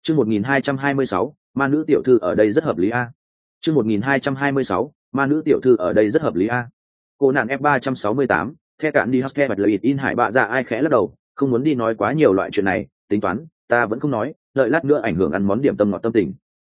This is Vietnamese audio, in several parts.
Chương 1226, ma nữ tiểu thư ở đây rất hợp lý a. Chương 1226, ma nữ tiểu thư ở đây rất hợp lý a. Cô nạn F368, the cạn đi Husky bật lợi in hải bạ ra ai khẽ lắc đầu, không muốn đi nói quá nhiều loại chuyện này, tính toán, ta vẫn không nói, đợi lát nữa ảnh hưởng ăn món điểm tâm ngọt tâm tình.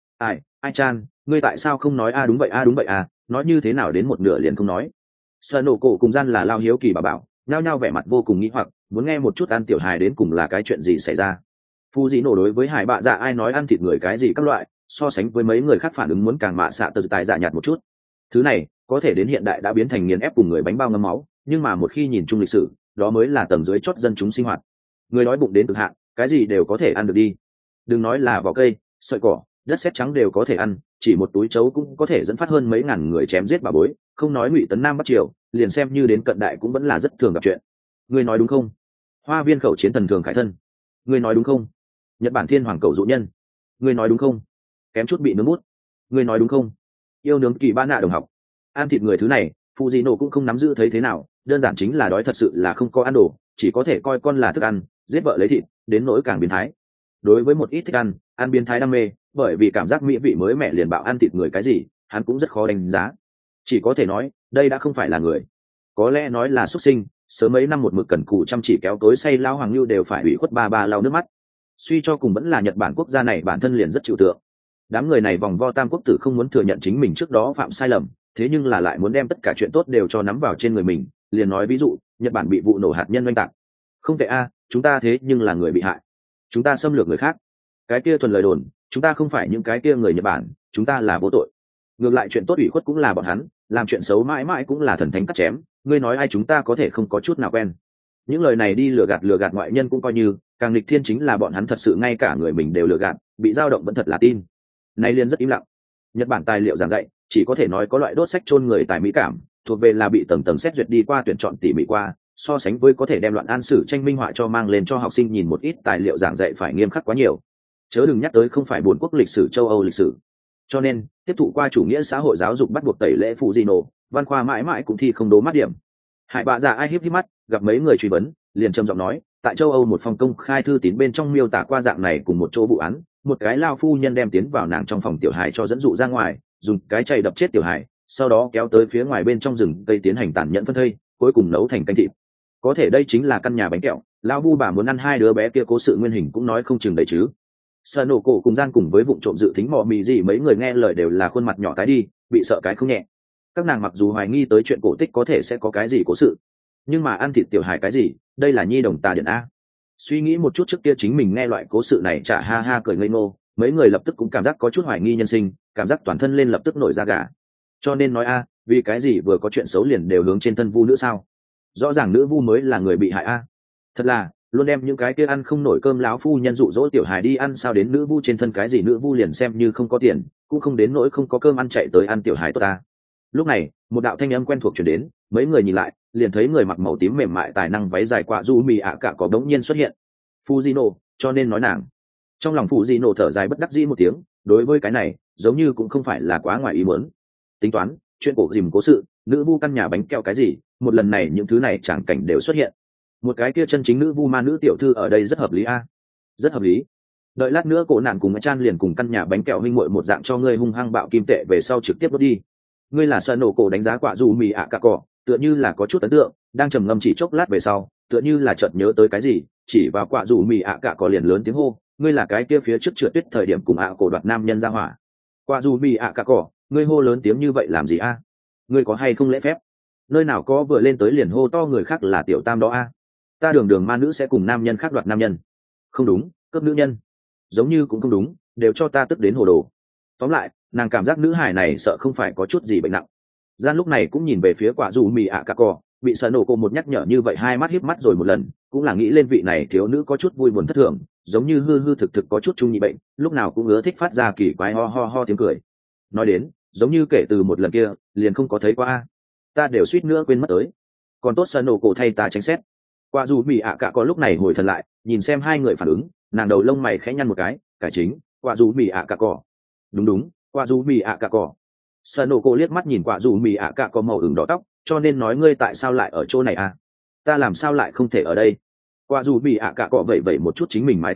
Ai Chan, ngươi tại sao không nói đúng vậy đúng vậy nói như thế nào đến một nửa liền không nói. Sợ nổ cổ cùng gian là lao hiếu kỳ bà bảo, nhao nhao vẻ mặt vô cùng nghĩ hoặc, muốn nghe một chút ăn tiểu hài đến cùng là cái chuyện gì xảy ra. Phu dĩ nổ đối với hải bạ dạ ai nói ăn thịt người cái gì các loại, so sánh với mấy người khác phản ứng muốn càng mạ xạ tờ tài dạ nhạt một chút. Thứ này có thể đến hiện đại đã biến thành nghiền ép cùng người bánh bao ngâm máu, nhưng mà một khi nhìn chung lịch sử, đó mới là tầng dưới chót dân chúng sinh hoạt. Người đói bụng đến cực hạn, cái gì đều có thể ăn được đi. Đừng nói là vỏ cây, sợi cỏ, đất sét trắng đều có thể ăn, chỉ một túi chấu cũng có thể dẫn phát hơn mấy ngàn người chém giết bà bối, không nói Ngụy Tấn Nam Bắc Triều, liền xem như đến cận đại cũng vẫn là rất thường gặp chuyện. Ngươi nói đúng không? Hoa viên khẩu chiến thần thường khải thân. Ngươi nói đúng không? Nhật Bản thiên hoàng cầu dụ nhân. Ngươi nói đúng không? Kém chút bị nướng bút. Ngươi nói đúng không? Yêu nướng kỳ ba nạ đồng học. Ăn thịt người thứ này, Fujino cũng không nắm giữ thấy thế nào, đơn giản chính là đói thật sự là không có ăn đồ, chỉ có thể coi con là thức ăn, giết vợ lấy thịt, đến nỗi càng biến thái. Đối với một ít thích ăn biến thái đam mê, bởi vì cảm giác mỹ vị mới mẹ liền bạo ăn thịt người cái gì, hắn cũng rất khó đánh giá. Chỉ có thể nói, đây đã không phải là người, có lẽ nói là xuất sinh, sớm mấy năm một mực cần cù chăm chỉ kéo tối say lao hoàng lưu đều phải ủy khuất ba lau nước mắt. Suy cho cùng vẫn là Nhật Bản quốc gia này bản thân liền rất chịu tượng. Đám người này vòng vo tam quốc tử không muốn thừa nhận chính mình trước đó phạm sai lầm, thế nhưng là lại muốn đem tất cả chuyện tốt đều cho nắm vào trên người mình, liền nói ví dụ, Nhật Bản bị vụ nổ hạt nhân oanh tạc. Không tệ chúng ta thế nhưng là người bị hại. Chúng ta xâm lược người khác. Cái kia thuần lời đồn, chúng ta không phải những cái kia người Nhật Bản, chúng ta là vô tội. Ngược lại chuyện tốt ủy khuất cũng là bọn hắn, làm chuyện xấu mãi mãi cũng là thần thánh cắt chém, ngươi nói ai chúng ta có thể không có chút nào quen. Những lời này đi lừa gạt ngoại nhân cũng coi như, càng nghịch thiên chính là bọn hắn thật sự ngay cả người mình đều lừa gạt, bị dao động vẫn thật là tin. Nay liền rất im lặng. Nhật Bản tài liệu giảng dạy, chỉ có thể nói có loại đốt sách chôn người tài mỹ cảm, thuộc về là bị tầng tầng xét duyệt đi qua tuyển chọn tỉ mỉ qua, so sánh với có thể đem loạn an sử tranh minh họa cho mang lên cho học sinh nhìn một ít tài liệu giảng dạy phải nghiêm khắc quá nhiều. Chớ đừng nhắc tới không phải bốn quốc lịch sử châu Âu lịch sử. Cho nên, tiếp thụ qua chủ nghĩa xã hội giáo dục bắt buộc tẩy lễ Fujino, văn khoa mãi mãi cũng thi không đố mắt điểm. Hải bạ dạ ai híp mắt, gặp mấy người truy vấn, liền trầm giọng nói, tại châu Âu một phòng công khai thư tín bên trong miêu tả qua dạng này cùng một chỗ vụ án, một cái lao phu nhân đem tiến vào nàng trong phòng tiểu hài cho dẫn dụ ra ngoài, dùng cái chày đập chết tiểu hài, sau đó kéo tới phía ngoài bên trong rừng cây tiến hành tàn nhẫn phân thây, cuối cùng nấu thành canh thịt. Có thể đây chính là căn nhà bánh kẹo, lão bu bà muốn ăn hai đứa bé kia cố sự nguyên hình cũng nói không chừng đấy chứ. Sợ nổ cổ cùng gian cùng với vụ trộm dự tính mò mì gì mấy người nghe lời đều là khuôn mặt nhỏ tái đi, bị sợ cái không nhẹ. Các nàng mặc dù hoài nghi tới chuyện cổ tích có thể sẽ có cái gì cố sự, nhưng mà ăn thịt tiểu hài cái gì, đây là nhi đồng tà điện a. Suy nghĩ một chút trước kia chính mình nghe loại cố sự này chả ha ha cười ngây ngô, mấy người lập tức cũng cảm giác có chút hoài nghi nhân sinh, cảm giác toàn thân lên lập tức nổi da gà. Cho nên nói vì cái gì vừa có chuyện xấu liền đều hướng trên thân vu nữ sao? Rõ ràng nữ vu mới là người bị hại Thật là luôn đem những cái kia ăn không nổi cơm lão phu nhân dụ dỗ tiểu hài đi ăn, sao đến nữ vu trên thân cái gì nữ vu liền xem như không có tiền, cũng không đến nỗi không có cơm ăn chạy tới ăn tiểu hài tốt ta. Lúc này một đạo thanh âm quen thuộc truyền đến, mấy người nhìn lại liền thấy người mặc màu tím mềm mại tài năng váy dài quạ du mì cả có đống nhiên xuất hiện. Fujino, cho nên nói nàng. Trong lòng Fujino thở dài bất đắc dĩ một tiếng, đối với cái này giống như cũng không phải là quá ngoài ý muốn. Tính toán chuyện cổ dìm cố sự, nữ vu căn nhà bánh kẹo cái gì, một lần này những thứ này chẳng cảnh đều xuất hiện. Một cái kia chân chính nữ vu ma nữ tiểu thư ở đây rất hợp lý rất hợp lý. Đợi lát nữa cổ nạn cùng Chan liền cùng căn nhà bánh kẹo huynh muội một dạng cho ngươi hung hăng bạo kim tệ về sau trực tiếp đốt đi. Ngươi là sợ nổ cổ đánh giá quả dù mì cả cỏ, tựa như là có chút ấn tượng, đang trầm ngâm chỉ chốc lát về sau, tựa như là chợt nhớ tới cái gì, chỉ vào quả dù mì cả cỏ liền lớn tiếng hô, ngươi là cái kia phía trước trượt tuyết thời điểm cùng cổ đoạt nam nhân ra hỏa. Quả dù mì cả cỏ, ngươi hô lớn tiếng như vậy làm gì ngươi có hay không lễ phép? Nơi nào có vừa lên tới liền hô to người khác là tiểu tam đó ta đường ma nữ sẽ cùng nam nhân khác đoạt nam nhân? Không đúng, cướp nữ nhân. Giống như cũng không đúng, đều cho ta tức đến hồ đồ. Tóm lại nàng cảm giác nữ hải này sợ không phải có chút gì bệnh nặng. Gian lúc này cũng nhìn về phía quả dù mì cả cỏ, bị sợ nổ cô một nhắc nhở như vậy hai mắt híp mắt rồi một lần, cũng là nghĩ lên vị này thiếu nữ có chút vui buồn thất thường, giống như hư thực có chút trung nhị bệnh, lúc nào cũng ưa thích phát ra kỳ quái ho tiếng cười. Nói đến giống như kể từ một lần kia liền không có thấy qua ta đều suýt nữa quên mất tới. Còn tốt sợ nổ cổ thay ta tránh xét. Quả dù mì cả có lúc này hồi thần lại, nhìn xem hai người phản ứng, nàng đầu lông mày khẽ nhăn một cái, cải chính, quả dù mì cả cỏ. Đúng, quả dù mì cả cỏ. Sợ nổ cổ liếc mắt nhìn quả dù mì cả có màu ửng đỏ tóc, cho nên nói ngươi tại sao lại ở chỗ này ta làm sao lại không thể ở đây? Quả dù mì cả cỏ vẩy một chút chính mình mái tóc dài,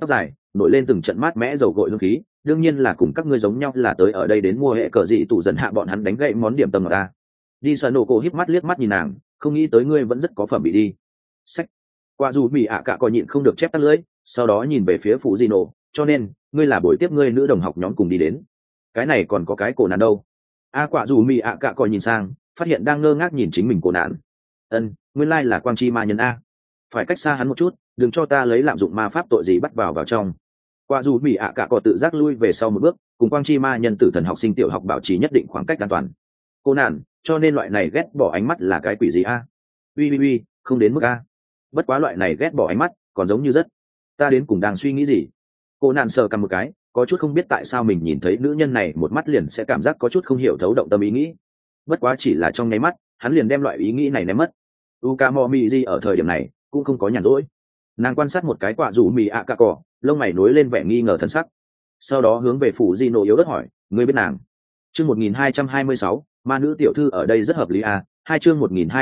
nổi lên từng trận mát mẽ dầu gội hương khí, đương nhiên là cùng các ngươi giống nhau là tới ở đây đến mua hệ cờ dị tủ dần hạ bọn hắn đánh gậy món điểm tâm ở ta. Đi sợ nổ cổ híp mắt liếc mắt nhìn nàng, không nghĩ tới ngươi vẫn rất có phẩm bị đi. Sách. Qua dù bị ạ cả có nhịn không được chép tắt lưỡi, sau đó nhìn về phía phụ di nổ, cho nên ngươi là buổi tiếp ngươi nữ đồng học nhóm cùng đi đến. Cái này còn có cái cổ nạn đâu? Quả dù mì ạ cả coi nhìn sang, phát hiện đang ngơ ngác nhìn chính mình cổ nạn. Nguyên lai là quang chi ma nhân a. Phải cách xa hắn một chút, đừng cho ta lấy lạm dụng ma pháp tội gì bắt vào trong. Qua dù mì ạ cả có tự giác lui về sau một bước, cùng quang chi ma nhân tử thần học sinh tiểu học bảo trì nhất định khoảng cách an toàn. Cô nạn, cho nên loại này ghét bỏ ánh mắt là cái quỷ gì a? Ui, không đến mức a. Bất quá loại này ghét bỏ ánh mắt, còn giống như rất. Ta đến cùng đang suy nghĩ gì? Cô nạn sờ cầm một cái, có chút không biết tại sao mình nhìn thấy nữ nhân này một mắt liền sẽ cảm giác có chút không hiểu thấu động tâm ý nghĩ. Bất quá chỉ là trong nháy mắt, hắn liền đem loại ý nghĩ này ném mất. Ukamo Miji ở thời điểm này cũng không có nhàn rỗi. Nàng quan sát một cái quả dù mì ạ cà cỏ, lông mày nối lên vẻ nghi ngờ thân sắc. Sau đó hướng về phủ Di nổ yếu đất hỏi, ngươi biết nàng? Chương 1226, ma nữ tiểu thư ở đây rất hợp lý a. Chương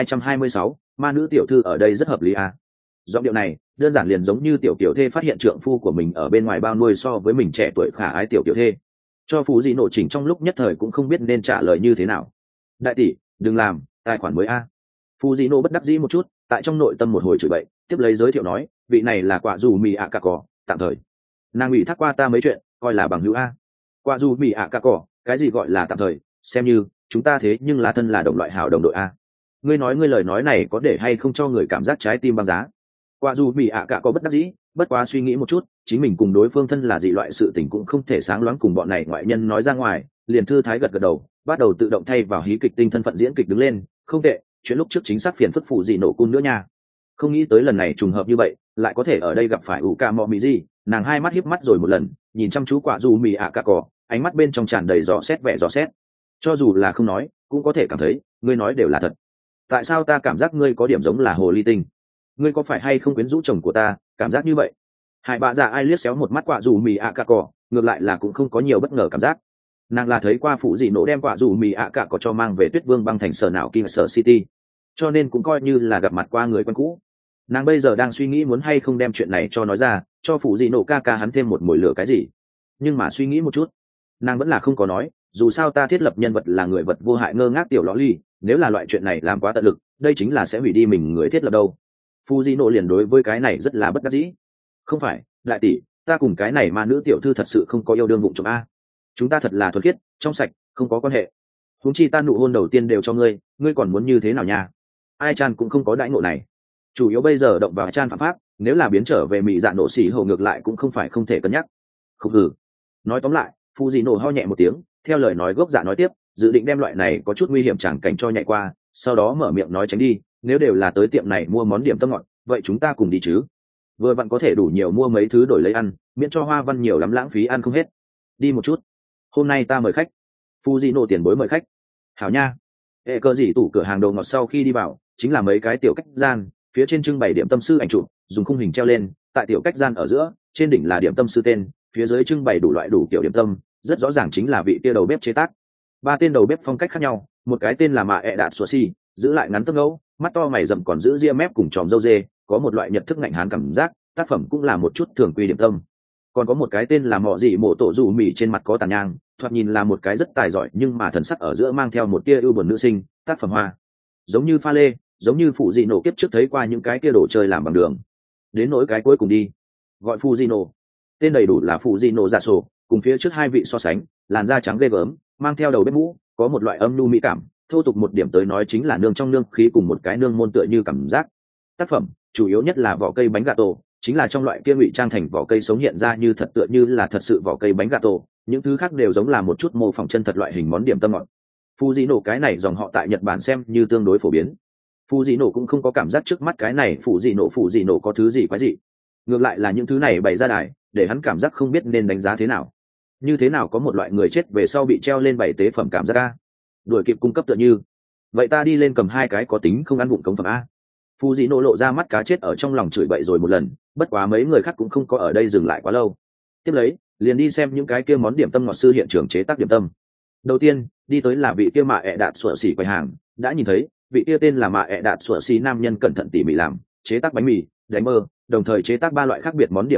1226, ma nữ tiểu thư ở đây rất hợp lý a. Giọng điệu này đơn giản liền giống như tiểu tiểu thê phát hiện trượng phu của mình ở bên ngoài bao nuôi so với mình trẻ tuổi khả ái tiểu tiểu thê. Cho phủ Di nổ chỉnh trong lúc nhất thời cũng không biết nên trả lời như thế nào. Đại tỷ, đừng làm, tài khoản mới a. Fujino bất đắc dĩ một chút, tại trong nội tâm một hồi chửi bậy, tiếp lấy giới thiệu nói, vị này là quả dù mì ạ cà cỏ, tạm thời. Nàng ủy thác qua ta mấy chuyện, coi là bằng hữu a. Quả dù mì ạ cà cỏ, cái gì gọi là tạm thời, xem như chúng ta thế nhưng là thân là đồng loại hảo đồng đội a. Ngươi nói ngươi lời nói này có để hay không cho người cảm giác trái tim băng giá? Quả dù mì ạ cà cỏ bất đắc dĩ, bất quá suy nghĩ một chút, chính mình cùng đối phương thân là dị loại sự tình cũng không thể sáng loáng cùng bọn này ngoại nhân nói ra ngoài, liền thư thái gật gật đầu, bắt đầu tự động thay vào hí kịch tinh thân phận diễn kịch đứng lên, không tệ, chuyện lúc trước chính xác phiền phức phụ gì nổ cun nữa nha. Không nghĩ tới lần này trùng hợp như vậy, lại có thể ở đây gặp phải Ukamo Miji, nàng hai mắt híp mắt rồi một lần, nhìn chăm chú quả dù mì ạ cà cỏ, ánh mắt bên trong tràn đầy dò xét vẻ dò xét. Cho dù là không nói, cũng có thể cảm thấy, ngươi nói đều là thật. Tại sao ta cảm giác ngươi có điểm giống là hồ ly tinh? Ngươi có phải hay không quyến rũ chồng của ta, cảm giác như vậy? Hai bà già ai liếc xéo một mắt quả dù mì ạ cà cỏ, ngược lại là cũng không có nhiều bất ngờ cảm giác. Nàng là thấy qua phụ dị nổ đem quả dù mì ạ cà cỏ cho mang về Tuyết Vương băng thành sở nào Kim sở City, cho nên cũng coi như là gặp mặt qua người quen cũ. Nàng bây giờ đang suy nghĩ muốn hay không đem chuyện này cho nói ra, cho phụ dị nổ ca ca hắn thêm một mồi lửa cái gì. Nhưng mà suy nghĩ một chút, nàng vẫn là không có nói, dù sao ta thiết lập nhân vật là người vật vô hại ngơ ngác tiểu lõ ly, nếu là loại chuyện này làm quá tận lực, đây chính là sẽ hủy đi mình người thiết lập đâu. Phụ dị nổ liền đối với cái này rất là bất đắc dĩ. Không phải, đại tỷ, ta cùng cái này ma nữ tiểu thư thật sự không có yêu đương vụng trộm a. Chúng ta thật là thuần khiết, trong sạch, không có quan hệ. Huống chi ta nụ hôn đầu tiên đều cho ngươi, ngươi còn muốn như thế nào nha? Ai chan cũng không có đãi ngộ này. Chủ yếu bây giờ động vào chan phạm pháp, nếu là biến trở về mỹ dạ nổ xỉ hầu ngược lại cũng không phải không thể cân nhắc. Không hừ. Nói tóm lại, Fujino ho nhẹ một tiếng, theo lời nói gốc dạ nói tiếp, dự định đem loại này có chút nguy hiểm chẳng cảnh cho nhạy qua, sau đó mở miệng nói tránh đi, nếu đều là tới tiệm này mua món điểm tâm ngọt, vậy chúng ta cùng đi chứ? Vừa vặn có thể đủ nhiều mua mấy thứ đổi lấy ăn, miễn cho hoa văn nhiều lắm lãng phí ăn không hết. Đi một chút. Hôm nay ta mời khách. Fujino tiền bối mời khách. Hảo nha. Hệ cơ gì tủ cửa hàng đồ ngọt sau khi đi vào, chính là mấy cái tiểu cách gian, phía trên trưng bày điểm tâm sư ảnh chụp, dùng khung hình treo lên, tại tiểu cách gian ở giữa, trên đỉnh là điểm tâm sư tên, phía dưới trưng bày đủ loại đủ kiểu điểm tâm, rất rõ ràng chính là vị kia đầu bếp chế tác. Ba tên đầu bếp phong cách khác nhau, một cái tên là Mạ ẹ đạt Sushi, giữ lại ngắn tóc ngẫu, mắt to mày rậm còn giữ ria mép cùng tròm râu dê, có một loại nhật thức ngạnh hán cảm giác, tác phẩm cũng là một chút thường quy điểm tâm. Còn có một cái tên là Mọ Dị Mộ Tổ Dù Mì, trên mặt có tàn nhang, thoạt nhìn là một cái rất tài giỏi nhưng mà thần sắc ở giữa mang theo một tia ưu buồn nữ sinh, tác phẩm hoa. Giống như pha lê, giống như phụ dị nổ kiếp trước thấy qua những cái kia đồ chơi làm bằng đường. Đến nỗi cái cuối cùng đi, gọi Fujino. Tên đầy đủ là Fujino Dạ Sổ, cùng phía trước hai vị so sánh, làn da trắng ghê gớm, mang theo đầu bếp mũ, có một loại âm nhu mỹ cảm, thô tục một điểm tới nói chính là nương trong nương khí cùng một cái nương môn tựa như cảm giác. Tác phẩm chủ yếu nhất là vỏ cây bánh gà tổ, chính là trong loại kia ngụy trang thành vỏ cây sống hiện ra như thật tựa như là thật sự vỏ cây bánh gà tổ, những thứ khác đều giống là một chút mô phỏng chân thật loại hình món điểm tâm ngọt. Fujino cái này dòng họ tại Nhật Bản xem như tương đối phổ biến. Fujino cũng không có cảm giác trước mắt cái này Fujino có thứ gì quái gì. Ngược lại là những thứ này bày ra đài, để hắn cảm giác không biết nên đánh giá thế nào. Như thế nào có một loại người chết về sau bị treo lên bày tế phẩm cảm giác a. Đuổi kịp cung cấp tựa như. Vậy ta đi lên cầm hai cái có tính không ăn vụng cống phẩm a. Fujino lộ ra mắt cá chết ở trong lòng chửi bậy rồi một lần, bất quá mấy người khác cũng không có ở đây dừng lại quá lâu. Tiếp lấy, liền đi xem những cái kia món điểm tâm ngọt sư hiện trường chế tác điểm tâm. Đầu tiên, đi tới là vị kia Mạ ẹ đạt sủa xỉ quầy hàng, đã nhìn thấy, vị kia tên là Mạ ẹ đạt sủa xỉ nam nhân cẩn thận tỉ mỉ làm, chế tác bánh mì, đánh mơ, đồng thời chế tác ba loại khác biệt món điểm tâm ngọt,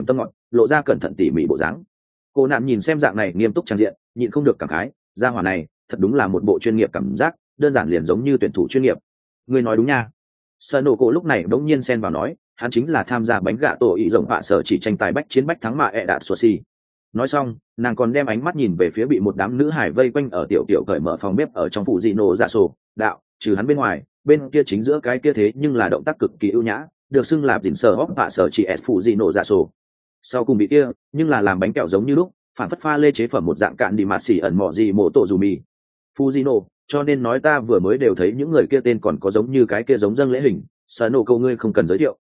lộ ra cẩn thận tỉ mỉ bộ dáng. Cô nạn nhìn xem dạng này nghiêm túc trang diện, nhịn không được cảm khái, gia hỏa này thật đúng là một bộ chuyên nghiệp cảm giác, đơn giản liền giống như tuyển thủ chuyên nghiệp. Ngươi nói đúng nha. Sở Nộ Cổ lúc này đống nhiên xen vào nói, hắn chính là tham gia bánh gạ tổ ý rộng vạ sở chỉ tranh tài bách chiến bách thắng mà đạt sủa xì. Nói xong, nàng còn đem ánh mắt nhìn về phía bị một đám nữ hải vây quanh ở tiểu tiểu cởi mở phòng bếp ở trong phụ dị nổ dạ sổ đạo, trừ hắn bên ngoài, bên kia chính giữa cái kia thế nhưng là động tác cực kỳ ưu nhã, được xưng là dình sở hóc vạ sở chỉ s phụ dị nổ dạ sổ. Sau cùng bị kia, nhưng là làm bánh kẹo giống như lúc, phản phất pha lê chế phẩm một dạng cạn đi mạt xỉ ẩn mọ gì mổ tổ dù mì. Fujino, cho nên nói ta vừa mới đều thấy những người kia tên còn có giống như cái kia giống dâng lễ hình, sở nổ câu ngươi không cần giới thiệu.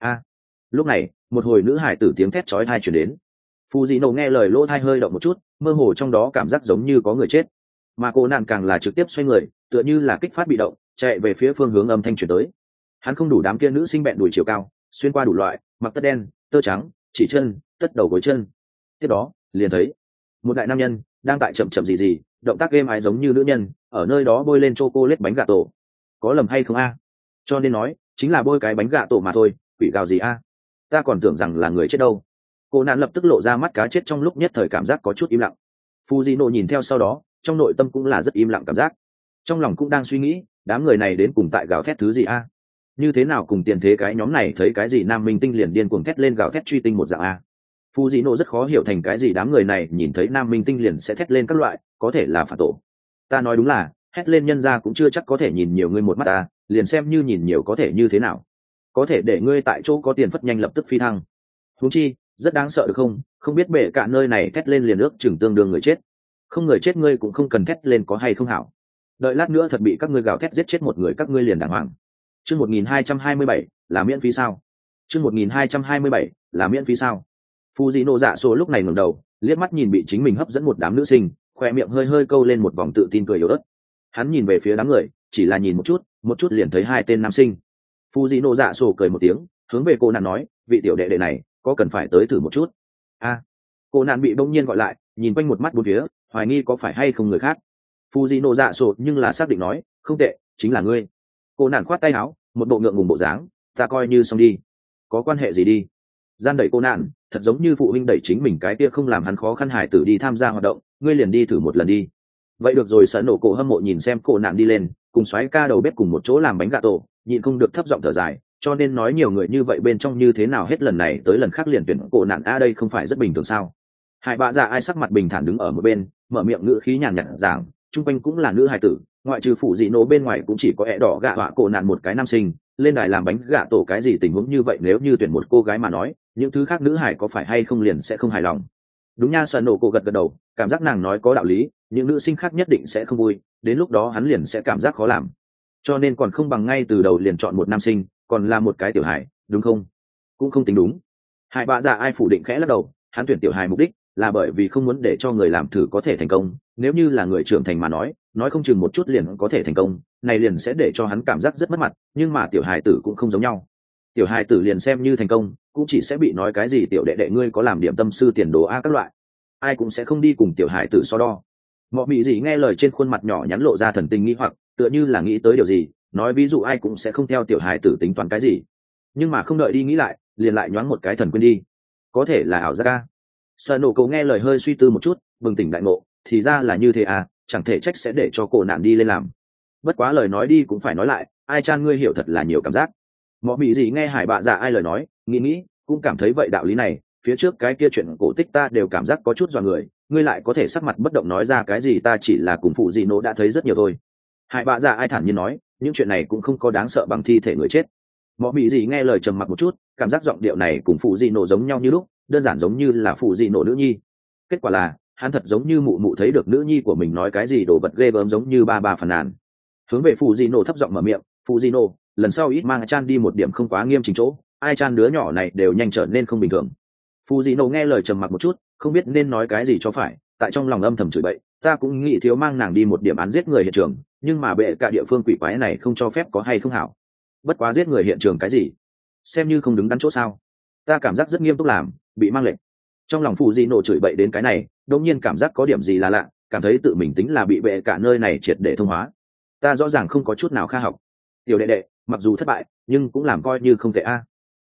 Lúc này, một hồi nữ hải tử tiếng thét chói tai truyền đến. Fujino nghe lời lỗ tai hơi động một chút, mơ hồ trong đó cảm giác giống như có người chết. Mà cô nạn càng là trực tiếp xoay người, tựa như là kích phát bị động, chạy về phía phương hướng âm thanh truyền tới. Hắn không đủ đám kia nữ sinh bẹn đùi chiều cao, xuyên qua đủ loại, mặc tất đen, tơ trắng, chỉ chân, tất đầu gối chân. Tiếp đó, liền thấy một đại nam nhân đang tại chậm chậm gì, động tác êm ái giống như nữ nhân, ở nơi đó bôi lên chocolate bánh gà tổ. Có lầm hay không a? Cho nên nói, chính là bôi cái bánh gà tổ mà thôi, quỷ gào gì a? Ta còn tưởng rằng là người chết đâu. Cô nạn lập tức lộ ra mắt cá chết trong lúc nhất thời cảm giác có chút im lặng. Fujino nhìn theo sau đó, trong nội tâm cũng là rất im lặng cảm giác. Trong lòng cũng đang suy nghĩ, đám người này đến cùng tại gào thét thứ gì a? Như thế nào cùng tiền thế cái nhóm này thấy cái gì nam minh tinh liền điên cuồng thét lên gào thét truy tinh một dạng a? Fujino rất khó hiểu thành cái gì đám người này nhìn thấy nam minh tinh liền sẽ thét lên các loại, có thể là phản tổ. Ta nói đúng là, hét lên nhân ra cũng chưa chắc có thể nhìn nhiều ngươi một mắt ta, liền xem như nhìn nhiều có thể như thế nào. Có thể để ngươi tại chỗ có tiền phất nhanh lập tức phi thăng. Huống chi, rất đáng sợ được không? Không biết bể cả nơi này thét lên liền ước chừng tương đương người chết. Không người chết ngươi cũng không cần thét lên có hay không hảo. Đợi lát nữa thật bị các ngươi gào thét giết chết một người các ngươi liền đàng hoàng. Chương 1227 là miễn phí sao? Chương 1227 là miễn phí sao? Fujino dạ số lúc này ngẩng đầu, liếc mắt nhìn bị chính mình hấp dẫn một đám nữ sinh, khoe miệng hơi hơi câu lên một vòng tự tin cười yếu ớt. Hắn nhìn về phía đám người, chỉ là nhìn một chút liền thấy hai tên nam sinh. Fujino dạ số cười một tiếng, hướng về cô nạn nói, vị tiểu đệ đệ này, có cần phải tới thử một chút? Cô nạn bị bỗng nhiên gọi lại, nhìn quanh một mắt bốn phía, hoài nghi có phải hay không người khác. Fujino dạ số nhưng là xác định nói, không tệ, chính là ngươi. Cô nạn khoát tay áo, một bộ ngượng ngùng bộ dáng, ta coi như xong đi. Có quan hệ gì đi? Gian đẩy cô nạn, thật giống như phụ huynh đẩy chính mình cái kia không làm hắn khó khăn hải tử đi tham gia hoạt động, ngươi liền đi thử một lần đi. Vậy được rồi. Sở Nổ Cổ hâm mộ nhìn xem cô nạn đi lên, cùng xoáy ca đầu bếp cùng một chỗ làm bánh gà tổ, nhịn không được thấp giọng thở dài, cho nên nói nhiều người như vậy bên trong như thế nào hết lần này tới lần khác liền tuyển cô nạn đây không phải rất bình thường sao? Hai bạ dạ ai sắc mặt bình thản đứng ở một bên, mở miệng ngữ khí nhàn nhạt giảng, chung quanh cũng là nữ hài tử, ngoại trừ phụ dị nổ bên ngoài cũng chỉ có ẹ đỏ gạ họa cô nạn một cái nam sinh, lên đài làm bánh gà tổ cái gì tình huống như vậy nếu như tuyển một cô gái mà nói, những thứ khác nữ hài có phải hay không liền sẽ không hài lòng. Đúng nha. Sở Nổ Cổ gật gật đầu, cảm giác nàng nói có đạo lý, những nữ sinh khác nhất định sẽ không vui, đến lúc đó hắn liền sẽ cảm giác khó làm, cho nên còn không bằng ngay từ đầu liền chọn một nam sinh, còn là một cái tiểu hài, đúng không? Cũng không tính đúng. Hai bạ dạ ai phủ định khẽ lắc đầu, hắn tuyển tiểu hài mục đích là bởi vì không muốn để cho người làm thử có thể thành công, nếu như là người trưởng thành mà nói không chừng một chút liền có thể thành công, này liền sẽ để cho hắn cảm giác rất mất mặt, nhưng mà tiểu hài tử cũng không giống nhau. Tiểu hài tử liền xem như thành công, cũng chỉ sẽ bị nói cái gì tiểu đệ đệ ngươi có làm điểm tâm sư tiền đồ a các loại, ai cũng sẽ không đi cùng tiểu hài tử so đo. Mọ mị gì nghe lời trên khuôn mặt nhỏ nhắn lộ ra thần tình nghi hoặc, tựa như là nghĩ tới điều gì, nói ví dụ ai cũng sẽ không theo tiểu hài tử tính toán cái gì, nhưng mà không đợi đi nghĩ lại, liền lại nhoáng một cái thần quên đi, có thể là ảo giác a. Sở Nổ Cổ nghe lời hơi suy tư một chút, bừng tỉnh đại ngộ, thì ra là như thế à, chẳng thể trách sẽ để cho cô nạn đi lên làm. Bất quá lời nói đi cũng phải nói lại, ai chan ngươi hiểu thật là nhiều cảm giác. Mọ mị gì nghe hải bạ dạ ai lời nói, nghĩ cũng cảm thấy vậy đạo lý này, phía trước cái kia chuyện cổ tích ta đều cảm giác có chút dọa người, ngươi lại có thể sắc mặt bất động nói ra cái gì ta chỉ là cùng phụ gì nổ đã thấy rất nhiều thôi. Hải bạ dạ ai thản nhiên nói, những chuyện này cũng không có đáng sợ bằng thi thể người chết. Mọ mị gì nghe lời trầm mặc một chút, cảm giác giọng điệu này cùng phụ gì nổ giống nhau như lúc, đơn giản giống như là phụ gì nổ nữ nhi. Kết quả là hắn thật giống như mụ thấy được nữ nhi của mình nói cái gì đồ vật ghê gớm giống như ba phàn nàn. Hướng về phụ gì nổ thấp giọng mở miệng, phụ gì nổ, lần sau ít mang chan đi một điểm không quá nghiêm chỉnh chỗ, ai chan đứa nhỏ này đều nhanh trở nên không bình thường. Phụ gì nổ nghe lời trầm mặc một chút, không biết nên nói cái gì cho phải, tại trong lòng âm thầm chửi bậy, ta cũng nghĩ thiếu mang nàng đi một điểm án giết người hiện trường, nhưng mà bệ cả địa phương quỷ quái này không cho phép có hay không hảo. Bất quá giết người hiện trường cái gì, xem như không đứng đắn chỗ sao? Ta cảm giác rất nghiêm túc làm, bị mang lệnh. Trong lòng phụ gì nổ chửi bậy đến cái này, đột nhiên cảm giác có điểm gì là lạ, cảm thấy tự mình tính là bị bệ cả nơi này triệt để thông hóa. Ta rõ ràng không có chút nào kha học. Tiểu đệ đệ, mặc dù thất bại, nhưng cũng làm coi như không tệ a.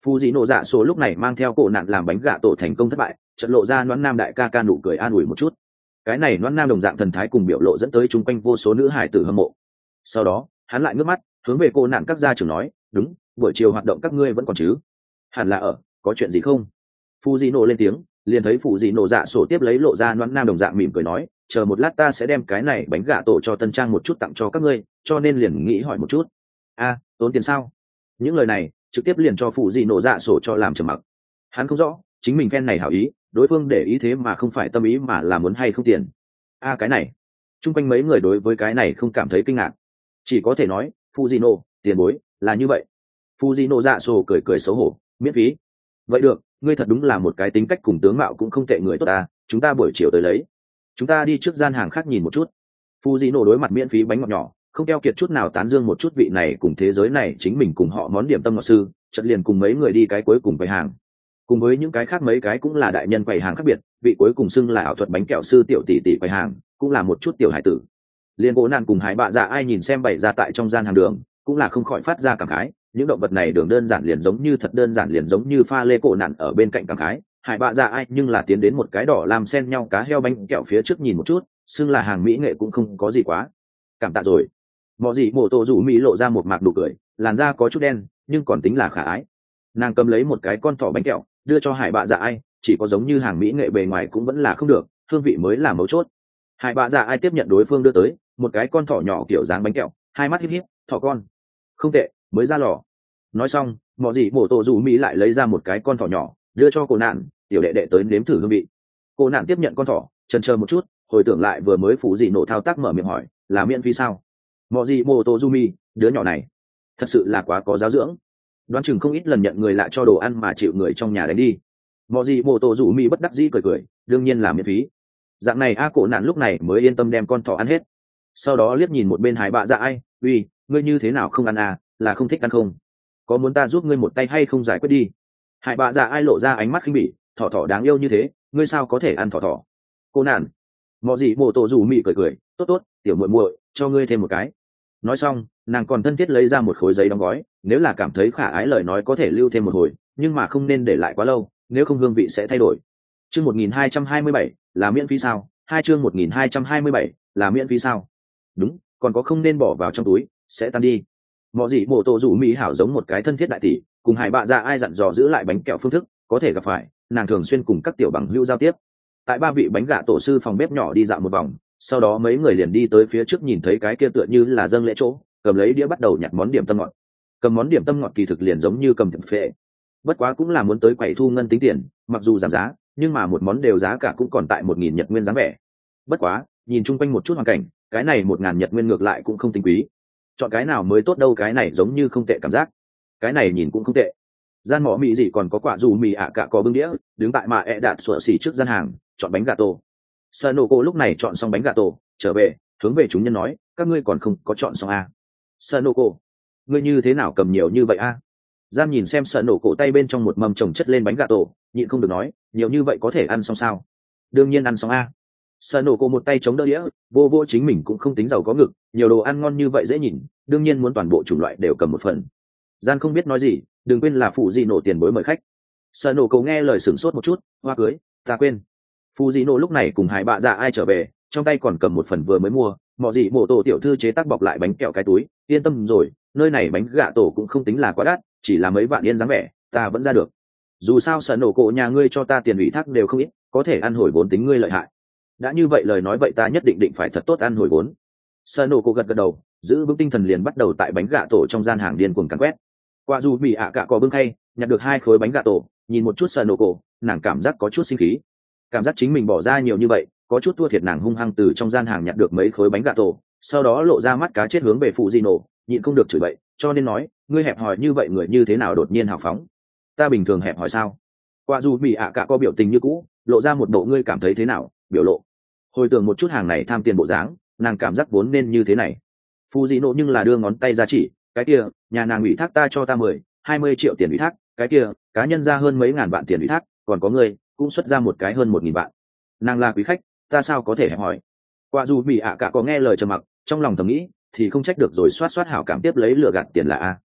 Phù dị nổ dạ số lúc này mang theo cổ nạn làm bánh gạ tổ thành công thất bại, trận lộ ra Noãn Nam đại ca ca nụ cười an ủi một chút. Cái này Noãn Nam đồng dạng thần thái cùng biểu lộ dẫn tới chung quanh vô số nữ hải tử hâm mộ. Sau đó hắn lại ngước mắt hướng về cô nạn các gia trưởng nói, đúng, buổi chiều hoạt động các ngươi vẫn còn chứ? Hẳn là ở, có chuyện gì không? Phù dị nổ lên tiếng, liền thấy phù dị nổ dạ sổ tiếp lấy lộ ra Noãn Nam đồng dạng mỉm cười nói, chờ một lát ta sẽ đem cái này bánh gạ tổ cho Tân Trang một chút tặng cho các ngươi, cho nên liền nghĩ hỏi một chút. A, tốn tiền sao? Những lời này trực tiếp liền cho phù dị nổ dạ sổ cho làm trầm mặc. Hắn không rõ chính mình phen này hảo ý, đối phương để ý thế mà không phải tâm ý mà là muốn hay không tiền. A cái này, chung quanh mấy người đối với cái này không cảm thấy kinh ngạc, chỉ có thể nói Fujino, tiền bối, là như vậy. Fujino dạ sổ cười cười xấu hổ, miễn phí. Vậy được, ngươi thật đúng là một cái tính cách cùng tướng mạo cũng không tệ người tốt ta, chúng ta buổi chiều tới lấy. Chúng ta đi trước gian hàng khác nhìn một chút. Fujino đối mặt miễn phí bánh ngọt nhỏ, không keo kiệt chút nào tán dương một chút vị này cùng thế giới này chính mình cùng họ món điểm tâm ngọt sư, chợt liền cùng mấy người đi cái cuối cùng quầy hàng. Cùng với những cái khác mấy cái cũng là đại nhân quầy hàng khác biệt, vị cuối cùng xưng là ảo thuật bánh kẹo sư tiểu tỷ tỷ quầy hàng, cũng là một chút tiểu hải tử. Liên Cố Nạn cùng Hải Bạ Dạ ai nhìn xem bày ra tại trong gian hàng đường, cũng là không khỏi phát ra cảm khái, những động vật này đường đơn giản liền giống như thật đơn giản liền giống như pha lê. Cố Nạn ở bên cạnh cảm khái, Hải Bạ Dạ ai nhưng là tiến đến một cái đỏ làm xen nhau cá heo bánh kẹo phía trước nhìn một chút, xưng là hàng mỹ nghệ cũng không có gì quá. Cảm tạ rồi. Mọ gì mổ tổ rủ mỹ lộ ra một mạc nụ cười, làn da có chút đen nhưng còn tính là khả ái. Nàng cầm lấy một cái con thỏ bánh kẹo đưa cho Hải Bạ Dạ ai, chỉ có giống như hàng mỹ nghệ bề ngoài cũng vẫn là không được, hương vị mới là mấu chốt. Hải Bạ Dạ ai tiếp nhận đối phương đưa tới một cái con thỏ nhỏ kiểu dáng bánh kẹo, hai mắt híp híp, thỏ con, không tệ, mới ra lò. Nói xong, mọ gì mổ tổ rủ mỹ lại lấy ra một cái con thỏ nhỏ đưa cho cô nạn, tiểu đệ đệ tới nếm thử hương vị. Cô nạn tiếp nhận con thỏ, chần chờ một chút, hồi tưởng lại vừa mới phủ gì nổ thao tác mở miệng hỏi, là miễn phí sao? Mọ gì mổ tổ rủ mỹ, đứa nhỏ này thật sự là quá có giáo dưỡng, đoán chừng không ít lần nhận người lạ cho đồ ăn mà chịu người trong nhà đánh đi. Mọ gì mổ tổ rủ mỹ bất đắc dĩ cười cười, đương nhiên là miễn phí. Dạng này a cổ nạn lúc này mới yên tâm đem con thỏ ăn hết. Sau đó liếc nhìn một bên Hải Bạ Dạ ai, uy, ngươi như thế nào không ăn à, là không thích ăn không? Có muốn ta giúp ngươi một tay hay không giải quyết đi? Hải Bạ Dạ ai lộ ra ánh mắt khinh bỉ, thỏ thỏ đáng yêu như thế, ngươi sao có thể ăn thỏ thỏ? Cô nạn. Mọ gì mổ tổ rủ mỹ cười cười, tốt tốt, tiểu muội muội, cho ngươi thêm một cái. Nói xong, nàng còn thân thiết lấy ra một khối giấy đóng gói, nếu là cảm thấy khả ái lời nói có thể lưu thêm một hồi, nhưng mà không nên để lại quá lâu, nếu không hương vị sẽ thay đổi. Chương 1227 là miễn phí sao? Hai chương 1227 là miễn phí sao? Đúng, còn có không nên bỏ vào trong túi, sẽ tan đi. Mọ gì mổ tổ rủ mỹ hảo giống một cái thân thiết đại tỷ, cùng Hải Bạ Dạ ai dặn dò giữ lại bánh kẹo phương thức, có thể gặp phải, nàng thường xuyên cùng các tiểu bằng hữu giao tiếp. Tại ba vị bánh gạ tổ sư phòng bếp nhỏ đi dạo một vòng, sau đó mấy người liền đi tới phía trước nhìn thấy cái kia tựa như là dâng lễ chỗ, cầm lấy đĩa bắt đầu nhặt món điểm tâm ngọt. Cầm món điểm tâm ngọt kỳ thực liền giống như cầm tiệm phệ, bất quá cũng là muốn tới quầy thu ngân tính tiền, mặc dù giảm giá nhưng mà một món đều giá cả cũng còn tại 1.000 Nhật nguyên dáng vẻ. Bất quá nhìn chung quanh một chút hoàn cảnh, cái này 1.000 Nhật nguyên ngược lại cũng không tính quý. Chọn cái nào mới tốt đâu, cái này giống như không tệ cảm giác, cái này nhìn cũng không tệ. Gian mỏ mì gì còn có quả dù mì ạ cả có bưng đĩa, đứng tại mà đạt sủa xỉ trước gian hàng chọn bánh gà tổ. Sanogo lúc này chọn xong bánh gà tổ trở về, hướng về chúng nhân nói, các ngươi còn không có chọn xong à? Sanogo, ngươi như thế nào cầm nhiều như vậy à? Gian nhìn xem Sanogo tay bên trong một mâm chồng chất lên bánh gà tổ, nhịn không được nói, nhiều như vậy có thể ăn xong sao? Đương nhiên ăn xong à? Sanogo một tay chống đỡ đĩa, vô vô chính mình cũng không tính giàu có ngực, nhiều đồ ăn ngon như vậy dễ nhìn, đương nhiên muốn toàn bộ chủng loại đều cầm một phần. Gian không biết nói gì, đừng quên là phụ gì nổ tiền bối mời khách. Sanogo nghe lời sửng sốt một chút, hoa cưới, ta quên. Phụ gì nổ lúc này cùng Hải Bạ Dạ ai trở về, trong tay còn cầm một phần vừa mới mua, mọ gì mổ tổ tiểu thư chế tác bọc lại bánh kẹo cái túi, yên tâm rồi, nơi này bánh gạ tổ cũng không tính là quá đắt, chỉ là mấy vạn yên dáng vẻ, ta vẫn ra được. Dù sao Sanogo nhà ngươi cho ta tiền ủy thác đều không ít, có thể ăn hồi vốn tính ngươi lợi hại. Đã như vậy lời nói vậy ta nhất định phải thật tốt ăn hồi vốn. Sanogo gật gật đầu, giữ vững tinh thần liền bắt đầu tại bánh gạ tổ trong gian hàng điên cuồng càn quét. Qua dù bị ạ cả có bưng khay, nhặt được 2 khối bánh gà tổ, nhìn một chút Sanogo, nàng cảm giác có chút sinh khí, cảm giác chính mình bỏ ra nhiều như vậy, có chút thua thiệt. Nàng hung hăng từ trong gian hàng nhặt được mấy khối bánh gà tổ, sau đó lộ ra mắt cá chết hướng về Fujino, nhịn không được chửi bậy, cho nên nói, ngươi hẹp hòi như vậy người như thế nào đột nhiên hào phóng? Ta bình thường hẹp hòi sao? Qua dù bị ạ cả có biểu tình như cũ, lộ ra một bộ ngươi cảm thấy thế nào biểu lộ. Hồi tưởng một chút hàng này tham tiền bộ dáng, nàng cảm giác vốn nên như thế này. Fujino nhưng là đưa ngón tay ra chỉ, cái kia, nhà nàng ủy thác ta cho ta 10-20 triệu tiền ủy thác, cái kia, cá nhân ra hơn mấy ngàn vạn tiền ủy thác, còn có người cũng xuất ra một cái hơn 1.000 vạn. Nàng là quý khách, ta sao có thể hẹp hỏi? Qua dù bị ạ cả có nghe lời trầm mặc, trong lòng thầm nghĩ, thì không trách được rồi, xoát hảo cảm tiếp lấy lừa gạt tiền là a.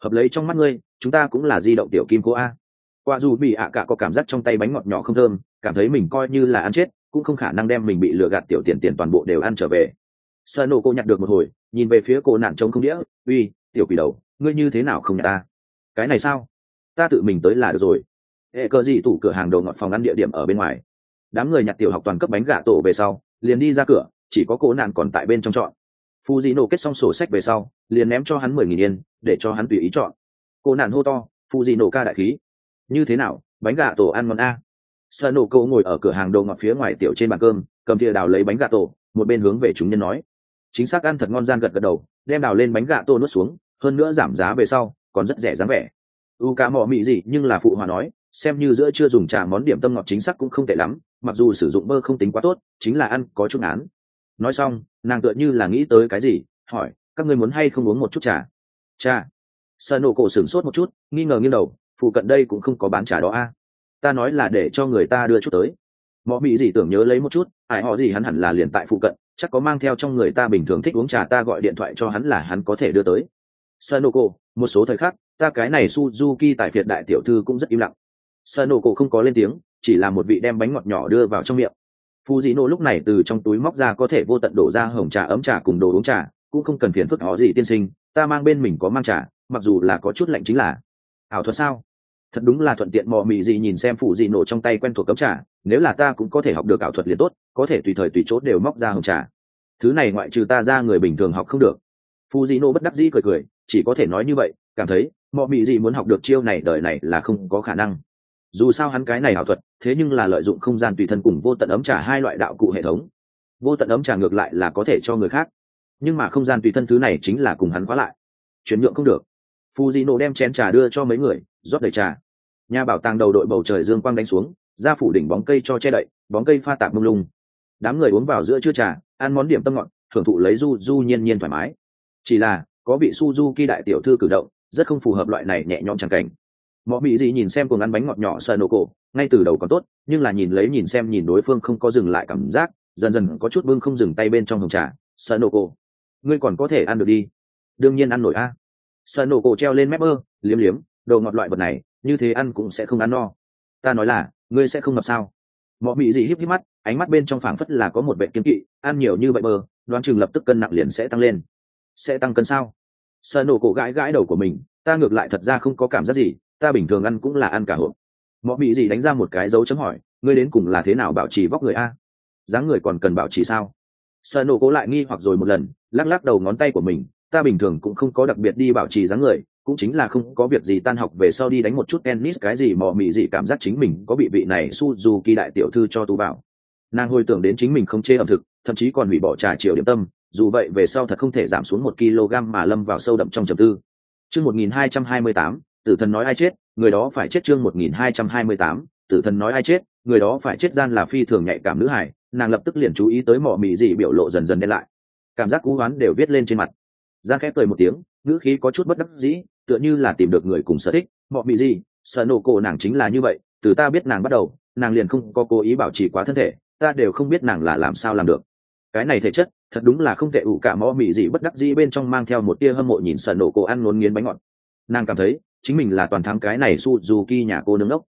hợp lấy trong mắt ngươi chúng ta cũng là di động tiểu kim cô a. Quả dù bị ạ cả có cảm giác trong tay bánh ngọt nhỏ không thơm, cảm thấy mình coi như là ăn chết cũng không khả năng đem mình bị lừa gạt tiểu tiền tiền toàn bộ đều ăn trở về. Sợ nổ cô nhặt được một hồi, nhìn về phía cô nạn trống không đĩa, uy tiểu quỷ đầu, ngươi như thế nào không nhặt ta? Cái này sao? Ta tự mình tới là được rồi. Hệ cờ gì tủ cửa hàng đồ ngọt phòng ăn địa điểm ở bên ngoài. Đám người nhặt tiểu học toàn cấp bánh gà tổ về sau liền đi ra cửa, chỉ có cô nạn còn tại bên trong chọn. Phu dị nổ kết xong sổ sách về sau liền ném cho hắn 10.000 yên để cho hắn tùy ý chọn. Cô nạn hô to, Phu dị nổ ca đại khí, như thế nào, bánh gà tổ ăn ngon a? Sợ nổ cô ngồi ở cửa hàng đồ ngọt phía ngoài tiểu trên bàn cơm, cầm thìa đào lấy bánh gà tổ, một bên hướng về chúng nhân nói, chính xác ăn thật ngon. Gian gật gật đầu, đem đào lên bánh gà tổ nuốt xuống, hơn nữa giảm giá về sau còn rất rẻ dáng vẻ. U cá mọ mị gì nhưng là phụ hòa nói, xem như giữa chưa dùng trà món điểm tâm ngọt chính xác cũng không tệ lắm, mặc dù sử dụng bơ không tính quá tốt, chính là ăn có chút án. Nói xong nàng tựa như là nghĩ tới cái gì, hỏi, các ngươi muốn hay không uống một chút trà? Trà? Sợ nổ cổ sửng sốt một chút, nghi ngờ nghiêng đầu, phụ cận đây cũng không có bán trà đó a. Ta nói là để cho người ta đưa chút tới. Mọ mị gì tưởng nhớ lấy một chút, ai họ gì hắn hẳn là liền tại phụ cận, chắc có mang theo trong người ta bình thường thích uống trà, ta gọi điện thoại cho hắn là hắn có thể đưa tới. Sanoko, một số thời khắc ta cái này Suzuki tại Việt đại tiểu thư cũng rất im lặng. Sanoko không có lên tiếng, chỉ là một vị đem bánh ngọt nhỏ đưa vào trong miệng. Fujino lúc này từ trong túi móc ra có thể vô tận đổ ra hồng trà ấm trà cùng đồ uống trà, cũng không cần phiền phức họ gì tiên sinh, ta mang bên mình có mang trà, mặc dù là có chút lạnh chính là ảo thuật sao? Thật đúng là thuận tiện. Mò mị gì nhìn xem Fujino trong tay quen thuộc cấm trà, nếu là ta cũng có thể học được ảo thuật liền tốt, có thể tùy thời tùy chỗ đều móc ra hồng trà. Thứ này ngoại trừ ta ra người bình thường học không được. Fujino bất đắc dĩ cười cười, chỉ có thể nói như vậy, cảm thấy mọ mị gì muốn học được chiêu này đời này là không có khả năng. Dù sao hắn cái này ảo thuật, thế nhưng là lợi dụng không gian tùy thân cùng vô tận ấm trà hai loại đạo cụ hệ thống. Vô tận ấm trà ngược lại là có thể cho người khác, nhưng mà không gian tùy thân thứ này chính là cùng hắn khóa lại, chuyển nhượng không được. Fujino đem chén trà đưa cho mấy người, rót đầy trà. Nhà bảo tàng đầu đội bầu trời dương quang đánh xuống, ra phủ đỉnh bóng cây cho che đậy, bóng cây pha tạp mông lung. Đám người uống vào giữa trưa trà, ăn món điểm tâm ngọt, thưởng thụ lấy du nhiên nhiên thoải mái. Chỉ là có vị Suzuki đại tiểu thư cử động rất không phù hợp loại này nhẹ nhõm chẳng cảnh. Mọ mị gì nhìn xem cùng ăn bánh ngọt nhỏ sờ nổ cổ, ngay từ đầu còn tốt, nhưng là nhìn xem nhìn đối phương không có dừng lại cảm giác, dần dần có chút bưng không dừng tay bên trong hồng trà. Sờ nổ cổ, ngươi còn có thể ăn được đi? Đương nhiên ăn nổi a. Sờ nổ cổ treo lên mép ơ, liếm liếm, đồ ngọt loại vật này như thế ăn cũng sẽ không ăn no. Ta nói là ngươi sẽ không ngập sao? Mọ mị gì híp híp mắt, ánh mắt bên trong phảng phất là có một vẻ kiên kỵ, ăn nhiều như vậy bơ, đoán chừng lập tức cân nặng liền sẽ tăng lên. Sẽ tăng cân sao? Sợ nổ cổ gãi gãi đầu của mình, ta ngược lại thật ra không có cảm giác gì, ta bình thường ăn cũng là ăn cả hộp. Mọ mị gì đánh ra một cái dấu chấm hỏi, ngươi đến cùng là thế nào bảo trì vóc người a? Dáng người còn cần bảo trì sao? Sợ nổ cổ lại nghi hoặc rồi một lần, lắc lắc đầu ngón tay của mình, ta bình thường cũng không có đặc biệt đi bảo trì dáng người, cũng chính là không có việc gì tan học về sau đi đánh một chút tennis cái gì. Mọ mị gì cảm giác chính mình có bị vị này Suzuki đại tiểu thư cho tú bảo. Nàng hồi tưởng đến chính mình không chê ẩm thực, thậm chí còn hủy bỏ trà chiều điểm tâm, dù vậy về sau thật không thể giảm xuống 1 kg mà lâm vào sâu đậm trong trầm tư. Chương 1228, tử thần nói ai chết, người đó phải chết. Chương 1228, tử thần nói ai chết, người đó phải chết. Gian là phi thường nhạy cảm nữ hải, nàng lập tức liền chú ý tới mọ mị gì biểu lộ dần dần đen lại, cảm giác cú oán đều viết lên trên mặt. Gian khẽ cười một tiếng, ngữ khí có chút bất đắc dĩ, tựa như là tìm được người cùng sở thích. Mọ mị gì, sợ nổ cổ nàng chính là như vậy, từ ta biết nàng bắt đầu, nàng liền không có cố ý bảo trì quá thân thể, ta đều không biết nàng là làm sao làm được. Cái này thể chất thật đúng là không tệ. Ủ cả mọ mị gì bất đắc dĩ bên trong mang theo một tia hâm mộ nhìn sợ nổ cổ ăn ngốn nghiến bánh ngọt. Nàng cảm thấy chính mình là toàn thắng cái này Suzuki nhà cô nương ốc.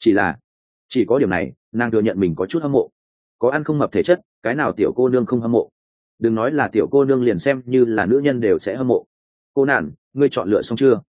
Chỉ có điểm này nàng thừa nhận mình có chút hâm mộ. Có ăn không mập thể chất, cái nào tiểu cô nương không hâm mộ? Đừng nói là tiểu cô nương, liền xem như là nữ nhân đều sẽ hâm mộ. Cô nạn, ngươi chọn lựa xong chưa?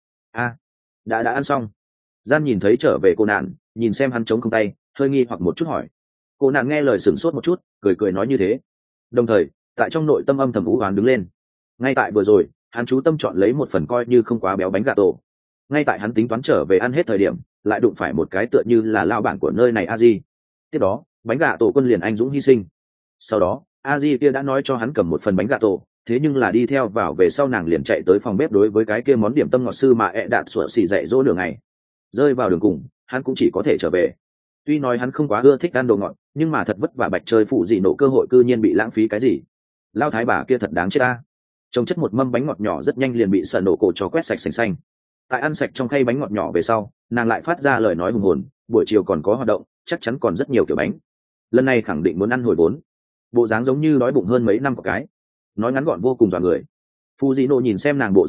Đã ăn xong. Gian nhìn thấy trở về cô nạn, nhìn xem hắn chống không tay, hơi nghi hoặc một chút hỏi. Cô nạn nghe lời sửng sốt một chút, cười nói như thế. Đồng thời tại trong nội tâm âm thầm vũ hoán đứng lên. Ngay tại vừa rồi hắn chú tâm chọn lấy một phần coi như không quá béo bánh gà tổ. Ngay tại hắn tính toán trở về ăn hết thời điểm, lại đụng phải một cái tựa như là lao bản của nơi này a di. Tiếp đó bánh gà tổ quân liền anh dũng hy sinh. Sau đó a di kia đã nói cho hắn cầm một phần bánh gà tổ, thế nhưng là đi theo vào về sau nàng liền chạy tới phòng bếp đối với cái kia món điểm tâm ngọt sư mà đạt sủa xì dạy dỗ nửa ngày. Rơi vào đường cùng hắn cũng chỉ có thể trở về. Tuy nói hắn không quá ưa thích ăn đồ ngọt, nhưng mà thật vất vả bạch chơi phụ dị nổ cơ hội cư nhiên bị lãng phí cái gì. Lao thái bà kia thật đáng chết ta. Trông chất một mâm bánh ngọt nhỏ rất nhanh liền bị sợ nổ cổ cho quét sạch sành xanh. Tại ăn sạch trong khay bánh ngọt nhỏ về sau, nàng lại phát ra lời nói hùng hồn, buổi chiều còn có hoạt động, chắc chắn còn rất nhiều kiểu bánh. Lần này khẳng định muốn ăn hồi vốn. Bộ dáng giống như đói bụng hơn mấy năm có cái. Nói ngắn gọn vô cùng dọa người. Fujino nhìn xem nàng bộ dáng này,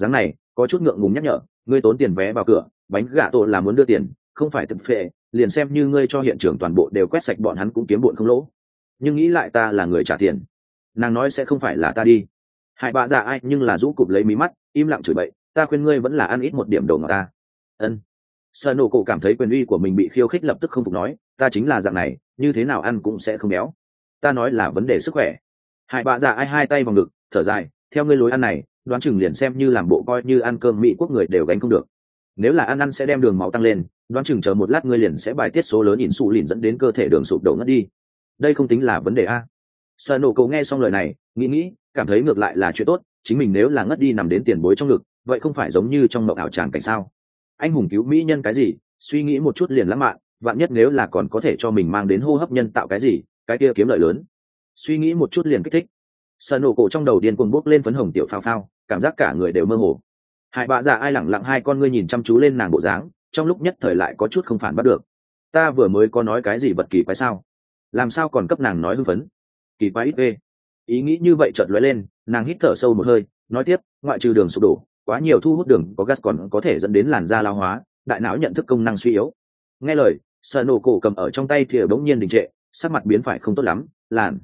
có chút ngượng ngùng nhắc nhở, ngươi tốn tiền vé vào cửa, bánh gà tổ là muốn đưa tiền, không phải thực phệ, liền xem như ngươi cho hiện trường toàn bộ đều quét sạch bọn hắn cũng kiếm bộn không lỗ. Nhưng nghĩ lại ta là người trả tiền, nàng nói sẽ không phải là ta đi. Hại bạ dạ ai nhưng là rũ cụp lấy mí mắt, im lặng chửi bậy, ta khuyên ngươi vẫn là ăn ít một điểm đồ ngọt ta. Ân. Sợ nổ cổ cảm thấy quyền uy của mình bị khiêu khích, lập tức không phục nói, ta chính là dạng này, như thế nào ăn cũng sẽ không béo. Ta nói là vấn đề sức khỏe. Hại bạ dạ ai hai tay vào ngực, thở dài, theo ngươi lối ăn này, đoán chừng liền xem như làm bộ coi như ăn cơm Mỹ quốc người đều gánh không được. Nếu là ăn sẽ đem đường máu tăng lên, đoán chừng chờ một lát ngươi liền sẽ bài tiết số lớn insulin dẫn đến cơ thể đường sụp đổ ngất đi. Đây không tính là vấn đề a. Sợ nổ cổ nghe xong lời này, nghĩ, cảm thấy ngược lại là chuyện tốt, chính mình nếu là ngất đi nằm đến tiền bối trong ngực, vậy không phải giống như trong mộng ảo tràng cảnh sao? Anh hùng cứu mỹ nhân cái gì, suy nghĩ một chút liền lãng mạn, vạn nhất nếu là còn có thể cho mình mang đến hô hấp nhân tạo cái gì, cái kia kiếm lợi lớn. Suy nghĩ một chút liền kích thích. Sợ nổ cổ trong đầu điên cuồng bốc lên phấn hồng tiểu phao phao, cảm giác cả người đều mơ hồ. Hại bạ dạ ai lẳng lặng hai con ngươi nhìn chăm chú lên nàng bộ dáng, trong lúc nhất thời lại có chút không phản bắt được. Ta vừa mới có nói cái gì vật kỳ quái sao? Làm sao còn cấp nàng nói hưng phấn? Kỳ quái ít ghê. Ý nghĩ như vậy chợt lóe lên, nàng hít thở sâu một hơi, nói tiếp, ngoại trừ đường sụp đổ, quá nhiều thu hút đường có gas còn có thể dẫn đến làn da lao hóa, đại não nhận thức công năng suy yếu. Nghe lời, sợ nổ cổ cầm ở trong tay thì bỗng nhiên đình trệ, sắc mặt biến phải không tốt lắm,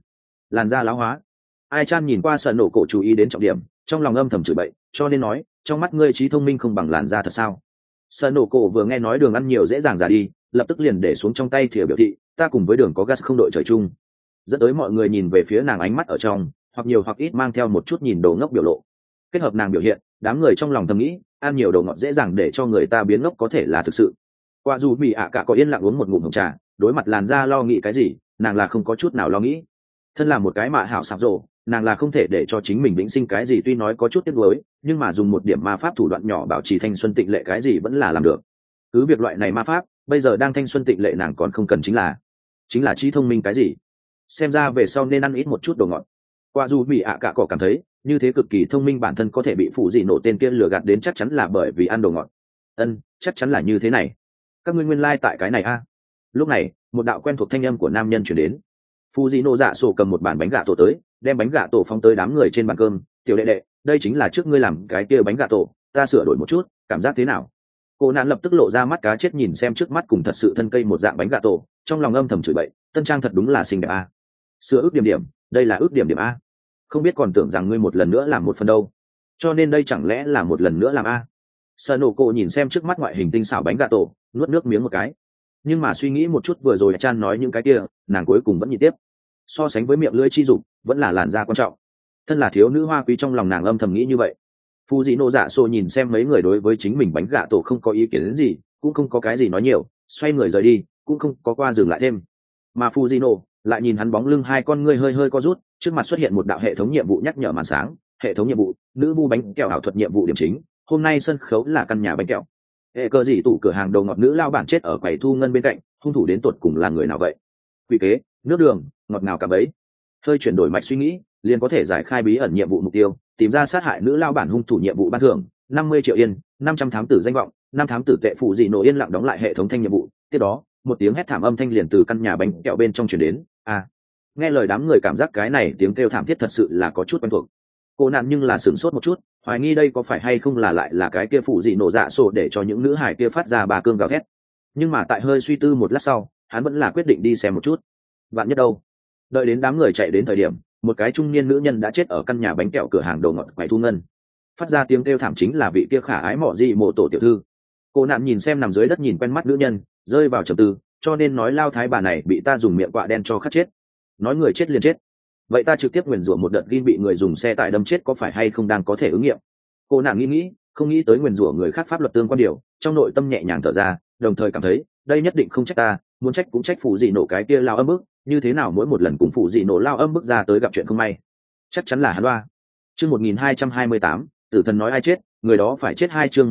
làn da lão hóa. Ai chan nhìn qua sợ nổ cổ chú ý đến trọng điểm, trong lòng âm thầm chửi bậy, cho nên nói, trong mắt ngươi trí thông minh không bằng làn da thật sao? Sợ nổ cổ vừa nghe nói đường ăn nhiều dễ dàng già đi, lập tức liền để xuống trong tay thìa biểu thị, ta cùng với đường có gas không đội trời chung. Dẫn tới mọi người nhìn về phía nàng ánh mắt ở trong, hoặc nhiều hoặc ít mang theo một chút nhìn đồ ngốc biểu lộ. Kết hợp nàng biểu hiện, đám người trong lòng thầm nghĩ, ăn nhiều đồ ngọt dễ dàng để cho người ta biến ngốc có thể là thực sự. Qua dù bị cả có yên lặng uống một ngụm hồng trà, đối mặt làn da lo nghĩ cái gì, nàng là không có chút nào lo nghĩ. Thân là một cái mạ hảo sạp rộ, nàng là không thể để cho chính mình vĩnh sinh cái gì, tuy nói có chút tiếc nuối, nhưng mà dùng một điểm ma pháp thủ đoạn nhỏ bảo trì thanh xuân tịnh lệ cái gì vẫn là làm được. Cứ việc loại này ma pháp bây giờ đang thanh xuân tịnh lệ nàng còn không cần, chính là trí thông minh cái gì. Xem ra về sau nên ăn ít một chút đồ ngọt. Qua dù bị cả cỏ cảm thấy như thế cực kỳ thông minh, bản thân có thể bị phụ dị nổ tên kia lừa gạt đến chắc chắn là bởi vì ăn đồ ngọt. Chắc chắn là như thế này. Các ngươi nguyên lai tại cái này a. Lúc này một đạo quen thuộc thanh âm của nam nhân chuyển đến. Phụ dị nổ dạ sổ cầm một bản bánh gà tổ tới, đem bánh gà tổ phóng tới đám người trên bàn cơm. Tiểu đệ đệ, đây chính là trước ngươi làm cái kia bánh gà tổ, ta sửa đổi một chút, cảm giác thế nào? Cô nạn lập tức lộ ra mắt cá chết nhìn xem trước mắt cùng thật sự thân cây một dạng bánh gà tổ, trong lòng âm thầm chửi bậy, tân trang thật đúng là xinh đẹp a. Sửa ước điểm, đây là ước điểm a. Không biết còn tưởng rằng ngươi một lần nữa làm một phần đâu, cho nên đây chẳng lẽ là một lần nữa làm a. Sợ nổ cổ nhìn xem trước mắt ngoại hình tinh xảo bánh gà tổ, nuốt nước miếng một cái, nhưng mà suy nghĩ một chút vừa rồi Chan nói những cái kia, nàng cuối cùng vẫn nhịn tiếp. So sánh với miệng lưỡi chi dục, vẫn là làn da quan trọng. Thân là thiếu nữ hoa quý, trong lòng nàng âm thầm nghĩ như vậy. Phu dị nô dạ sô nhìn xem mấy người đối với chính mình bánh gà tổ không có ý kiến đến gì, cũng không có cái gì nói nhiều, xoay người rời đi, cũng không có qua dừng lại thêm. Mà Fujino lại nhìn hắn bóng lưng, hai con ngươi hơi hơi co rút, trước mặt xuất hiện một đạo hệ thống nhiệm vụ nhắc nhở màn sáng. Hệ thống nhiệm vụ: nữ bu bánh kẹo ảo thuật nhiệm vụ điểm chính, hôm nay sân khấu là căn nhà bánh kẹo. Hệ cơ gì tủ cửa hàng đầu ngọt nữ lao bản chết ở quầy thu ngân bên cạnh, hung thủ đến tột cùng là người nào vậy? Quỷ kế, nước đường, ngọt ngào cả bấy. Hơi chuyển đổi mạch suy nghĩ, liền có thể giải khai bí ẩn nhiệm vụ mục tiêu, tìm ra sát hại nữ lao bản hung thủ. Nhiệm vụ ban thưởng 50 triệu yên, 500 thám tử danh vọng, 5 thám tử tệ. Phụ dị nổ yên lặng đóng lại hệ thống thanh nhiệm vụ. Tiếp đó một tiếng hét thảm âm thanh liền từ căn nhà bánh kẹo bên trong truyền đến. Nghe lời đám người cảm giác cái này tiếng kêu thảm thiết thật sự là có chút quen thuộc. Cô nạn nhưng là sửng sốt một chút, hoài nghi đây có phải hay không là lại là cái kia phụ dị nổ dạ sổ để cho những nữ hải kia phát ra bà cương gào thét. Nhưng mà tại hơi suy tư một lát sau, hắn vẫn là quyết định đi xem một chút. Vạn nhất đâu. Đợi đến đám người chạy đến thời điểm, một cái trung niên nữ nhân đã chết ở căn nhà bánh kẹo cửa hàng đồ ngọt quầy thu ngân. Phát ra tiếng kêu thảm chính là vị kia khả ái mỏ dị mộ tổ tiểu thư. Cô nạn nhìn xem nằm dưới đất nhìn quen mắt nữ nhân, rơi vào trầm tư, cho nên nói lao thái bà này bị ta dùng miệng quạ đen cho khắc chết. Nói người chết liền chết, vậy ta trực tiếp nguyền rủa một đợt gin bị người dùng xe tải đâm chết có phải hay không đang có thể ứng nghiệm. Cô nàng nghĩ, không nghĩ tới nguyền rủa người khác pháp luật tương quan điều, trong nội tâm nhẹ nhàng thở ra, đồng thời cảm thấy đây nhất định không trách ta, muốn trách cũng trách phụ dị nổ cái kia lao âm bức, như thế nào mỗi một lần cùng phụ dị nổ lao âm bức ra tới gặp chuyện không may, chắc chắn là hắn loa. Chương 1228, tử thần nói ai chết, người đó phải chết. Chương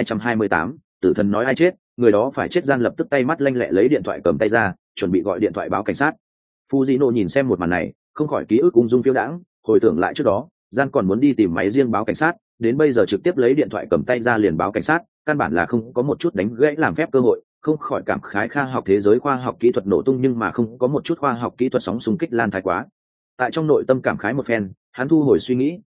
1228, tử thần nói ai chết, người đó phải chết. Gian lập tức tay mắt lanh lẹ lấy điện thoại cầm tay ra, chuẩn bị gọi điện thoại báo cảnh sát. Fujino nhìn xem một màn này, không khỏi ký ức ung dung phiêu đãng, hồi tưởng lại trước đó, Gian còn muốn đi tìm máy riêng báo cảnh sát, đến bây giờ trực tiếp lấy điện thoại cầm tay ra liền báo cảnh sát, căn bản là không có một chút đánh gãy làm phép cơ hội, không khỏi cảm khái khoa học thế giới khoa học kỹ thuật nổ tung nhưng mà không có một chút khoa học kỹ thuật sóng xung kích lan thái quá. Tại trong nội tâm cảm khái một phen, hắn thu hồi suy nghĩ,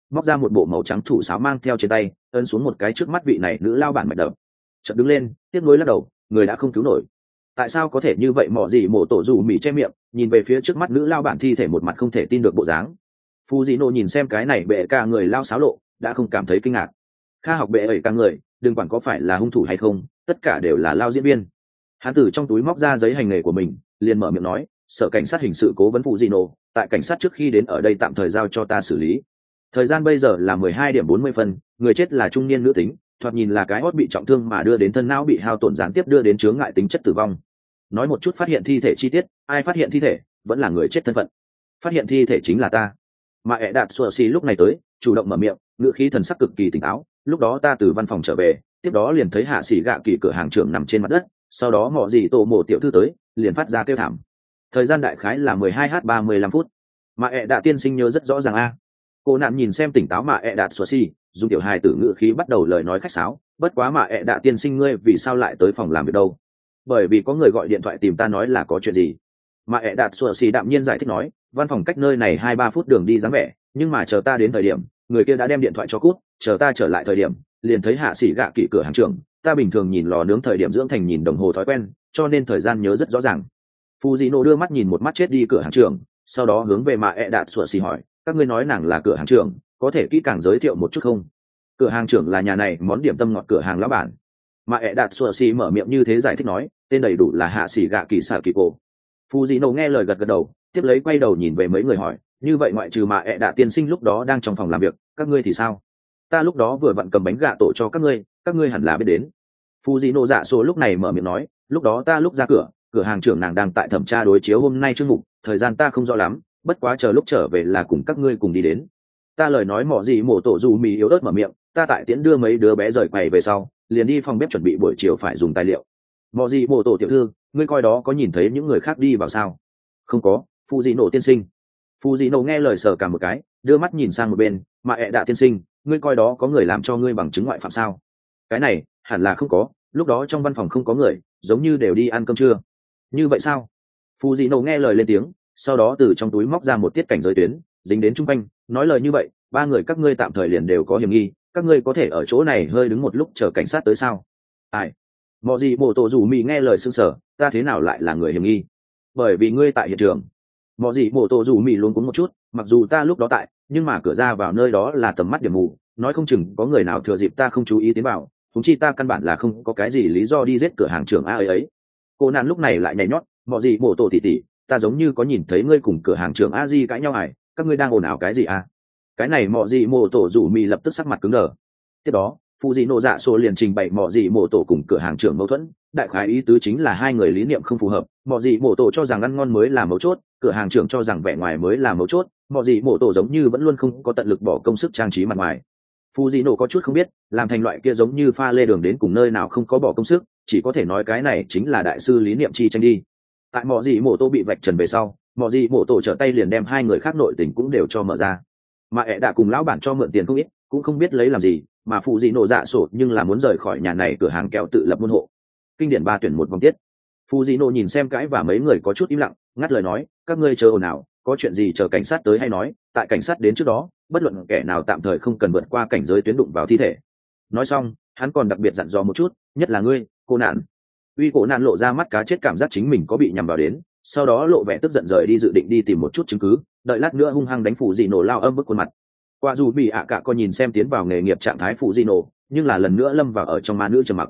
móc ra một bộ màu trắng thủ sáo mang theo trên tay, ấn xuống một cái trước mắt vị này nữ lao bản mạch đập. Chợt đứng lên, tiếc nuối lắc đầu, người đã không cứu nổi. Tại sao có thể như vậy? Mọ gì mổ tổ dù mỉ che miệng, nhìn về phía trước mắt nữ lao bản thi thể, một mặt không thể tin được bộ dáng. Fujino nhìn xem cái này bệ cả người lao xáo lộ, đã không cảm thấy kinh ngạc. Kha học bệ ấy cả người, đừng quản có phải là hung thủ hay không, tất cả đều là lao diễn viên. Hắn từ trong túi móc ra giấy hành nghề của mình, liền mở miệng nói, sở cảnh sát hình sự cố vấn Fujino, tại cảnh sát trước khi đến ở đây tạm thời giao cho ta xử lý. Thời gian bây giờ là 12:40, người chết là trung niên nữ tính, thoạt nhìn là cái hót bị trọng thương mà đưa đến thân não bị hao tổn, gián tiếp đưa đến chướng ngại tính chất tử vong. Nói một chút phát hiện thi thể chi tiết, ai phát hiện thi thể, vẫn là người chết thân phận. Phát hiện thi thể chính là ta. Mà ẹ đạt sùa xì lúc này tới, chủ động mở miệng, ngữ khí thần sắc cực kỳ tỉnh táo. Lúc đó ta từ văn phòng trở về, tiếp đó liền thấy hạ sĩ gạ kỳ cửa hàng trưởng nằm trên mặt đất, sau đó mọ gì tổ mổ tiểu thư tới, liền phát ra kêu thảm. Thời gian đại khái là 12h35. Mà ẹ đạt tiên sinh nhớ rất rõ ràng a. Cô nạn nhìn xem tỉnh táo mà ẹ đạt sùa xì, dùng tiểu hài tử ngữ khí bắt đầu lời nói khách sáo. Bất quá mà ẹ đạt tiên sinh ngươi vì sao lại tới phòng làm việc đâu? Bởi vì có người gọi điện thoại tìm ta nói là có chuyện gì. Mà ẹ đạt sùa xì đạm nhiên giải thích nói, văn phòng cách nơi này 2-3 phút đường đi dáng vẻ, nhưng mà chờ ta đến thời điểm, người kia đã đem điện thoại cho cút, chờ ta trở lại thời điểm, liền thấy hạ sĩ gạ kỳ cửa hàng trưởng, ta bình thường nhìn lò nướng thời điểm dưỡng thành nhìn đồng hồ thói quen, cho nên thời gian nhớ rất rõ ràng. Fujino đưa mắt nhìn một mắt chết đi cửa hàng trưởng, sau đó hướng về mà ẹ đạt sủa xì hỏi, các ngươi nói nàng là cửa hàng trưởng, có thể kỹ càng giới thiệu một chút không? Cửa hàng trưởng là nhà này món điểm tâm ngọt cửa hàng lão bản. Mà ẹ đạt sủa xì mở miệng như thế giải thích nói, tên đầy đủ là hạ sĩ gạ kỳ xạ kỳ cổ. Fujino nghe lời gật gật đầu, tiếp lấy quay đầu nhìn về mấy người hỏi, như vậy ngoại trừ mà ẹ đạt tiên sinh lúc đó đang trong phòng làm việc, các ngươi thì sao? Ta lúc đó vừa vặn cầm bánh gạ tổ cho các ngươi hẳn là biết đến. Fujino dạ số lúc này mở miệng nói, lúc đó ta lúc ra cửa hàng trưởng nàng đang tại thẩm tra đối chiếu hôm nay chương mục, thời gian ta không rõ lắm, bất quá chờ lúc trở về là cùng các ngươi cùng đi đến. Ta lời nói mỏ gì mổ tổ dù mì yếu ớt mở miệng, ta tại tiễn đưa mấy đứa bé rời quầy về sau, liền đi phòng bếp chuẩn bị buổi chiều phải dùng tài liệu. Mỏ gì mổ tổ tiểu thư, ngươi coi đó có nhìn thấy những người khác đi vào sao? Không có. Fujino tiên sinh. Fujino nghe lời sờ cả một cái, đưa mắt nhìn sang một bên, mà ẹ đạ tiên sinh, ngươi coi đó có người làm cho ngươi bằng chứng ngoại phạm sao? Cái này hẳn là không có, lúc đó trong văn phòng không có người, giống như đều đi ăn cơm trưa. Như vậy sao? Fujino nghe lời lên tiếng, sau đó từ trong túi móc ra một tiết cảnh giới tuyến, dính đến trung quanh, nói lời như vậy, ba người các ngươi tạm thời liền đều có hiểm nghi, các ngươi có thể ở chỗ này hơi đứng một lúc chờ cảnh sát tới sao? Ai? Mọ gì bộ tổ rủ mì nghe lời sương sở, ta thế nào lại là người hiểm nghi? Bởi vì ngươi tại hiện trường. Mọ gì bộ tổ rủ mì luôn cuống một chút, mặc dù ta lúc đó tại, nhưng mà cửa ra vào nơi đó là tầm mắt điểm mù, nói không chừng có người nào thừa dịp ta không chú ý tiến vào, thúng chi ta căn bản là không có cái gì lý do đi giết cửa hàng trưởng a ấy. Cô nạn lúc này lại nhảy nhót, mọ gì bộ tổ tỉ tỉ, ta giống như có nhìn thấy ngươi cùng cửa hàng trưởng a di cãi nhau ải, các ngươi đang ồn ào cái gì à? Cái này mọ gì mộ tổ rủ mì lập tức sắc mặt cứng đờ. Tiếp đó Fujino dạ sổ liền trình bày mọ gì mộ tổ cùng cửa hàng trưởng mâu thuẫn, đại khái ý tứ chính là hai người lý niệm không phù hợp, mọ gì mộ tổ cho rằng ăn ngon mới là mấu chốt, cửa hàng trưởng cho rằng vẻ ngoài mới là mấu chốt, mọ gì mộ tổ giống như vẫn luôn không có tận lực bỏ công sức trang trí mặt ngoài. Fujino có chút không biết, làm thành loại kia giống như pha lê đường đến cùng nơi nào không có bỏ công sức, chỉ có thể nói cái này chính là đại sư lý niệm chi tranh đi. Tại mọ gì mộ tổ bị vạch trần về sau, mọ gì mộ tổ trở tay liền đem hai người khác nội tình cũng đều cho mở ra, mà ẹ đã cùng lão bản cho mượn tiền không ít, cũng không biết lấy làm gì, mà phụ gì nổ dạ sổ nhưng là muốn rời khỏi nhà này cửa hàng kẹo tự lập môn hộ. Kinh điển 3 tuyển 1 vòng tiết. Phụ gì nổ nhìn xem cãi và mấy người có chút im lặng, ngắt lời nói, các ngươi chờ ồn ào, có chuyện gì chờ cảnh sát tới hay nói, tại cảnh sát đến trước đó, bất luận kẻ nào tạm thời không cần vượt qua cảnh giới tuyến đụng vào thi thể. Nói xong, hắn còn đặc biệt dặn dò một chút, nhất là ngươi, cô nạn. Uy cổ nạn lộ ra mắt cá chết, cảm giác chính mình có bị nhầm vào đến, sau đó lộ vẻ tức giận rời đi, dự định đi tìm một chút chứng cứ, đợi lát nữa hung hăng đánh phụ gì nổ lao âm bức khuôn mặt. Qua dù bị ạ cả có nhìn xem tiến vào nghề nghiệp trạng thái phụ gì nổ, nhưng là lần nữa lâm vào ở trong ma nữ trầm mặc.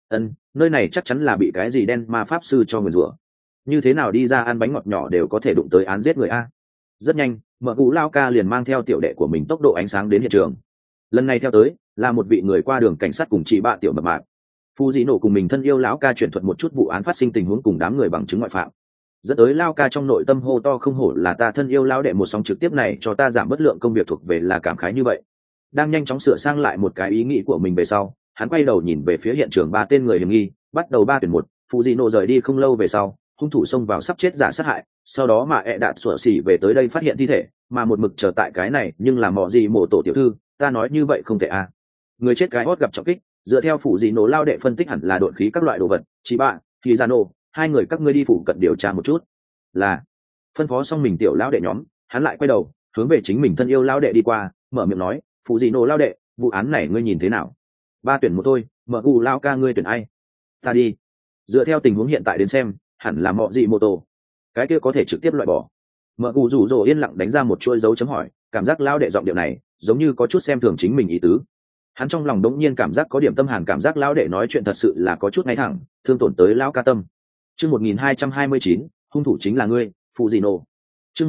Nơi này chắc chắn là bị cái gì đen ma pháp sư cho người rủa. Như thế nào đi ra ăn bánh ngọt nhỏ đều có thể đụng tới án giết người a. Rất nhanh, mợ cú lao ca liền mang theo tiểu đệ của mình tốc độ ánh sáng đến hiện trường. Lần này theo tới là một vị người qua đường cảnh sát cùng chị bạ tiểu mập mạp. Phụ dị nổ cùng mình thân yêu lão ca chuyển thuật một chút vụ án phát sinh tình huống cùng đám người bằng chứng ngoại phạm, dẫn tới lao ca trong nội tâm hô to không hổ là ta thân yêu lao đệ, một sóng trực tiếp này cho ta giảm bất lượng công việc thuộc về là cảm khái như vậy. Đang nhanh chóng sửa sang lại một cái ý nghĩ của mình về sau, hắn quay đầu nhìn về phía hiện trường 3 tên người hiểm nghi, bắt đầu 3 tuyển 1. Phụ dị nổ rời đi không lâu về sau, hung thủ xông vào sắp chết giả sát hại, sau đó mà ẹ đạt sủa xỉ về tới đây phát hiện thi thể, mà một mực chờ tại cái này nhưng là mọ gì mổ tổ tiểu thư, ta nói như vậy không thể à. Người chết cái hót gặp trọng kích, dựa theo phụ dị nổ lao đệ phân tích hẳn là độn khí các loại đồ vật, chị bạn thì ra nổ, hai người các ngươi đi phụ cận điều tra một chút. Là phân phó xong mình tiểu lão đệ nhóm, hắn lại quay đầu hướng về chính mình thân yêu lão đệ đi qua, mở miệng nói, phụ gì nổ lao đệ, vụ án này ngươi nhìn thế nào? Ba tuyển một thôi, mở cụ lao ca ngươi tuyển ai? Ta đi. Dựa theo tình huống hiện tại đến xem, hẳn là mọ gì mô tô. Cái kia có thể trực tiếp loại bỏ. Mở cụ rủ rồ yên lặng đánh ra một chuỗi dấu chấm hỏi, cảm giác lao đệ giọng điệu này giống như có chút xem thường chính mình ý tứ. Hắn trong lòng đống nhiên cảm giác có điểm tâm hàn, cảm giác lao đệ nói chuyện thật sự là có chút ngay thẳng, thương tổn tới lao ca tâm. Chương 1229, hung thủ chính là ngươi, Fujino. Chương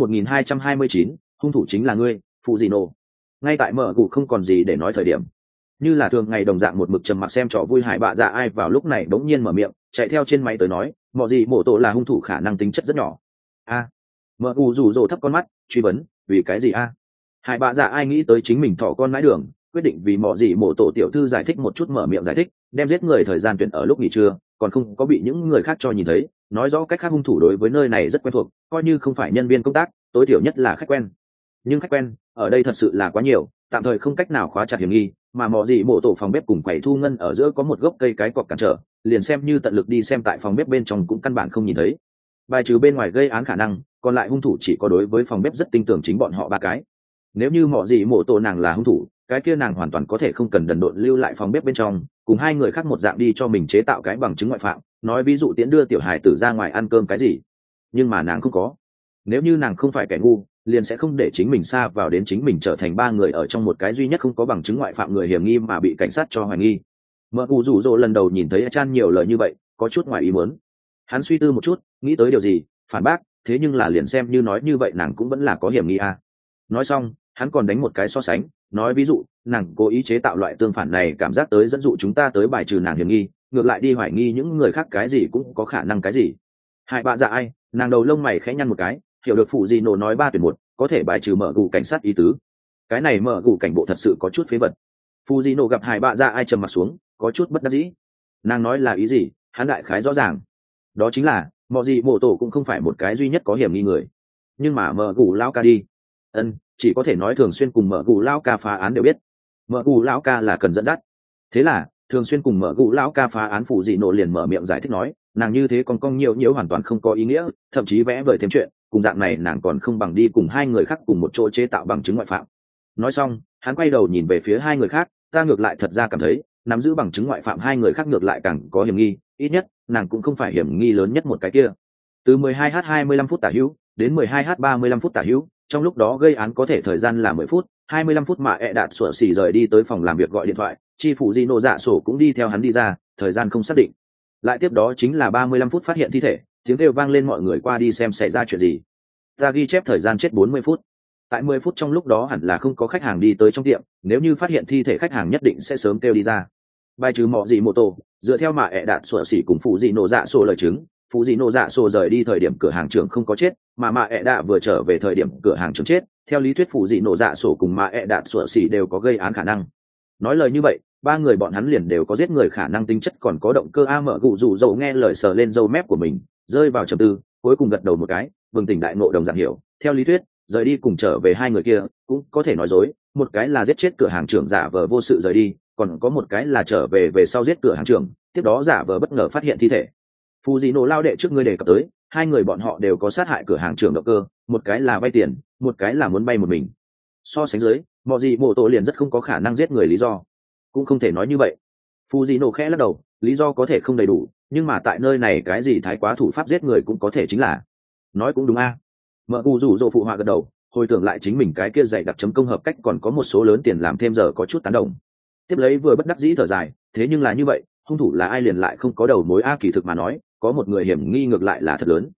1229, hung thủ chính là ngươi, Fujino. Ngay tại mở cụ không còn gì để nói thời điểm, như là thường ngày đồng dạng một mực trầm mặc xem trò vui hải bạ dạ ai vào lúc này đống nhiên mở miệng, chạy theo trên máy tới nói, mọi gì mổ tổ là hung thủ khả năng tính chất rất nhỏ. A. Mở cụ rủ rồ thấp con mắt, truy vấn, vì cái gì a? Hải bạ dạ ai nghĩ tới chính mình thỏ con mãi đường, quyết định vì mọi gì mổ tổ tiểu thư giải thích một chút, mở miệng giải thích, đem giết người thời gian tuyển ở lúc nghỉ trưa, còn không có bị những người khác cho nhìn thấy, nói rõ cách khác hung thủ đối với nơi này rất quen thuộc, coi như không phải nhân viên công tác, tối thiểu nhất là khách quen. Nhưng khách quen ở đây thật sự là quá nhiều, tạm thời không cách nào khóa chặt hiểm nghi, mà mọi gì mổ tổ phòng bếp cùng quầy thu ngân ở giữa có một gốc cây cái cọp cản trở, liền xem như tận lực đi xem tại phòng bếp bên trong cũng căn bản không nhìn thấy. Bài trừ bên ngoài gây án khả năng, còn lại hung thủ chỉ có đối với phòng bếp rất tin tưởng chính bọn họ ba cái. Nếu như mọi gì mổ tổ nàng là hung thủ, cái kia nàng hoàn toàn có thể không cần đần độn lưu lại phòng bếp bên trong, cùng hai người khác một dạng đi cho mình chế tạo cái bằng chứng ngoại phạm, nói ví dụ tiễn đưa tiểu hài tử ra ngoài ăn cơm cái gì. Nhưng mà nàng không có. Nếu như nàng không phải kẻ ngu, liền sẽ không để chính mình sa vào đến chính mình trở thành ba người ở trong một cái duy nhất không có bằng chứng ngoại phạm người hiểm nghi mà bị cảnh sát cho hoài nghi. Mợ cụ rủ rỗ lần đầu nhìn thấy Chan nhiều lời như vậy, có chút ngoài ý muốn. Hắn suy tư một chút, nghĩ tới điều gì, phản bác, thế nhưng là liền xem như nói như vậy nàng cũng vẫn là có hiểm nghi à. Nói xong, hắn còn đánh một cái so sánh, nói ví dụ, nàng cố ý chế tạo loại tương phản này cảm giác tới dẫn dụ chúng ta tới bài trừ nàng hiểm nghi, ngược lại đi hoài nghi những người khác cái gì cũng có khả năng cái gì. Hại bạ dạ ai, nàng đầu lông mày khẽ nhăn một cái, hiểu được phụ gì nổ nói 3 tuyển 1, có thể bài trừ mở gù cảnh sát ý tứ. Cái này mở gù cảnh bộ thật sự có chút phế vật. Phụ gì nổ gặp hại bạ dạ ai trầm mặt xuống, có chút bất đắc dĩ. Nàng nói là ý gì, hắn đại khái rõ ràng. Đó chính là, mọi gì mổ tổ cũng không phải một cái duy nhất có hiểm nghi người. Nhưng mà mở gù lao ca đi. Chỉ có thể nói thường xuyên cùng mở gù lao ca phá án đều biết. Mở gù lao ca là cần dẫn dắt. Thế là, thường xuyên cùng mở gù lao ca phá án phụ gì nổ liền mở miệng giải thích nói, nàng như thế còn cong nhiều nhiễu hoàn toàn không có ý nghĩa, thậm chí vẽ vời thêm chuyện, cùng dạng này nàng còn không bằng đi cùng hai người khác cùng một chỗ chế tạo bằng chứng ngoại phạm. Nói xong, hắn quay đầu nhìn về phía hai người khác, ta ngược lại thật ra cảm thấy, nắm giữ bằng chứng ngoại phạm hai người khác ngược lại càng có hiểm nghi, ít nhất, nàng cũng không phải hiểm nghi lớn nhất một cái kia. Từ 12h25 phút tả hữu đến 12h35 phút tả hữu, trong lúc đó gây án có thể thời gian là 10 phút, 25 phút mà đạt sủa xỉ rời đi tới phòng làm việc gọi điện thoại, chi phủ Gino dạ sổ cũng đi theo hắn đi ra, thời gian không xác định. Lại tiếp đó chính là 35 phút phát hiện thi thể, tiếng kêu vang lên mọi người qua đi xem xảy ra chuyện gì. Ta ghi chép thời gian chết 40 phút. Tại 10 phút trong lúc đó hẳn là không có khách hàng đi tới trong tiệm, nếu như phát hiện thi thể khách hàng nhất định sẽ sớm kêu đi ra. Bài trừ mọi gì mô tô, dựa theo mà đạt sủa xỉ cùng phụ Gino dạ sổ lời chứng, phụ Gino dạ sổ rời đi thời điểm cửa hàng trưởng không có chết, mà đã vừa trở về thời điểm cửa hàng trưởng chết, theo lý thuyết phụ Gino dạ sổ cùng đạt sủa xỉ đều có gây án khả năng. Nói lời như vậy, ba người bọn hắn liền đều có giết người khả năng, tính chất còn có động cơ a. Mở gù rủ dầu nghe lời sờ lên râu mép của mình, rơi vào trầm tư, cuối cùng gật đầu một cái, bừng tỉnh đại ngộ đồng dạng hiểu, theo lý thuyết rời đi cùng trở về hai người kia cũng có thể nói dối, một cái là giết chết cửa hàng trưởng giả vờ vô sự rời đi, còn có một cái là trở về về sau giết cửa hàng trưởng, tiếp đó giả vờ bất ngờ phát hiện thi thể. Phù dị nổ lao đệ trước ngươi đề cập tới, hai người bọn họ đều có sát hại cửa hàng trưởng động cơ, một cái là vay tiền, một cái là muốn bay một mình. So sánh dưới, mọi gì mổ tổ liền rất không có khả năng giết người lý do. Cũng không thể nói như vậy. Phù dị nổ khẽ lắc đầu, lý do có thể không đầy đủ, nhưng mà tại nơi này cái gì thái quá thủ pháp giết người cũng có thể chính là. Nói cũng đúng a. Mở cụ rủ rỗ phụ họa gật đầu, hồi tưởng lại chính mình cái kia dạy đặc chấm công hợp cách còn có một số lớn tiền làm thêm giờ có chút tán đồng. Tiếp lấy vừa bất đắc dĩ thở dài, thế nhưng là như vậy, hung thủ là ai liền lại không có đầu mối a. Kỳ thực mà nói, có một người hiểm nghi ngược lại là thật lớn.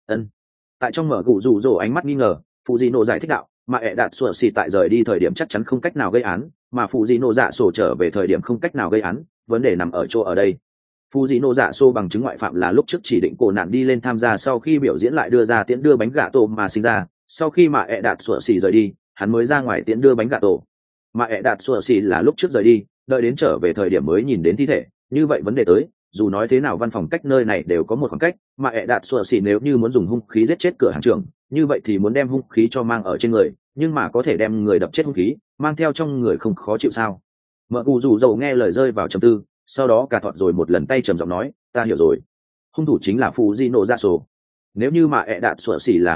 Tại trong mở cụ rủ rỗ ánh mắt nghi ngờ, phụ dị nổ giải thích đạo, mà đạt sủa xỉ tại rời đi thời điểm chắc chắn không cách nào gây án, mà phụ dị nổ dạ sổ trở về thời điểm không cách nào gây án, vấn đề nằm ở chỗ ở đây. Phụ dị nổ dạ sổ bằng chứng ngoại phạm là lúc trước chỉ định cổ nạn đi lên tham gia, sau khi biểu diễn lại đưa ra tiễn đưa bánh gà tổ mà sinh ra, sau khi mà đạt sủa xỉ rời đi, hắn mới ra ngoài tiễn đưa bánh gà tổ. Mà đạt sủa xỉ là lúc trước rời đi, đợi đến trở về thời điểm mới nhìn đến thi thể, như vậy vấn đề tới, dù nói thế nào văn phòng cách nơi này đều có một khoảng cách, mà đạt sủa xỉ nếu như muốn dùng hung khí giết chết cửa hàng trưởng, như vậy thì muốn đem hung khí cho mang ở trên người, nhưng mà có thể đem người đập chết hung khí mang theo trong người không khó chịu sao? Mở cụ rủ dầu nghe lời rơi vào trầm tư, sau đó cả thọt rồi một lần tay trầm giọng nói, ta hiểu rồi, hung thủ chính là phụ Gino dạ sổ. Nếu như mà đạt sủa xỉ là hung thủ,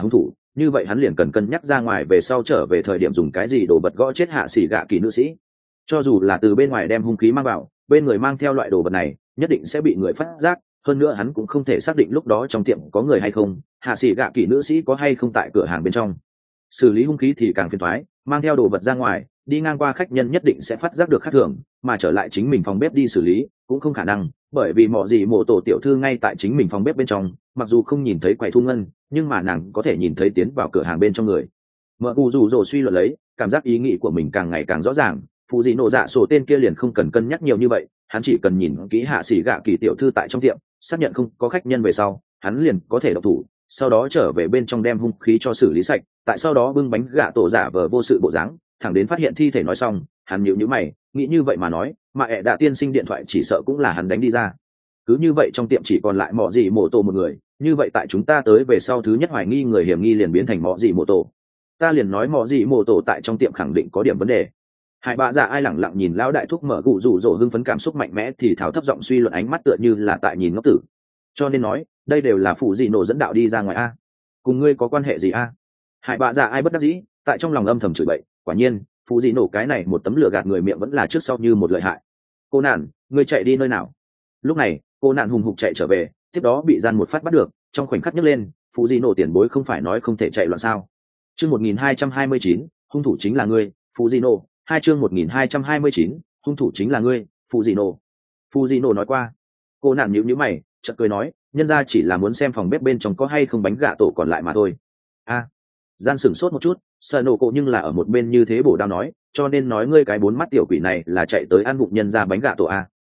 như vậy hắn liền cần cân nhắc ra ngoài về sau trở về thời điểm dùng cái gì đồ vật gõ chết hạ xỉ gạ kỳ nữ sĩ. Cho dù là từ bên ngoài đem hung khí mang vào, bên người mang theo loại đồ vật này nhất định sẽ bị người phát giác, hơn nữa hắn cũng không thể xác định lúc đó trong tiệm có người hay không, hạ xỉ gạ kỳ nữ sĩ có hay không tại cửa hàng bên trong. Xử lý hung khí thì càng phiền toái, mang theo đồ vật ra ngoài, đi ngang qua khách nhân nhất định sẽ phát giác được khác thường, mà trở lại chính mình phòng bếp đi xử lý cũng không khả năng, bởi vì mọ gì mộ tổ tiểu thư ngay tại chính mình phòng bếp bên trong, mặc dù không nhìn thấy quầy thu ngân, nhưng mà nàng có thể nhìn thấy tiến vào cửa hàng bên trong người. Mợ cụ rủ rồ suy luận lấy, cảm giác ý nghĩ của mình càng ngày càng rõ ràng, phụ gì nổ dạ sổ tên kia liền không cần cân nhắc nhiều như vậy, hắn chỉ cần nhìn kỹ hạ xỉ gạ kỳ tiểu thư tại trong tiệm, xác nhận không có khách nhân về sau, hắn liền có thể độc thủ, sau đó trở về bên trong đem hung khí cho xử lý sạch, tại sau đó bưng bánh gà tổ giả vờ vô sự bộ dáng, thẳng đến phát hiện thi thể nói xong, hắn nhíu mày, nghĩ như vậy mà nói, mà ẹ đã tiên sinh điện thoại chỉ sợ cũng là hắn đánh đi ra. Cứ như vậy trong tiệm chỉ còn lại mọ gì mộ tổ một người, như vậy tại chúng ta tới về sau thứ nhất hoài nghi người hiểm nghi liền biến thành mọ gì mộ tổ. Ta liền nói mọ gì mộ tổ tại trong tiệm khẳng định có điểm vấn đề. Hải bạ dạ ai lẳng lặng nhìn lão đại thúc mở cụ rủ rỗ hưng phấn cảm xúc mạnh mẽ thì thảo thấp giọng suy luận, ánh mắt tựa như là tại nhìn ngốc tử. Cho nên nói, đây đều là phụ gì nổ dẫn đạo đi ra ngoài a. Cùng ngươi có quan hệ gì a? Hải bạ dạ ai bất đắc dĩ, tại trong lòng âm thầm chửi bậy, quả nhiên, phụ gì nổ cái này một tấm lửa gạt người miệng vẫn là trước sau như một lợi hại. Cô nạn, ngươi chạy đi nơi nào? Lúc này, cô nạn hùng hục chạy trở về, tiếp đó bị gian một phát bắt được, trong khoảnh khắc nhấc lên, phụ gì nổ tiền bối không phải nói không thể chạy loạn sao? Chương 1229, hung thủ chính là ngươi, phụ gì nổ. Hai chương 1229, hung thủ chính là ngươi, Fujino. Fujino nói qua. Cô nạn nhíu mày, chợt cười nói, nhân ra chỉ là muốn xem phòng bếp bên trong có hay không bánh gà tổ còn lại mà thôi. Gian sửng sốt một chút, sợ nổ cổ nhưng là ở một bên như thế bổ đao nói, cho nên nói ngươi cái bốn mắt tiểu quỷ này là chạy tới ăn bụng nhân ra bánh gà tổ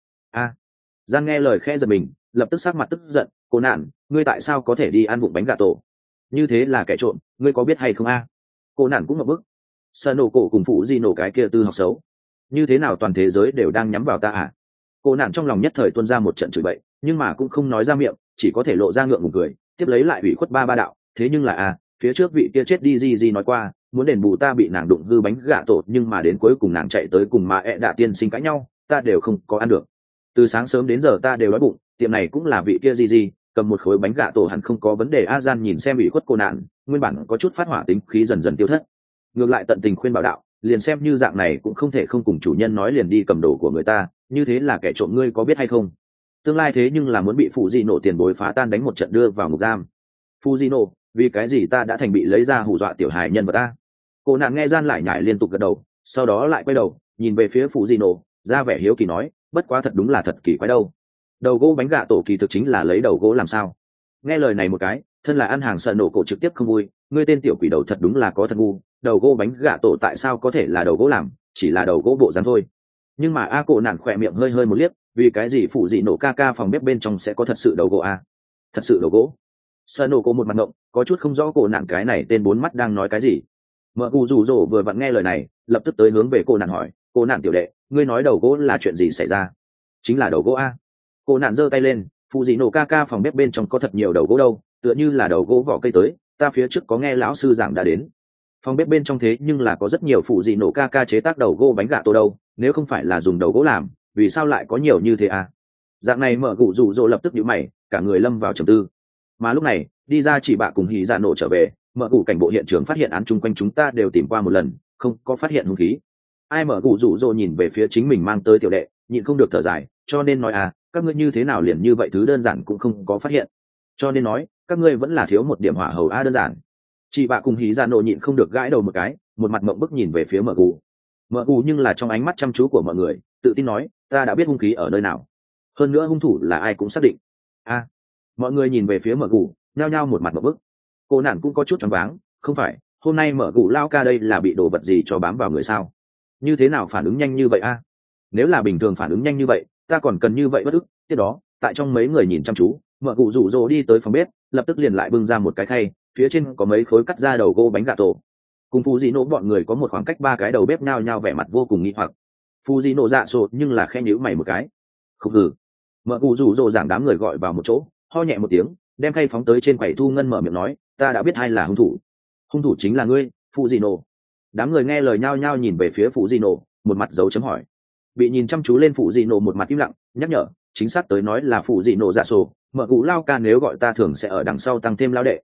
Gian nghe lời khẽ giật mình, lập tức sắc mặt tức giận, cô nạn, ngươi tại sao có thể đi ăn bụng bánh gà tổ? Như thế là kẻ trộm, ngươi có biết hay không Cô nạn cũng ngập bức. Sợ nổ cổ cùng phụ gì nổ cái kia tư học xấu, như thế nào toàn thế giới đều đang nhắm vào ta Cô nạn trong lòng nhất thời tuôn ra một trận chửi bậy, nhưng mà cũng không nói ra miệng, chỉ có thể lộ ra ngượng ngùng cười, tiếp lấy lại ủy khuất ba đạo, thế nhưng là phía trước vị kia chết đi gì nói qua, muốn đền bù ta bị nàng đụng hư bánh gà tổ, nhưng mà đến cuối cùng nàng chạy tới cùng mà ẹ đạ tiên sinh cãi nhau, ta đều không có ăn được. Từ sáng sớm đến giờ ta đều đói bụng, tiệm này cũng là vị kia gì cầm một khối bánh gà tổ hẳn không có vấn đề. Gian nhìn xem ủy khuất cô nạn, nguyên bản có chút phát hỏa tính khí dần dần tiêu thất, ngược lại tận tình khuyên bảo đạo, liền xem như dạng này cũng không thể không cùng chủ nhân nói liền đi cầm đồ của người ta, như thế là kẻ trộm, ngươi có biết hay không? Tương lai thế nhưng là muốn bị phụ gì nổ tiền bối phá tan đánh một trận đưa vào ngục giam. Fujino, vì cái gì ta đã thành bị lấy ra hù dọa tiểu hài nhân vật ta? Cô nạn nghe gian lại nhải liên tục gật đầu, sau đó lại quay đầu nhìn về phía Fujino, ra vẻ hiếu kỳ nói, bất quá thật đúng là thật kỳ quái đâu. Đầu gỗ bánh gà tổ kỳ thực chính là lấy đầu gỗ làm sao? Nghe lời này một cái, thân là ăn hàng sợ nổ cổ trực tiếp không vui, ngươi tên tiểu quỷ đầu thật đúng là có thật ngu, đầu gỗ bánh gà tổ tại sao có thể là đầu gỗ làm, chỉ là đầu gỗ bộ dáng thôi. Nhưng mà cổ nạn khỏe miệng hơi một liếc, vì cái gì phụ dị nổ ca phòng bếp bên trong sẽ có thật sự đầu gỗ thật sự đầu gỗ? Sợ nổ cổ một mặt ngộng, có chút không rõ cổ nạn cái này tên bốn mắt đang nói cái gì. Mợ cụ rủ rỗ vừa vặn nghe lời này, lập tức tới hướng về cổ nạn hỏi, cổ nạn tiểu đệ, ngươi nói đầu gỗ là chuyện gì xảy ra? Chính là đầu gỗ Cổ nạn giơ tay lên, phụ dị nổ ca phòng bếp bên trong có thật nhiều đầu gỗ đâu, tựa như là đầu gỗ vỏ cây tới, ta phía trước có nghe lão sư giảng đã đến. Phòng bếp bên trong thế nhưng là có rất nhiều phụ dị nổ ca chế tác đầu gỗ bánh gà tổ đâu, nếu không phải là dùng đầu gỗ làm, vì sao lại có nhiều như thế Dạng này mở cụ rủ rỗ lập tức nhíu mày, cả người lâm vào trầm tư. Mà lúc này, đi ra chỉ bạ cùng hỉ dạ nổ trở về, mở cụ cảnh bộ hiện trường phát hiện án chung quanh chúng ta đều tìm qua một lần, không có phát hiện hung khí. Ai mở cụ rủ rỗ nhìn về phía chính mình mang tới tiểu đệ, nhịn không được thở dài, cho nên nói các ngươi như thế nào liền như vậy thứ đơn giản cũng không có phát hiện. Cho nên nói, các ngươi vẫn là thiếu một điểm hỏa hầu đơn giản. Chị bạ cùng hí ra nộ nhịn không được gãi đầu một cái, một mặt mộng bức nhìn về phía mở cụ nhưng là trong ánh mắt chăm chú của mọi người tự tin nói, ta đã biết hung khí ở nơi nào, hơn nữa hung thủ là ai cũng xác định. Mọi người nhìn về phía mở cụ, nhao nhao một mặt mộng bức. Cô nản cũng có chút choáng váng, không phải hôm nay mở cụ lao ca đây là bị đồ vật gì cho bám vào người sao? Như thế nào phản ứng nhanh như vậy nếu là bình thường phản ứng nhanh như vậy, ta còn cần như vậy bất ức. Tiếp đó, tại trong mấy người nhìn chăm chú, mở cụ rủ rỗ đi tới phòng bếp, lập tức liền lại bưng ra một cái khay, phía trên có mấy khối cắt ra đầu gỗ bánh gà tổ. Cùng phù dị nổ bọn người có một khoảng cách 3 cái đầu bếp nhao nhao vẻ mặt vô cùng nghi hoặc. Phù dị nổ dạ sột nhưng là khe nhíu mày một cái. Không hừ. Mở cụ rủ rỗ giảng đám người gọi vào một chỗ, ho nhẹ một tiếng, đem khay phóng tới trên quầy thu ngân, mở miệng nói, ta đã biết ai là hung thủ. Hung thủ chính là ngươi, phù dị nổ. Đám người nghe lời nhao nhao nhìn về phía phù dị nổ, một mặt dấu chấm hỏi. Bị nhìn chăm chú lên phù dị nổ một mặt im lặng, nhắc nhở, chính xác tới nói là phù dị nổ dạ sổ, mở cụ lao ca nếu gọi ta thường sẽ ở đằng sau tăng thêm lao đệ.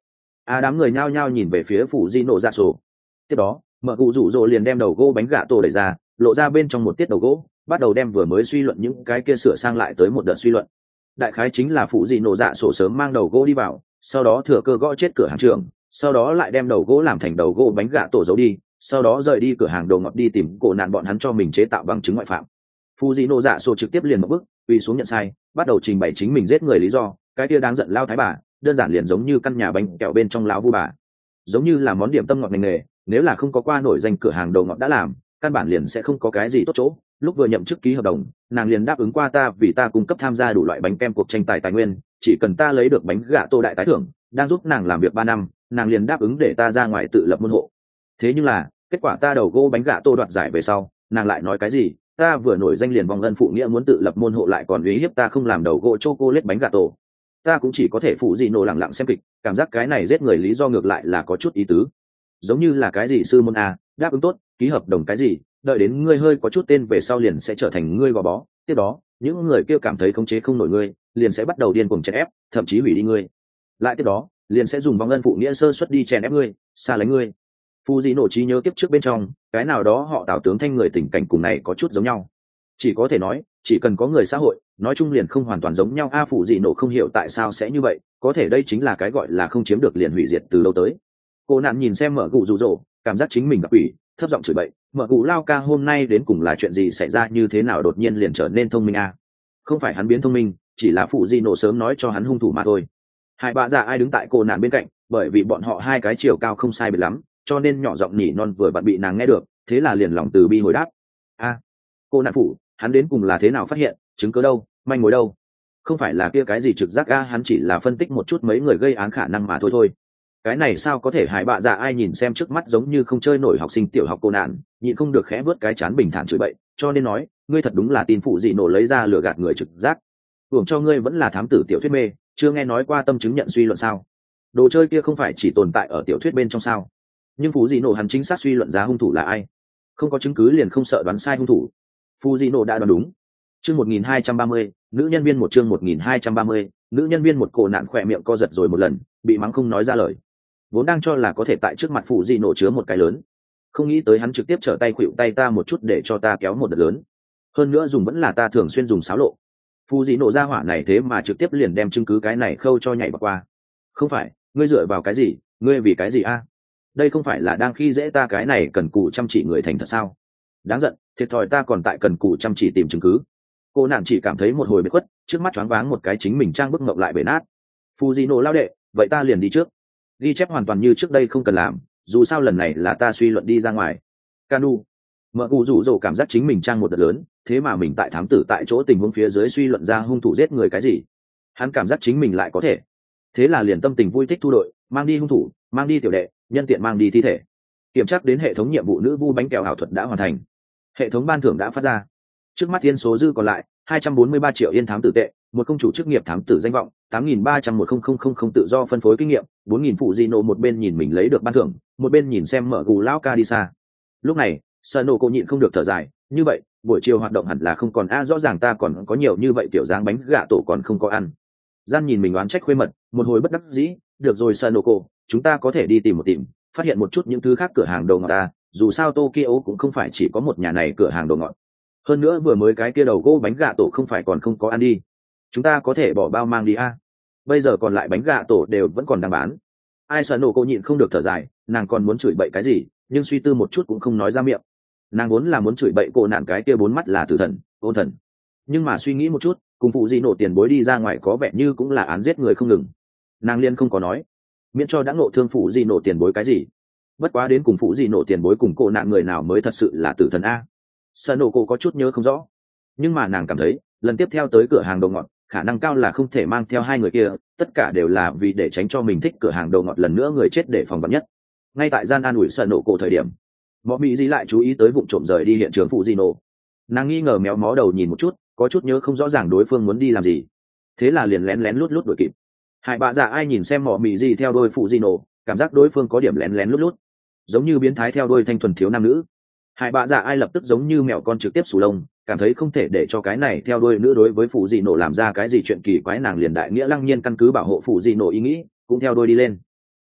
Đám người nhao nhao nhìn về phía phụ di nổ dạ sổ. Tiếp đó mở cụ rủ rỗ liền đem đầu gỗ bánh gà tổ đẩy ra, lộ ra bên trong một tiết đầu gỗ, bắt đầu đem vừa mới suy luận những cái kia sửa sang lại tới một đợt suy luận. Đại khái chính là phụ di nổ dạ sổ sớm mang đầu gỗ đi vào, sau đó thừa cơ gõ chết cửa hàng trưởng, sau đó lại đem đầu gỗ làm thành đầu gỗ bánh gà tổ giấu đi, sau đó rời đi cửa hàng đồ ngọt đi tìm cổ nạn bọn hắn cho mình chế tạo bằng chứng ngoại phạm. Phụ di nổ dạ sổ trực tiếp liền một bước quỳ xuống nhận sai, bắt đầu trình bày chính mình giết người lý do. Cái kia đáng giận lao thái bà đơn giản liền giống như căn nhà bánh kẹo bên trong lão vu bà, giống như là món điểm tâm ngọt ngành nghề, nếu là không có qua nổi danh cửa hàng đồ ngọt đã làm, căn bản liền sẽ không có cái gì tốt chỗ. Lúc vừa nhậm chức ký hợp đồng, nàng liền đáp ứng qua ta vì ta cung cấp tham gia đủ loại bánh kem cuộc tranh tài tài nguyên, chỉ cần ta lấy được bánh gà tô đại tái thưởng, đang giúp nàng làm việc 3 năm, nàng liền đáp ứng để ta ra ngoài tự lập môn hộ. Thế nhưng là kết quả ta đầu gỗ bánh gà tô đoạt giải về sau, nàng lại nói cái gì ta vừa nổi danh liền vòng ân phụ nghĩa muốn tự lập môn hộ, lại còn uy hiếp ta không làm đầu gỗ chocolate bánh gà tổ. Ta cũng chỉ có thể phụ gì nổ lặng lặng xem kịch, cảm giác cái này giết người lý do ngược lại là có chút ý tứ, giống như là cái gì sư môn đáp ứng tốt ký hợp đồng cái gì, đợi đến ngươi hơi có chút tên về sau liền sẽ trở thành ngươi gò bó. Tiếp đó những người kia cảm thấy khống chế không nổi ngươi, liền sẽ bắt đầu điên cuồng chèn ép, thậm chí hủy đi ngươi. Lại tiếp đó liền sẽ dùng vòng ân phụ nghĩa sơ xuất đi chèn ép ngươi, xa lánh ngươi. Phu dị nổ trí nhớ kiếp trước bên trong cái nào đó họ Tào tướng thanh người tình cảnh cùng này có chút giống nhau, chỉ có thể nói chỉ cần có người xã hội nói chung liền không hoàn toàn giống nhau. Phụ dị nổ không hiểu tại sao sẽ như vậy, có thể đây chính là cái gọi là không chiếm được liền hủy diệt từ lâu tới. Cô nạn nhìn xem mở cụ rụ rỗ, cảm giác chính mình gặp ủy, thấp giọng chửi bậy, mở cụ lao ca hôm nay đến cùng là chuyện gì xảy ra, như thế nào đột nhiên liền trở nên thông minh Không phải hắn biến thông minh, chỉ là phụ dị nổ sớm nói cho hắn hung thủ mà thôi. Hai bà già ai đứng tại cô nạn bên cạnh, bởi vì bọn họ hai cái chiều cao không sai biệt lắm, cho nên nhỏ giọng nhỉ non vừa vặn bị nàng nghe được, thế là liền lòng từ bi hồi đáp. Cô nạn phụ, hắn đến cùng là thế nào phát hiện, chứng cứ đâu, manh mối đâu? Không phải là kia cái gì trực giác hắn chỉ là phân tích một chút mấy người gây án khả năng mà thôi. Cái này sao có thể? Hải bạ dạ ai nhìn xem trước mắt giống như không chơi nổi học sinh tiểu học cô nạn, nhịn không được khẽ vớt cái chán bình thản chửi bậy, cho nên nói ngươi thật đúng là tin phụ dị nổ lấy ra lừa gạt người trực giác. Hưởng cho ngươi vẫn là thám tử tiểu thuyết mê, chưa nghe nói qua tâm chứng nhận suy luận sao? Đồ chơi kia không phải chỉ tồn tại ở tiểu thuyết bên trong sao? Nhưng phụ dị nổ hắn chính xác suy luận ra hung thủ là ai, không có chứng cứ liền không sợ đoán sai hung thủ. Phụ dị nổ đã đoán đúng. Chương 1230, nữ nhân viên một. Chương 1230, nữ nhân viên một. Cổ nạn khỏe miệng co giật rồi một lần, bị mắng không nói ra lời. Vốn đang cho là có thể tại trước mặt phụ dị nổ chứa một cái lớn, không nghĩ tới hắn trực tiếp trở tay khuỵu tay ta một chút để cho ta kéo một đợt lớn, hơn nữa dùng vẫn là ta thường xuyên dùng xáo lộ. Phụ dị nổ ra hỏa này thế mà trực tiếp liền đem chứng cứ cái này khâu cho nhảy vào qua. Không phải, ngươi dựa vào cái gì, ngươi vì cái gì đây không phải là đang khi dễ ta cái này cần cù chăm chỉ người thành thật sao? Đáng giận, thiệt thòi ta còn tại cần cù chăm chỉ tìm chứng cứ. Cô nạn chỉ cảm thấy một hồi bế khuất, trước mắt choáng váng một cái chính mình trang bức ngộng lại bể nát. Fujino lao đệ, vậy ta liền đi trước. Ghi chép hoàn toàn như trước đây không cần làm, dù sao lần này là ta suy luận đi ra ngoài. Canu, mợ cụ rủ rồ cảm giác chính mình trang một đợt lớn, thế mà mình tại thám tử tại chỗ tình huống phía dưới suy luận ra hung thủ giết người cái gì. Hắn cảm giác chính mình lại có thể. Thế là liền tâm tình vui thích thu đội, mang đi hung thủ, mang đi tiểu đệ, nhân tiện mang đi thi thể. Kiểm tra đến hệ thống nhiệm vụ nữ vu bánh kẹo ảo thuật đã hoàn thành. Hệ thống ban thưởng đã phát ra. Trước mắt yên số dư còn lại 243 triệu yên thám tử tệ, một công chủ chức nghiệp thám tử danh vọng 8.310.000 tự do phân phối kinh nghiệm 4.000. Phụ di nổ một bên nhìn mình lấy được ban thưởng, một bên nhìn xem mở gù lão ca đi xa. Lúc này sợ nổ cô nhịn không được thở dài, như vậy buổi chiều hoạt động hẳn là không còn rõ ràng ta còn có nhiều như vậy tiểu dáng bánh gà tổ còn không có ăn. Gian nhìn mình oán trách khuê mật, một hồi bất đắc dĩ, được rồi sợ nổ cô, chúng ta có thể đi tìm phát hiện một chút những thứ khác cửa hàng đồ ngọt ta, dù sao Tokyo cũng không phải chỉ có một nhà này cửa hàng đồ ngọt. Hơn nữa vừa mới cái kia đầu gỗ bánh gà tổ không phải còn không có ăn đi, chúng ta có thể bỏ bao mang đi bây giờ còn lại bánh gà tổ đều vẫn còn đang bán. Ai sợ nổ cô nhịn không được thở dài, nàng còn muốn chửi bậy cái gì nhưng suy tư một chút cũng không nói ra miệng. Nàng vốn là muốn chửi bậy cô nạn cái kia 4 mắt là tử thần ôn thần, nhưng mà suy nghĩ một chút, cùng phụ gì nổ tiền bối đi ra ngoài có vẻ như cũng là án giết người không ngừng, nàng liên không có nói, miễn cho đã ngộ thương phụ gì nổ tiền bối cái gì. Bất quá đến cùng phụ gì nổ tiền bối cùng cô nạn người nào mới thật sự là tử thần sợ nổ cô có chút nhớ không rõ, nhưng mà nàng cảm thấy lần tiếp theo tới cửa hàng đồ ngọt khả năng cao là không thể mang theo hai người kia, tất cả đều là vì để tránh cho mình thích cửa hàng đồ ngọt lần nữa người chết để phòng vắn nhất. Ngay tại gian an ủi sợ nổ cổ thời điểm, mọi mỹ gì lại chú ý tới vụ trộm rời đi hiện trường phụ di nổ. Nàng nghi ngờ méo mó đầu nhìn một chút, có chút nhớ không rõ ràng đối phương muốn đi làm gì, thế là liền lén lén lút lút đuổi kịp. Hai bà già ai nhìn xem mọi mỹ gì theo đôi phụ di nổ, cảm giác đối phương có điểm lén lén lút lút, giống như biến thái theo đôi thanh thuần thiếu nam nữ. Hai bà già ai lập tức giống như mèo con trực tiếp sù lông, cảm thấy không thể để cho cái này theo đuôi nữ đối với phụ di nổ làm ra cái gì chuyện kỳ quái. Nàng liền đại nghĩa lăng nhiên căn cứ bảo hộ phụ di nổ ý nghĩ cũng theo đuôi đi lên.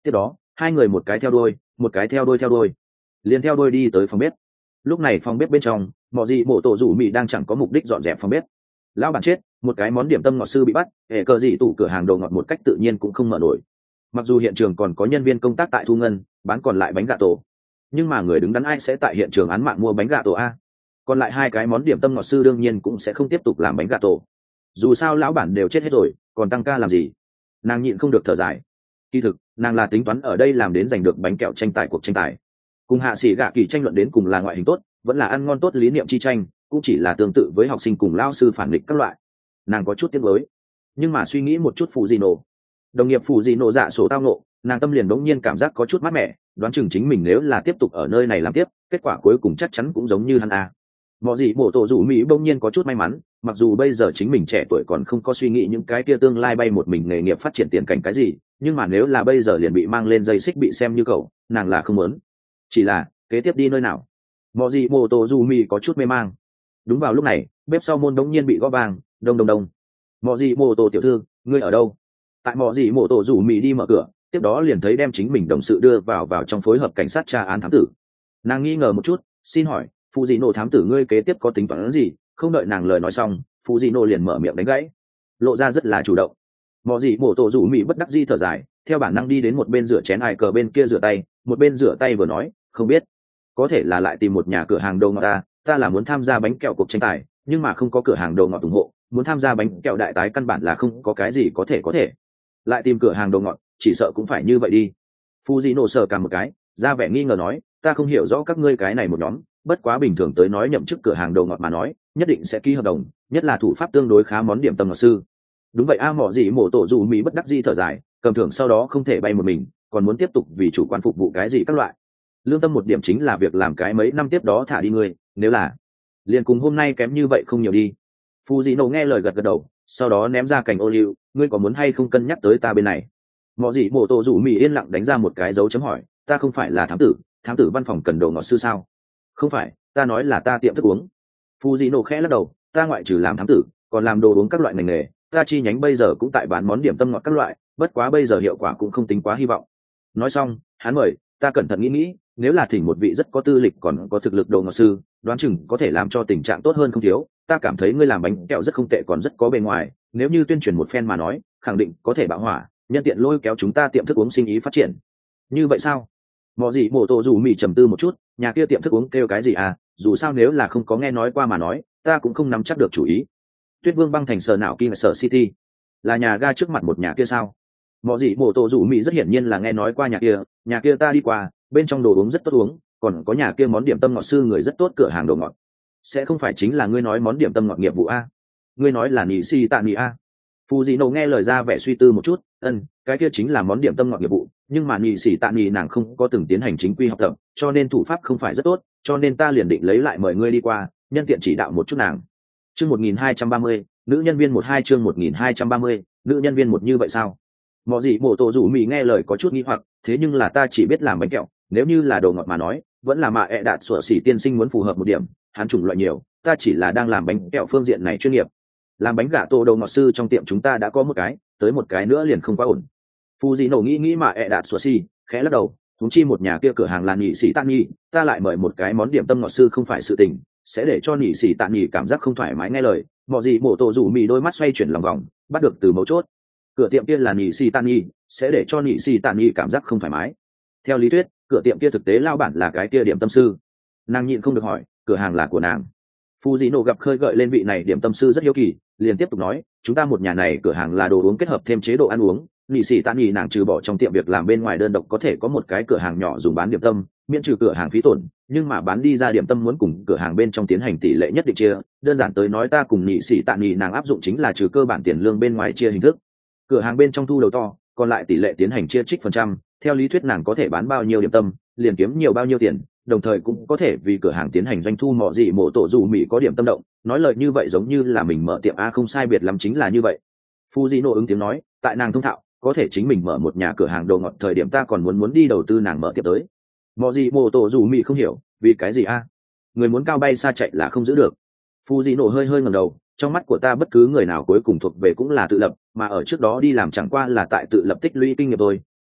tiếp đó hai người một cái theo đuôi một cái theo đuôi liền theo đuôi đi tới phòng bếp. Lúc này phòng bếp bên trong mọi gì mổ tổ rủ mì đang chẳng có mục đích dọn dẹp phòng bếp. Lão bản chết, một cái món điểm tâm ngọt sư bị bắt, hệ cờ gì tủ cửa hàng đồ ngọt một cách tự nhiên cũng không mở nổi. Mặc dù hiện trường còn có nhân viên công tác tại thu ngân bán còn lại bánh gà tổ, nhưng mà người đứng đắn ai sẽ tại hiện trường án mạng mua bánh gà tổ a? Còn lại hai cái món điểm tâm ngọt sư đương nhiên cũng sẽ không tiếp tục làm bánh gà tổ. Dù sao lão bản đều chết hết rồi, còn tăng ca làm gì? Nàng nhịn không được thở dài. Kỳ thực nàng là tính toán ở đây làm đến giành được bánh kẹo tranh tài cuộc tranh tài, cùng hạ sĩ gạ kỳ tranh luận đến cùng là ngoại hình tốt vẫn là ăn ngon tốt lý niệm chi tranh, cũng chỉ là tương tự với học sinh cùng lao sư phản nghịch các loại. Nàng có chút tiếc nuối, nhưng mà suy nghĩ một chút phụ gì nổ đồng nghiệp phụ gì nổ dạ sổ tao nộ, nàng tâm liền đống nhiên cảm giác có chút mát mẻ, đoán chừng chính mình nếu là tiếp tục ở nơi này làm tiếp, kết quả cuối cùng chắc chắn cũng giống như hắn a. Mọi gì mổ tổ rủ mỹ bỗng nhiên có chút may mắn, mặc dù bây giờ chính mình trẻ tuổi còn không có suy nghĩ những cái kia tương lai bay một mình nghề nghiệp phát triển tiền cảnh cái gì, nhưng mà nếu là bây giờ liền bị mang lên dây xích bị xem như cậu, nàng là không muốn. Chỉ là kế tiếp đi nơi nào? Mọi gì mổ tổ rủ mỹ có chút mê mang. Đúng vào lúc này bếp sau môn đống nhiên bị gõ vang, đông đông đông. Mọi gì mổ tổ tiểu thư, ngươi ở đâu? Tại mọi gì mổ tổ rủ mỹ đi mở cửa, tiếp đó liền thấy đem chính mình đồng sự đưa vào trong phối hợp cảnh sát tra án thám tử. Nàng nghi ngờ một chút, xin hỏi phụ dị nổ thám tử ngươi kế tiếp có tính toán gì? Không đợi nàng lời nói xong, phụ dị nổ liền mở miệng đánh gãy, lộ ra rất là chủ động. Mọi gì mổ tổ rủ mỹ bất đắc dĩ thở dài, theo bản năng đi đến một bên rửa chén ai cờ bên kia rửa tay, một bên rửa tay vừa nói, không biết, có thể là lại tìm một nhà cửa hàng đồ ngọt ta là muốn tham gia bánh kẹo cuộc tranh tài, nhưng mà không có cửa hàng đồ ngọt ủng hộ, muốn tham gia bánh kẹo đại tái căn bản là không có cái gì có thể lại tìm cửa hàng đồ ngọt, chỉ sợ cũng phải như vậy đi. Fujino sờ cả một cái, ra vẻ nghi ngờ nói, ta không hiểu rõ các ngươi cái này một nhóm, bất quá bình thường tới nói nhậm chức cửa hàng đồ ngọt mà nói, nhất định sẽ ký hợp đồng, nhất là thủ pháp tương đối khá món điểm tâm ngọt sư. Đúng vậy mỏ gì mổ tổ dù mỹ bất đắc dĩ thở dài, cầm thưởng sau đó không thể bay một mình, còn muốn tiếp tục vì chủ quan phục vụ cái gì các loại. Lương tâm một điểm chính là việc làm cái mấy năm tiếp đó thả đi ngươi, nếu là liền cùng hôm nay kém như vậy không nhiều đi. Fujino nghe lời gật gật đầu, sau đó ném ra cành ô liu, ngươi có muốn hay không cân nhắc tới ta bên này? Mọ gì mổ tổ rủ mỹ yên lặng đánh ra một cái dấu chấm hỏi, ta không phải là thám tử văn phòng cần đồ ngọt sư sao? Không phải, ta nói là ta tiệm thức uống. Fujino khẽ lắc đầu, ta ngoại trừ làm thám tử còn làm đồ uống các loại ngành nghề, ta chi nhánh bây giờ cũng tại bán món điểm tâm ngọt các loại, bất quá bây giờ hiệu quả cũng không tính quá hy vọng. Nói xong hắn mời, ta cẩn thận nghĩ, nếu là thỉnh một vị rất có tư lịch còn có thực lực đồ ngọt sư, đoán chừng có thể làm cho tình trạng tốt hơn không thiếu. Ta cảm thấy ngươi làm bánh kẹo rất không tệ, còn rất có bề ngoài, nếu như tuyên truyền một phen mà nói, khẳng định có thể bạo hỏa, nhân tiện lôi kéo chúng ta tiệm thức uống sinh ý phát triển. Như vậy sao? Mọ gì mổ tổ dù mì trầm tư một chút, nhà kia tiệm thức uống kêu cái gì à? Dù sao nếu là không có nghe nói qua mà nói, ta cũng không nắm chắc được chủ ý. Tuyết Vương băng thành sở nào kia sở City, là nhà ga trước mặt một nhà kia sao? Mọ gì mổ tổ dù mì rất hiển nhiên là nghe nói qua nhà kia ta đi qua, bên trong đồ uống rất tốt uống, còn có nhà kia món điểm tâm ngọt sư người rất tốt, cửa hàng đồ ngọt. Sẽ không phải chính là ngươi nói món điểm tâm ngọt nghiệp vụ a? Ngươi nói là nỉ si tạ nỉ a? Fujino nghe lời ra vẻ suy tư một chút, cái kia chính là món điểm tâm ngọt nghiệp vụ, nhưng mà nỉ si tạ nỉ nàng không có từng tiến hành chính quy học tập, cho nên thủ pháp không phải rất tốt, cho nên ta liền định lấy lại mời ngươi đi qua, nhân tiện chỉ đạo một chút nàng. Chương 1230, nữ nhân viên 12 chương 1230, nữ nhân viên một như vậy sao? Mọ gì mổ tổ rủ mì nghe lời có chút nghi hoặc, thế nhưng là ta chỉ biết làm bánh kẹo, nếu như là đồ ngọt mà nói, vẫn là mạ đạt sủa xỉ tiên sinh muốn phù hợp một điểm, hắn chủng loại nhiều, ta chỉ là đang làm bánh kẹo phương diện này chuyên nghiệp. Làm bánh gà tô đồ ngọt sư trong tiệm chúng ta đã có một cái, tới một cái nữa liền không quá ổn. Fujino nghĩ mạ đạt sủa xỉ, khẽ lắc đầu, chúng chi một nhà kia cửa hàng là nhị sĩ tạ nhị, ta lại mời một cái món điểm tâm ngọt sư không phải sự tình, sẽ để cho nhị sĩ tạ nhị cảm giác không thoải mái nghe lời. Mọ gì mổ tổ rủ mì đôi mắt xoay chuyển lòng vòng, bắt được từ mấu chốt. Cửa tiệm kia là nhị sĩ tạ nhị, sẽ để cho nhị sĩ tạ nhị cảm giác không thoải mái. Theo lý thuyết cửa tiệm kia thực tế lao bản là cái kia điểm tâm sư. Nàng nhịn không được hỏi, cửa hàng là của nàng? Fujino gặp khơi gợi lên vị này điểm tâm sư rất hiếu kỳ, liền tiếp tục nói, chúng ta một nhà này cửa hàng là đồ uống kết hợp thêm chế độ ăn uống, nhị sĩ tạ nhị nàng trừ bỏ trong tiệm việc làm bên ngoài đơn độc có thể có một cái cửa hàng nhỏ dùng bán điểm tâm, miễn trừ cửa hàng phí tổn, nhưng mà bán đi ra điểm tâm muốn cùng cửa hàng bên trong tiến hành tỷ lệ nhất định chia, đơn giản tới nói ta cùng nhị sĩ tạ nhị nàng áp dụng chính là trừ cơ bản tiền lương bên ngoài chia hình thức, cửa hàng bên trong thu đầu to, còn lại tỷ lệ tiến hành chia trích phần trăm. Theo lý thuyết nàng có thể bán bao nhiêu điểm tâm liền kiếm nhiều bao nhiêu tiền, đồng thời cũng có thể vì cửa hàng tiến hành doanh thu. Mọ gì mổ tổ dù mỹ có điểm tâm động, nói lời như vậy giống như là mình mở tiệm a, không sai biệt lắm chính là như vậy. Fujino ứng tiếng nói, tại nàng thông thạo, có thể chính mình mở một nhà cửa hàng đồ ngọt, thời điểm ta còn muốn đi đầu tư nàng mở tiệm tới. Mọ gì mổ tổ dù mỹ không hiểu, vì cái gì a? Người muốn cao bay xa chạy là không giữ được. Fujino hơi ngẩng đầu, trong mắt của ta bất cứ người nào cuối cùng thuộc về cũng là tự lập, mà ở trước đó đi làm chẳng qua là tại tự lập tích lũy kinh nghiệm thôi,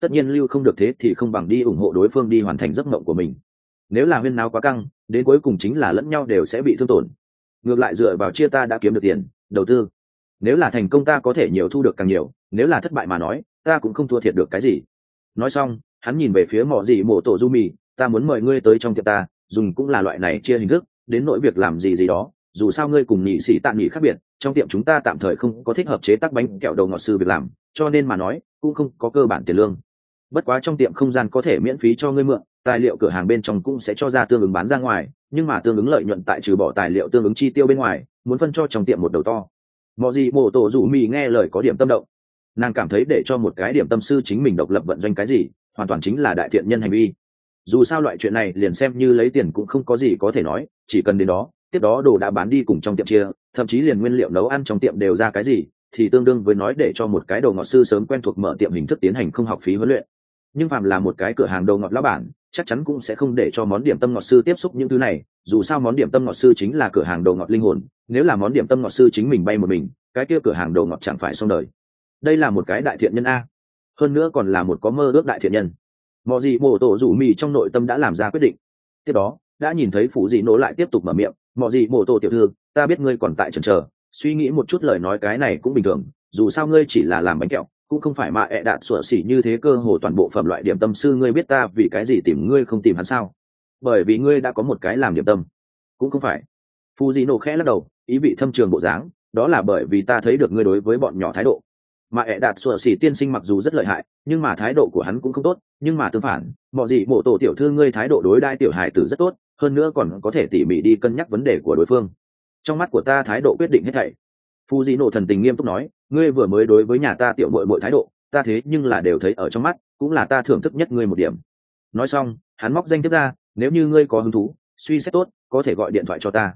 tất nhiên lưu không được thế thì không bằng đi ủng hộ đối phương đi hoàn thành giấc mộng của mình. Nếu là huyên náo quá căng, đến cuối cùng chính là lẫn nhau đều sẽ bị thương tổn. Ngược lại dựa vào chia ta đã kiếm được tiền, đầu tư. Nếu là thành công ta có thể nhiều thu được càng nhiều, nếu là thất bại mà nói, ta cũng không thua thiệt được cái gì. Nói xong, hắn nhìn về phía Mọ Dị Mộ Tổ Du Mì, ta muốn mời ngươi tới trong tiệm ta, dùng cũng là loại này chia hình thức, đến nỗi việc làm gì gì đó, dù sao ngươi cùng nhị sĩ tạm nghỉ khác biệt, trong tiệm chúng ta tạm thời không có thích hợp chế tác bánh kẹo đầu ngọt sư việc làm, cho nên mà nói, cũng không có cơ bản tiền lương. Bất quá trong tiệm không gian có thể miễn phí cho ngươi mượn, tài liệu cửa hàng bên trong cũng sẽ cho ra tương ứng bán ra ngoài, nhưng mà tương ứng lợi nhuận tại trừ bỏ tài liệu tương ứng chi tiêu bên ngoài, muốn phân cho trong tiệm một đầu to. Mọ Dị Mộ Tổ Du Mì nghe lời có điểm tâm động. Nàng cảm thấy để cho một cái điểm tâm sư chính mình độc lập vận doanh cái gì, hoàn toàn chính là đại thiện nhân hành vi. Dù sao loại chuyện này liền xem như lấy tiền cũng không có gì có thể nói, chỉ cần đến đó, tiếp đó đồ đã bán đi cùng trong tiệm chia, thậm chí liền nguyên liệu nấu ăn trong tiệm đều ra cái gì, thì tương đương với nói để cho một cái đồ ngọt sư sớm quen thuộc mở tiệm hình thức tiến hành không học phí huấn luyện. Nhưng phàm là một cái cửa hàng đồ ngọt lão bản, chắc chắn cũng sẽ không để cho món điểm tâm ngọt sư tiếp xúc những thứ này, dù sao món điểm tâm ngọt sư chính là cửa hàng đồ ngọt linh hồn, nếu là món điểm tâm ngọt sư chính mình bay một mình, cái kia cửa hàng đồ ngọt chẳng phải xong đời. Đây là một cái đại thiện nhân a, hơn nữa còn là một có mơ ước đại thiện nhân. Mọ Dị Mộ Tổ Du Mì trong nội tâm đã làm ra quyết định. Tiếp đó đã nhìn thấy Phủ Dị Nỗ lại tiếp tục mở miệng, Mọ Dị Mộ Tổ tiểu thư, ta biết ngươi còn tại chần chờ, suy nghĩ một chút lời nói cái này cũng bình thường, dù sao ngươi chỉ là làm bánh kẹo, cũng không phải mà ẹ đạt sủa xỉ như thế cơ hồ toàn bộ phẩm loại điểm tâm sư. Ngươi biết ta vì cái gì tìm ngươi không tìm hắn sao? Bởi vì ngươi đã có một cái làm điểm tâm. Cũng không phải. Phủ Dị Nỗ khẽ lắc đầu, ý vị thâm trường bộ dáng, đó là bởi vì ta thấy được ngươi đối với bọn nhỏ thái độ. Mà ẹ đạt sủa xỉ tiên sinh mặc dù rất lợi hại, nhưng mà thái độ của hắn cũng không tốt, nhưng mà tương phản, Mọ Dị Mộ Tổ tiểu thư ngươi thái độ đối đãi tiểu hài tử rất tốt, hơn nữa còn có thể tỉ mỉ đi cân nhắc vấn đề của đối phương. Trong mắt của ta thái độ quyết định hết thảy. Phu Dị Nộ thần tình nghiêm túc nói, ngươi vừa mới đối với nhà ta tiểu muội muội thái độ, ta thế nhưng là đều thấy ở trong mắt, cũng là ta thưởng thức nhất ngươi một điểm. Nói xong, hắn móc danh thiếp ra, nếu như ngươi có hứng thú, suy xét tốt, có thể gọi điện thoại cho ta.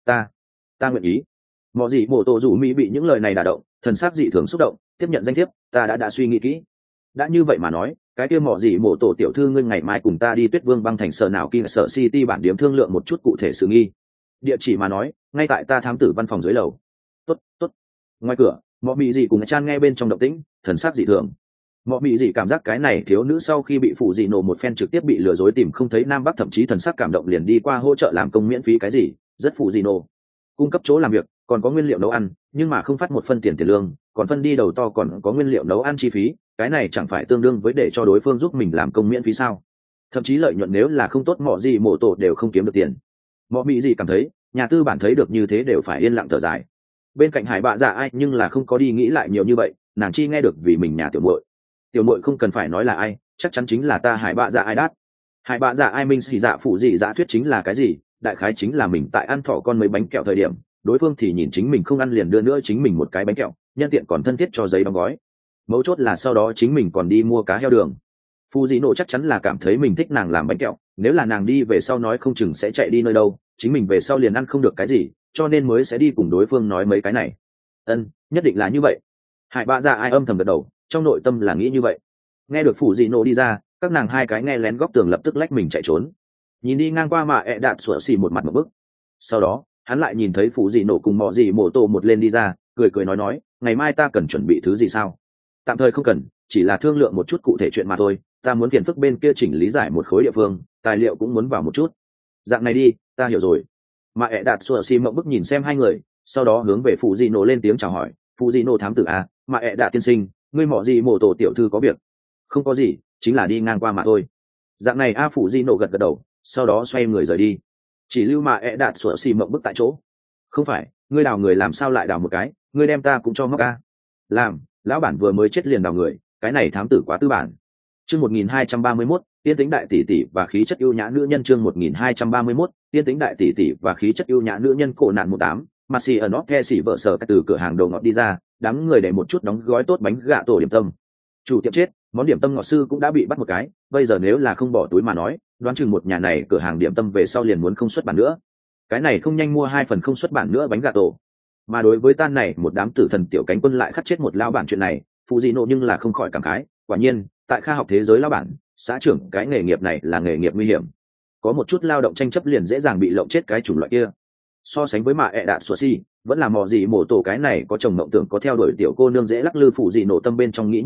Ta nguyện ý. Mọ Dị Mộ Tổ rủ Mỹ bị những lời này đả động, thần sắc dị thường xúc động, tiếp nhận danh thiếp, ta đã suy nghĩ kỹ. Đã như vậy mà nói, cái kia Mọ Dị Mộ Tổ tiểu thư ngươi ngày mai cùng ta đi Tuyết Vương băng thành sở nào kia sở City bản điểm thương lượng một chút cụ thể sự nghi. Địa chỉ mà nói, ngay tại ta thám tử văn phòng dưới lầu. Tốt. Ngoài cửa, Mọ Mị Dị cùng Chan nghe bên trong động tĩnh, thần sắc dị thường. Mọ Mị Dị cảm giác cái này thiếu nữ sau khi bị Phủ Dị Nộ một phen trực tiếp bị lừa dối tìm không thấy nam bắc, thậm chí thần sắc cảm động liền đi qua hỗ trợ làm công miễn phí cái gì, rất Phủ Dị Nộ. Cung cấp chỗ làm việc, còn có nguyên liệu nấu ăn, nhưng mà không phát một phân tiền lương, còn phân đi đầu to còn có nguyên liệu nấu ăn chi phí, cái này chẳng phải tương đương với để cho đối phương giúp mình làm công miễn phí sao? Thậm chí lợi nhuận nếu là không tốt Mọ Dị Mộ Tổ đều không kiếm được tiền. Mọ Mị Dị cảm thấy, nhà tư bản thấy được như thế đều phải yên lặng thở dài. Bên cạnh Hải Bạ Dạ Ai nhưng là không có đi nghĩ lại nhiều như vậy, nàng chi nghe được vì mình nhà tiểu muội không cần phải nói là ai, chắc chắn chính là ta Hải Bạ Dạ Ai đát. Hải Bạ Dạ Ai minh xì dạ phụ dị dạ thuyết chính là cái gì? Đại khái chính là mình tại ăn thỏ con mấy bánh kẹo thời điểm, đối phương thì nhìn chính mình không ăn liền đưa nữa chính mình một cái bánh kẹo, nhân tiện còn thân thiết cho giấy đóng gói. Mấu chốt là sau đó chính mình còn đi mua cá heo đường. Phu Dĩ Nộ chắc chắn là cảm thấy mình thích nàng làm bánh kẹo, nếu là nàng đi về sau nói không chừng sẽ chạy đi nơi đâu, chính mình về sau liền ăn không được cái gì, cho nên mới sẽ đi cùng đối phương nói mấy cái này. Nhất định là như vậy. Hải Bạ Dạ Ai âm thầm gật đầu, trong nội tâm là nghĩ như vậy. Nghe được Phủ Dĩ Nộ đi ra, các nàng hai cái nghe lén góc tường lập tức lách mình chạy trốn. Nhìn đi ngang qua mà ẹ đạn sủa xì một mặt một bức. Sau đó hắn lại nhìn thấy Phủ Dĩ Nộ cùng Mọ Dĩ Mộ Tổ một lên đi ra, cười nói, ngày mai ta cần chuẩn bị thứ gì sao? Tạm thời không cần, chỉ là thương lượng một chút cụ thể chuyện mà thôi, ta muốn phiền phức bên kia chỉnh lý giải một khối địa phương, tài liệu cũng muốn vào một chút. Dạng này đi, ta hiểu rồi. Mà ẹ đạt sủa xì mộng bức nhìn xem hai người, sau đó hướng về Phủ Dĩ Nộ lên tiếng chào hỏi, Phủ Dĩ Nộ thám tử à, mà ẹ đạt tiên sinh, ngươi Mọ Dĩ Mộ Tổ tiểu thư có việc? Không có gì, chính là đi ngang qua mà thôi. Dạng này a, Phủ Dĩ Nộ gật đầu, sau đó xoay người rời đi, chỉ lưu mà ẹ đạt sủa xì mộng bức tại chỗ. Không phải, ngươi đào người làm sao lại đào một cái, ngươi đem ta cũng cho móc a. Làm, lão bản vừa mới chết liền đào người, cái này thám tử quá tư bản. Chương 1231, tiên tính đại tỷ tỷ và khí chất ưu nhã nữ nhân. Chương 1231, tiên tính đại tỷ tỷ và khí chất ưu nhã nữ nhân. Cổ nạn 18, Maxi ở nó the xỉ vợ sở từ cửa hàng đồ ngọt đi ra, đám người để một chút đóng gói tốt bánh gạ tổ điểm tâm. Chủ tiệm chết, món điểm tâm ngọt sư cũng đã bị bắt một cái, bây giờ nếu là không bỏ túi mà nói, đoán chừng một nhà này cửa hàng điểm tâm về sau liền muốn không xuất bản nữa. Cái này không nhanh mua 2 phần không xuất bản nữa bánh gà tổ. Mà đối với tan này một đám tử thần tiểu cánh quân lại khắc chết một lao bản chuyện này, Phụ Dị Nộ nhưng là không khỏi cảm khái, quả nhiên tại khoa học thế giới lao bản xã trưởng cái nghề nghiệp này là nghề nghiệp nguy hiểm, có một chút lao động tranh chấp liền dễ dàng bị lộng chết cái chủng loại kia. So sánh với mạ ẹ đạn sủa xì, vẫn là Mọ Dị Mộ Tổ cái này có chồng mộng tưởng có theo đuổi tiểu cô nương dễ lắc lư. Phụ Dị Nộ tâm bên trong nghĩ như vậy,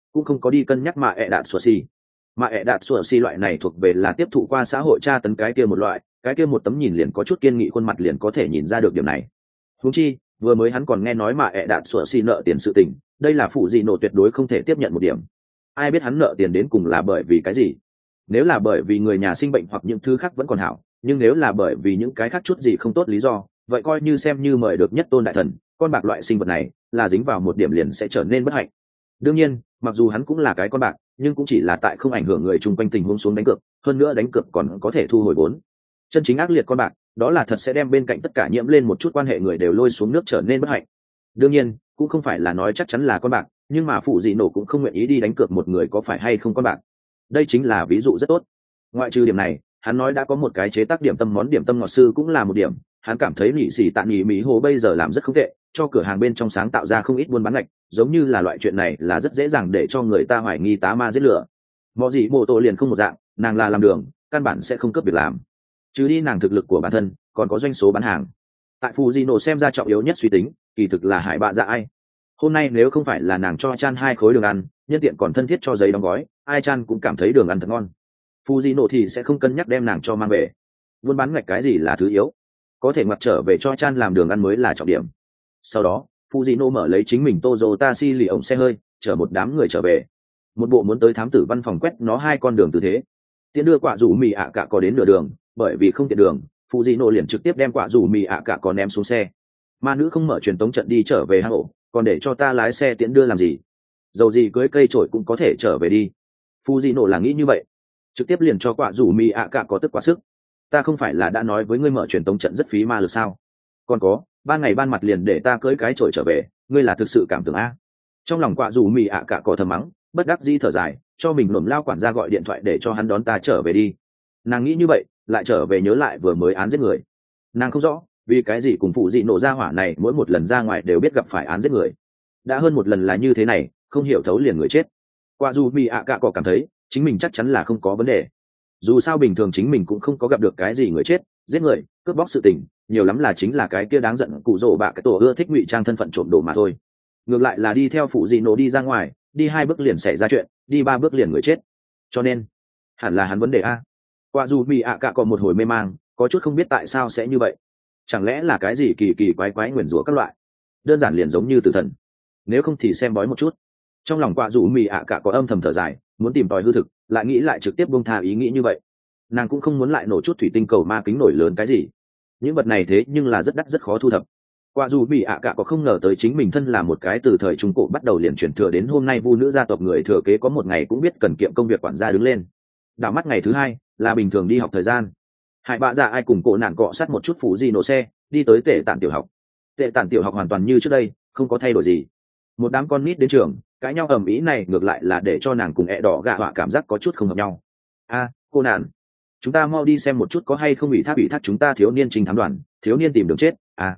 cũng không có đi cân nhắc mạ ẹ đạt sủa xì. Mạ ẹ đạt sủa xì loại này thuộc về là tiếp thụ qua xã hội tra tấn cái kia một loại, cái kia một tấm nhìn liền có chút kiên nghị khuôn mặt liền có thể nhìn ra được điểm này. Huống chi vừa mới hắn còn nghe nói mạ ẹ đạt sủa xì nợ tiền sự tình, đây là phụ gì nổ tuyệt đối không thể tiếp nhận một điểm. Ai biết hắn nợ tiền đến cùng là bởi vì cái gì? Nếu là bởi vì người nhà sinh bệnh hoặc những thứ khác vẫn còn hảo, nhưng nếu là bởi vì những cái khác chút gì không tốt lý do, vậy coi như xem như mời được nhất tôn đại thần, con bạc loại sinh vật này là dính vào một điểm liền sẽ trở nên bất hạnh. Đương nhiên mặc dù hắn cũng là cái con bạc, nhưng cũng chỉ là tại không ảnh hưởng người chung quanh tình huống xuống đánh cược, hơn nữa đánh cược còn có thể thu hồi vốn. Chân chính ác liệt con bạc đó là thật sẽ đem bên cạnh tất cả nhiễm lên một chút quan hệ người đều lôi xuống nước trở nên bất hạnh. Đương nhiên cũng không phải là nói chắc chắn là con bạc, nhưng mà phụ dị nổ cũng không nguyện ý đi đánh cược một người có phải hay không con bạc. Đây chính là ví dụ rất tốt. Ngoại trừ điểm này, hắn nói đã có một cái chế tác điểm tâm món điểm tâm ngọt sư cũng là một điểm. Hắn cảm thấy nị xỉ tạ nị mỹ hồ bây giờ làm rất không tệ, cho cửa hàng bên trong sáng tạo ra không ít buôn bán ngạch, giống như là loại chuyện này là rất dễ dàng để cho người ta hoài nghi tá ma giết lửa. Mọ gì mô tô liền không một dạng, nàng là làm đường, căn bản sẽ không cướp việc làm. Trừ đi nàng thực lực của bản thân, còn có doanh số bán hàng. Tại Fujino xem ra trọng yếu nhất suy tính, kỳ thực là Hải Bạ Dạ Ai. Hôm nay nếu không phải là nàng cho Chan 2 khối đường ăn, nhân tiện còn thân thiết cho giấy đóng gói, ai Chan cũng cảm thấy đường ăn thật ngon. Fujino thì sẽ không cân nhắc đem nàng cho mang về. Buôn bán ngạch cái gì là thứ yếu, có thể ngoặt trở về cho Chan làm đường ăn mới là trọng điểm. Sau đó, Fujino mở lấy chính mình Toyota lì ổng xe hơi, chở một đám người trở về. Một bộ muốn tới thám tử văn phòng quét nó 2 con đường tư thế. Tiện đưa quả rủ mì ạ cả có đến nửa đường, bởi vì không tiện đường, Fujino liền trực tiếp đem quả rủ mì ạ cả có ném xuống xe. Ma nữ không mở truyền tống trận đi trở về hang ổ, còn để cho ta lái xe tiễn đưa làm gì? Dầu gì cưới cây trổi cũng có thể trở về đi. Fujino là nghĩ như vậy, trực tiếp liền cho quả rủ mì ạ cả có tức quá sức. Ta không phải là đã nói với ngươi mở truyền tống trận rất phí ma lực sao? Còn có, ban ngày ban mặt liền để ta cưới cái trổi trở về, ngươi là thực sự cảm tưởng a? Trong lòng quả rủ mì ạ cả có thầm mắng, bất đắc dĩ thở dài, cho mình lổm lao quản gia gọi điện thoại để cho hắn đón ta trở về đi. Nàng nghĩ như vậy, lại trở về nhớ lại vừa mới án giết người. Nàng không rõ vì cái gì cùng phụ dị nổ ra hỏa này mỗi một lần ra ngoài đều biết gặp phải án giết người. Đã hơn một lần là như thế này, không hiểu thấu liền người chết. Qua dù bị ạ cạ cọ cảm thấy chính mình chắc chắn là không có vấn đề. Dù sao bình thường chính mình cũng không có gặp được cái gì người chết, giết người, cướp bóc sự tình, nhiều lắm là chính là cái kia đáng giận cụ rồ bạ cái tổ ưa thích ngụy trang thân phận trộm đồ mà thôi. Ngược lại là đi theo phụ dị nổ đi ra ngoài, đi 2 bước liền xảy ra chuyện, đi 3 bước liền người chết. Cho nên hẳn là hắn vấn đề a. Qua dù bị ạ cạ còn một hồi mê mang, có chút không biết tại sao sẽ như vậy. Chẳng lẽ là cái gì kỳ kỳ quái quái nguyền rủa các loại, đơn giản liền giống như tử thần. Nếu không thì xem bói một chút. Trong lòng Quả dù mì ạ cạ có âm thầm thở dài, muốn tìm tòi hư thực, lại nghĩ lại trực tiếp buông tha ý nghĩ như vậy. Nàng cũng không muốn lại nổ chút thủy tinh cầu ma kính nổi lớn cái gì. Những vật này thế nhưng là rất đắt rất khó thu thập. Quả dù mì ạ cạ có không ngờ tới chính mình thân là một cái từ thời trung cổ bắt đầu liền chuyển thừa đến hôm nay vu nữ gia tộc người thừa kế có một ngày cũng biết cần kiệm công việc quản gia đứng lên. Đảo mắt ngày thứ 2 là bình thường đi học thời gian. Hải Bạ Dạ Ai cùng cổ nạn cọ sát một chút phụ gì nổ xe, đi tới tệ tản tiểu học. Tệ tản tiểu học hoàn toàn như trước đây, không có thay đổi gì. Một đám con nít đến trường, cãi nhau ầm ĩ này ngược lại là để cho nàng cùng ẹ đỏ gạ họa cảm giác có chút không hợp nhau. Cô nạn, chúng ta mau đi xem một chút có hay không ủy thác chúng ta thiếu niên trình thám đoàn, thiếu niên tìm đường chết.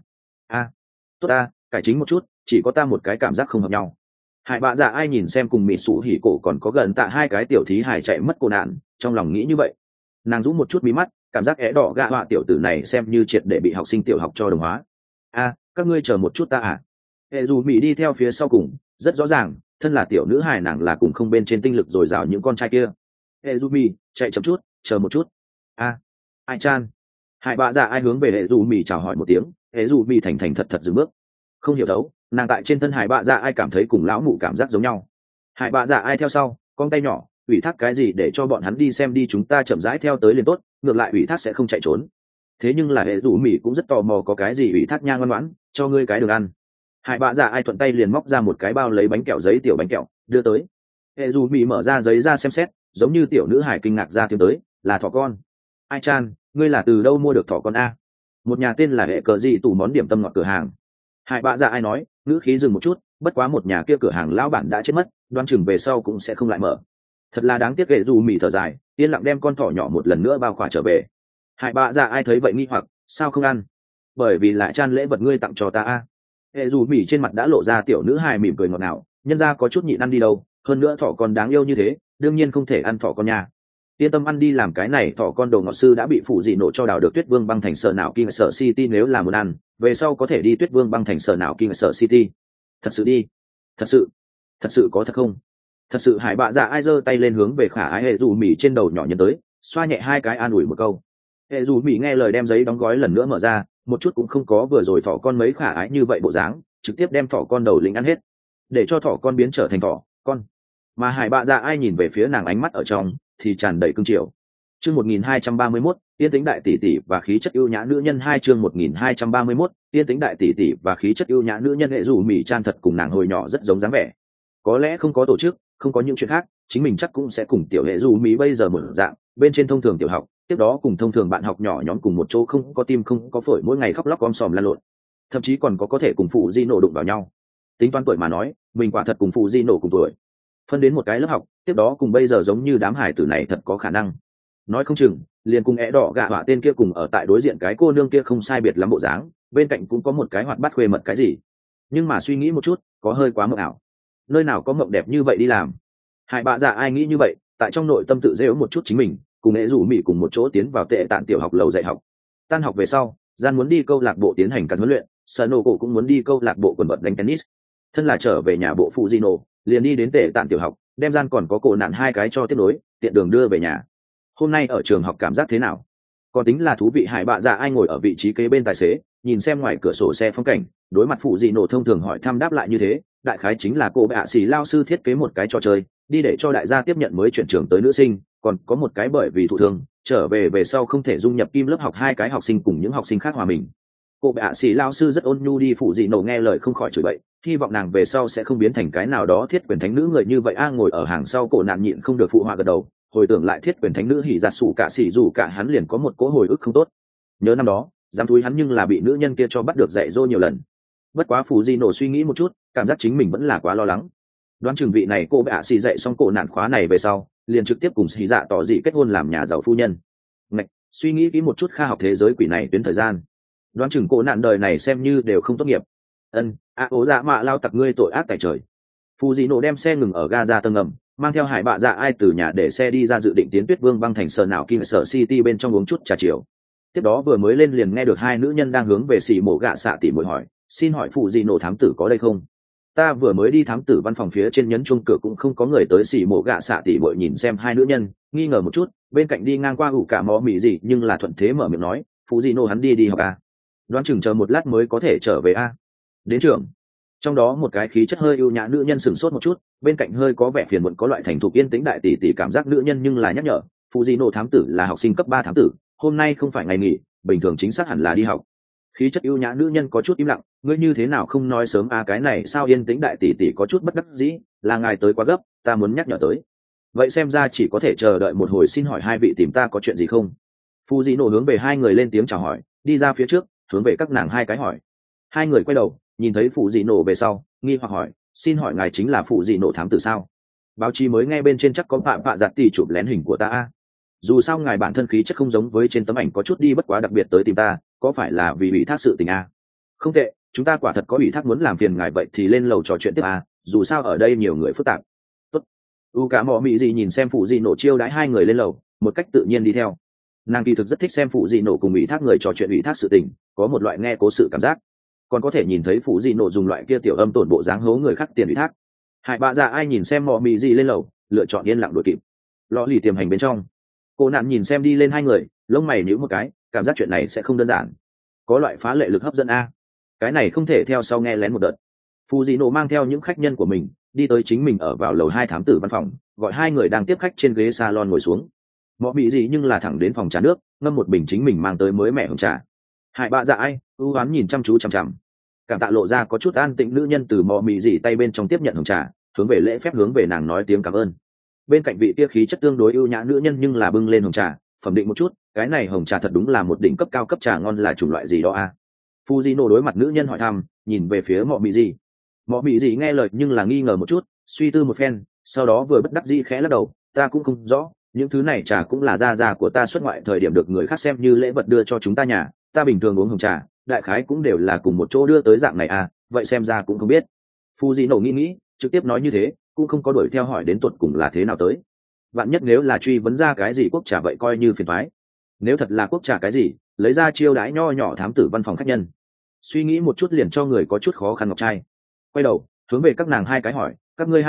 Tốt cải chính một chút, chỉ có ta một cái cảm giác không hợp nhau. Hải Bạ Dạ Ai nhìn xem cùng Mị Sủ Hỉ Cổ còn có gần tạ 2 cái tiểu thí hài chạy mất cô nạn, trong lòng nghĩ như vậy. Nàng rũ một chút mí mắt, cảm giác é đỏ gạ họa tiểu tử này xem như triệt để bị học sinh tiểu học cho đồng hóa. Các ngươi chờ một chút ta hệ dù Mỹ đi theo phía sau cùng, rất rõ ràng thân là tiểu nữ hài nàng là cùng không bên trên tinh lực dồi dào những con trai kia. Hệ dù Mỹ chạy chậm chút, chờ một chút. Ai Chan. Hải Bạ Dạ Ai hướng về hệ dù Mỹ chào hỏi một tiếng, hệ dù Mỹ thành thành thật thật dừng bước. Không hiểu đấu, nàng tại trên thân Hải Bạ Dạ Ai cảm thấy cùng lão mụ cảm giác giống nhau. Hải Bạ Dạ Ai theo sau, con tay nhỏ, ủy thác cái gì để cho bọn hắn đi xem đi, chúng ta chậm rãi theo tới liền tốt, ngược lại ủy thác sẽ không chạy trốn. Thế nhưng là hệ rủ Mỹ cũng rất tò mò có cái gì ủy thác nha, ngoan ngoãn cho ngươi cái đường ăn. Hải Bạ Dạ Ai thuận tay liền móc ra một cái bao lấy bánh kẹo giấy, tiểu bánh kẹo đưa tới. Hệ rủ Mỹ mở ra giấy ra xem xét, giống như tiểu nữ hải kinh ngạc ra tiếng tới, là thỏ con. Ai Chan, ngươi là từ đâu mua được thỏ con a? Một nhà tên là hệ cờ gì tủ món điểm tâm ngọt cửa hàng. Hải Bạ Dạ Ai nói, ngữ khí dừng một chút, bất quá một nhà kia cửa hàng lão bản đã chết mất, đoán chừng về sau cũng sẽ không lại mở. Thật là đáng tiếc. Hệ dù Mỹ thở dài, yên lặng đem con thỏ nhỏ một lần nữa bao khỏa trở về. Hải Bạ Dạ Ai thấy vậy nghi hoặc, sao không ăn? Bởi vì lại Chan lễ vật ngươi tặng cho ta Hệ dù Mỹ trên mặt đã lộ ra tiểu nữ hài mỉm cười ngọt ngào, nhân ra có chút nhịn ăn đi đâu, hơn nữa thỏ con đáng yêu như thế, đương nhiên không thể ăn thỏ con nha. Yên tâm ăn đi, làm cái này thỏ con đồ ngọt sư đã bị phụ dị nổ cho đào được Tuyết Vương băng thành sở não King sở City, nếu là muốn ăn, về sau có thể đi Tuyết Vương băng thành sở não King sở City. Thật sự đi? Thật sự có thật không? Thật sự hải bạ dạ ai giơ tay lên hướng về khả ái hệ dù mì trên đầu nhỏ nhân tới, xoa nhẹ hai cái an ủi một câu. Hệ dù mì nghe lời đem giấy đóng gói lần nữa mở ra, một chút cũng không có vừa rồi thỏ con mấy khả ái như vậy bộ dáng, trực tiếp đem thỏ con đầu lính ăn hết, để cho thỏ con biến trở thành thỏ con. Mà hải bạ dạ ai nhìn về phía nàng ánh mắt ở trong thì tràn đầy cương triều. Chương 1231, tiên tính đại tỷ tỷ và khí chất ưu nhã nữ nhân. 2 chương 1231, tiên tính đại tỷ tỷ và khí chất ưu nhã nữ nhân. Hệ dù mì chan thật cùng nàng hồi nhỏ rất giống dáng vẻ. Có lẽ không có tổ chức, không có những chuyện khác, chính mình chắc cũng sẽ cùng tiểu hệ dù mì bây giờ một dạng, bên trên thông thường tiểu học, tiếp đó cùng thông thường bạn học nhỏ nhóm cùng một chỗ, không có tim không có phổi, mỗi ngày khóc lóc om sòm lan lộn, thậm chí còn có thể cùng phụ di nổ đụng vào nhau. Tính toán tuổi mà nói, mình quả thật cùng phụ di nổ cùng tuổi, phân đến một cái lớp học, tiếp đó cùng bây giờ giống như đám hải tử này thật có khả năng. Nói không chừng liền cùng é đỏ gạ họa tên kia cùng ở tại đối diện cái cô nương kia không sai biệt lắm bộ dáng, bên cạnh cũng có một cái hoạt bát khuê mật cái gì. Nhưng mà suy nghĩ một chút, có hơi quá mộng ảo. Nơi nào có mộng đẹp như vậy đi làm. Hải bạ dạ ai nghĩ như vậy, tại trong nội tâm tự giễu một chút chính mình, cùng ế rủ mị cùng một chỗ tiến vào tệ tạn tiểu học lầu dạy học. Tan học về sau, gian muốn đi câu lạc bộ tiến hành các huấn luyện, sở nổ cổ cũng muốn đi câu lạc bộ quần vợt đánh tennis. Thân là trở về nhà bộ phụ Gino, liền đi đến tệ tạn tiểu học, đem gian còn có cổ nạn hai cái cho tiếp nối, tiện đường đưa về nhà. Hôm nay ở trường học cảm giác thế nào? Còn tính là thú vị. Hải bạ dạ ai ngồi ở vị trí kế bên tài xế, nhìn xem ngoài cửa sổ xe phong cảnh, đối mặt phụ Gino thông thường hỏi thăm đáp lại như thế, đại khái chính là cô bạ xì lao sư thiết kế một cái trò chơi, đi để cho đại gia tiếp nhận mới chuyển trường tới nữ sinh, còn có một cái bởi vì thụ thương trở về sau không thể dung nhập kim lớp học hai cái học sinh cùng những học sinh khác hòa mình. Cô bạ xì lao sư rất ôn nhu, đi phụ dị nổ nghe lời không khỏi chửi bậy, hy vọng nàng về sau sẽ không biến thành cái nào đó thiết quyền thánh nữ người như vậy. Ngồi ở hàng sau cổ nạn nhịn không được phụ họa gật đầu, hồi tưởng lại thiết quyền thánh nữ hỉ giặt sủ cả xỉ dù cả hắn liền có một cỗ hồi ức không tốt. Nhớ năm đó dám túi hắn nhưng là bị nữ nhân kia cho bắt được dạy dỗ nhiều lần. Bất quá phụ dị nổ suy nghĩ một chút, cảm giác chính mình vẫn là quá lo lắng. Đoán chừng vị này cô bạ xì dạy xong cổ nạn khóa này về sau liền trực tiếp cùng xì dạ tỏ dị kết hôn làm nhà giàu phu nhân. Ngạch, suy nghĩ kỹ một chút, kha học thế giới quỷ này tuyến thời gian, đoán chừng cổ nạn đời này xem như đều không tốt nghiệp. Ố dạ mạ lao tặc ngươi tội ác tại trời. Phù dị nổ đem xe ngừng ở ga ra tầng ngầm, mang theo hải bạ dạ ai từ nhà để xe đi ra, dự định tiến Tuyết Vương băng thành sở nào kim sở city bên trong uống chút trà chiều. Tiếp đó vừa mới lên liền nghe được hai nữ nhân đang hướng về xì mổ gạ xạ tỉ mội hỏi, xin hỏi phù dị nổ thám tử có đây không? Ta vừa mới đi thám tử văn phòng phía trên nhấn chuông cửa cũng không có người tới. Xì mổ gạ xạ tỉ mội nhìn xem hai nữ nhân, nghi ngờ một chút, bên cạnh đi ngang qua ủ cả mò mị gì nhưng là thuận thế mở miệng nói, phù dị nổ hắn đi học à? Đoán chừng chờ một lát mới có thể trở về a. Đến trường. Trong đó một cái khí chất hơi ưu nhã nữ nhân sửng sốt một chút, bên cạnh hơi có vẻ phiền muộn có loại thành thục yên tĩnh đại tỷ tỷ cảm giác nữ nhân, nhưng là nhắc nhở, phụ dị nổ thám tử là học sinh cấp 3 thám tử, hôm nay không phải ngày nghỉ, bình thường chính xác hẳn là đi học. Khí chất ưu nhã nữ nhân có chút im lặng, ngươi như thế nào không nói sớm a? Cái này sao? Yên tĩnh đại tỷ tỷ có chút bất đắc dĩ, là ngài tới quá gấp, ta muốn nhắc nhở tới. Vậy xem ra chỉ có thể chờ đợi một hồi. Xin hỏi hai vị tìm ta có chuyện gì không? Phụ dị nổ hướng về hai người lên tiếng chào hỏi, đi ra phía trước hướng về các nàng hai cái hỏi. Hai người quay đầu nhìn thấy phụ dị nổ về sau, nghi hoặc hỏi, xin hỏi ngài chính là phụ dị nổ thám tử sao? Báo chí mới nghe bên trên chắc có bạ giặt tỷ chụp lén hình của ta a. Dù sao ngài bản thân khí chất không giống với trên tấm ảnh có chút đi, bất quá đặc biệt tới tìm ta, có phải là vì ủy thác sự tình a? Không tệ, chúng ta quả thật có ủy thác muốn làm phiền ngài, vậy thì lên lầu trò chuyện tiếp a, dù sao ở đây nhiều người phức tạp. Tốt. Cả mọ mị gì nhìn xem phụ dị nổ chiêu đãi hai người lên lầu, một cách tự nhiên đi theo. Nàng kỳ thực rất thích xem phụ dị nổ cùng ủy thác người trò chuyện ủy thác sự tình, có một loại nghe cố sự cảm giác, còn có thể nhìn thấy phụ dị nổ dùng loại kia tiểu âm tổn bộ dáng hố người khác tiền ủy thác. Hải bạ dạ ai nhìn xem mọ mị gì lên lầu, lựa chọn yên lặng đuổi kịp. Lọ lì tiềm hành bên trong, cô nạn nhìn xem đi lên hai người, lông mày nhíu một cái, cảm giác chuyện này sẽ không đơn giản, có loại phá lệ lực hấp dẫn a. Cái này không thể theo sau nghe lén một đợt. Phụ dị nổ mang theo những khách nhân của mình đi tới chính mình ở vào lầu 2 thám tử văn phòng, gọi hai người đang tiếp khách trên ghế salon ngồi xuống. Mọ bị gì nhưng là thẳng đến phòng trà nước, ngâm một bình chính mình mang tới mới mẻ hồng trà. Hải bạ dạ ai ưu ám nhìn chăm chú chằm chằm, cảm tạ lộ ra có chút an tĩnh nữ nhân từ mọ mị gì tay bên trong tiếp nhận hồng trà, hướng về lễ phép hướng về nàng nói tiếng cảm ơn. Bên cạnh vị tia khí chất tương đối ưu nhã nữ nhân nhưng là bưng lên hồng trà, phẩm định một chút, cái này hồng trà thật đúng là một đỉnh cấp cao cấp trà ngon, là chủng loại gì đó a? Fujino đối mặt nữ nhân hỏi thăm, nhìn về phía mọ mị gì. Mọ mị gì nghe lời nhưng là nghi ngờ một chút, suy tư một phen, sau đó vừa bất đắc dĩ khẽ lắc đầu, ta cũng không rõ, những thứ này trà cũng là gia của ta xuất ngoại thời điểm được người khác xem như lễ vật đưa cho chúng ta nhà, ta bình thường uống hồng trà đại khái cũng đều là cùng một chỗ đưa tới dạng này à, vậy xem ra cũng không biết. Fujino nghĩ trực tiếp nói như thế, cũng không có đuổi theo hỏi đến tuột cùng là thế nào tới. Vạn nhất nếu là truy vấn ra cái gì quốc trà vậy coi như phiền toái. Nếu thật là quốc trà cái gì, lấy ra chiêu đãi nho nhỏ thám tử văn phòng khách nhân. Suy nghĩ một chút liền cho người có chút khó khăn ngọc trai. Quay đầu hướng về các nàng hai cái hỏi, các ngươi hai vị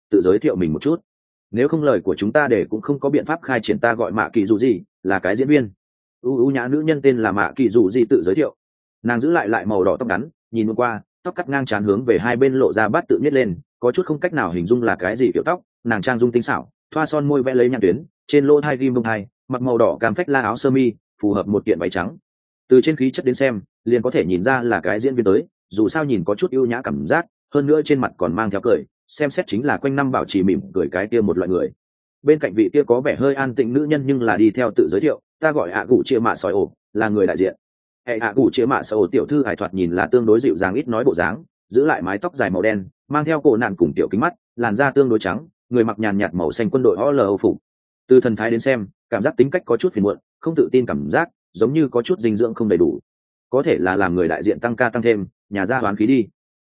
tự giới thiệu mình một chút. Nếu không lời của chúng ta để cũng không có biện pháp khai triển. Ta gọi mạ kỳ dù gì, là cái diễn viên. U nhã nữ nhân tên là mạ kỳ dù gì tự giới thiệu. Nàng giữ lại màu đỏ tóc ngắn, nhìn qua tóc cắt ngang trán hướng về hai bên lộ ra bát tự nhét lên, có chút không cách nào hình dung là cái gì kiểu tóc. Nàng trang dung tinh xảo, thoa son môi vẽ lấy nhãn tuyến, trên lỗ hai ghim bông hai, mặc màu đỏ cam phách la áo sơ mi, phù hợp một kiện váy trắng. Từ trên khí chất đến xem liền có thể nhìn ra là cái diễn viên tới, dù sao nhìn có chút ưu nhã cảm giác, hơn nữa trên mặt còn mang theo cười, xem xét chính là quanh năm bảo trì mỉm cười cái kia một loại người. Bên cạnh vị kia có vẻ hơi an tĩnh nữ nhân nhưng là đi theo tự giới thiệu, ta gọi ạ gù chia mạ sỏi ổ, là người đại diện. Hệ ạ gù chia mạ sỏi ổ tiểu thư hải thoạt nhìn là tương đối dịu dàng ít nói bộ dáng, giữ lại mái tóc dài màu đen, mang theo cổ nạn cùng tiểu kính mắt, làn da tương đối trắng, người mặc nhàn nhạt màu xanh quân đội olo phục. Từ thần thái đến xem cảm giác tính cách có chút phiền muộn, không tự tin cảm giác, giống như có chút dinh dưỡng không đầy đủ. Có thể là làm người đại diện tăng ca tăng thêm, nhà ra hoán khí đi.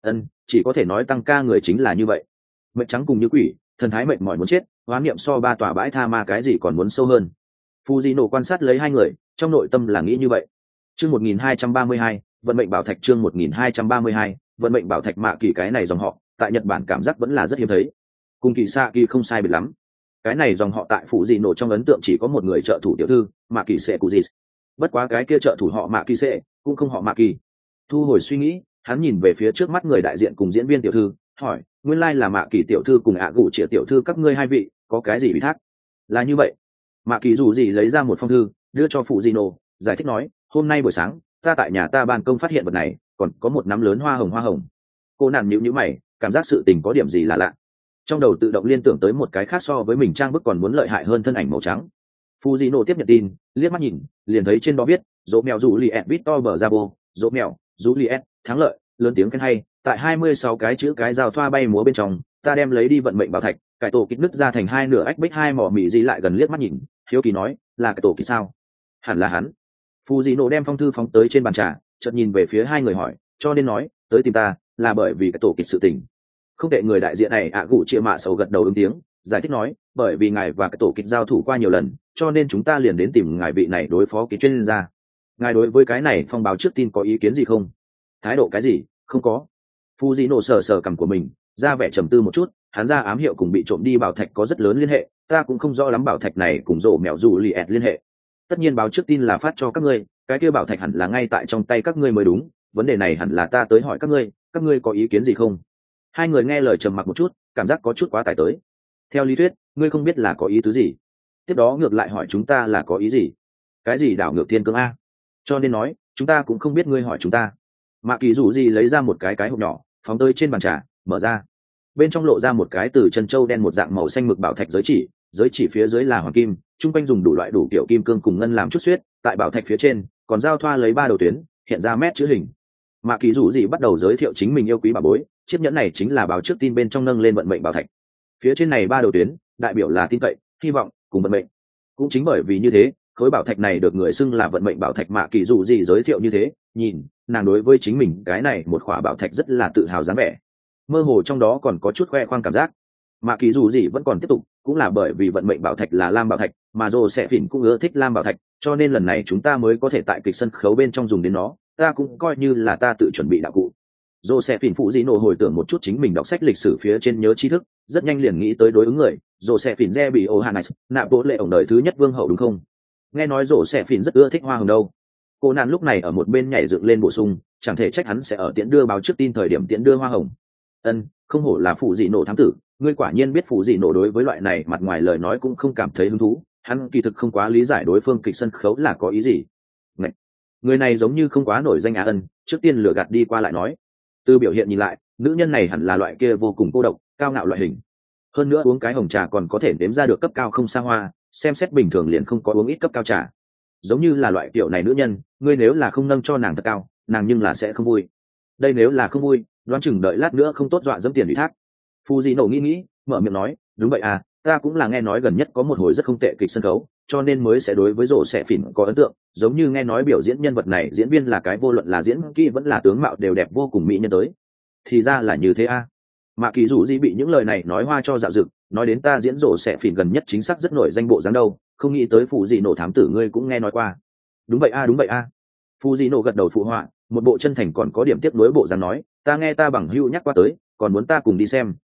Chỉ có thể nói tăng ca người chính là như vậy, mệt trắng cùng như quỷ, thần thái mệt mỏi muốn chết, hoán niệm so ba tòa bãi tha ma cái gì còn muốn sâu hơn. Fujino quan sát lấy hai người, trong nội tâm là nghĩ như vậy. Chương 1232, vận mệnh bảo thạch. Chương 1232, vận mệnh bảo thạch. Mạ kỳ cái này dòng họ tại Nhật Bản cảm giác vẫn là rất hiếm thấy, cùng kỳ Saki không sai biệt lắm. Cái này dòng họ tại Fujino trong ấn tượng chỉ có một người trợ thủ tiểu thư, Mạ kỳ Sekujis. Bất quá cái kia trợ thủ họ Mạ kỳ Sệ cũng không họ Mạ kỳ. Thu hồi suy nghĩ, hắn nhìn về phía trước mắt người đại diện cùng diễn viên tiểu thư, hỏi, nguyên lai là Mạ kỳ tiểu thư cùng ạ gù chĩa tiểu thư các ngươi hai vị có cái gì ủy thác? Là như vậy. Mạ kỳ dù gì lấy ra một phong thư đưa cho Fujino, giải thích nói, hôm nay buổi sáng ta tại nhà ta ban công phát hiện vật này, còn có một nắm lớn hoa hồng. Cô nàng nhíu mày, cảm giác sự tình có điểm gì là lạ, trong đầu tự động liên tưởng tới một cái khác so với mình trang bức còn muốn lợi hại hơn thân ảnh màu trắng. Fujino tiếp nhận tin, liếc mắt nhìn, liền thấy trên đó viết, dỗ mèo Juliet Victor Bravo, dỗ mèo Juliet thắng lợi, lớn tiếng khen hay, tại 26 cái chữ cái rào thoa bay múa bên trong, ta đem lấy đi vận mệnh bảo thạch, cải tổ kích nứt ra thành hai nửa ách bích hai mỏ mị gì lại gần liếc mắt nhìn, hiếu kỳ nói, là cải tổ kích sao? Hẳn là hắn. Fujino đem phong thư phóng tới trên bàn trà, chợt nhìn về phía hai người hỏi, cho nên nói, tới tìm ta, là bởi vì cải tổ kích sự tình. Không tệ, người đại diện này ạ gù chia mạ sầu gật đầu ứng tiếng, giải thích nói, bởi vì ngài và cải tổ kích giao thủ qua nhiều lần, cho nên chúng ta liền đến tìm ngài vị này đối phó cái chuyên gia. Ngài đối với cái này phong báo trước tin có ý kiến gì không? Thái độ cái gì? Không có. Fujino sờ cằm của mình, ra vẻ trầm tư một chút, hắn ra ám hiệu cùng bị trộm đi bảo thạch có rất lớn liên hệ, ta cũng không rõ lắm bảo thạch này cùng rổ mèo Juliet liên hệ. Tất nhiên báo trước tin là phát cho các ngươi, cái kia bảo thạch hẳn là ngay tại trong tay các ngươi mới đúng, vấn đề này hẳn là ta tới hỏi các ngươi có ý kiến gì không? Hai người nghe lời trầm mặc một chút, cảm giác có chút quá tải tới. Theo lý thuyết, ngươi không biết là có ý tứ gì, tiếp đó ngược lại hỏi chúng ta là có ý gì? Cái gì đảo ngược thiên cương a? Cho nên nói, chúng ta cũng không biết ngươi hỏi chúng ta. Mạ kỳ dù gì lấy ra một cái hộp nhỏ, phóng tới trên bàn trà, mở ra. Bên trong lộ ra một cái từ chân châu đen một dạng màu xanh mực bảo thạch giới chỉ phía dưới là hoàng kim, trung quanh dùng đủ loại đủ kiểu kim cương cùng ngân làm chút xuyết, tại bảo thạch phía trên còn giao thoa lấy 3 đầu tuyến, hiện ra mét chữ hình. Mạ kỳ dù gì bắt đầu giới thiệu chính mình yêu quý bảo bối, chiếc nhẫn này chính là báo trước tin bên trong nâng lên vận mệnh bảo thạch. Phía trên này 3 đầu tuyến, đại biểu là tin cậy, hy vọng cùng vận mệnh. Cũng chính bởi vì như thế, khối bảo thạch này được người xưng là vận mệnh bảo thạch. Mạ kỳ dù gì giới thiệu như thế, nhìn, nàng đối với chính mình cái này một khỏa bảo thạch rất là tự hào dáng vẻ, mơ hồ trong đó còn có chút khoe khoang cảm giác. Mạ kỳ dù gì vẫn còn tiếp tục, cũng là bởi vì vận mệnh bảo thạch là lam bảo thạch, mà Rồ Sẽ Phìn cũng ưa thích lam bảo thạch, cho nên lần này chúng ta mới có thể tại kịch sân khấu bên trong dùng đến nó, ta cũng coi như là ta tự chuẩn bị đạo cụ. Rồ Sẽ Phìn phụ dị nổ hồi tưởng một chút chính mình đọc sách lịch sử phía trên nhớ tri thức, rất nhanh liền nghĩ tới đối ứng người, Rồ Sẽ Phìn Rebio Hannes, nạp bộ lệ ổng đời thứ nhất vương hậu đúng không? Nghe nói Rồ Sẽ Phìn rất ưa thích hoa hồng đâu. Cô nạn lúc này ở một bên nhảy dựng lên bổ sung, chẳng thể trách hắn sẽ ở tiễn đưa báo trước tin thời điểm tiễn đưa hoa hồng. Không hổ là phụ dị nổ thám tử, ngươi quả nhiên biết phụ dị nổ đối với loại này mặt ngoài lời nói cũng không cảm thấy hứng thú, hắn kỳ thực không quá lý giải đối phương kịch sân khấu là có ý gì. Ngậy! Người này giống như không quá nổi danh á. Trước tiên lừa gạt đi qua lại nói, từ biểu hiện nhìn lại, nữ nhân này hẳn là loại kia vô cùng cô độc, cao ngạo loại hình. Hơn nữa uống cái hồng trà còn có thể đếm ra được cấp cao không xa hoa, xem xét bình thường liền không có uống ít cấp cao trà. Giống như là loại kiểu này nữ nhân, ngươi nếu là không nâng cho nàng thật cao, nàng nhưng là sẽ không vui. Đây nếu là không vui, đoán chừng đợi lát nữa không tốt dọa dẫm tiền ủy thác. Fujino nghĩ, mở miệng nói, đúng vậy à, ta cũng là nghe nói gần nhất có một hồi rất không tệ kịch sân khấu, cho nên mới sẽ đối với Rồ Sẽ Phìn có ấn tượng, giống như nghe nói biểu diễn nhân vật này diễn viên là cái vô luận là diễn kỹ vẫn là tướng mạo đều đẹp vô cùng mỹ nhân tới. Thì ra là như thế à. Mạ kỳ dù gì bị những lời này nói hoa cho dạo dực, nói đến ta diễn Rồ Sẽ Phìn gần nhất chính xác rất nổi danh bộ dáng đâu, không nghĩ tới Fujino thám tử ngươi cũng nghe nói qua. Đúng vậy à. Fujino gật đầu phụ họa, một bộ chân thành còn có điểm tiếc nuối bộ dáng nói, ta nghe ta bằng hữu nhắc qua tới, còn muốn ta cùng đi xem,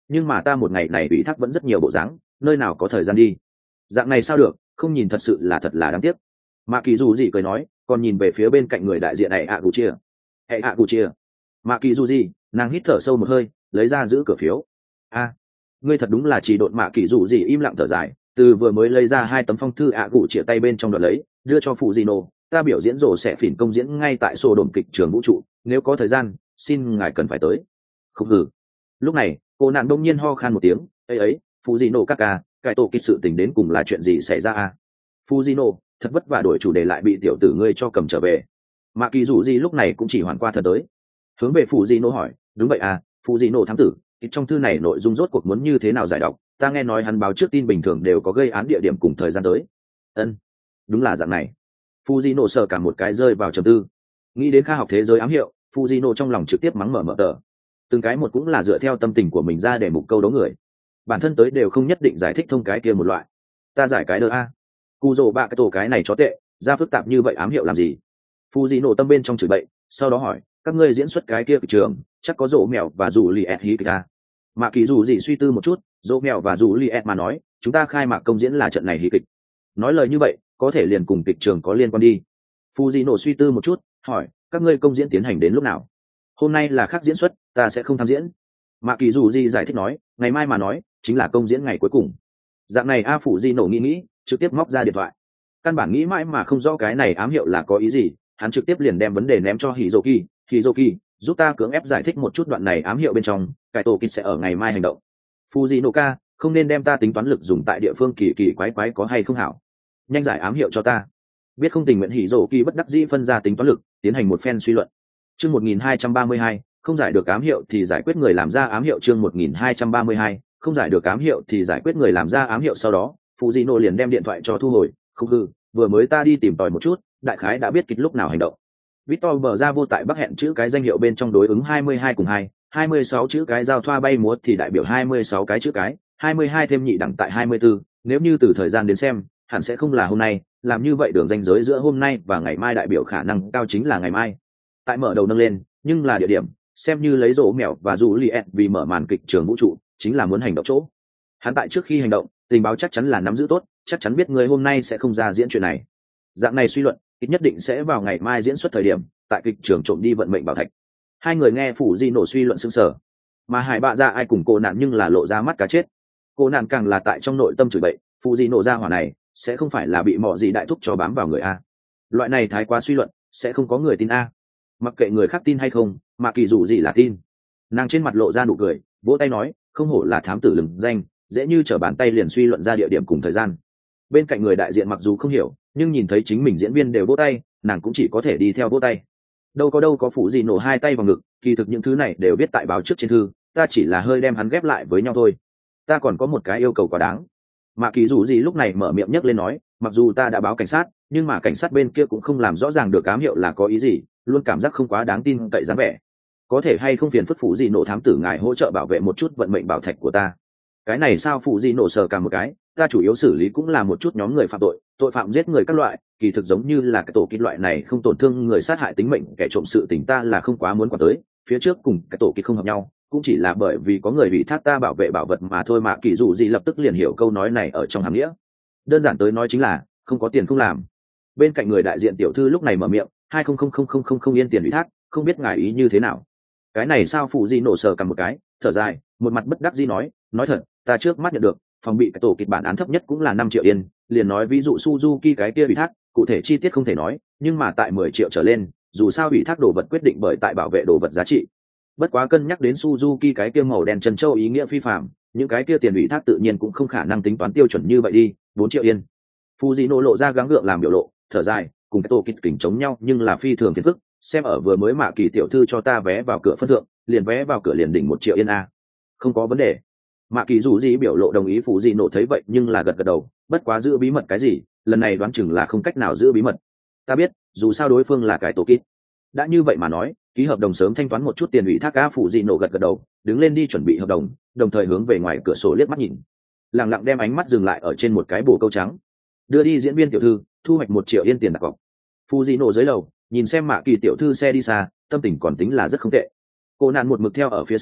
nhưng mà ta một ngày này ủy thác vẫn rất nhiều bộ dáng, nơi nào có thời gian đi. Dạng này sao được, không nhìn thật sự là thật là đáng tiếc. Mạ kỳ dù gì cười nói, còn nhìn về phía bên cạnh người đại diện này ạ cụ chia. Hệ ạ cụ chia. Mạ kỳ dù gì, nàng hít thở sâu một hơi, lấy ra giữ cửa phiếu. A, ngươi thật đúng là chỉ độn. Mạ kỳ dù gì im lặng thở dài, từ vừa mới lấy ra 2 tấm phong thư ạ cụ chia tay bên trong đoạt lấy, đưa cho phụ Gino. Ta biểu diễn rổ sẽ phỉn công diễn ngay tại sổ đồn kịch trường vũ trụ, nếu có thời gian xin ngài cần phải tới. Không hử. Lúc này cô nạn đông nhiên ho khan một tiếng, ấy phụ Gino Kaka, cải tổ kịch sự tình đến cùng là chuyện gì xảy ra a? Phụ Gino, thật vất vả đổi chủ đề lại bị tiểu tử ngươi cho cầm trở về. Mạ kỳ dù gì lúc này cũng chỉ hoàn qua thật tới, hướng về phụ Gino hỏi, đúng vậy à, phụ Gino thám tử, trong thư này nội dung rốt cuộc muốn như thế nào giải đọc? Ta nghe nói hắn báo trước tin bình thường đều có gây án địa điểm cùng thời gian tới. Ân, đúng là dạng này. Fujino sờ cả một cái rơi vào trầm tư, nghĩ đến khoa học thế giới ám hiệu, Fujino trong lòng trực tiếp mắng mở tờ, từng cái một cũng là dựa theo tâm tình của mình ra để mục câu đấu người, bản thân tới đều không nhất định giải thích thông cái kia một loại. Ta giải cái đơ a, cu rồ bạ cái tổ cái này chó tệ, ra phức tạp như vậy ám hiệu làm gì? Fujino tâm bên trong chửi bậy, sau đó hỏi, các ngươi diễn xuất cái kia kịch trường chắc có rỗ mèo và rủ li hí kịch a? Mạ kỳ dù gì suy tư một chút, rỗ mèo và rủ li mà nói, chúng ta khai mạc công diễn là trận này hí kịch. Nói lời như vậy có thể liền cùng kịch trường có liên quan đi. Fujino suy tư một chút, hỏi, các ngươi công diễn tiến hành đến lúc nào? Hôm nay là khác diễn xuất, ta sẽ không tham diễn. Mạ kỳ dù gì giải thích nói, ngày mai mà nói chính là công diễn ngày cuối cùng. Dạng này a. Fujino nghĩ trực tiếp móc ra điện thoại, căn bản nghĩ mãi mà không rõ cái này ám hiệu là có ý gì, hắn trực tiếp liền đem vấn đề ném cho Hizoki, giúp ta cưỡng ép giải thích một chút đoạn này ám hiệu bên trong, cải tổ kịch sẽ ở ngày mai hành động. Fujino ca, không nên đem ta tính toán lực dùng tại địa phương kỳ kỳ quái quái có hay không hảo, nhanh giải ám hiệu cho ta. Biết không tình nguyện Hizoki bất đắc dĩ phân ra tính toán lực, tiến hành một phen suy luận. Chương 1232, không giải được ám hiệu thì giải quyết người làm ra ám hiệu. Chương 1232, không giải được ám hiệu thì giải quyết người làm ra ám hiệu. Sau đó Fujino liền đem điện thoại cho thu hồi. Không hư, vừa mới ta đi tìm tòi một chút, đại khái đã biết kịch lúc nào hành động. Victor bờ ra vô tại Bắc hẹn chữ cái danh hiệu bên trong đối ứng 22 cùng 26 chữ cái giao thoa bay múa thì đại biểu 26 cái chữ cái, 22 thêm nhị đẳng tại 24, nếu như từ thời gian đến xem, hẳn sẽ không là hôm nay, làm như vậy đường ranh giới giữa hôm nay và ngày mai đại biểu khả năng cao chính là ngày mai. Tại mở đầu nâng lên, nhưng là địa điểm, xem như lấy rỗ mèo và Juliet vì mở màn kịch trường vũ trụ, chính là muốn hành động chỗ. Hắn tại trước khi hành động, tình báo chắc chắn là nắm giữ tốt, chắc chắn biết người hôm nay sẽ không ra diễn chuyện này. Dạng này suy luận, ít nhất định sẽ vào ngày mai diễn xuất thời điểm, tại kịch trường trộm đi vận mệnh bảo thạch. Hai người nghe phủ di nổ suy luận sững sờ, mà hải bạ ra ai cùng cô nạn nhưng là lộ ra mắt cá chết. Cô nạn càng là tại trong nội tâm chửi bậy, phủ di nổ ra hỏa này sẽ không phải là bị mọ gì đại thúc cho bám vào người a. Loại này thái quá suy luận, sẽ không có người tin a. Mặc kệ người khác tin hay không, mà kỳ dù gì là tin. Nàng trên mặt lộ ra nụ cười, vỗ tay nói, không hổ là thám tử lừng danh, dễ như trở bàn tay liền suy luận ra địa điểm cùng thời gian. Bên cạnh người đại diện mặc dù không hiểu, nhưng nhìn thấy chính mình diễn viên đều vỗ tay, nàng cũng chỉ có thể đi theo vỗ tay. Đâu có phụ gì nổ hai tay vào ngực, kỳ thực những thứ này đều viết tại báo trước trên thư, ta chỉ là hơi đem hắn ghép lại với nhau thôi. Ta còn có một cái yêu cầu quá đáng. Mà kỳ dù gì lúc này mở miệng nhấc lên nói, mặc dù ta đã báo cảnh sát, nhưng mà cảnh sát bên kia cũng không làm rõ ràng được ám hiệu là có ý gì, luôn cảm giác không quá đáng tin cậy dáng vẻ. Có thể hay không phiền phức phụ gì nổ thám tử ngài hỗ trợ bảo vệ một chút vận mệnh bảo thạch của ta. Cái này sao phụ gì nổ sờ cả một cái, ta chủ yếu xử lý cũng là một chút nhóm người phạm tội, tội phạm giết người các loại, kỳ thực giống như là cái tổ kít loại này không tổn thương người sát hại tính mệnh kẻ trộm sự tình ta là không quá muốn quản tới, phía trước cùng cái tổ kít không hợp nhau, cũng chỉ là bởi vì có người bị thác ta bảo vệ bảo vật mà thôi. Mà kỳ dù gì lập tức liền hiểu câu nói này ở trong hàm nghĩa, đơn giản tới nói chính là không có tiền không làm. Bên cạnh người đại diện tiểu thư lúc này mở miệng, 200000 yên tiền ủy thác, không biết ngài ý như thế nào. Cái này sao phụ gì nổ sờ cầm một cái, thở dài, một mặt bất đắc dĩ nói thật, ta trước mắt nhận được phòng bị cái tổ kịch bản án thấp nhất cũng là 5 triệu yên, liền nói ví dụ Suzuki cái kia ủy thác, cụ thể chi tiết không thể nói, nhưng mà tại 10 triệu trở lên, dù sao ủy thác đồ vật quyết định bởi tại bảo vệ đồ vật giá trị. Bất quá cân nhắc đến Suzuki cái kia màu đen chân châu ý nghĩa phi phàm, những cái kia tiền ủy thác tự nhiên cũng không khả năng tính toán tiêu chuẩn như vậy đi, 4 triệu yên. Fujino lộ ra gắng gượng làm biểu lộ, thở dài, cùng cái tổ kịch kỉnh chống nhau nhưng là phi thường phiền phức, xem ở vừa mới Mạ Kỳ tiểu thư cho ta vé vào cửa phân thượng, liền vé vào cửa liền đỉnh 1 triệu yên a. Không có vấn đề. Mạ Kỳ dù gì biểu lộ đồng ý. Fujino thấy vậy nhưng là gật đầu, bất quá giữ bí mật cái gì, lần này đoán chừng là không cách nào giữ bí mật. Ta biết, dù sao đối phương là cái tổ kít. Đã như vậy mà nói, ký hợp đồng sớm thanh toán một chút tiền ủy thác. Fujino gật đầu, đứng lên đi chuẩn bị hợp đồng, đồng thời hướng về ngoài cửa sổ liếc mắt nhìn, lặng lặng đem ánh mắt dừng lại ở trên một cái bồ câu trắng. Đưa đi diễn viên tiểu thư, thu hoạch 1 triệu yên tiền đặt cọc. Fujino dưới lầu nhìn xem Mạ Kỳ tiểu thư xe đi xa, tâm tình còn tính là rất không tệ. Cô nạn một mực theo ở phía sau,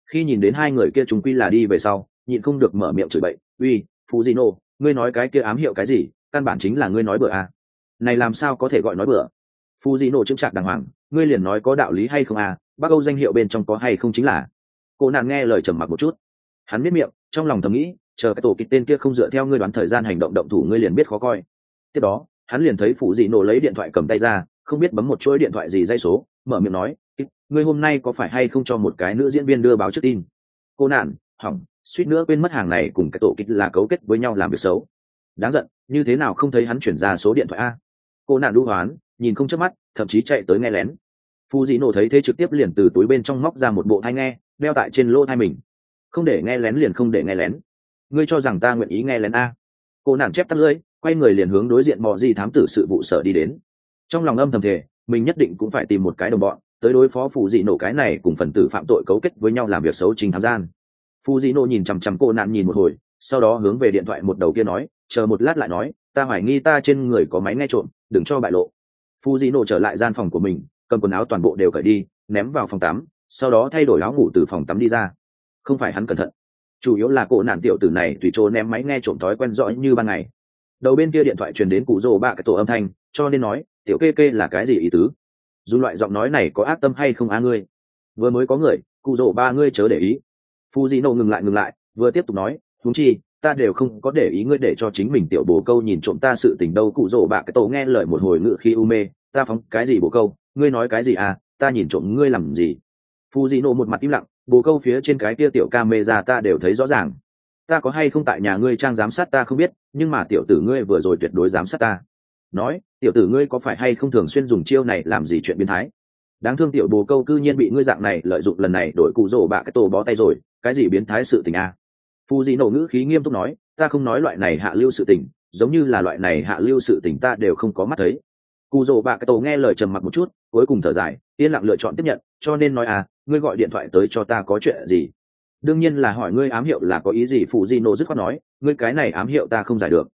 Khi nhìn đến hai người kia chúng quy là đi về sau, nhịn không được mở miệng chửi bậy, uy, Fujino, ngươi nói cái kia ám hiệu cái gì, căn bản chính là ngươi nói bừa à. Này làm sao có thể gọi nói bừa. Fujino chững chạc đàng hoàng, ngươi liền nói có đạo lý hay không à, Bắc Âu danh hiệu bên trong có hay không chính là. Cô nàng nghe lời trầm mặc một chút, hắn biết miệng, trong lòng thầm nghĩ, chờ cái tổ kịch tên kia không dựa theo ngươi đoán thời gian hành động động thủ ngươi liền biết khó coi. Tiếp đó, hắn liền thấy Fujino lấy điện thoại cầm tay ra, không biết bấm một chuỗi điện thoại gì dây số, mở miệng nói, ngươi hôm nay có phải hay không cho một cái nữ diễn viên đưa báo trước tin. Cô nạn, hỏng, suýt nữa quên mất hàng này cùng cái tổ kịch là cấu kết với nhau làm việc xấu. Đáng giận, như thế nào không thấy hắn chuyển ra số điện thoại a. Cô nạn đu hoán, nhìn không chớp mắt, thậm chí chạy tới nghe lén. Fujino thấy thế trực tiếp liền từ túi bên trong móc ra một bộ tai nghe, đeo tại trên lỗ tai mình. Không để nghe lén liền không để nghe lén. Ngươi cho rằng ta nguyện ý nghe lén a. Cô nạn chép tắt lưỡi, quay người liền hướng đối diện Mọ Gì thám tử sự vụ sở đi đến. Trong lòng âm thầm thề, mình nhất định cũng phải tìm một cái đồng bọn tới đối phó Fujino cái này cùng phần tử phạm tội cấu kết với nhau làm việc xấu trình tham gian. Fujino nhìn chằm chằm cô nạn nhìn một hồi, sau đó hướng về điện thoại một đầu kia nói, chờ một lát lại nói, ta hoài nghi ta trên người có máy nghe trộm, đừng cho bại lộ. Fujino trở lại gian phòng của mình, cầm quần áo toàn bộ đều cởi đi, ném vào phòng tắm, sau đó thay đổi áo ngủ từ phòng tắm đi ra. Không phải hắn cẩn thận, chủ yếu là cô nạn tiểu tử này tùy chỗ ném máy nghe trộm thói quen rõ như ban ngày. Đầu bên kia điện thoại truyền đến cụ rồ bạ cái tổ âm thanh, cho nên nói, tiểu kê kê là cái gì ý tứ? Dùng loại giọng nói này có ác tâm hay không a ngươi? Vừa mới có người, cụ rồ ba ngươi chớ để ý. Fujino ngừng lại, vừa tiếp tục nói, huống chi, ta đều không có để ý ngươi để cho chính mình tiểu bồ câu nhìn trộm ta sự tình đâu. Cụ rồ bạ cái tổ nghe lời một hồi ngự khi u mê, ta phóng cái gì bồ câu, ngươi nói cái gì à, ta nhìn trộm ngươi làm gì? Fujino một mặt im lặng, bồ câu phía trên cái kia tiểu camera ta đều thấy rõ ràng. Ta có hay không tại nhà ngươi trang giám sát ta không biết, nhưng mà tiểu tử ngươi vừa rồi tuyệt đối giám sát ta. Nói, tiểu tử ngươi có phải hay không thường xuyên dùng chiêu này làm gì chuyện biến thái? Đáng thương tiểu bồ câu cư nhiên bị ngươi dạng này lợi dụng lần này đổi cụ rồ bạ cái tổ bó tay rồi, cái gì biến thái sự tình à? Fujino ngữ khí nghiêm túc nói, ta không nói loại này hạ lưu sự tình, giống như là loại này hạ lưu sự tình ta đều không có mắt thấy. Cụ rồ bạ cái tổ nghe lời trầm mặc một chút, cuối cùng thở dài, yên lặng lựa chọn tiếp nhận, cho nên nói à, ngươi gọi điện thoại tới cho ta có chuyện gì? Đương nhiên là hỏi ngươi ám hiệu là có ý gì. Fujino dứt khoát nói, ngươi cái này ám hiệu ta không giải được.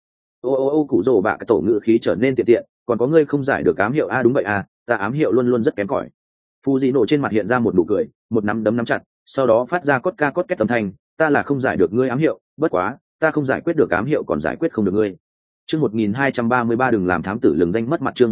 Cụ rồ bạ cái tổ ngữ khí trở nên tiện tiện, còn có ngươi không giải được ám hiệu a? Đúng vậy à, ta ám hiệu luôn luôn rất kém cỏi. Fujino trên mặt hiện ra một nụ cười, một nắm đấm nắm chặt, sau đó phát ra cốt két âm thanh, ta là không giải được ngươi ám hiệu, bất quá, ta không giải quyết được ám hiệu còn giải quyết không được ngươi. Chương 1233 đừng làm thám tử lừng danh mất mặt. Chương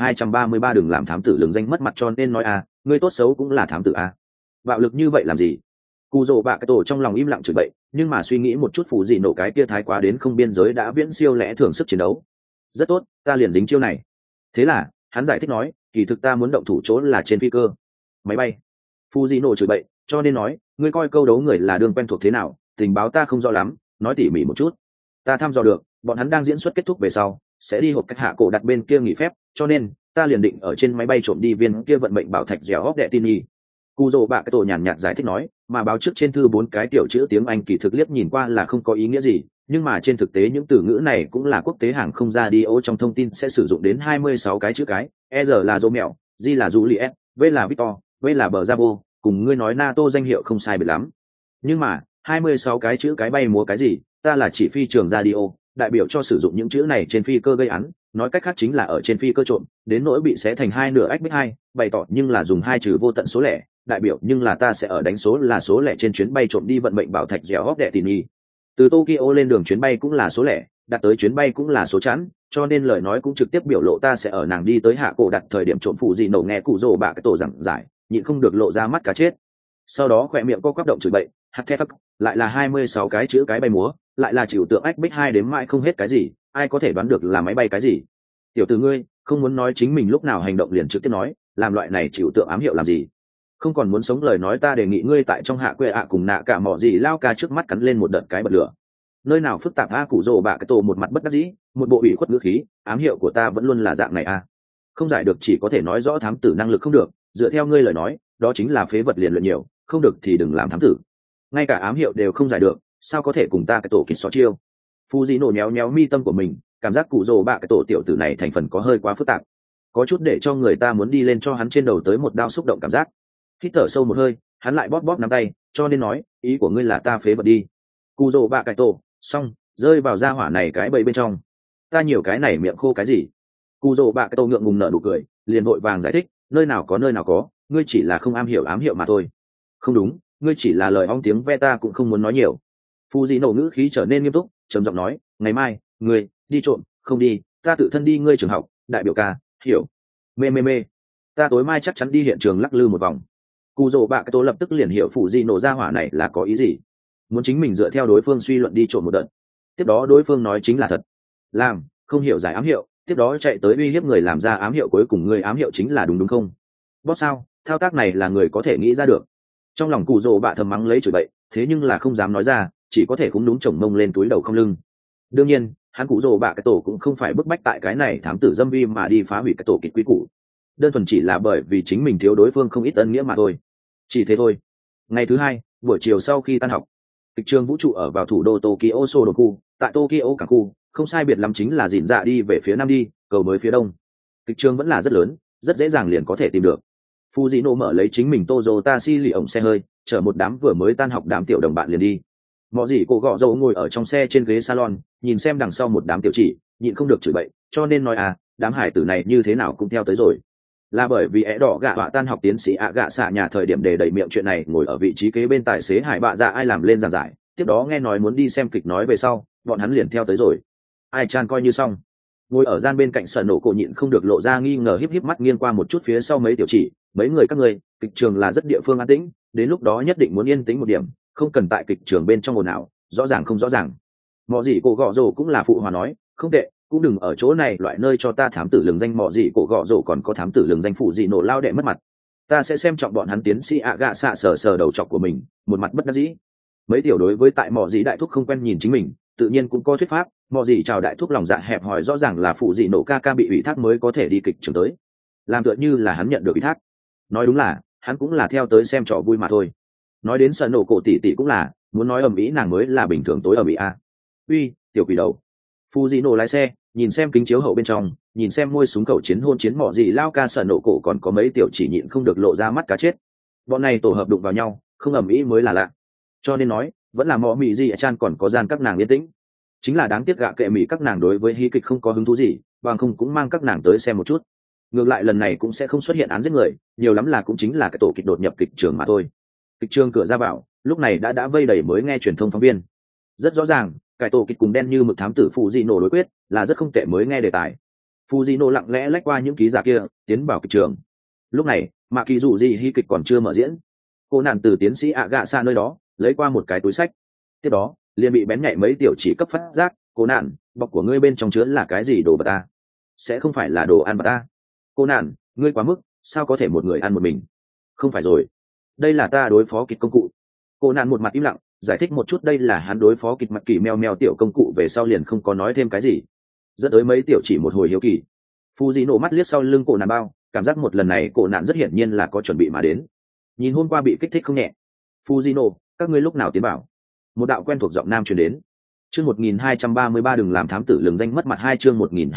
1233 đừng làm thám tử lừng danh mất mặt, cho nên nói a, ngươi tốt xấu cũng là thám tử a. Bạo lực như vậy làm gì? Cụ rồ bạ cái tổ trong lòng im lặng chửi bậy, nhưng mà suy nghĩ một chút, Fujino cái kia thái quá đến không biên giới đã viễn siêu lẽ thường sức chiến đấu. Rất tốt, ta liền dính chiêu này. Thế là, hắn giải thích nói, kỳ thực ta muốn động thủ chỗ là trên phi cơ, máy bay. Fujino chửi bậy, cho nên nói, ngươi coi câu đấu người là đương quen thuộc thế nào, tình báo ta không rõ lắm, nói tỉ mỉ một chút. Ta thăm dò được, bọn hắn đang diễn xuất kết thúc về sau, sẽ đi hộp cách hạ cổ đặt bên kia nghỉ phép, cho nên ta liền định ở trên máy bay trộm đi viên kia vận mệnh bảo thạch dẻo hóc đệ tin y. Cụ rồ bạ cái tổ nhàn nhạt giải thích nói, mà báo trước trên thư 4 cái tiểu chữ tiếng Anh kỳ thực liếc nhìn qua là không có ý nghĩa gì, nhưng mà trên thực tế những từ ngữ này cũng là quốc tế hàng không radio trong thông tin sẽ sử dụng đến 26 cái chữ cái, E là Romeo, G là Juliet, V là Victor, V là Bravo, cùng ngươi nói NATO danh hiệu không sai biệt lắm. Nhưng mà, 26 cái chữ cái bay múa cái gì, ta là chỉ phi trường radio, đại biểu cho sử dụng những chữ này trên phi cơ gây án, nói cách khác chính là ở trên phi cơ trộm, đến nỗi bị xé thành hai nửa ách bích hai, bày tỏ nhưng là dùng hai trừ vô tận số lẻ, đại biểu nhưng là ta sẽ ở đánh số là số lẻ trên chuyến bay trộm đi vận mệnh bảo thạch dẻo hóc đệ tỉ nhi. Từ Tokyo lên đường chuyến bay cũng là số lẻ, đặt tới chuyến bay cũng là số chẵn, cho nên lời nói cũng trực tiếp biểu lộ ta sẽ ở nàng đi tới hạ cổ đặt thời điểm trộm phụ gì nổ nghe cụ rồ bạ cái tổ giảng giải, nhịn không được lộ ra mắt cá chết. Sau đó khỏe miệng co quắp động chửi bậy, hắt thép, lại là 26 cái chữ cái bay múa, lại là chịu tượng ách bích hai đếm mãi không hết cái gì, ai có thể đoán được là máy bay cái gì? Tiểu tử ngươi, không muốn nói chính mình lúc nào hành động liền trực tiếp nói, làm loại này chịu tượng ám hiệu làm gì? Không còn muốn sống lời nói ta đề nghị ngươi tại trong hạ quê ạ cùng nạ cả mỏ gì lao ca trước mắt cắn lên một đợt cái bật lửa. Nơi nào phức tạp a? Cụ rồ bạ cái tổ một mặt bất đắc dĩ, một bộ ủy khuất ngữ khí, ám hiệu của ta vẫn luôn là dạng này a. Không giải được chỉ có thể nói rõ thám tử năng lực không được, dựa theo ngươi lời nói, đó chính là phế vật liền luyện nhiều, không được thì đừng làm thám tử. Ngay cả ám hiệu đều không giải được, sao có thể cùng ta cái tổ kịch xó chiêu? Fujino nhéo nhéo mi tâm của mình, cảm giác cụ rồ bạ cái tổ tiểu tử này thành phần có hơi quá phức tạp, có chút để cho người ta muốn đi lên cho hắn trên đầu tới một đao xúc động cảm giác. Hít thở sâu một hơi, hắn lại bóp bóp nắm tay, cho nên nói, ý của ngươi là ta phế vật đi. Cụ rồ bạ cái tổ, xong, rơi vào gia hỏa này cái bẫy bên trong. Ta nhiều cái này miệng khô cái gì? Cụ rồ bạ cái tổ ngượng ngùng nở nụ cười, liền vội vàng giải thích, nơi nào có, ngươi chỉ là không ám hiệu mà thôi. Không đúng, ngươi chỉ là lời ong tiếng ve, ta cũng không muốn nói nhiều. Phù dị nổ ngữ khí trở nên nghiêm túc, trầm giọng nói, ngày mai ngươi đi trộm không đi, ta tự thân đi ngươi trường học, đại biểu ca hiểu. Mê, ta tối mai chắc chắn đi hiện trường lắc lư một vòng. Cù rồ bạ cái tố lập tức liền hiểu phù dị nổ ra hỏa này là có ý gì, muốn chính mình dựa theo đối phương suy luận đi trộm một đợt, tiếp đó đối phương nói chính là thật, làm không hiểu giải ám hiệu, tiếp đó chạy tới uy hiếp người làm ra ám hiệu, cuối cùng người ám hiệu chính là đúng, đúng không? Bóp sao, thao tác này là người có thể nghĩ ra được. Trong lòng cụ rồ bạ thầm mắng lấy chửi bậy, thế nhưng là không dám nói ra, chỉ có thể cũng đúng chồng mông lên túi đầu không lưng. Đương nhiên hắn cụ rồ bạ cái tổ cũng không phải bức bách tại cái này thám tử dâm vi mà đi phá hủy cái tổ kịch quý cũ, đơn thuần chỉ là bởi vì chính mình thiếu đối phương không ít ân nghĩa mà thôi, chỉ thế thôi. Ngày thứ hai buổi chiều sau khi tan học, kịch trường vũ trụ ở vào thủ đô Tokyo Sodoku, tại Tokyo cảng khu, không sai biệt lắm chính là dịn dạ đi về phía nam đi cầu mới phía đông. Kịch trường vẫn là rất lớn, rất dễ dàng liền có thể tìm được. Fujino mở lấy chính mình Toyota Silion xe hơi, chở một đám vừa mới tan học đám tiểu đồng bạn liền đi. Mọ gì cô gọ dâu ngồi ở trong xe trên ghế salon, nhìn xem đằng sau một đám tiểu chỉ, nhịn không được chửi bậy, cho nên nói đám hải tử này như thế nào cũng theo tới rồi. Là bởi vì é đỏ gạ họa tan học tiến sĩ gạ xạ nhà thời điểm để đẩy miệng chuyện này, ngồi ở vị trí kế bên tài xế hải bạ dạ ai làm lên giảng giải, tiếp đó nghe nói muốn đi xem kịch nói về sau, bọn hắn liền theo tới rồi. Ai chan coi như xong. Ngồi ở gian bên cạnh sợ nổ cổ nhịn không được lộ ra nghi ngờ, híp híp mắt nghiêng qua một chút phía sau mấy tiểu chỉ, mấy người các ngươi, kịch trường là rất địa phương an tĩnh, đến lúc đó nhất định muốn yên tĩnh một điểm, không cần tại kịch trường bên trong ồn ào, rõ ràng không rõ ràng. Mọ gì cổ gọ rồ cũng là phụ hòa nói, không tệ, cũng đừng ở chỗ này loại nơi cho ta thám tử lường danh. Mọ gì cổ gọ rồ còn có thám tử lường danh phụ gì nổ lao đệ mất mặt, ta sẽ xem trọng bọn hắn. Tiến sĩ gạ xạ sờ sờ đầu chọc của mình, một mặt bất đắc dĩ. Mấy tiểu đối với tại mọ gì đại thúc không quen nhìn chính mình, tự nhiên cũng có thuyết pháp. Mọ gì chào đại thúc lòng dạ hẹp hòi, rõ ràng là phụ gì nổ ca ca bị ủy thác mới có thể đi kịch trường tới, làm tựa như là hắn nhận được ủy thác. Nói đúng là hắn cũng là theo tới xem trò vui mà thôi. Nói đến sợ nổ cổ tỷ tỷ cũng là muốn nói ầm ĩ, nàng mới là bình thường tối ầm ĩ uy tiểu quỷ đầu. Fujino lái xe nhìn xem kính chiếu hậu bên trong, nhìn xem môi súng cầu chiến hôn chiến mọ gì lao ca sợ nổ cổ còn có mấy tiểu chỉ nhịn không được lộ ra mắt cá chết. Bọn này tổ hợp đụng vào nhau không ầm ĩ mới là lạ, cho nên nói vẫn là mọ mị gì chan còn có gian các nàng yên tĩnh. Chính là đáng tiếc gạ kệ mị các nàng đối với hí kịch không có hứng thú gì, bằng không cũng mang các nàng tới xem một chút. Ngược lại lần này cũng sẽ không xuất hiện án giết người, nhiều lắm là cũng chính là cái tổ kịch đột nhập kịch trường mà thôi. Kịch trường cửa ra vào lúc này đã vây đầy mới nghe truyền thông phóng viên. Rất rõ ràng cái tổ kịch cùng đen như mực thám tử Fujino đối quyết là rất không tệ mới nghe đề tài. Fujino lặng lẽ lách qua những ký giả kia tiến vào kịch trường. Lúc này mà kỳ dụ gì hí kịch còn chưa mở diễn, cô nạn từ tiến sĩ gạ xa nơi đó lấy qua một cái túi sách, tiếp đó liền bị bén nhạy mấy tiểu chỉ cấp phát giác. Cô nạn, bọc của ngươi bên trong chứa là cái gì? Đồ vật ta? Sẽ không phải là đồ ăn vật ta? Cô nạn, ngươi quá mức, sao có thể một người ăn một mình? Không phải rồi, đây là ta đối phó kịch công cụ. Cô nạn một mặt im lặng giải thích một chút đây là hắn đối phó kịch mặt kỳ meo meo tiểu công cụ, về sau liền không có nói thêm cái gì, dẫn tới mấy tiểu chỉ một hồi hiếu kỳ. Fujino mắt liếc sau lưng cổ nạn bao, cảm giác một lần này cổ nạn rất hiển nhiên là có chuẩn bị mà đến. Nhìn hôm qua bị kích thích không nhẹ. Fujino, các ngươi lúc nào tiến bảo? Một đạo quen thuộc giọng nam truyền đến. Chương 1233 đừng làm thám tử lường danh mất mặt hai. Chương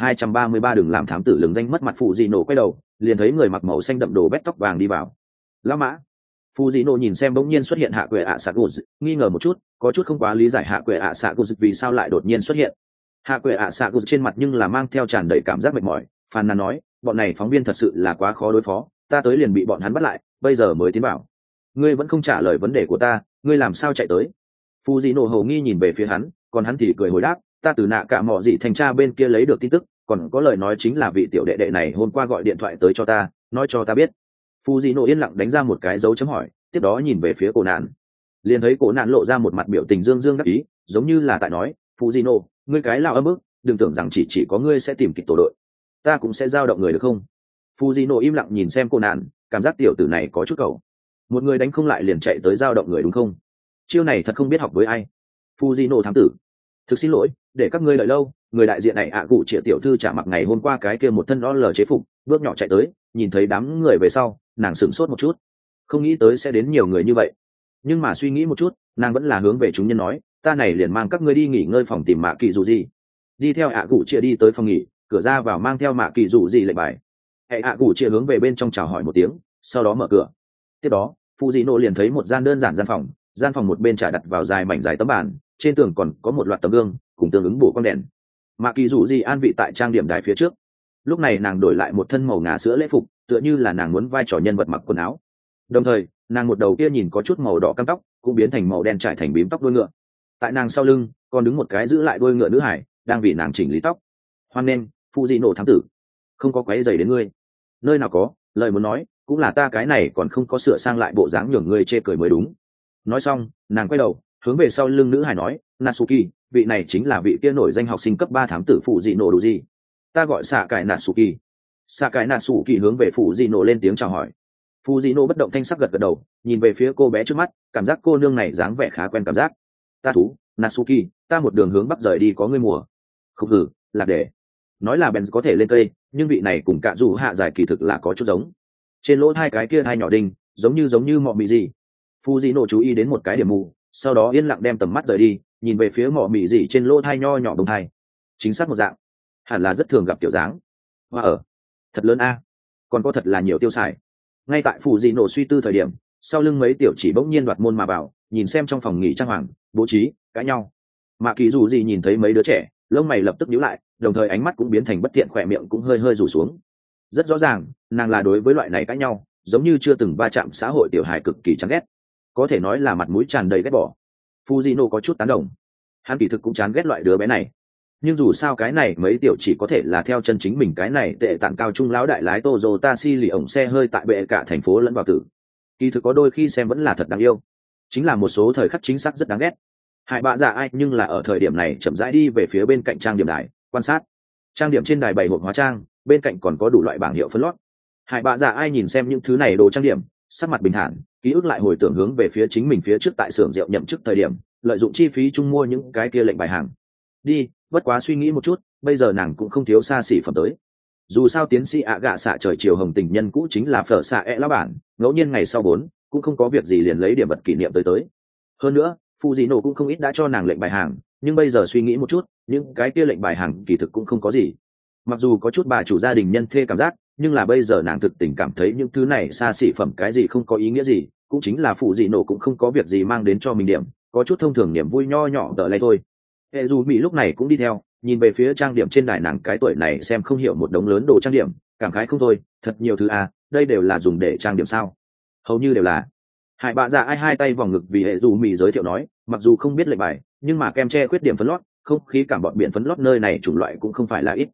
1233 đừng làm thám tử lường danh mất mặt. Fujino quay đầu liền thấy người mặc màu xanh đậm đồ bét tóc vàng đi vào. Lão mã. Fujino nhìn xem bỗng nhiên xuất hiện hạ quệ ạ xạ gù, nghi ngờ một chút, có chút không quá lý giải hạ quệ ạ xạ gù vì sao lại đột nhiên xuất hiện. Hạ quệ ạ xạ gù trên mặt nhưng là mang theo tràn đầy cảm giác mệt mỏi, phàn nàn nói, bọn này phóng viên thật sự là quá khó đối phó, ta tới liền bị bọn hắn bắt lại, bây giờ mới tiến bảo. Ngươi vẫn không trả lời vấn đề của ta, ngươi làm sao chạy tới? Fujino hầu nghi nhìn về phía hắn, còn hắn thì cười hồi đáp, ta từ nạ cả mọ gì thành tra bên kia lấy được tin tức, còn có lời nói chính là vị tiểu đệ đệ này hôm qua gọi điện thoại tới cho ta, nói cho ta biết. Fujino yên lặng đánh ra một cái dấu chấm hỏi, tiếp đó nhìn về phía cổ nạn. Liền thấy cổ nạn lộ ra một mặt biểu tình dương dương đắc ý, giống như là tại nói, Fujino, ngươi cái lao âm ức, đừng tưởng rằng chỉ có ngươi sẽ tìm kịch tổ đội, ta cũng sẽ giao động người được không? Fujino im lặng nhìn xem cổ nạn, cảm giác tiểu tử này có chút cầu, một người đánh không lại liền chạy tới giao động người đúng không? Chiêu này thật không biết học với ai. Fujino thám tử, thực xin lỗi để các ngươi đợi lâu, người đại diện này cụ triệu tiểu thư trả mặc ngày hôm qua cái kia một thân đó lờ chế phục, bước nhỏ chạy tới, nhìn thấy đám người về sau nàng sửng sốt một chút, không nghĩ tới sẽ đến nhiều người như vậy, nhưng mà suy nghĩ một chút nàng vẫn là hướng về chúng nhân nói, ta này liền mang các ngươi đi nghỉ ngơi phòng tìm mạ kỳ dù gì. Đi theo cụ triệu đi tới phòng nghỉ, cửa ra vào mang theo mạ kỳ dù gì lệnh bài. Cụ triệu hướng về bên trong chào hỏi một tiếng, sau đó mở cửa. Tiếp đó Fujino liền thấy một gian đơn giản gian phòng một bên trải đặt vào dài mảnh dài tấm bàn, trên tường còn có một loạt tấm gương cùng tương ứng bổ quang đèn. Mạ kỳ dù gì an vị tại trang điểm đài phía trước. Lúc này nàng đổi lại một thân màu ngà sữa lễ phục, tựa như là nàng muốn vai trò nhân vật mặc quần áo. Đồng thời nàng một đầu kia nhìn có chút màu đỏ cam tóc cũng biến thành màu đen trải thành bím tóc đuôi ngựa. Tại nàng sau lưng còn đứng một cái giữ lại đuôi ngựa nữ hải đang vì nàng chỉnh lý tóc. Hoan nghênh phụ dị nổ thám tử, không có quấy giày đến ngươi. Nơi nào có, lời muốn nói cũng là ta cái này còn không có sửa sang lại bộ dáng nhường ngươi chê cười mới đúng. Nói xong nàng quay đầu hướng về sau lưng nữ hải nói, Natsuki, vị này chính là vị kia nổi danh học sinh cấp 3 thám tử phụ dị nổ đủ gì. Ta gọi xạ cải Natsuki. Xạ cải Natsuki hướng về phụ dị nổ lên tiếng chào hỏi. Phụ dị nổ bất động thanh sắc gật gật đầu, nhìn về phía cô bé trước mắt, cảm giác cô nương này dáng vẻ khá quen cảm giác. Ta thú, Natsuki, ta một đường hướng bắc rời đi có ngươi mùa. Không hử, lạc để. Nói là Ben có thể lên cây, nhưng vị này cùng cả dù hạ dài kỳ thực là có chút giống. Trên lỗ hai cái kia hai nhỏ đinh, giống như mọ mị gì. Phụ dị nổ chú ý đến một cái điểm mù, sau đó yên lặng đem tầm mắt rời đi, nhìn về phía mỏ mị gì trên lỗ thai nho nhỏ bông thai. Chính xác một dạng, hẳn là rất thường gặp kiểu dáng. Hoa ở, thật lớn a, còn có thật là nhiều tiêu xài. Ngay tại phụ dị nổ suy tư thời điểm, sau lưng mấy tiểu chỉ bỗng nhiên đoạt môn mà vào, nhìn xem trong phòng nghỉ trang hoàng bố trí cãi nhau. Mạ kỳ dù gì nhìn thấy mấy đứa trẻ, lông mày lập tức nhíu lại, đồng thời ánh mắt cũng biến thành bất thiện, khỏe miệng cũng hơi rủ xuống. Rất rõ ràng nàng là đối với loại này cãi nhau giống như chưa từng va chạm xã hội tiểu hài cực kỳ chán ghét, có thể nói là mặt mũi tràn đầy ghét bỏ. Fujino có chút tán đồng, hắn kỳ thực cũng chán ghét loại đứa bé này, nhưng dù sao cái này mấy tiểu chỉ có thể là theo chân chính mình cái này tệ tạng cao trung lão đại lái Toyota xi lì ổng xe hơi tại bệ cả thành phố lẫn vào tử. Kỳ thực có đôi khi xem vẫn là thật đáng yêu, chính là một số thời khắc chính xác rất đáng ghét. Hại bạ dạ ai nhưng là ở thời điểm này chậm rãi đi về phía bên cạnh trang điểm đài quan sát. Trang điểm trên đài bày hộp hóa trang, bên cạnh còn có đủ loại bảng hiệu phấn lót. Hại bạ dạ ai nhìn xem những thứ này đồ trang điểm, sắc mặt bình thản, ký ức lại hồi tưởng hướng về phía chính mình phía trước tại xưởng rượu nhậm chức thời điểm lợi dụng chi phí chung mua những cái kia lệnh bài hàng. Đi, bất quá suy nghĩ một chút, bây giờ nàng cũng không thiếu xa xỉ phẩm tới. Dù sao tiến sĩ ạ gạ xạ trời chiều hồng tình nhân cũ chính là phở xạ lão bản, ngẫu nhiên ngày sau 4 cũng không có việc gì liền lấy điểm vật kỷ niệm tới. Hơn nữa Fujino cũng không ít đã cho nàng lệnh bài hàng, nhưng bây giờ suy nghĩ một chút, những cái kia lệnh bài hàng kỳ thực cũng không có gì. Mặc dù có chút bà chủ gia đình nhân thê cảm giác, nhưng là bây giờ nàng thực tình cảm thấy những thứ này xa xỉ phẩm cái gì không có ý nghĩa gì, cũng chính là Fujino cũng không có việc gì mang đến cho mình điểm, có chút thông thường niềm vui nho nhỏ đỡ lấy thôi. Hệ dù Mỹ lúc này cũng đi theo, nhìn về phía trang điểm trên đài nàng cái tuổi này xem không hiểu một đống lớn đồ trang điểm, cảm khái không thôi, thật nhiều thứ à, đây đều là dùng để trang điểm sao? Hầu như đều là. Hải bạ dạ ai hai tay vòng ngực vì hệ dù Mỹ giới thiệu nói, mặc dù không biết lệnh bài, nhưng mà kem che khuyết điểm phấn lót, không khí cảm bọn biển phấn lót nơi này chủng loại cũng không phải là ít.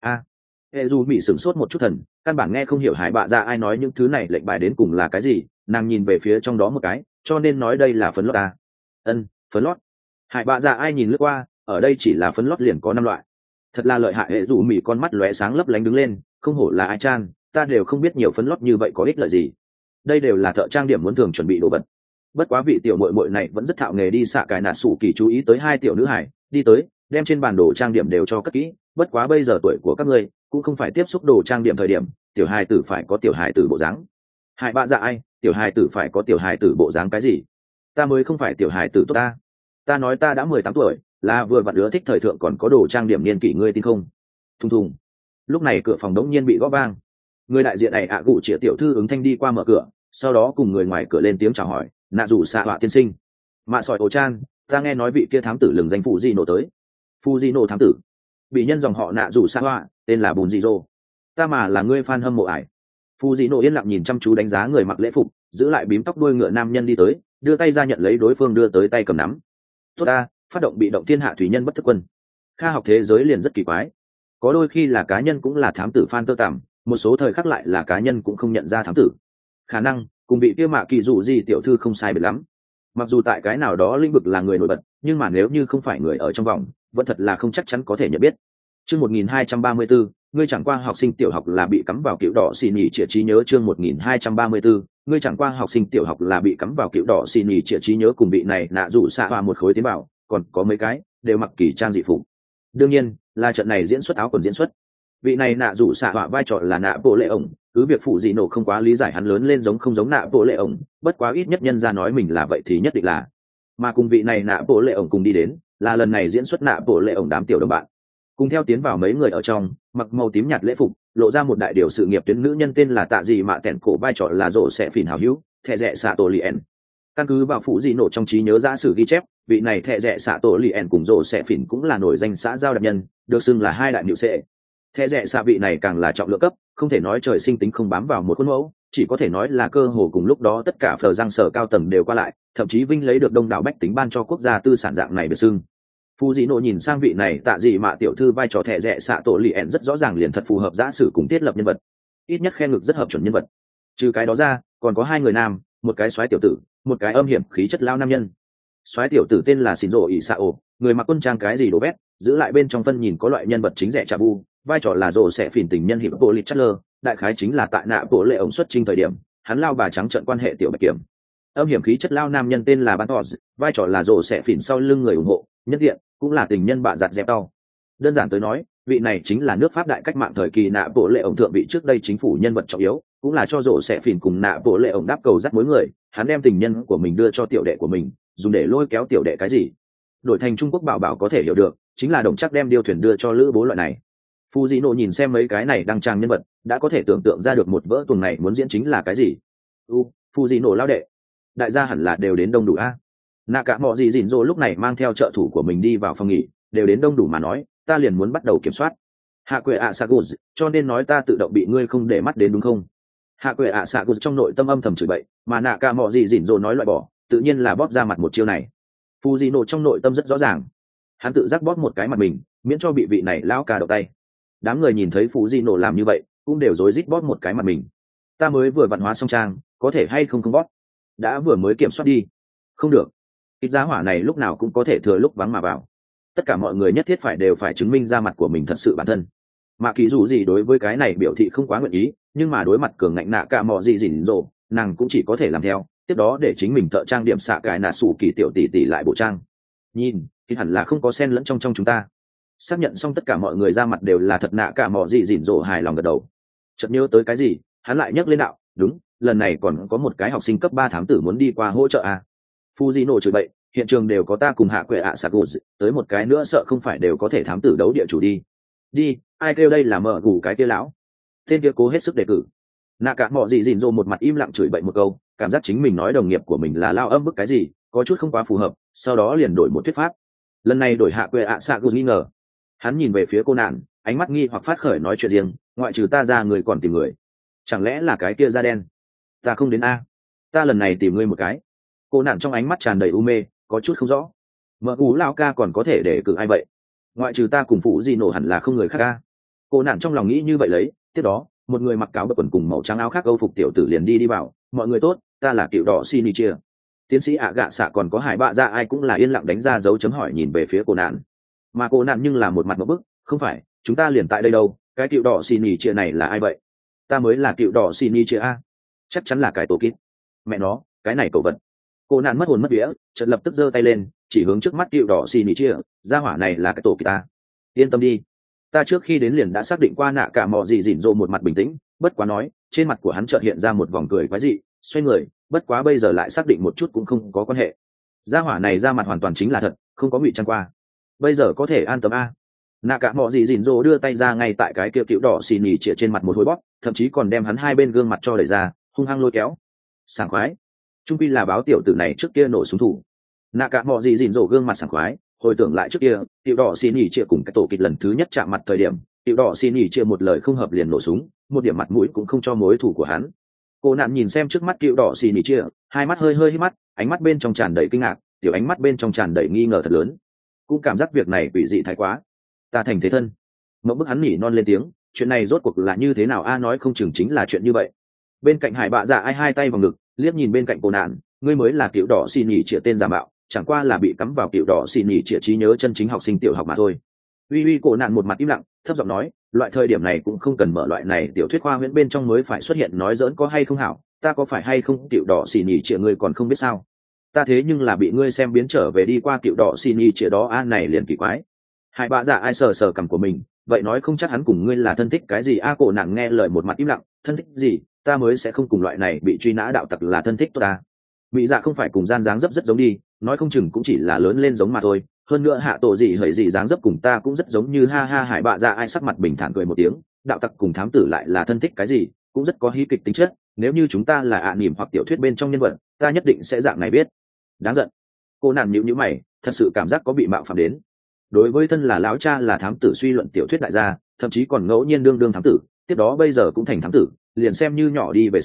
Hệ dù Mỹ sửng sốt một chút thần, căn bản nghe không hiểu hải bạ dạ ai nói những thứ này lệnh bài đến cùng là cái gì, nàng nhìn về phía trong đó một cái, cho nên nói đây là phấn lót à? Phấn lót. Hải bạ dạ ai nhìn lướt qua, ở đây chỉ là phấn lót liền có 5 loại. Thật là lợi hại. Hệ dù Mỹ con mắt lóe sáng lấp lánh đứng lên, không hổ là ai chan, ta đều không biết nhiều phấn lót như vậy có ích lợi gì. Đây đều là thợ trang điểm muốn thường chuẩn bị đồ vật. Bất quá vị tiểu muội muội này vẫn rất thạo nghề đi xạ cải nạt sủ kỳ chú ý tới hai tiểu nữ hải đi tới, đem trên bàn đồ trang điểm đều cho cất kỹ. Bất quá bây giờ tuổi của các ngươi cũng không phải tiếp xúc đồ trang điểm thời điểm, tiểu hài tử phải có tiểu hài tử bộ dáng. Hải bạ dạ ai, tiểu hài tử phải có tiểu hài tử bộ dáng cái gì? Ta mới không phải tiểu hài tử tốt ta. Ta nói ta đã 18 tuổi, là vừa vặn ưa thích thời thượng còn có đồ trang điểm niên kỷ, ngươi tin không? Thùng thùng. Lúc này cửa phòng đống nhiên bị gõ vang. Người đại diện này ạ gụ chĩa tiểu thư ứng thanh đi qua mở cửa, sau đó cùng người ngoài cửa lên tiếng chào hỏi, nạ rủ xạ họa tiên sinh. Mạ sỏi ổ chan, ta nghe nói vị kia thám tử lừng danh phụ di nổ tới. Phụ di nổ thám tử, bị nhân dòng họ nạ rủ xạ họa, tên là bùn dị rô. Ta mà là ngươi fan hâm mộ ải. Phụ di nổ yên lặng nhìn chăm chú đánh giá người mặc lễ phục giữ lại bím tóc đuôi ngựa nam nhân đi tới, đưa tay ra nhận lấy đối phương đưa tới tay cầm nắm. Tốt ta, phát động bị động thiên hạ thủy nhân bất thức quân. Kha học thế giới liền rất kỳ quái, có đôi khi là cá nhân cũng là thám tử fan tơ tằm, một số thời khắc lại là cá nhân cũng không nhận ra thám tử. Khả năng cùng vị kia mạ kỳ dụ gì tiểu thư không sai biệt lắm, mặc dù tại cái nào đó lĩnh vực là người nổi bật, nhưng mà nếu như không phải người ở trong vòng vẫn thật là không chắc chắn có thể nhận biết. Chương 1234, ngươi chẳng qua học sinh tiểu học là bị cắm vào cựu đỏ xì nhì trịa trí nhớ. Chương 1234, ngươi chẳng qua học sinh tiểu học là bị cắm vào cựu đỏ xì nhì trịa trí nhớ. Cùng vị này nạ rủ xạ hòa một khối tiến bảo, còn có mấy cái đều mặc kỳ trang dị phục. Đương nhiên là trận này diễn xuất áo quần diễn xuất. Vị này nạ rủ xạ hòa vai trò là nạ bộ lệ ổng, cứ việc phụ dị nổ không quá lý giải hắn lớn lên giống không giống nạ bộ lệ ổng, bất quá ít nhất nhân ra nói mình là vậy thì nhất định là. Mà cùng vị này nạ bộ lệ ổng cùng đi đến là lần này diễn xuất nạ bộ lệ ổng đám tiểu đồng bạn. Cùng theo tiến vào mấy người ở trong mặc màu tím nhạt lễ phục, lộ ra một đại điều sự nghiệp tuyến nữ nhân tên là tạ dị mạ tẻn cổ, vai trò là rổ xẻ phìn hào hữu thẹ rẽ xạ tổ lien. Căn cứ vào phụ dị nổ trong trí nhớ giả sử ghi chép, vị này thẹ rẽ xạ tổ lien cùng rổ xẻ phìn cũng là nổi danh xã giao đặc nhân, được xưng là hai đại nữ sệ. Thẹ rẽ xạ vị này càng là trọng lượng cấp, không thể nói trời sinh tính không bám vào một khuôn mẫu, chỉ có thể nói là cơ hồ cùng lúc đó tất cả phờ giang sở cao tầng đều qua lại, thậm chí vinh lấy được đông đảo bách tính ban cho quốc gia tư sản dạng này biệt xưng. Phu Dĩ Nộ nhìn sang vị này tạ gì mạ tiểu thư vai trò thẻ rẻ xạ tổ lì ẹn rất rõ ràng, liền thật phù hợp giả sử cùng thiết lập nhân vật, ít nhất khen ngực rất hợp chuẩn nhân vật. Trừ cái đó ra còn có hai người nam, một cái soái tiểu tử, một cái âm hiểm khí chất lao nam nhân. Soái tiểu tử tên là Shinzo Isao, người mặc quân trang cái gì đồ bét, giữ lại bên trong phân nhìn có loại nhân vật chính rẻ trà bu, vai trò là rồ sẽ phỉn tình nhân hiệp bộ lịch Chatler, đại khái chính là tại nạ bộ lệ ổng xuất trình thời điểm, hắn lao bà trắng trợn quan hệ tiểu bạch kiểm. Âm hiểm khí chất lao nam nhân tên là Bantos, vai trò là rồ sẽ phỉn sau lưng người ủng hộ, nhất thiện, cũng là tình nhân bạ giặt dẹp tao. Đơn giản tới nói, vị này chính là nước Pháp đại cách mạng thời kỳ nạ bộ lệ ổng thượng vị trước đây chính phủ nhân vật trọng yếu, cũng là cho rồ sẽ phỉn cùng nạ bộ lệ ổng đáp cầu dắt mối người, hắn đem tình nhân của mình đưa cho tiểu đệ của mình, dùng để lôi kéo tiểu đệ cái gì. Đổi thành Trung Quốc bảo bảo có thể hiểu được, chính là đồng chắc đem điêu thuyền đưa cho lữ bố loại này. Phu Dĩ Nộ nhìn xem mấy cái này đăng trang nhân vật, đã có thể tưởng tượng ra được một vỡ tuồng này muốn diễn chính là cái gì. Phu Dĩ Nộ lao đệ, đại gia hẳn là đều đến đông đủ a. Nạ cả mọi gì dỉn rồ lúc này mang theo trợ thủ của mình đi vào phòng nghỉ, đều đến đông đủ mà nói, ta liền muốn bắt đầu kiểm soát. Hạ Quệ ạ Sagus, cho nên nói ta tự động bị ngươi không để mắt đến đúng không? Hạ Quệ ạ Sagus trong nội tâm âm thầm chửi bậy, mà nạ cả mọi gì dỉn rồ nói loại bỏ, tự nhiên là bóp ra mặt một chiêu này. Phu Dĩ Nộ trong nội tâm rất rõ ràng, hắn tự giác bóp một cái mặt mình, miễn cho bị vị này lão ca đậu tay. Đám người nhìn thấy Phu Dĩ Nộ làm như vậy, cũng đều rối rít bóp một cái mặt mình. Ta mới vừa vận hóa xong trang, có thể hay không bóp? Đã vừa mới kiểm soát đi. Không được. Ít giá hỏa này lúc nào cũng có thể thừa lúc vắng mà vào. Tất cả mọi người nhất thiết đều phải chứng minh ra mặt của mình thật sự bản thân. Mạ Kỳ dù gì đối với cái này biểu thị không quá nguyện ý, nhưng mà đối mặt cường ngạnh nạ cả mò gì dỉn rồ, nàng cũng chỉ có thể làm theo, tiếp đó để chính mình thợ trang điểm xạ cải nạ sủ kỳ tiểu tỷ tỷ lại bộ trang. Nhìn, thì hẳn là không có xen lẫn trong chúng ta. Xác nhận xong tất cả mọi người ra mặt đều là thật, nạ cả mò gì dỉn rồ hài lòng gật đầu. Chợt nhớ tới cái gì, hắn lại nhắc lên đạo, đúng, lần này còn có một cái học sinh cấp 3 thám tử muốn đi qua hỗ trợ à. Phu Di nổ chửi bậy, hiện trường đều có ta cùng Hạ Quệ ạ Sagus, tới một cái nữa sợ không phải đều có thể thám tử đấu địa chủ đi. Đi, ai kêu đây là mở gù cái kia lão. Tên kia cố hết sức đề cử. Nạ cả mọ gì dỉn rồ một mặt im lặng chửi bậy một câu, cảm giác chính mình nói đồng nghiệp của mình là lao âm bức cái gì, có chút không quá phù hợp, sau đó liền đổi một thuyết pháp. Lần này đổi Hạ Quệ ạ Sagus nghi ngờ. Hắn nhìn về phía cô nạn, ánh mắt nghi hoặc phát khởi nói chuyện riêng, ngoại trừ ta ra người còn tìm người. Chẳng lẽ là cái kia da đen? Ta không đến a, ta lần này tìm ngươi một cái. Cô nạn trong ánh mắt tràn đầy u mê, có chút không rõ. Mợ cú lao ca còn có thể để cử ai vậy? Ngoại trừ ta cùng phụ gì nổ hẳn là không người khác ca. Cô nạn trong lòng nghĩ như vậy lấy, tiếp đó một người mặc cáo bật quần cùng màu trắng áo khác âu phục tiểu tử liền đi vào. Mọi người tốt, ta là cựu đỏ Shinichia. Tiến sĩ ạ gạ xạ còn có hải bạ ra ai cũng là yên lặng đánh ra dấu chấm hỏi nhìn về phía cô nạn. Mà cô nạn nhưng là một mặt một bức, không phải, chúng ta liền tại đây đâu, cái cựu đỏ Shinichia này là ai vậy? Ta mới là cựu đỏ Shinichia a. Chắc chắn là cái tổ kít. Mẹ nó, cái này cậu vật. Cô nạn mất hồn mất vía, chợt lập tức giơ tay lên, chỉ hướng trước mắt cựu đỏ Shinichia, gia hỏa này là cái tổ kít ta. Yên tâm đi, ta trước khi đến liền đã xác định qua. Nạ cả mò gì dỉn rồ một mặt bình tĩnh, bất quá nói, trên mặt của hắn chợt hiện ra một vòng cười quái dị, xoay người, bất quá bây giờ lại xác định một chút cũng không có quan hệ. Gia hỏa này ra mặt hoàn toàn chính là thật, không có ngụy trang qua. Bây giờ có thể an tâm a. Nạ cả mò gì dỉn rồ đưa tay ra ngay tại cái kia cựu đỏ Shinichia trên mặt một hồi bóp, thậm chí còn đem hắn hai bên gương mặt cho đẩy ra, hung hăng lôi kéo. Sảng khoái. Trung pi là báo tiểu tử này trước kia nổ súng thủ. Nạ cả mò gì dỉn rồ gương mặt sảng khoái, hồi tưởng lại trước kia, tiểu đỏ Shinichia cùng cái tổ kịch lần thứ nhất chạm mặt thời điểm, tiểu đỏ Shinichia một lời không hợp liền nổ súng, một điểm mặt mũi cũng không cho mối thủ của hắn. Cô nạn nhìn xem trước mắt tiểu đỏ Shinichia, hai mắt hơi híp mắt, ánh mắt bên trong tràn đầy kinh ngạc, tiểu ánh mắt bên trong tràn đầy nghi ngờ thật lớn. Cũng cảm giác việc này quỷ dị thái quá. Ta thành thế thân. Một bức hắn nhỉ non lên tiếng, chuyện này rốt cuộc là như thế nào a, nói không chừng chính là chuyện như vậy. Bên cạnh hải bạ dạ ai hai tay vào ngực, liếc nhìn bên cạnh cô nạn, ngươi mới là cựu đỏ xì nhỉ chĩa tên giả mạo, chẳng qua là bị cắm vào cựu đỏ xì nhỉ chĩa trí nhớ chân chính học sinh tiểu học mà thôi. Uy cô nạn một mặt im lặng, thấp giọng nói, loại thời điểm này cũng không cần mở loại này tiểu thuyết khoa huyễn bên trong mới phải xuất hiện nói giỡn có hay không hảo, ta có phải hay không cựu đỏ xì nhỉ chĩa ngươi còn không biết sao? Ta thế nhưng là bị ngươi xem biến trở về đi qua cựu đỏ xì nhỉ chĩa đó, an này liền kỳ quái. Hải bạ dạ ai sờ sờ cằm của mình, vậy nói không chắc hắn cùng ngươi là thân thích cái gì a? Cổ nạn nghe lời một mặt im lặng, thân thích gì, ta mới sẽ không cùng loại này bị truy nã đạo tặc là thân thích tốt ta. Mỹ dạ không phải cùng gian dáng dấp rất giống đi, nói không chừng cũng chỉ là lớn lên giống mà thôi, hơn nữa hạ tổ gì hỡi gì dáng dấp cùng ta cũng rất giống như ha ha. Hải bạ dạ ai sắc mặt bình thản cười một tiếng, đạo tặc cùng thám tử lại là thân thích cái gì, cũng rất có hí kịch tính chất, nếu như chúng ta là ạ niềm hoặc tiểu thuyết bên trong nhân vật, ta nhất định sẽ dạng này biết. Đáng giận. Cô nàng nhíu mày, thật sự cảm giác có bị mạo phạm đến. Đối với thân là lão cha là thám tử suy luận tiểu thuyết đại gia, thậm chí còn ngẫu nhiên đương thám tử, tiếp đó bây giờ cũng thành thám tử, liền xem như nhỏ đi về sau,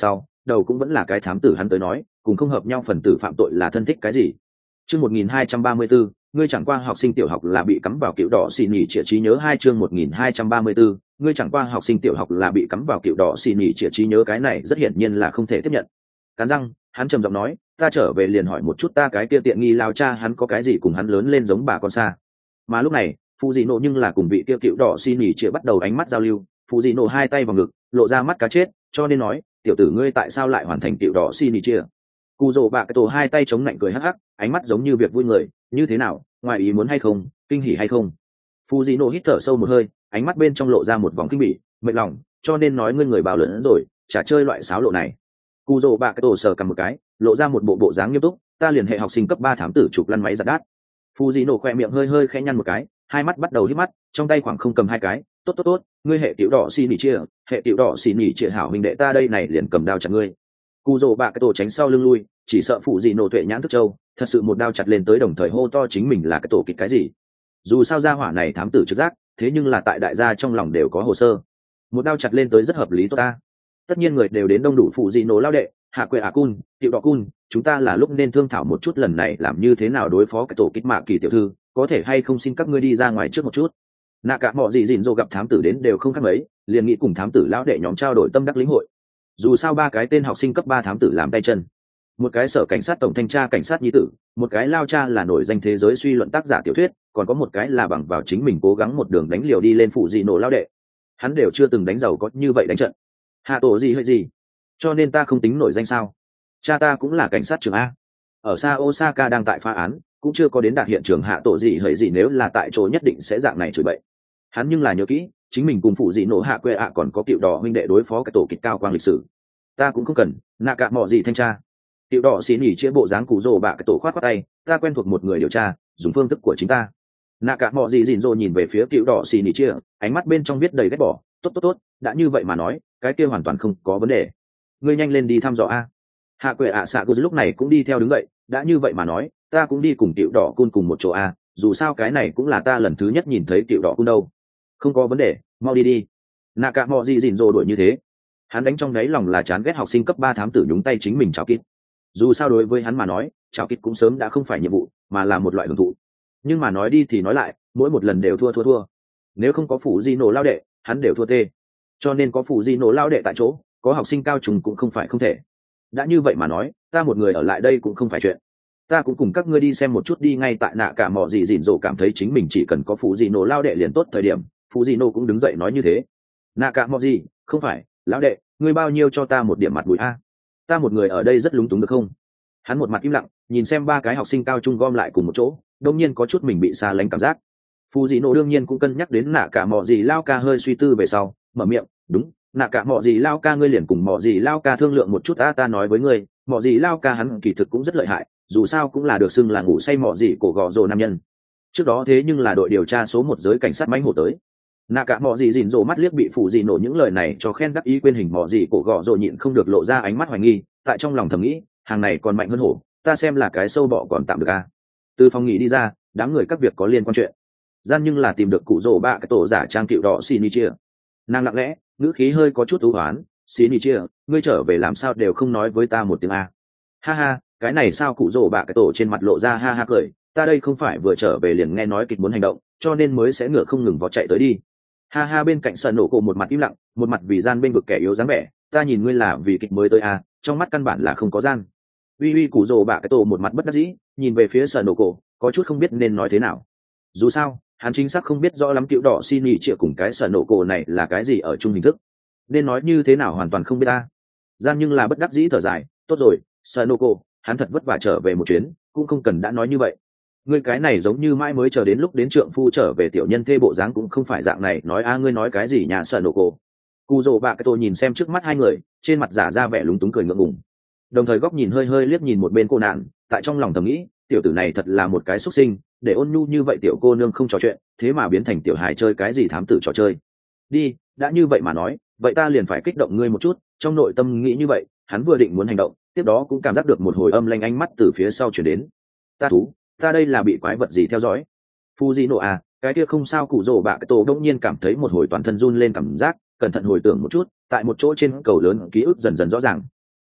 đầu cũng vẫn là cái thám tử hắn tới nói cùng không hợp nhau phần tử phạm tội là thân thích cái gì. Chương 1234, ngươi chẳng qua học sinh tiểu học là bị cắm vào cựu đỏ xì nhỉ trịa trí nhớ. Hai chương 1234, ngươi chẳng qua học sinh tiểu học là bị cắm vào cựu đỏ xì nhỉ trịa trí nhớ. Cái này rất hiển nhiên là không thể tiếp nhận. Cắn răng, hắn trầm giọng nói, ta trở về liền hỏi một chút ta cái kia tiện nghi lao cha hắn có cái gì cùng hắn lớn lên giống bà con xa. Mà lúc này, phụ dị nộ nhưng là cùng vị kia cựu đỏ xì nhỉ trịa bắt đầu ánh mắt giao lưu. Phụ dị nộ hai tay vào ngực, lộ ra mắt cá chết, cho nên nói, tiểu tử ngươi tại sao lại hoàn thành cựu đỏ xì nhỉ trịa? Cù rồ bạ cái tổ hai tay chống lạnh cười hắc hắc, ánh mắt giống như việc vui người, như thế nào, ngoài ý muốn hay không, kinh hỉ hay không? Phù Dị Nộ hít thở sâu một hơi, ánh mắt bên trong lộ ra một vòng kinh bỉ, mệt lòng, cho nên nói ngươi người bao lớn rồi, chả chơi loại xáo lộ này. Cù rồ bạ cái tổ sờ cầm một cái, lộ ra một bộ dáng nghiêm túc, ta liền hệ học sinh cấp 3 thám tử chụp lăn máy giặt đát. Phù Dị Nộ khẽ miệng hơi khẽ nhăn một cái, hai mắt bắt đầu hít mắt, trong tay khoảng không cầm hai cái, tốt, ngươi hệ tiểu đỏ xì nỉ chia, hệ tiểu đỏ xì nỉ chia hảo huynh đệ ta đây này liền cầm đao chặt ngươi. Cù rồ bạ cái tổ tránh sau lưng lui, chỉ sợ Phụ Dị Nộ tuệ nhãn thức châu, thật sự một đao chặt lên tới đồng thời hô to chính mình là cái tổ kịch cái gì. Dù sao gia hỏa này thám tử trực giác, thế nhưng là tại đại gia trong lòng đều có hồ sơ, một đao chặt lên tới rất hợp lý tốt ta. Tất nhiên người đều đến đông đủ. Phụ Dị Nộ lao đệ, hạ quệ cun, tiểu đỏ cun, chúng ta là lúc nên thương thảo một chút lần này làm như thế nào đối phó cái tổ kịch Mạ Kỳ tiểu thư, có thể hay không xin các ngươi đi ra ngoài trước một chút. Nạ cả mọi gì dịn dô gặp thám tử đến đều không khác mấy, liền nghĩ cùng thám tử lão đệ nhóm trao đổi tâm đắc lĩnh hội. Dù sao ba cái tên học sinh cấp 3 thám tử làm tay chân, một cái sở cảnh sát tổng thanh tra cảnh sát nhi tử, một cái lao cha là nổi danh thế giới suy luận tác giả tiểu thuyết, còn có một cái là bằng vào chính mình cố gắng một đường đánh liều đi lên. Phụ Dị Nộ lao đệ, hắn đều chưa từng đánh giàu có như vậy đánh trận. Hạ tổ gì hơi gì, cho nên ta không tính nổi danh sao? Cha ta cũng là cảnh sát trưởng a, ở xa Osaka đang tại phá án, cũng chưa có đến đạt hiện trường. Hạ tổ gì hơi gì nếu là tại chỗ nhất định sẽ dạng này chửi bậy. Hắn nhưng là nhớ kỹ, chính mình cùng Phụ Dị Nộ hạ quê còn có cựu đỏ huynh đệ đối phó cái tổ kịch cao quang lịch sử. Ta cũng không cần, nạ cả mọi gì thanh tra. Tiểu đỏ xì nhỉ chia bộ dáng cụ rồ bạ cái tổ khoát khoát tay, ta quen thuộc một người điều tra, dùng phương thức của chính ta. Nạ cả mọi gì dịn rồ nhìn về phía tiểu đỏ xì nhỉ chia, ánh mắt bên trong viết đầy ghét bỏ. Tốt, đã như vậy mà nói, cái kia hoàn toàn không có vấn đề. Ngươi nhanh lên đi thăm dò a. Hạ quệ xạ cụ lúc này cũng đi theo đứng dậy, đã như vậy mà nói, ta cũng đi cùng tiểu đỏ cun cùng một chỗ a, dù sao cái này cũng là ta lần thứ nhất nhìn thấy tiểu đỏ cun đâu. Không có vấn đề, mau đi. Nạ cả mọi gì dịn rồ đuổi như thế, hắn đánh trong đáy lòng là chán ghét học sinh cấp 3 thám tử nhúng tay chính mình chào kít. Dù sao đối với hắn mà nói, chào kít cũng sớm đã không phải nhiệm vụ, mà là một loại hưởng thụ. Nhưng mà nói đi thì nói lại, mỗi một lần đều thua. Nếu không có Phụ Dị Nộ lao đệ, hắn đều thua tê. Cho nên có Phụ Dị Nộ lao đệ tại chỗ, có học sinh cao trùng cũng không phải không thể. Đã như vậy mà nói, ta một người ở lại đây cũng không phải chuyện. Ta cũng cùng các ngươi đi xem một chút đi. Ngay tại nạ cả mọi gì dịn dỗ cảm thấy chính mình chỉ cần có Phụ Dị Nộ lao đệ liền tốt thời điểm, Phụ Dị Nộ cũng đứng dậy nói như thế. Nạ cả mọi gì, không phải, lão đệ, ngươi bao nhiêu cho ta một điểm mặt mũi a? Ta một người ở đây rất lúng túng được không? Hắn một mặt im lặng, nhìn xem ba cái học sinh cao trung gom lại cùng một chỗ, đột nhiên có chút mình bị xa lánh cảm giác. Phụ Dị Nộ đương nhiên cũng cân nhắc đến nạ cả mọi gì lao ca hơi suy tư về sau, mở miệng, đúng, nạ cả mọi gì lao ca ngươi liền cùng mọi gì lao ca thương lượng một chút ta nói với ngươi, mọi gì lao ca hắn kỳ thực cũng rất lợi hại, dù sao cũng là được xưng là ngủ say mọi gì cổ gò rồ nam nhân. Trước đó thế nhưng là đội điều tra số 1 giới cảnh sát mãnh hổ tới. Nạ cả mọi gì dịn rồ mắt liếc bị Phụ Dị Nộ những lời này cho khen đắc ý quên hình mọi gì cổ gò rồ nhịn không được lộ ra ánh mắt hoài nghi, tại trong lòng thầm nghĩ, hàng này còn mạnh hơn hổ, ta xem là cái sâu bọ còn tạm được a. Từ phòng nghỉ đi ra, đám người các việc có liên quan chuyện gian nhưng là tìm được cụ rồ bạ cái tổ giả trang cựu đỏ Shinichia. Nàng lặng lẽ, ngữ khí hơi có chút ưu hoán, Shinichia, ngươi trở về làm sao đều không nói với ta một tiếng a. Ha ha, cái này sao? Cụ rồ bạ cái tổ trên mặt lộ ra ha ha cười, ta đây không phải vừa trở về liền nghe nói kịch muốn hành động, cho nên mới sẽ ngựa không ngừng vó chạy tới đi. Ha ha, bên cạnh sân nổ cổ một mặt im lặng, một mặt vì gian bên vực kẻ yếu dáng vẻ, ta nhìn ngươi là vì kịch mới tới a, trong mắt căn bản là không có gian. Uy cụ rồ bạ cái tổ một mặt bất đắc dĩ, nhìn về phía sân nổ cổ, có chút không biết nên nói thế nào. Dù sao, hắn chính xác không biết rõ lắm cựu đỏ xin nhị triệu cùng cái sở nổ cổ này là cái gì ở chung hình thức, nên nói như thế nào hoàn toàn không biết ta. Gian nhưng là bất đắc dĩ thở dài, tốt rồi, sở nổ cổ, hắn thật vất vả trở về một chuyến, cũng không cần đã nói như vậy. Ngươi cái này giống như mãi mới chờ đến lúc đến trượng phu trở về tiểu nhân thê bộ dáng cũng không phải dạng này nói a. Ngươi nói cái gì nhà sở nổ cổ? Cù rồ bạ cái tôi nhìn xem trước mắt hai người, trên mặt giả ra vẻ lúng túng cười ngượng ngùng, đồng thời góc nhìn hơi liếc nhìn một bên cô nạn, tại trong lòng thầm nghĩ, tiểu tử này thật là một cái xuất sinh, để ôn nhu như vậy tiểu cô nương không trò chuyện, thế mà biến thành tiểu hài chơi cái gì thám tử trò chơi. Đi, đã như vậy mà nói, vậy ta liền phải kích động ngươi một chút. Trong nội tâm nghĩ như vậy, hắn vừa định muốn hành động, tiếp đó cũng cảm giác được một hồi âm lanh ánh mắt từ phía sau chuyển đến. Ta đây là bị quái vật gì theo dõi? Phụ Dị Nộ à, cái kia không sao. Cụ rồ bạ cái tổ đông nhiên cảm thấy một hồi toàn thân run lên cảm giác, cẩn thận hồi tưởng một chút, tại một chỗ trên cầu lớn ký ức dần dần rõ ràng.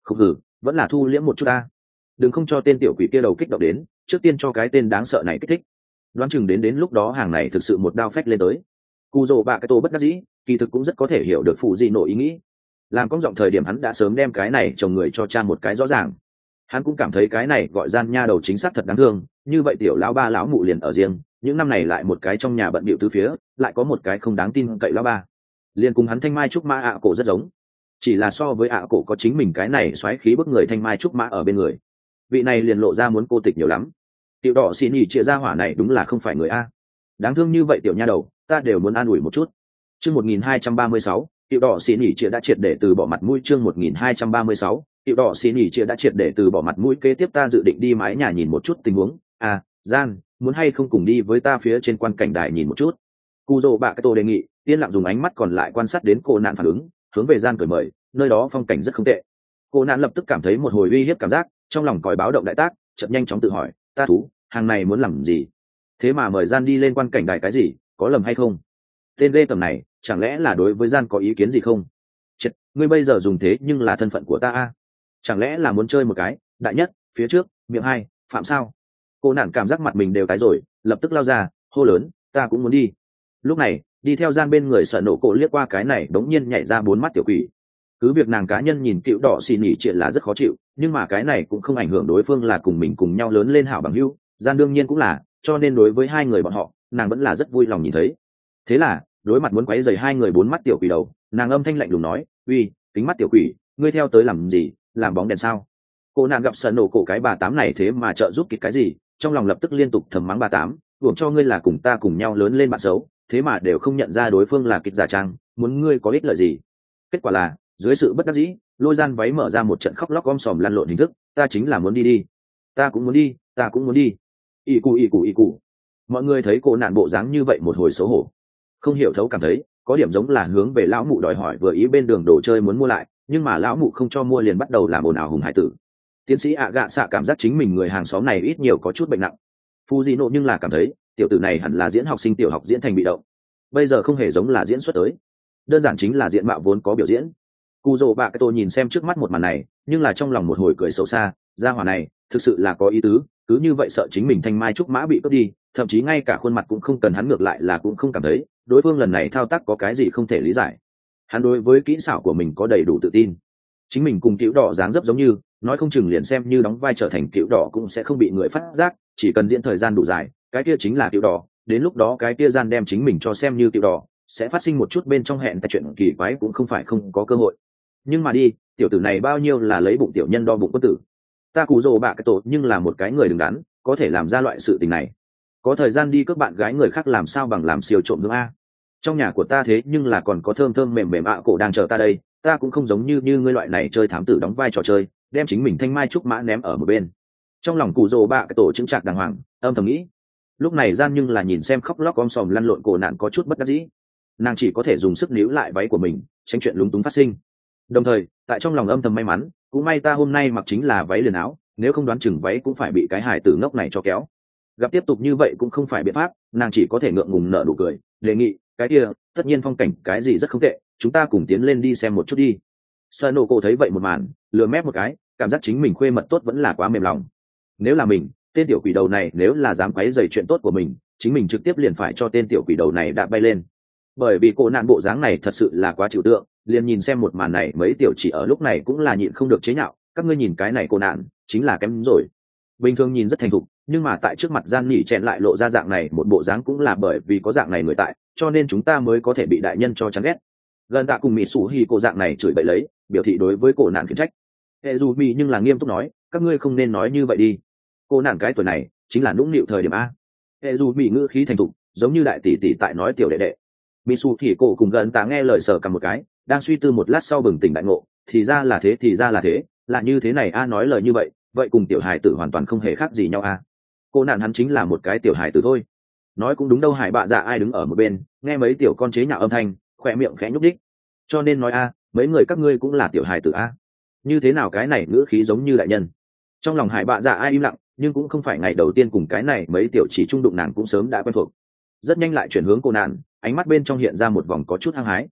Không hử, vẫn là thu liễm một chút ta, đừng không cho tên tiểu quỷ kia đầu kích động đến, trước tiên cho cái tên đáng sợ này kích thích, đoán chừng đến lúc đó hàng này thực sự một đao phách lên tới. Cù rồ bạ cái tô bất đắc dĩ, kỳ thực cũng rất có thể hiểu được phụ dị nổ ý nghĩ. Làm công giọng thời điểm hắn đã sớm đem cái này chồng người cho cha một cái rõ ràng. Hắn cũng cảm thấy cái này gọi gian nha đầu chính xác thật đáng thương, như vậy tiểu lão ba lão mụ liền ở riêng, những năm này lại một cái trong nhà bận bịu tứ phía, lại có một cái không đáng tin cậy lão ba, liền cùng hắn thanh mai trúc mã ạ cổ rất giống, chỉ là so với ạ cổ có chính mình cái này xoáy khí bức người thanh mai trúc mã ở bên người, vị này liền lộ ra muốn cô tịch nhiều lắm. Tiểu đỏ xì nhì chia ra hỏa này đúng là không phải người a, đáng thương như vậy tiểu nha đầu, ta đều muốn an ủi một chút. Chương 1236, tiểu đỏ xì nhì chia đã triệt để từ bỏ mặt mũi. Chương 1236, tiểu đỏ xì nhì chia đã triệt để từ bỏ mặt mũi. Kế tiếp ta dự định đi mái nhà nhìn một chút tình huống. À, Gian, muốn hay không cùng đi với ta phía trên quan cảnh đài nhìn một chút? Cù Dô Bạ Cái Tô đề nghị, yên lặng dùng ánh mắt còn lại quan sát đến cô nạn phản ứng, hướng về Gian cởi mời, nơi đó phong cảnh rất không tệ. Cô nạn lập tức cảm thấy một hồi uy hiếp cảm giác, trong lòng còi báo động đại tác, chợt nhanh chóng tự hỏi, ta thú, hàng này muốn làm gì? Thế mà mời Gian đi lên quan cảnh đài cái gì, có lầm hay không? Tên lê tầm này, chẳng lẽ là đối với Gian có ý kiến gì không? Chết, ngươi bây giờ dùng thế nhưng là thân phận của ta a, chẳng lẽ là muốn chơi một cái đại nhất phía trước miệng hai phạm sao? Cô nạn cảm giác mặt mình đều tái rồi, lập tức lao ra hô lớn, ta cũng muốn đi. Lúc này đi theo Gian bên người sợ nổ cổ liếc qua cái này đống nhiên nhảy ra bốn mắt tiểu quỷ. Cứ việc nàng cá nhân nhìn cựu đỏ xì nỉ chuyện là rất khó chịu, nhưng mà cái này cũng không ảnh hưởng đối phương là cùng mình cùng nhau lớn lên hảo bằng hữu. Gian đương nhiên cũng là, cho nên đối với hai người bọn họ nàng vẫn là rất vui lòng nhìn thấy. Thế là đối mặt muốn quấy rầy hai người bốn mắt tiểu quỷ đầu, nàng âm thanh lạnh lùng nói, uy, kính mắt tiểu quỷ, ngươi theo tới làm gì, làm bóng đèn sao? Cô nàng gặp sợ nổ cổ cái bà tám này thế mà trợ giúp kịp cái gì, trong lòng lập tức liên tục thầm mắng bà tám, buồn cho ngươi là cùng ta cùng nhau lớn lên bạn xấu, thế mà đều không nhận ra đối phương là kịch giả trang, muốn ngươi có ích lợi gì? Kết quả là dưới sự bất đắc dĩ, lôi Gian váy mở ra một trận khóc lóc om sòm lăn lộn hình thức, ta chính là muốn đi đi, ta cũng muốn đi, ta cũng muốn đi, ì cụ. Mọi người thấy cô nạn bộ dáng như vậy một hồi xấu hổ, không hiểu thấu cảm thấy có điểm giống là hướng về lão mụ đòi hỏi vừa ý bên đường đồ chơi muốn mua lại, nhưng mà lão mụ không cho mua liền bắt đầu làm ồn ào hùng hải tử. Tiến sĩ ạ gạ xạ cảm giác chính mình người hàng xóm này ít nhiều có chút bệnh nặng. Phu di nộ nhưng là cảm thấy tiểu tử này hẳn là diễn học sinh tiểu học diễn thành bị động, bây giờ không hề giống là diễn xuất tới, đơn giản chính là diện mạo vốn có biểu diễn. Cù Dô Bạ Cái Tô nhìn xem trước mắt một màn này, nhưng là trong lòng một hồi cười xấu xa, gia hỏa này thực sự là có ý tứ, cứ như vậy sợ chính mình thanh mai trúc mã bị cướp đi, thậm chí ngay cả khuôn mặt cũng không cần hắn, ngược lại là cũng không cảm thấy đối phương lần này thao tác có cái gì không thể lý giải. Hắn đối với kỹ xảo của mình có đầy đủ tự tin, chính mình cùng cựu đỏ dáng dấp giống như, nói không chừng liền xem như đóng vai trở thành cựu đỏ cũng sẽ không bị người phát giác, chỉ cần diễn thời gian đủ dài, cái kia chính là cựu đỏ, đến lúc đó cái kia Gian đem chính mình cho xem như cựu đỏ, sẽ phát sinh một chút bên trong hẹn tại chuyện kỳ quái cũng không phải không có cơ hội. Nhưng mà đi, tiểu tử này bao nhiêu là lấy bụng tiểu nhân đo bụng quân tử. Ta Cù Dô Bạ Cái Tô nhưng là một cái người đứng đắn, có thể làm ra loại sự tình này, có thời gian đi cướp bạn gái người khác làm sao bằng làm siêu trộm hương a. Trong nhà của ta thế nhưng là còn có thơm thơm mềm mềm ạ cổ đang chờ ta đây, ta cũng không giống như ngươi loại này chơi thám tử đóng vai trò chơi, đem chính mình thanh mai trúc mã ném ở một bên. Trong lòng Cù Dô Bạ Cái Tô chứng trạc đàng hoàng, âm thầm nghĩ. Lúc này Gian nhưng là nhìn xem khóc lóc om sòm lăn lộn cổ nạn có chút bất đắc dĩ, nàng chỉ có thể dùng sức níu lại váy của mình, tránh chuyện lúng túng phát sinh. Đồng thời tại trong lòng âm thầm may mắn, cũng may ta hôm nay mặc chính là váy liền áo, nếu không đoán chừng váy cũng phải bị cái hài tử ngốc này cho kéo. Gặp tiếp tục như vậy cũng không phải biện pháp, nàng chỉ có thể ngượng ngùng nở nụ cười, đề nghị, cái kia tất nhiên phong cảnh cái gì rất không tệ, chúng ta cùng tiến lên đi xem một chút đi. Sợ nổ cổ thấy vậy một màn, lừa mép một cái, cảm giác chính mình khuê mật tốt vẫn là quá mềm lòng. Nếu là mình, tên tiểu quỷ đầu này nếu là dám quấy rầy chuyện tốt của mình, chính mình trực tiếp liền phải cho tên tiểu quỷ đầu này đạp bay lên. Bởi vì cô nạn bộ dáng này thật sự là quá chịu tượng, liền nhìn xem một màn này mấy tiểu chỉ ở lúc này cũng là nhịn không được chế nhạo, các ngươi nhìn cái này cô nạn chính là kém rồi. Bình thường nhìn rất thành thục, nhưng mà tại trước mặt Gian nỉ chèn lại lộ ra dạng này một bộ dáng, cũng là bởi vì có dạng này người tại, cho nên chúng ta mới có thể bị đại nhân cho chán ghét. Gần tạ cùng mỹ sủ hì cô dạng này chửi bậy lấy, biểu thị đối với cô nạn khiển trách. Hệ dù mỹ nhưng là nghiêm túc nói, các ngươi không nên nói như vậy đi, cô nạn cái tuổi này chính là nũng nịu thời điểm a. Hệ dù mỹ ngữ khí thành thục, giống như đại tỷ tỷ tại nói tiểu đệ đệ. Mỹ sủ hì cô cùng gần tạ nghe lời sở cầm một cái, đang suy tư một lát sau bừng tỉnh đại ngộ, thì ra là thế, thì ra là thế, là như thế này a. Nói lời như vậy, vậy cùng tiểu hài tử hoàn toàn không hề khác gì nhau a. Cô nạn hắn chính là một cái tiểu hài tử thôi. Nói cũng đúng đâu, hải bạ dạ ai đứng ở một bên nghe mấy tiểu con chế nhạo âm thanh, khỏe miệng khẽ nhúc đích. Cho nên nói a, mấy người các ngươi cũng là tiểu hài tử a. Như thế nào cái này ngữ khí giống như đại nhân. Trong lòng hải bạ dạ ai im lặng, nhưng cũng không phải ngày đầu tiên cùng cái này mấy tiểu chỉ trung đụng, nàng cũng sớm đã quen thuộc. Rất nhanh lại chuyển hướng cô nạn, ánh mắt bên trong hiện ra một vòng có chút hăng hái.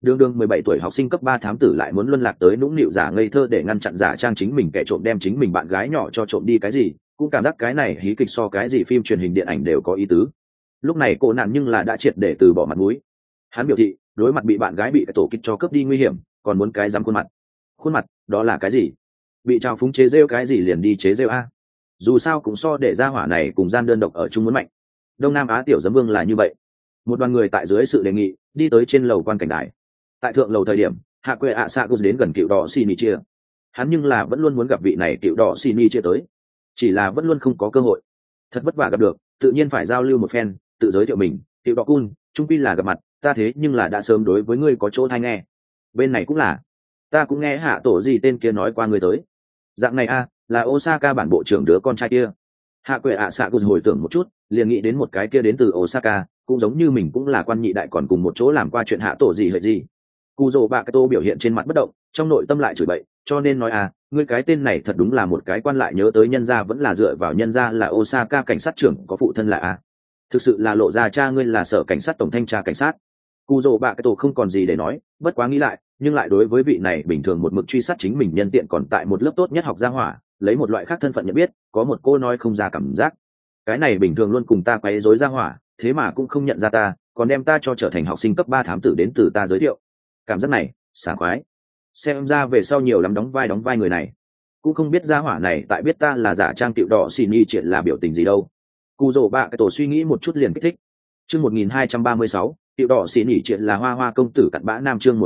Đường đường 17 tuổi học sinh cấp 3 thám tử lại muốn luân lạc tới nũng nịu giả ngây thơ để ngăn chặn giả trang chính mình kẻ trộm đem chính mình bạn gái nhỏ cho trộm đi cái gì, cũng cảm giác cái này hí kịch so cái gì phim truyền hình điện ảnh đều có ý tứ. Lúc này cô nạn nhưng là đã triệt để từ bỏ mặt mũi. Hắn biểu thị, đối mặt bị bạn gái bị cái tổ kích cho cướp đi nguy hiểm, còn muốn cái dám khuôn mặt. Khuôn mặt, đó là cái gì? Bị trào phúng chế rêu cái gì liền đi chế rêu a. Dù sao cũng so để ra hỏa này cùng gian đơn độc ở chung muốn mạnh. Đông Nam Á tiểu giấm vương là như vậy. Một đoàn người tại dưới sự đề nghị đi tới trên lầu quan cảnh đài. Tại thượng lầu thời điểm, hạ quệ ạ xạ đến gần cựu đỏ xì chia. Hắn nhưng là vẫn luôn muốn gặp vị này cựu đỏ xì chia tới, chỉ là vẫn luôn không có cơ hội. Thật vất vả gặp được, tự nhiên phải giao lưu một phen, tự giới thiệu mình. Cựu đỏ cun, trung quy là gặp mặt, ta thế nhưng là đã sớm đối với ngươi có chỗ hay nghe. Bên này cũng là, ta cũng nghe hạ tổ gì tên kia nói qua ngươi tới. Dạng này a, là Osaka bản bộ trưởng đứa con trai kia. Hạ quệ ạ xạ hồi tưởng một chút, liền nghĩ đến một cái kia đến từ Osaka, cũng giống như mình cũng là quan nhị đại còn cùng một chỗ làm qua chuyện hạ tổ gì hệ gì. Cù rồ bạ cái tô biểu hiện trên mặt bất động, trong nội tâm lại chửi bậy, cho nên nói ngươi cái tên này thật đúng là một cái quan lại nhớ tới nhân gia vẫn là dựa vào nhân gia là Osaka cảnh sát trưởng có phụ thân là thực sự là lộ ra cha ngươi là sở cảnh sát tổng thanh tra cảnh sát. Cù rồ bạ cái tô không còn gì để nói, bất quá nghĩ lại, nhưng lại đối với vị này bình thường một mực truy sát chính mình nhân tiện còn tại một lớp tốt nhất học gia hỏa, lấy một loại khác thân phận nhận biết, có một cô nói không ra cảm giác. Cái này bình thường luôn cùng ta quấy rối gia hỏa, thế mà cũng không nhận ra ta, còn đem ta cho trở thành học sinh cấp 3 thám tử đến từ ta giới thiệu. Cảm giác này sảng khoái. Xem ra về sau nhiều lắm đóng vai người này, cũng không biết gia hỏa này tại biết ta là giả trang tiểu đỏ xì ni chuyện là biểu tình gì đâu. Cù rồ bạ cái tổ suy nghĩ một chút liền kích thích. Chương 1236, tiểu đỏ xì ni chuyện là hoa hoa công tử cặn bã nam. Chương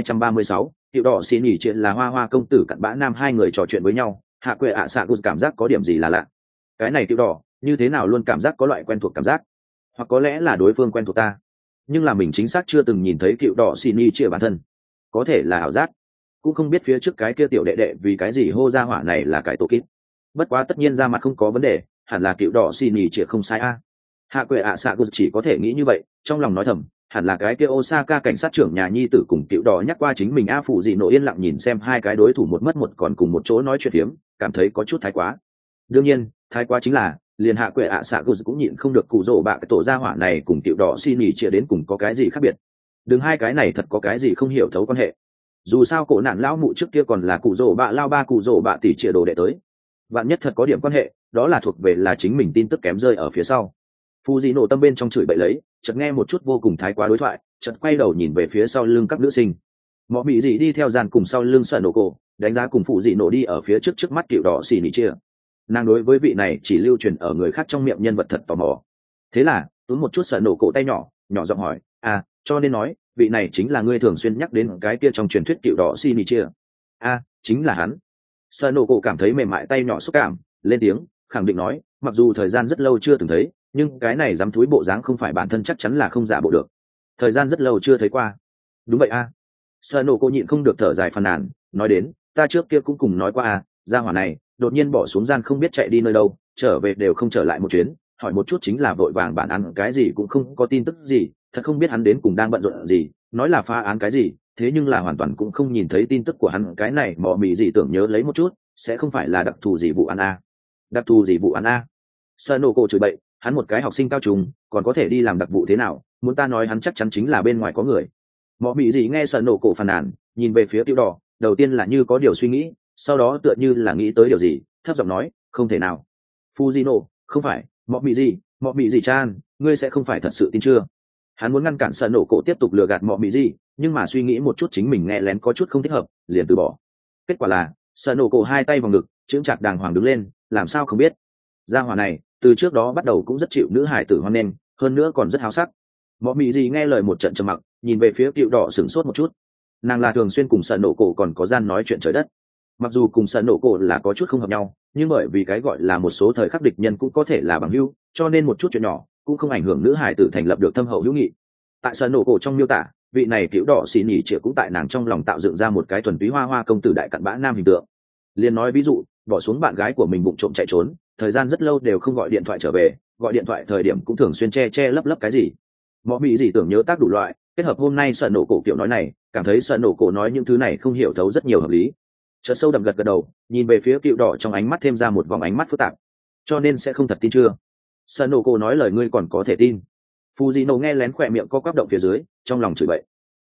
1236, tiểu đỏ xì ni chuyện là hoa hoa công tử cặn bã nam. Hai người trò chuyện với nhau, hạ quệ ạ xạ cảm giác có điểm gì là lạ. Cái này tiểu đỏ như thế nào luôn cảm giác có loại quen thuộc cảm giác, hoặc có lẽ là đối phương quen thuộc ta, nhưng là mình chính xác chưa từng nhìn thấy cựu đỏ xì ni chia bản thân, có thể là ảo giác, cũng không biết phía trước cái kia tiểu đệ đệ vì cái gì hô ra hỏa này là cái tổ kíp. Bất quá tất nhiên ra mặt không có vấn đề, hẳn là cựu đỏ xì ni chia không sai hạ quệ ạ xạ chỉ có thể nghĩ như vậy, trong lòng nói thầm hẳn là cái kia Osaka cảnh sát trưởng nhà nhi tử cùng cựu đỏ nhắc qua chính mình phụ gì nổ yên lặng nhìn xem hai cái đối thủ một mất một còn cùng một chỗ nói chuyện phiếm, cảm thấy có chút thái quá. Đương nhiên thái quá chính là liền hạ quệ ạ xạ cũng nhịn không được cụ rỗ bạ cái tổ gia hỏa này cùng tiểu đỏ xin nhì chia đến cùng có cái gì khác biệt. Đừng hai cái này thật có cái gì không hiểu thấu quan hệ. Dù sao cổ nạn lão mụ trước kia còn là cụ rỗ bạ lao ba cụ rỗ bạ tỷ chia đồ đệ tới, vạn nhất thật có điểm quan hệ, đó là thuộc về là chính mình tin tức kém rơi ở phía sau. Phu dị nổ tâm bên trong chửi bậy lấy, chợt nghe một chút vô cùng thái quá đối thoại, chợt quay đầu nhìn về phía sau lưng các nữ sinh. Mọ bị dị đi theo dàn cùng sau lưng sợ nổ cổ, đánh giá cùng phụ dị nổ đi ở phía trước mắt tiểu đỏ xì nhì chia. Nàng đối với vị này chỉ lưu truyền ở người khác trong miệng nhân vật thật tò mò, thế là túm một chút sợ nổ cổ tay nhỏ nhỏ giọng hỏi cho nên nói vị này chính là ngươi thường xuyên nhắc đến cái kia trong truyền thuyết cựu đỏ xin đi chia. Chính là hắn. Sợ nổ cổ cảm thấy mềm mại tay nhỏ xúc cảm, lên tiếng khẳng định nói, mặc dù thời gian rất lâu chưa từng thấy, nhưng cái này dám thúi bộ dáng không phải bản thân chắc chắn là không giả bộ được. Thời gian rất lâu chưa thấy qua. Đúng vậy Sợ nổ cổ nhịn không được thở dài phàn nàn, nói đến ta trước kia cũng cùng nói qua gia hỏa này đột nhiên bỏ xuống gian không biết chạy đi nơi đâu, trở về đều không trở lại một chuyến, hỏi một chút chính là vội vàng bản ăn cái gì cũng không có tin tức gì, thật không biết hắn đến cùng đang bận rộn gì, nói là phá án cái gì, thế nhưng là hoàn toàn cũng không nhìn thấy tin tức của hắn. Cái này mọ mì gì tưởng nhớ lấy một chút, sẽ không phải là đặc thù gì vụ án đặc thù gì vụ án Sợ nổ cổ chửi bậy, hắn một cái học sinh cao trùng còn có thể đi làm đặc vụ thế nào, muốn ta nói hắn chắc chắn chính là bên ngoài có người. Mọ mì gì nghe sợ nổ cổ phàn nàn, nhìn về phía Tiểu đỏ, đầu tiên là như có điều suy nghĩ, sau đó tựa như là nghĩ tới điều gì, thấp giọng nói, không thể nào. Fujino, không phải, mọ mị gì chan, ngươi sẽ không phải thật sự tin chưa? Hắn muốn ngăn cản sợ nổ cổ tiếp tục lừa gạt mọ mị gì, nhưng mà suy nghĩ một chút chính mình nghe lén có chút không thích hợp, liền từ bỏ. Kết quả là sợ nổ cổ hai tay vào ngực, chững chạc đàng hoàng đứng lên, làm sao không biết. Gia hỏa này từ trước đó bắt đầu cũng rất chịu nữ hải tử hoan nghênh, hơn nữa còn rất háo sắc. Mọ mị gì nghe lời một trận trầm mặc, nhìn về phía Cựu đỏ sửng sốt một chút. Nàng là thường xuyên cùng sợ nổ cổ còn có gian nói chuyện trời đất, mặc dù cùng sợ nổ cổ là có chút không hợp nhau, nhưng bởi vì cái gọi là một số thời khắc địch nhân cũng có thể là bằng hữu, cho nên một chút chuyện nhỏ cũng không ảnh hưởng nữ hải tử thành lập được thâm hậu hữu nghị. Tại sợ nổ cổ trong miêu tả, vị này Cựu đỏ xì nhỉ chĩa cũng tại nàng trong lòng tạo dựng ra một cái thuần túy hoa hoa công tử đại cặn bã nam hình tượng. Liên nói ví dụ, bỏ xuống bạn gái của mình bụng trộm chạy trốn, thời gian rất lâu đều không gọi điện thoại trở về, gọi điện thoại thời điểm cũng thường xuyên che lấp cái gì. Mọ mị gì tưởng nhớ tác đủ loại, kết hợp hôm nay sợ nổ cổ kiểu nói này, cảm thấy sợ nổ cổ nói những thứ này không hiểu thấu rất nhiều hợp lý. Chợt sâu đậm gật đầu, nhìn về phía Cựu đỏ trong ánh mắt thêm ra một vòng ánh mắt phức tạp. Cho nên sẽ không thật tin chưa? Sợ nổ cổ nói lời ngươi còn có thể tin. Fujino nghe lén khỏe miệng co quắp động phía dưới, trong lòng chửi bậy.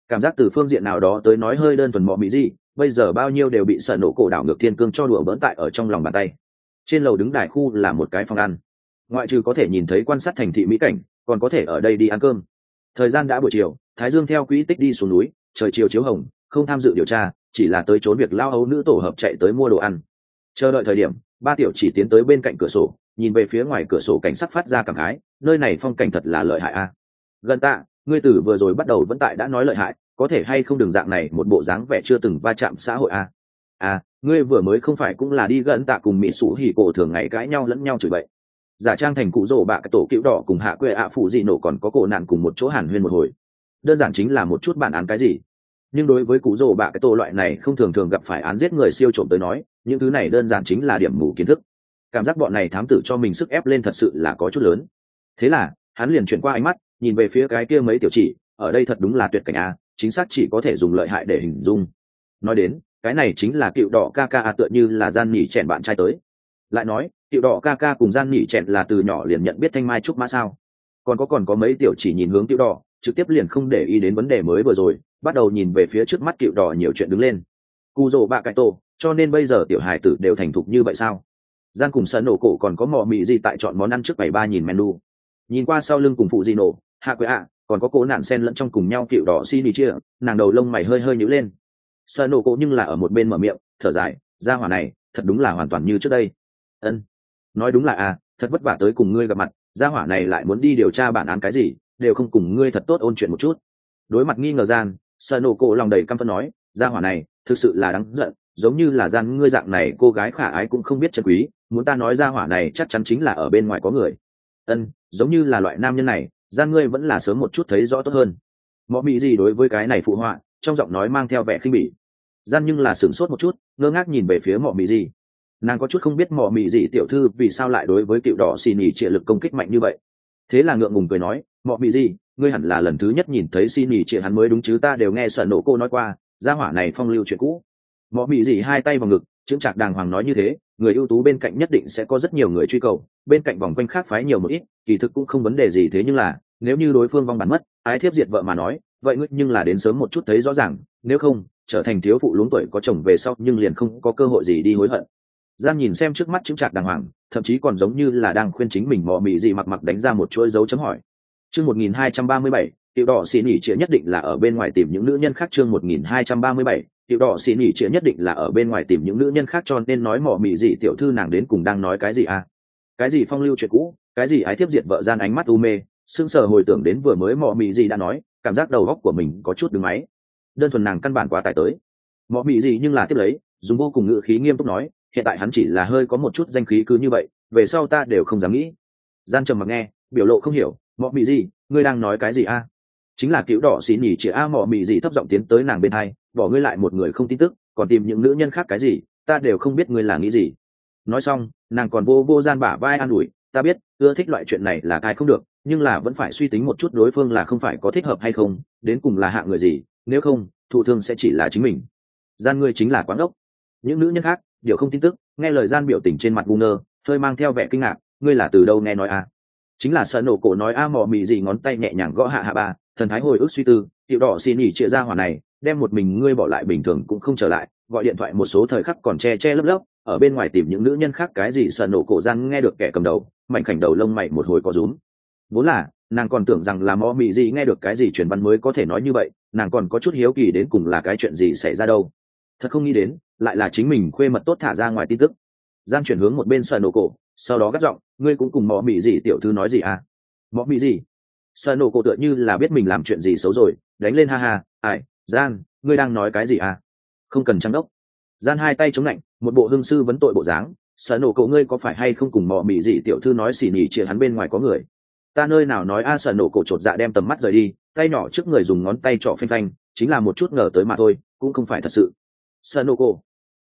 cảm giác từ phương diện nào đó tới nói hơi đơn thuần mọ mị gì, bây giờ bao nhiêu đều bị sợ nổ cổ đảo ngược thiên cương cho đùa bỡn tại ở trong lòng bàn tay. Trên lầu đứng đài khu là một cái phòng ăn, ngoại trừ có thể nhìn thấy quan sát thành thị mỹ cảnh, còn có thể ở đây đi ăn cơm. Thời gian đã buổi chiều, thái dương theo quỹ tích đi xuống núi, trời chiều chiếu hồng, không tham dự điều tra, chỉ là tới trốn việc lao ấu nữ tổ hợp chạy tới mua đồ ăn. Chờ đợi thời điểm, ba tiểu chỉ tiến tới bên cạnh cửa sổ, nhìn về phía ngoài cửa sổ cảnh sắc phát ra cảm khái, nơi này phong cảnh thật là lợi hại a. Gần tạ, ngươi tử vừa rồi bắt đầu vẫn tại đã nói lợi hại, có thể hay không đừng dạng này một bộ dáng vẻ chưa từng va chạm xã hội a. Ngươi vừa mới không phải cũng là đi gần tạ cùng mỹ sủ hỉ cổ thường ngày cãi nhau lẫn nhau chửi bậy. Giả trang thành cụ rồ bạ cái tổ cựu đỏ cùng hạ quê ạ phụ gì nổ còn có cổ nạn cùng một chỗ hàn huyên một hồi. Đơn giản chính là một chút bản án cái gì. Nhưng đối với cụ rồ bạ cái tổ loại này không thường thường gặp phải án giết người siêu trộm tới nói, những thứ này đơn giản chính là điểm mù kiến thức. Cảm giác bọn này thám tử cho mình sức ép lên thật sự là có chút lớn. Thế là hắn liền chuyển qua ánh mắt, nhìn về phía cái kia mấy tiểu chỉ, ở đây thật đúng là tuyệt cảnh a, chính xác chỉ có thể dùng lợi hại để hình dung. Nói đến, cái này chính là cựu đỏ ca ca tựa như là gian nhỉ chèn bạn trai tới. Lại nói, cựu đỏ ca ca cùng gian nhỉ chèn là từ nhỏ liền nhận biết thanh mai trúc mã sao? Còn có mấy tiểu chỉ nhìn hướng cựu đỏ, trực tiếp liền không để ý đến vấn đề mới vừa rồi, bắt đầu nhìn về phía trước mắt cựu đỏ nhiều chuyện đứng lên. Cù rồ bạ cái tổ, cho nên bây giờ tiểu hài tử đều thành thục như vậy sao? Gian cùng sân nổ cổ còn có mò mì gì tại chọn món ăn trước 73 nhìn menu. Nhìn qua sau lưng cùng phụ gì nổ, hạ quệ ạ, còn có cố nạn sen lẫn trong cùng nhau cựu đỏ xin đi chia, nàng đầu lông mày hơi hơi nhíu lên. Sân nổ cổ nhưng là ở một bên mở miệng, thở dài, gia hỏa này, thật đúng là hoàn toàn như trước đây. Ân, nói đúng là thật vất vả tới cùng ngươi gặp mặt, gia hỏa này lại muốn đi điều tra bản án cái gì, đều không cùng ngươi thật tốt ôn chuyện một chút. Đối mặt nghi ngờ gian, sân nổ cổ lòng đầy căm phẫn nói, gia hỏa này, thực sự là đáng giận, giống như là gian ngươi dạng này cô gái khả ái cũng không biết trân quý, muốn ta nói gia hỏa này chắc chắn chính là ở bên ngoài có người. Ân, giống như là loại nam nhân này, gian ngươi vẫn là sớm một chút thấy rõ tốt hơn. Mọ mị gì đối với cái này phụ họa, trong giọng nói mang theo vẻ khinh bỉ. Gian nhưng là sửng sốt một chút, ngơ ngác nhìn về phía mọ mị gì. Nàng có chút không biết mọ mị gì tiểu thư vì sao lại đối với cựu đỏ xì nhì trịa lực công kích mạnh như vậy. Thế là ngượng ngùng cười nói, mọ mị gì, ngươi hẳn là lần thứ nhất nhìn thấy xì nhì trịa hắn mới đúng chứ, ta đều nghe sợ nổ cô nói qua, gia hỏa này phong lưu chuyện cũ. Mọ mị gì hai tay vào ngực, chững chạc đàng hoàng nói như thế, người ưu tú bên cạnh nhất định sẽ có rất nhiều người truy cầu, bên cạnh vòng quanh khác phái nhiều một ít, kỳ thực cũng không vấn đề gì, thế nhưng là nếu như đối phương vong bản mất, ái thiếp diệt vợ mà nói, vậy ngươi nhưng là đến sớm một chút thấy rõ ràng, nếu không trở thành thiếu phụ luống tuổi có chồng về sau nhưng liền không có cơ hội gì đi hối hận. Giang nhìn xem trước mắt chững chạc đàng hoàng, thậm chí còn giống như là đang khuyên chính mình mọ mị gì mặc đánh ra một chuỗi dấu chấm hỏi. Chương 1237, tiểu đỏ xì nỉ chĩa nhất định là ở bên ngoài tìm những nữ nhân khác. Chương 1237, tiểu đỏ xì nỉ chĩa nhất định là ở bên ngoài tìm những nữ nhân khác, cho nên nói mọ mị gì tiểu thư nàng đến cùng đang nói cái gì cái gì phong lưu chuyện cũ, cái gì ái thiếp diệt vợ. Gian ánh mắt u mê, sững sờ hồi tưởng đến vừa mới mọ mị gì đã nói, cảm giác đầu óc của mình có chút đứng máy. Đơn thuần nàng căn bản quá tải tới. Mọ mị gì nhưng là tiếp lấy, dùng vô cùng ngữ khí nghiêm túc nói, hiện tại hắn chỉ là hơi có một chút danh khí cứ như vậy, về sau ta đều không dám nghĩ. Gian trầm mặc nghe, biểu lộ không hiểu, mọ mị gì, ngươi đang nói cái gì chính là cựu đỏ xì nhỉ chỉ mọ mị gì thấp giọng tiến tới nàng bên hai, bỏ ngươi lại một người không tin tức, còn tìm những nữ nhân khác cái gì, ta đều không biết ngươi là nghĩ gì. Nói xong, nàng còn vô Gian bả vai an ủi, ta biết ưa thích loại chuyện này là cái không được, nhưng là vẫn phải suy tính một chút đối phương là không phải có thích hợp hay không, đến cùng là hạng người gì, nếu không thụ thương sẽ chỉ là chính mình. Gian ngươi chính là quán ốc. Những nữ nhân khác điều không tin tức, nghe lời Gian biểu tình trên mặt ngu ngơ, hơi mang theo vẻ kinh ngạc, ngươi là từ đâu nghe nói chính là sợ nổ cổ nói mọ mị gì ngón tay nhẹ nhàng gõ hạ ba, thần thái hồi ức suy tư, tiểu đỏ xin nhỉ chia ra hỏa này, đem một mình ngươi bỏ lại bình thường cũng không trở lại, gọi điện thoại một số thời khắc còn che lấp lấp, ở bên ngoài tìm những nữ nhân khác cái gì. Sợ nổ cổ Gian nghe được kẻ cầm đầu, mảnh khảnh đầu lông mày một hồi có rúm. Vốn là nàng còn tưởng rằng là mọ mị gì nghe được cái gì truyền văn mới có thể nói như vậy, nàng còn có chút hiếu kỳ đến cùng là cái chuyện gì xảy ra đâu. Thật không nghĩ đến, lại là chính mình khuê mật tốt thả ra ngoài tin tức. Gian chuyển hướng một bên sợ nổ cổ, sau đó gắt giọng, ngươi cũng cùng mọ mị gì tiểu thư nói gì mọ mị gì? Sợ nổ cổ tựa như là biết mình làm chuyện gì xấu rồi, đánh lên ha ha, Gian, ngươi đang nói cái gì không cần trang đốc. Gian hai tay chống lạnh, một bộ hương sư vấn tội bộ dáng, sợ nổ cổ ngươi có phải hay không cùng mọ mị gì tiểu thư nói xỉ nhỉ chia hắn bên ngoài có người? Ta nơi nào nói sợ nổ cổ chột dạ đem tầm mắt rời đi, tay nhỏ trước người dùng ngón tay trỏ phanh phanh, chính là một chút ngờ tới mà thôi, cũng không phải thật sự. Sợ nổ cổ,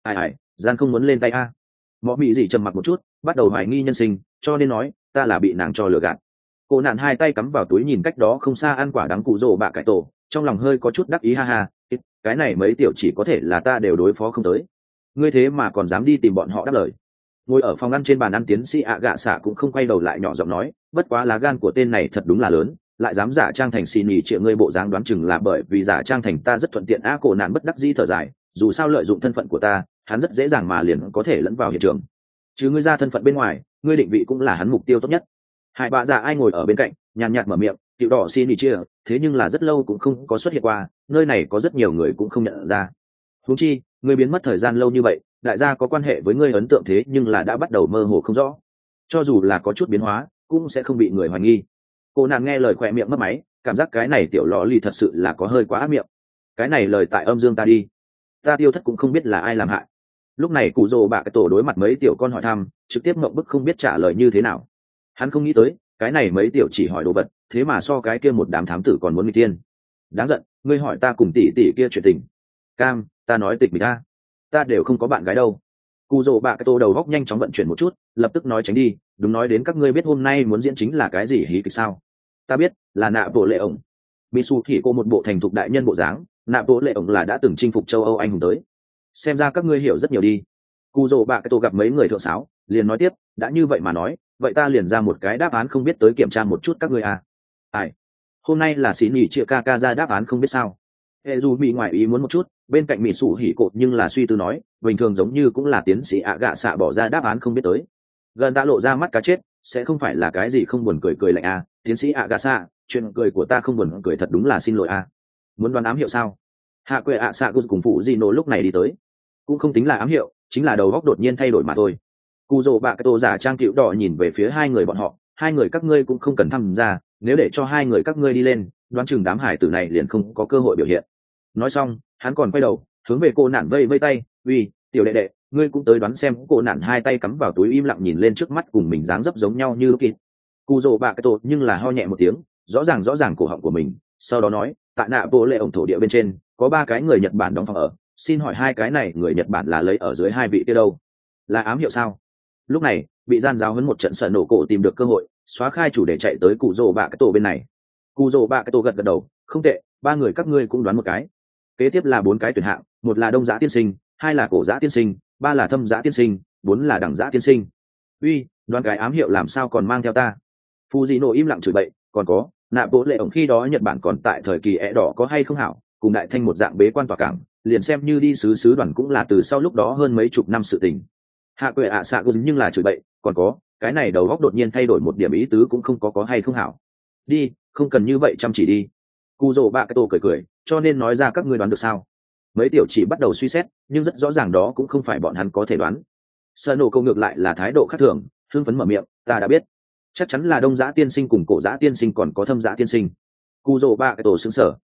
Gian không muốn lên tay mọ mị gì trầm mặc một chút, bắt đầu hoài nghi nhân sinh, cho nên nói ta là bị nàng cho lừa gạt. Cô nạn hai tay cắm vào túi nhìn cách đó không xa ăn quả đắng cụ rồ bạ cải tổ, trong lòng hơi có chút đắc ý ha ha, cái này mấy tiểu chỉ có thể là ta đều đối phó không tới, ngươi thế mà còn dám đi tìm bọn họ đáp lời. Ngồi ở phòng ăn trên bàn ăn tiến sĩ gạ xạ cũng không quay đầu lại nhỏ giọng nói, bất quá lá gan của tên này thật đúng là lớn, lại dám giả trang thành xì nhì triệu ngươi bộ dáng đoán chừng là bởi vì giả trang thành ta rất thuận tiện. Cổ nạn bất đắc dĩ thở dài, dù sao lợi dụng thân phận của ta, hắn rất dễ dàng mà liền có thể lẫn vào hiện trường. Chứ ngươi ra thân phận bên ngoài, ngươi định vị cũng là hắn mục tiêu tốt nhất. Hải bạ dạ ai ngồi ở bên cạnh nhàn nhạt mở miệng, tiểu đỏ xì nhì chia, thế nhưng là rất lâu cũng không có xuất hiện qua, nơi này có rất nhiều người cũng không nhận ra. Huống chi ngươi biến mất thời gian lâu như vậy, đại gia có quan hệ với ngươi ấn tượng thế nhưng là đã bắt đầu mơ hồ không rõ, cho dù là có chút biến hóa cũng sẽ không bị người hoài nghi. Cô nàng nghe lời khỏe miệng mất máy, cảm giác cái này tiểu lò lì thật sự là có hơi quá ác miệng. Cái này lời tại âm dương ta đi, ta tiêu thất cũng không biết là ai làm hại. Lúc này cụ rồ bạ cái tổ đối mặt mấy tiểu con hỏi thăm, trực tiếp mộng bức không biết trả lời như thế nào. Hắn không nghĩ tới cái này mấy tiểu chỉ hỏi đồ vật, thế mà so cái kia một đám thám tử còn muốn nghịch tiên. Đáng giận, ngươi hỏi ta cùng tỷ tỷ kia chuyện tình. Cam, ta nói tịch mình ta đều không có bạn gái đâu. Cụ rồ bạ cái tổ đầu góc nhanh chóng vận chuyển một chút, lập tức nói tránh đi. Đúng, nói đến các ngươi biết hôm nay muốn diễn chính là cái gì hí kịch sao? Ta biết, là nạ bộ lệ ổng. Mitsu thì cô một bộ thành thục đại nhân bộ dáng, nạ bộ lệ ổng là đã từng chinh phục châu Âu anh hùng tới. Xem ra các ngươi hiểu rất nhiều đi. Cụ rồ bạ cái tổ gặp mấy người thượng sáo, liền nói tiếp, đã như vậy mà nói, vậy ta liền ra một cái đáp án không biết tới kiểm tra một chút các ngươi à. Ai? Hôm nay là xí nhỉ chia ca ca ra đáp án không biết sao. Hệ dù bị ngoại ý muốn một chút, bên cạnh mỹ sủ hỉ cột nhưng là suy tư nói, bình thường giống như cũng là tiến sĩ ạ gạ xạ bỏ ra đáp án không biết tới. Gần đã lộ ra mắt cá chết, sẽ không phải là cái gì không buồn cười cười lạnh à, tiến sĩ ạ gạ xạ, chuyện cười của ta không buồn cười thật đúng là xin lỗi à. Muốn đoán ám hiệu sao? Hạ quệ ạ xạ cùng phụ di nổ lúc này đi tới, cũng không tính là ám hiệu, chính là đầu góc đột nhiên thay đổi mà thôi. Cù rồ bạ cái tổ giả trang cựu đỏ nhìn về phía hai người bọn họ, hai người các ngươi cũng không cần tham gia, nếu để cho hai người các ngươi đi lên, đoán chừng đám hải tử này liền không có cơ hội biểu hiện. Nói xong hắn còn quay đầu hướng về cô nạn vây vây tay, uy tiểu đệ đệ, ngươi cũng tới đoán xem. Cô nạn hai tay cắm vào túi im lặng nhìn lên trước mắt cùng mình dáng dấp giống nhau như lúc kịp. Cù rồ bạ cái tổ nhưng là ho nhẹ một tiếng, rõ ràng cổ họng của mình, sau đó nói, tại nạ bộ lệ ổng thổ địa bên trên có 3 cái người Nhật Bản đóng phòng ở, xin hỏi 2 cái này người Nhật Bản là lấy ở dưới 2 vị kia đâu? Là ám hiệu sao? Lúc này bị gian giáo huấn một trận sợ nổ cổ tìm được cơ hội xóa khai chủ để chạy tới cụ rồ bạ cái tổ bên này. Cụ rồ bạ cái tổ gật đầu, không tệ, 3 người các ngươi cũng đoán một cái. Kế tiếp là 4 cái tuyển hạng, 1 là đông giã tiên sinh, 2 là cổ giã tiên sinh, 3 là thâm giã tiên sinh, 4 là đẳng giã tiên sinh. Uy, đoán cái ám hiệu làm sao còn mang theo ta? Fujino im lặng chửi bậy, còn có nạ bộ lệ ổng khi đó Nhật Bản còn tại thời kỳ ẻ đỏ có hay không hảo, cùng đại thanh một dạng bế quan tỏa cảng, liền xem như đi sứ đoàn cũng là từ sau lúc đó hơn mấy chục năm sự tình. Hạ quệ ạ xạ nhưng là chửi bậy, còn có cái này đầu góc đột nhiên thay đổi một điểm ý tứ cũng không có hay không hảo. Đi, không cần như vậy chăm chỉ đi. Cù rồ bạ cái tổ cười, cho nên nói ra các ngươi đoán được sao? Mấy tiểu chỉ bắt đầu suy xét, nhưng rất rõ ràng đó cũng không phải bọn hắn có thể đoán. Sợ nổ câu ngược lại là thái độ khác thường, hưng phấn mở miệng, ta đã biết, chắc chắn là đông giã tiên sinh cùng cổ giã tiên sinh còn có thâm giã tiên sinh. Cù rồ bạ cái tổ xứng sở,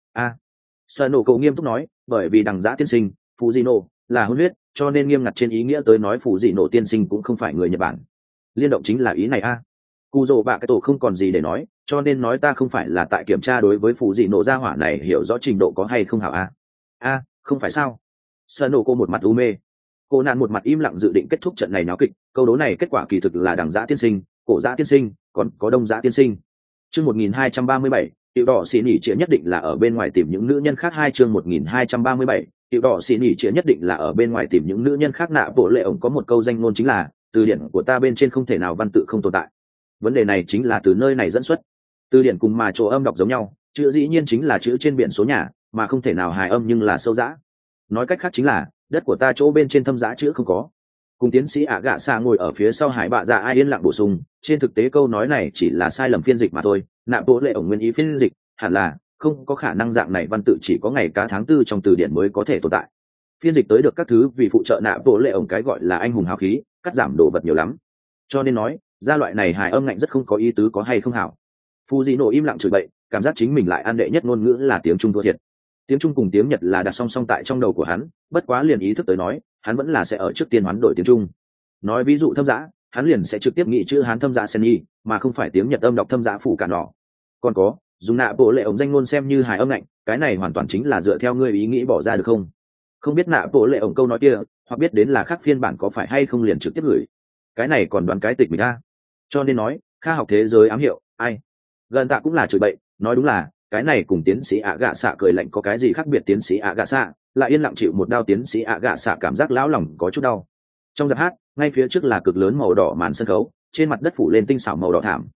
Sợ nổ câu nghiêm túc nói, bởi vì đằng giã tiên sinh Fujino là hôn huyết, cho nên nghiêm ngặt trên ý nghĩa tới nói Fujino tiên sinh cũng không phải người Nhật Bản. Liên động chính là ý này Cù rồ bạ cái tổ không còn gì để nói, cho nên nói ta không phải là tại kiểm tra đối với Fujino gia hỏa này hiểu rõ trình độ có hay không hảo không phải sao? Sợ nổ cô một mặt u mê, cô nạn một mặt im lặng dự định kết thúc trận này náo kịch. Câu đố này kết quả kỳ thực là đằng giã tiên sinh, cổ giã tiên sinh, còn có đông giã tiên sinh. Chương 1237, tiểu đỏ xì nỉ chĩa nhất định là ở bên ngoài tìm những nữ nhân khác. Chương 1237, tiểu đỏ xì nỉ chĩa nhất định là ở bên ngoài tìm những nữ nhân khác. Nạ bộ lệ ổng có một câu danh ngôn chính là, từ điển của ta bên trên không thể nào văn tự không tồn tại. Vấn đề này chính là từ nơi này dẫn xuất. Từ điển cùng mà chỗ âm đọc giống nhau, chữ dĩ nhiên chính là chữ trên biển số nhà, mà không thể nào hài âm nhưng là sâu dã. Nói cách khác chính là đất của ta chỗ bên trên thâm dã chữ không có. Cùng tiến sĩ ạ gạ xạ ngồi ở phía sau hải bạ dạ ai yên lặng bổ sung, trên thực tế câu nói này chỉ là sai lầm phiên dịch mà thôi. Nạ bộ lệ ổng nguyên ý phiên dịch hẳn là không có khả năng dạng này văn tự chỉ có ngày cá tháng tư trong từ điển mới có thể tồn tại. Phiên dịch tới được các thứ vì phụ trợ nạ bộ lệ ổng cái gọi là anh hùng hào khí, cắt giảm đồ vật nhiều lắm, cho nên nói ra loại này hài âm ngạnh rất không có ý tứ có hay không hảo. Fujino im lặng chửi bậy, cảm giác chính mình lại ăn đệ nhất ngôn ngữ là tiếng Trung thua thiệt. Tiếng Trung cùng tiếng Nhật là đặt song song tại trong đầu của hắn, bất quá liền ý thức tới nói, hắn vẫn là sẽ ở trước tiên hoán đổi tiếng Trung. Nói ví dụ thâm dã, hắn liền sẽ trực tiếp nghĩ chữ Hán thâm dã sen y, mà không phải tiếng Nhật âm đọc thâm dã phủ cả nọ. Còn có, dùng nạ bộ lệ ổng danh ngôn xem như hài âm ngạnh, cái này hoàn toàn chính là dựa theo ngươi ý nghĩ bỏ ra được không? Không biết nạ bộ lệ ổng câu nói kia, hoặc biết đến là khác phiên bản có phải hay không liền trực tiếp gửi. Cái này còn đoán cái tịch mình ra. Cho nên nói, kha học thế giới ám hiệu, ai? Gần tạ cũng là chửi bậy, nói đúng là cái này cùng tiến sĩ ạ gạ xạ cười lạnh có cái gì khác biệt. Tiến sĩ ạ gạ xạ lại yên lặng chịu một đao, tiến sĩ ạ gạ xạ cảm giác lão lòng có chút đau. Trong giặc hát, ngay phía trước là cực lớn màu đỏ màn sân khấu, trên mặt đất phủ lên tinh xảo màu đỏ thảm,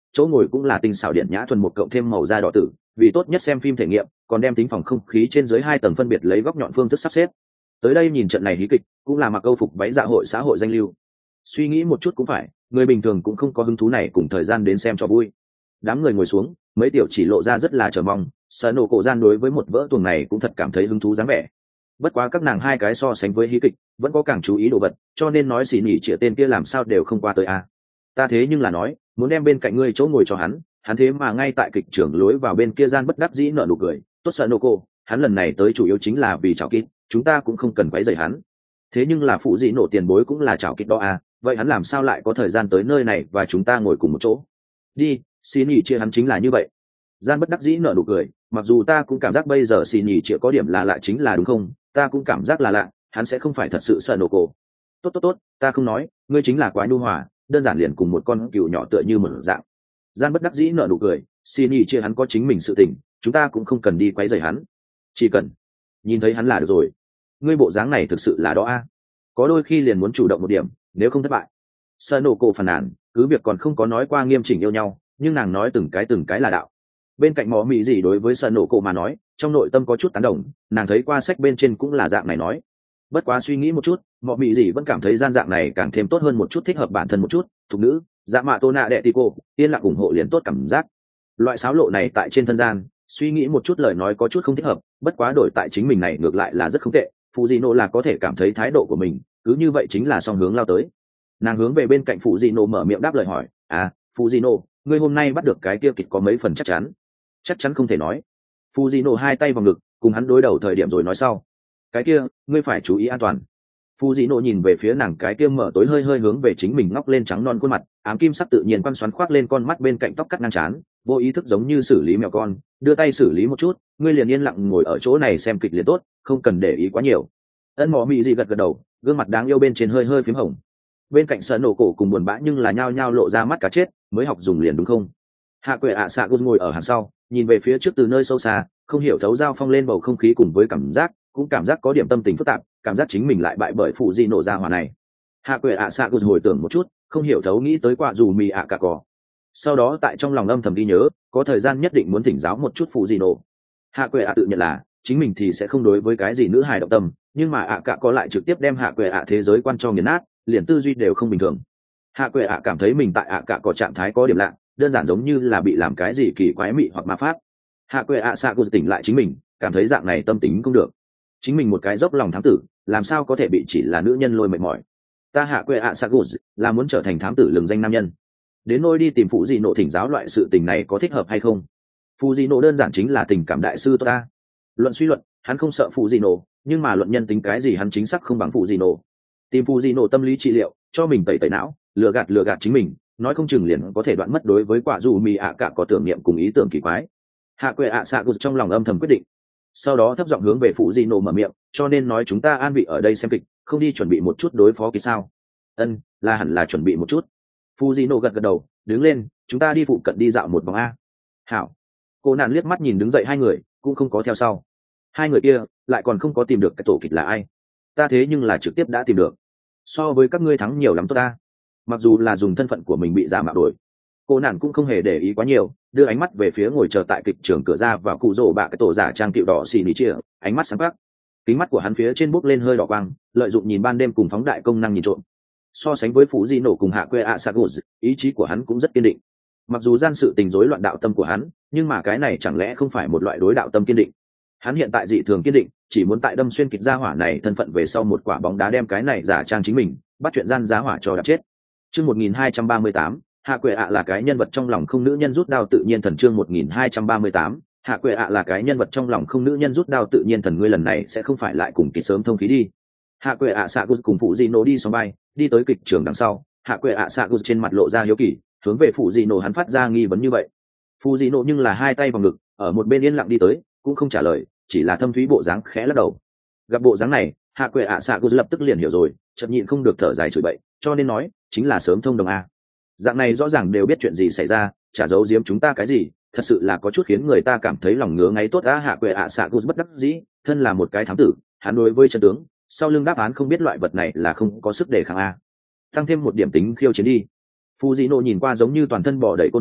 chỗ ngồi cũng là tinh xảo điện nhã thuần một cộng thêm màu da đỏ tử, vì tốt nhất xem phim thể nghiệm còn đem tính phòng không khí trên dưới 2 tầng phân biệt lấy góc nhọn phương thức sắp xếp. Tới đây nhìn trận này hí kịch cũng là mặc câu phục váy dạ hội xã hội danh lưu. Suy nghĩ một chút cũng phải, người bình thường cũng không có hứng thú này cùng thời gian đến xem cho vui. Đám người ngồi xuống, mấy tiểu chỉ lộ ra rất là chờ mong, sợ nổ cổ gian đối với một vỡ tuồng này cũng thật cảm thấy hứng thú dáng vẻ. Bất quá các nàng hai cái so sánh với hí kịch vẫn có càng chú ý đồ vật, cho nên nói xỉ nhỉ chĩa tên kia làm sao đều không qua tới a. Ta thế nhưng là nói muốn đem bên cạnh ngươi chỗ ngồi cho hắn thế mà ngay tại kịch trưởng lối vào bên kia gian bất đắc dĩ nở nụ cười. Tốt sợ nổ cổ, hắn lần này tới chủ yếu chính là vì chào kít, chúng ta cũng không cần quấy rầy hắn. Thế nhưng là phụ dị nổ tiền bối cũng là chào kít đó à, vậy hắn làm sao lại có thời gian tới nơi này và chúng ta ngồi cùng một chỗ? Đi, xin nhỉ chia hắn chính là như vậy. Gian bất đắc dĩ nở nụ cười, mặc dù ta cũng cảm giác bây giờ xin nhỉ chia có điểm là lạ chính là đúng không, ta cũng cảm giác là lạ, hắn sẽ không phải thật sự sợ nổ cổ. Tốt, ta không nói, ngươi chính là quá nhu hòa, đơn giản liền cùng một con cừu nhỏ tựa như một dạng. Gian bất đắc dĩ nở nụ cười, xin nhỉ chia hắn có chính mình sự tình, chúng ta cũng không cần đi quấy rầy hắn, chỉ cần nhìn thấy hắn là được rồi. Ngươi bộ dáng này thực sự là đó a, có đôi khi liền muốn chủ động một điểm, nếu không thất bại. Sợ nổ cổ phàn nàn, cứ việc còn không có nói qua nghiêm chỉnh yêu nhau, nhưng nàng nói từng cái là đạo. Bên cạnh mỏ mị gì đối với sợ nổ cổ mà nói, trong nội tâm có chút tán đồng, nàng thấy qua sách bên trên cũng là dạng này nói. Bất quá suy nghĩ một chút, mỏ mị gì vẫn cảm thấy gian dạng này càng thêm tốt hơn một chút, thích hợp bản thân một chút. Thục nữ dạ mạ tô nạ đệ tì cô yên lặng ủng hộ liền tốt cảm giác. Loại xáo lộ này tại trên thân gian, suy nghĩ một chút lời nói có chút không thích hợp, bất quá đổi tại chính mình này ngược lại là rất không tệ. Phụ dị nộ là có thể cảm thấy thái độ của mình cứ như vậy chính là song hướng lao tới. Nàng hướng về bên cạnh phụ dị nộ mở miệng đáp lời hỏi, phụ dị nộ, ngươi hôm nay bắt được cái kia kịch có mấy phần chắc chắn không thể nói. Phụ dị nộ hai tay vào ngực cùng hắn đối đầu thời điểm rồi nói sau, cái kia ngươi phải chú ý an toàn. Phụ dị nộ nhìn về phía nàng cái kia mở tối hơi hướng về chính mình ngóc lên trắng non khuôn mặt, ám kim sắc tự nhiên quăn xoắn khoác lên con mắt bên cạnh tóc cắt ngang trán, vô ý thức giống như xử lý mèo con, đưa tay xử lý một chút, ngươi liền yên lặng ngồi ở chỗ này xem kịch liền tốt, không cần để ý quá nhiều. Ân mỏ mị gì gật đầu, gương mặt đáng yêu bên trên hơi phím hồng. Bên cạnh sợ nổ cổ cùng buồn bã nhưng là nhao nhao lộ ra mắt cá chết, mới học dùng liền đúng không? Hạ quệ ạ xạ gus ngồi ở hàng sau, nhìn về phía trước từ nơi sâu xa, không hiểu thấu giao phong lên bầu không khí cùng với cảm giác có điểm tâm tình phức tạp, cảm giác chính mình lại bại bởi phụ di nổ ra hỏa này. Hạ quệ ạ xạ gus hồi tưởng một chút, không hiểu thấu nghĩ tới quả dù mì ạ cả cỏ. Sau đó tại trong lòng âm thầm ghi nhớ, có thời gian nhất định muốn thỉnh giáo một chút phụ di nổ. Hạ quệ ạ tự nhận là chính mình thì sẽ không đối với cái gì nữ hài động tâm, nhưng mà ạ cả có lại trực tiếp đem hạ quệ ạ thế giới quan cho nghiền nát, liền tư duy đều không bình thường. Hạ quệ ạ cảm thấy mình tại ạ cả có trạng thái có điểm lạ, đơn giản giống như là bị làm cái gì kỳ quái mị hoặc ma pháp. Hạ quệ ạ xạ gus tỉnh lại chính mình, cảm thấy dạng này tâm tính không được, chính mình một cái dốc lòng thám tử làm sao có thể bị chỉ là nữ nhân lôi mệt mỏi. Ta hạ quệ ạ xạ gus là muốn trở thành thám tử lừng danh nam nhân, đến nôi đi tìm phụ dị nộ thỉnh giáo loại sự tình này có thích hợp hay không. Phụ dị nộ đơn giản chính là tình cảm đại sư ta. Luận suy luận hắn không sợ phụ dị nộ, nhưng mà luận nhân tính cái gì hắn chính xác không bằng phụ dị nộ. Tìm phụ dị nộ tâm lý trị liệu cho mình tẩy não, lừa gạt chính mình, nói không chừng liền có thể đoạn mất đối với quả dù mì ạ cả có tưởng niệm cùng ý tưởng kỳ quái. Hạ quệ ạ xạ gus trong lòng âm thầm quyết định, sau đó thấp giọng hướng về phụ dị nộ mở miệng, cho nên nói chúng ta an vị ở đây xem kịch, không đi chuẩn bị một chút đối phó kịch sao? Ân, là hẳn là chuẩn bị một chút. Phụ dị nộ gật đầu, đứng lên, chúng ta đi phụ cận đi dạo một vòng a. Hảo. Cô nạn liếc mắt nhìn đứng dậy hai người, cũng không có theo sau. Hai người kia lại còn không có tìm được cái tổ kịch là ai. Ta thế nhưng là trực tiếp đã tìm được, so với các ngươi thắng nhiều lắm tốt ta. Mặc dù là dùng thân phận của mình bị giả mạo đổi, cô nạn cũng không hề để ý quá nhiều, đưa ánh mắt về phía ngồi chờ tại kịch trường cửa ra và cụ rổ bạ cái tổ giả trang tiệu đỏ xì nỉ chia, ánh mắt sáng quắc, kính mắt của hắn phía trên bốc lên hơi đỏ quang, lợi dụng nhìn ban đêm cùng phóng đại công năng nhìn trộm. So sánh với phụ di nổ cùng hạ quê ạ sagus, ý chí của hắn cũng rất kiên định. Mặc dù gian sự tình rối loạn đạo tâm của hắn, nhưng mà cái này chẳng lẽ không phải một loại đối đạo tâm kiên định. Hắn hiện tại dị thường kiên định, chỉ muốn tại đâm xuyên kịch gia hỏa này thân phận về sau một quả bóng đá đem cái này giả trang chính mình, bắt chuyện gian giá hỏa cho đạp chết. Chương 1238, hạ quệ ạ là cái nhân vật trong lòng không nữ nhân rút đao tự nhiên thần. Chương 1238, hạ quệ ạ là cái nhân vật trong lòng không nữ nhân rút đao tự nhiên thần. Ngươi lần này sẽ không phải lại cùng kịch sớm thông khí đi. Hạ quệ ạ xạ gus cùng phụ di nổ đi xong bay, đi tới kịch trường đằng sau, hạ quệ ạ xạ gus trên mặt lộ ra hiếu kỳ, hướng về phụ di nổ hắn phát ra nghi vấn như vậy. Phụ di nổ nhưng là hai tay vào ngực, ở một bên yên lặng đi tới, cũng không trả lời, chỉ là thâm thúy bộ dáng khẽ lắc đầu. Gặp bộ dáng này, hạ quệ ạ xạ gus lập tức liền hiểu rồi, chợt nhịn không được thở dài chửi bậy, cho nên nói chính là sớm thông đồng a. Dạng này rõ ràng đều biết chuyện gì xảy ra, chả giấu giếm chúng ta cái gì, thật sự là có chút khiến người ta cảm thấy lòng ngứa ngáy tốt á. Hạ quệ ạ xạ gus bất đắc dĩ, thân là một cái thám tử, hắn đối với chân tướng sau lưng đáp án không biết loại vật này là không có sức đề kháng a. Tăng thêm một điểm tính khiêu chiến đi. Phụ dị nộ nhìn qua giống như toàn thân bò đầy côn trùng,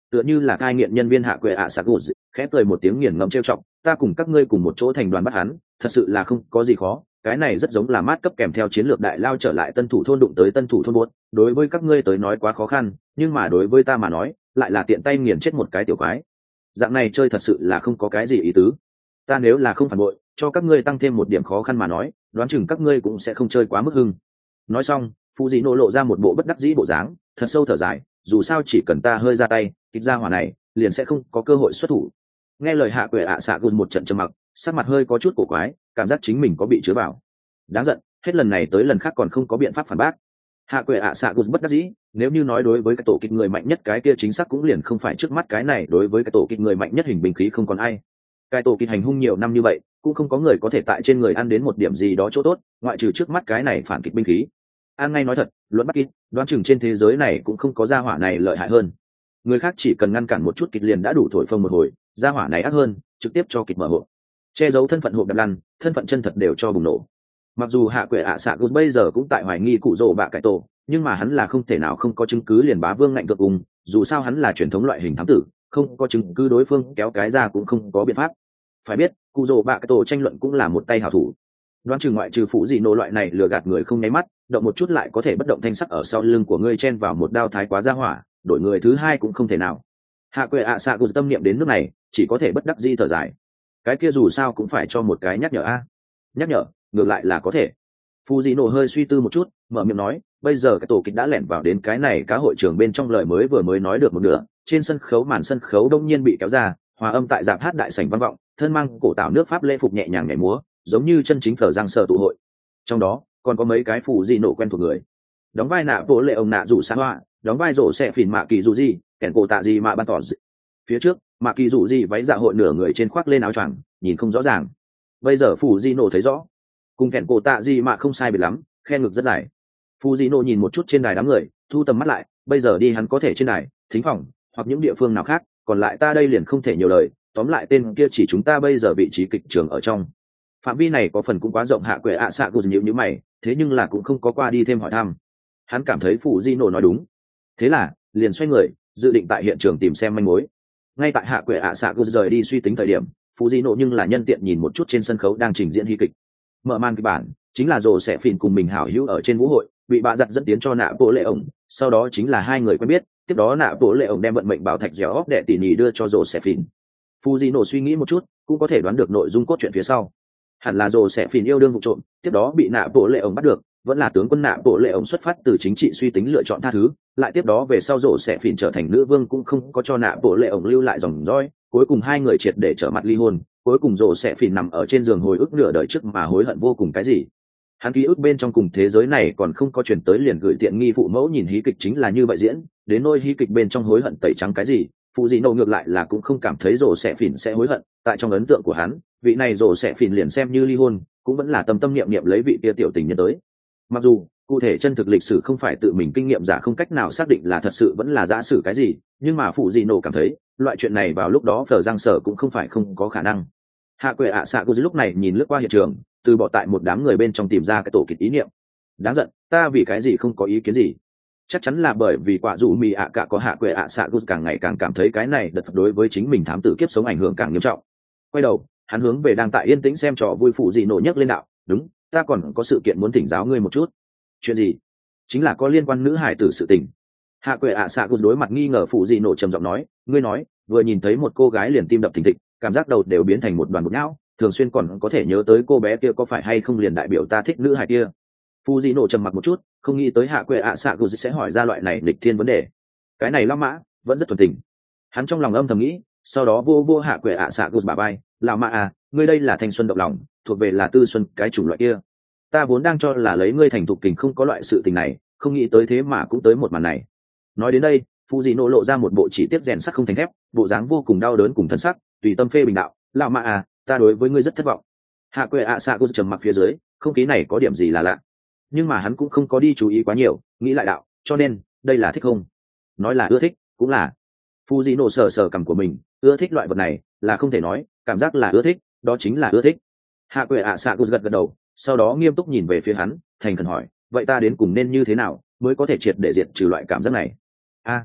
tựa như là cai nghiện nhân viên hạ quệ ạ sạc gù, khẽ cười một tiếng nghiền ngẫm trêu chọc, ta cùng các ngươi cùng một chỗ thành đoàn bắt hắn, thật sự là không có gì khó, cái này rất giống là mát cấp kèm theo chiến lược đại lao trở lại tân thủ thôn đụng tới tân thủ thôn buốt, đối với các ngươi tới nói quá khó khăn, nhưng mà đối với ta mà nói lại là tiện tay nghiền chết một cái tiểu quái. Dạng này chơi thật sự là không có cái gì ý tứ. Ta nếu là không phản bội, cho các ngươi tăng thêm một điểm khó khăn mà nói, đoán chừng các ngươi cũng sẽ không chơi quá mức hưng. Nói xong, phụ dị nổ lộ ra một bộ bất đắc dĩ bộ dáng, thật sâu thở dài, dù sao chỉ cần ta hơi ra tay, kích ra hỏa này liền sẽ không có cơ hội xuất thủ. Nghe lời hạ quệ ạ xạ gùn một trận trầm mặc, sắc mặt hơi có chút cổ quái, cảm giác chính mình có bị chứa vào. Đáng giận, hết lần này tới lần khác còn không có biện pháp phản bác. Hạ quệ ạ xạ gùn bất đắc dĩ, nếu như nói đối với cái tổ kịch người mạnh nhất cái kia chính xác cũng liền không phải trước mắt cái này, đối với cái tổ kịch người mạnh nhất hình bình khí không còn ai. Cái tổ kịch hành hung nhiều năm như vậy, cũng không có người có thể tại trên người ăn đến một điểm gì đó chỗ tốt, ngoại trừ trước mắt cái này phản kịch binh khí. An ngay nói thật, luận bắt kịch, đoán chừng trên thế giới này cũng không có gia hỏa này lợi hại hơn. Người khác chỉ cần ngăn cản một chút kịch liền đã đủ thổi phồng một hồi, gia hỏa này ác hơn, trực tiếp cho kịch mở hộp, che giấu thân phận hộp đập lăn, thân phận chân thật đều cho bùng nổ. Mặc dù hạ quệ ạ xạ gút bây giờ cũng tại hoài nghi cụ rồ bạ cải tổ, nhưng mà hắn là không thể nào không có chứng cứ liền bá vương ngạnh cực cùng, dù sao hắn là truyền thống loại hình thám tử, không có chứng cứ đối phương kéo cái ra cũng không có biện pháp. Phải biết cụ rồ bạ cải tổ tranh luận cũng là một tay hảo thủ, đoán chừng ngoại trừ phụ dị nổ loại này lừa gạt người không nháy mắt, động một chút lại có thể bất động thanh sắc ở sau lưng của ngươi chen vào một đao thái quá ra hỏa, đổi người thứ hai cũng không thể nào. Hạ quệ ạ xạ gút tâm niệm đến nước này, chỉ có thể bất đắc dĩ thở dài. Cái kia dù sao cũng phải cho một cái nhắc nhở a. Nhắc nhở, ngược lại là có thể. Phụ dị nổ hơi suy tư một chút, mở miệng nói, bây giờ cái tổ kịch đã lẻn vào đến cái này cá hội trường bên trong, lời mới nói được một nửa, trên sân khấu màn sân khấu đông nhiên bị kéo ra, hòa âm tại dạp hát đại sảnh vang vọng, thân mang cổ tạo nước pháp lễ phục nhẹ nhàng nhảy múa, giống như chân chính phở giang sở tụ hội. Trong đó còn có mấy cái phụ dị nổ quen thuộc người, đóng vai nạ bộ lệ ông nạ rủ xa hoa, đóng vai rổ xẻ phìn mạ kỳ dù gì, kẻn cổ tạ gì mà ban tỏ dị. Phía trước mạ kỳ dù gì váy dạ hội nửa người trên khoác lên áo choàng, nhìn không rõ ràng. Bây giờ phụ dị nổ thấy rõ, cùng kẻn cổ tạ gì mà không sai biệt lắm, khe ngực rất dài. Phụ dị nổ nhìn một chút trên đài đám người, thu tầm mắt lại, bây giờ đi hắn có thể trên đài, thính phòng hoặc những địa phương nào khác, còn lại ta đây liền không thể nhiều lời. Tóm lại tên kia chỉ chúng ta bây giờ vị trí kịch trường ở trong phạm vi này, có phần cũng quá rộng. Hạ quệ ạ xạ gùn nhíu nhíu mày, thế nhưng là cũng không có qua đi thêm hỏi thăm. Hắn cảm thấy phụ di nổ nói đúng, thế là liền xoay người dự định tại hiện trường tìm xem manh mối. Ngay tại hạ quệ ạ xạ gùn rời đi suy tính thời điểm, phụ di nổ nhưng là nhân tiện nhìn một chút trên sân khấu đang trình diễn hí kịch. Mở màn kịch bản chính là rồ sẽ phìn cùng mình hảo hữu ở trên vũ hội bị bạ giặt dẫn tiến cho nạ bộ lệ ổng, sau đó chính là hai người quen biết, tiếp đó nạ bộ lệ ổng đem vận mệnh bảo thạch dẻo óc đệ tỉ nhì đưa cho rồ sẽ phìn. Phụ di nổ suy nghĩ một chút, cũng có thể đoán được nội dung cốt truyện phía sau. Hẳn là rồ sẽ phìn yêu đương vụ trộm, tiếp đó bị nạ bộ lệ ổng bắt được, vẫn là tướng quân nạ bộ lệ ổng xuất phát từ chính trị suy tính lựa chọn tha thứ, lại tiếp đó về sau rồ sẽ phìn trở thành nữ vương cũng không có cho nạ bộ lệ ổng lưu lại dòng dõi, cuối cùng hai người triệt để trở mặt ly hôn, cuối cùng rồ sẽ phìn nằm ở trên giường hồi ức nửa đời trước mà hối hận vô cùng cái gì. Hắn ký ức bên trong cùng thế giới này còn không có chuyển tới, liền gửi tiện nghi phụ mẫu nhìn hí kịch chính là như vậy diễn, đến nôi hí kịch bên trong hối hận tẩy trắng cái gì, phụ dị nổ ngược lại là cũng không cảm thấy rồ sẽ phìn sẽ hối hận. Tại trong ấn tượng của hắn, vị này rồ sẽ phìn liền xem như ly hôn cũng vẫn là tâm tâm niệm niệm lấy vị kia tiểu tình nhân tới. Mặc dù cụ thể chân thực lịch sử không phải tự mình kinh nghiệm giả, không cách nào xác định là thật sự vẫn là giả sử cái gì, nhưng mà phụ dị nổ cảm thấy loại chuyện này vào lúc đó phở giang sở cũng không phải không có khả năng. Hạ quệ ạ xạ cô lúc này nhìn lướt qua hiện trường, từ bỏ tại một đám người bên trong tìm ra cái tổ kịch ý niệm. Đáng giận, ta vì cái gì không có ý kiến gì? Chắc chắn là bởi vì quả dù mì ạ cả có hạ quệ ạ xạ cô càng ngày càng cảm thấy cái này đợt đối với chính mình thám tử kiếp sống ảnh hưởng càng nghiêm trọng. Quay đầu hắn hướng về đang tại yên tĩnh xem trò vui phụ dị nổ nhấc lên đạo, đúng, ta còn có sự kiện muốn thỉnh giáo ngươi một chút. Chuyện gì? Chính là có liên quan nữ hải tử sự tình. Hạ quệ ạ xạ cô đối mặt nghi ngờ phụ dị nổ trầm giọng nói, ngươi nói vừa nhìn thấy một cô gái liền tim đập thình thịch, cảm giác đầu đều biến thành một đoàn bột não, thường xuyên còn có thể nhớ tới cô bé kia, có phải hay không liền đại biểu ta thích nữ hải kia? Phụ dị nổ trầm mặc một chút, không nghĩ tới hạ quệ ạ xạ cô sẽ hỏi ra loại này lịch thiên vấn đề. Cái này Lão Mã vẫn rất thuần tình. Hắn trong lòng âm thầm nghĩ, sau đó vô hạ quệ ạ xạ cô bà bay, Lão Mã à, ngươi đây là thanh xuân động lòng, thuộc về là tư xuân cái chủng loại kia. Ta vốn đang cho là lấy ngươi thành thục kình không có loại sự tình này, không nghĩ tới thế mà cũng tới một màn này. Nói đến đây, phụ dị nổ lộ ra một bộ chỉ tiếp rèn sắt không thành thép, bộ dáng vô cùng đau đớn cùng thân sắc, tùy tâm phê bình đạo, Lão Mã à, ta đối với ngươi rất thất vọng. Hạ quệ ạ xạ cô trầm mặc phía dưới, không khí này có điểm gì là lạ, nhưng mà hắn cũng không có đi chú ý quá nhiều, nghĩ lại đạo, cho nên đây là thích không? Nói là ưa thích cũng là. Phụ dị nổ sờ cằm của mình, ưa thích loại vật này là không thể nói, cảm giác là ưa thích, đó chính là ưa thích. Hạ quệ ạ xạ cô gật đầu, sau đó nghiêm túc nhìn về phía hắn, thành khẩn hỏi, vậy ta đến cùng nên như thế nào mới có thể triệt để diệt trừ loại cảm giác này?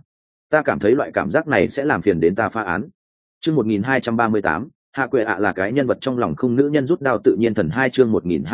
ta cảm thấy loại cảm giác này sẽ làm phiền đến ta phá án. Chương 1238, Hạ Quệ ạ là cái nhân vật trong lòng không nữ nhân rút đao tự nhiên thần. 2 chương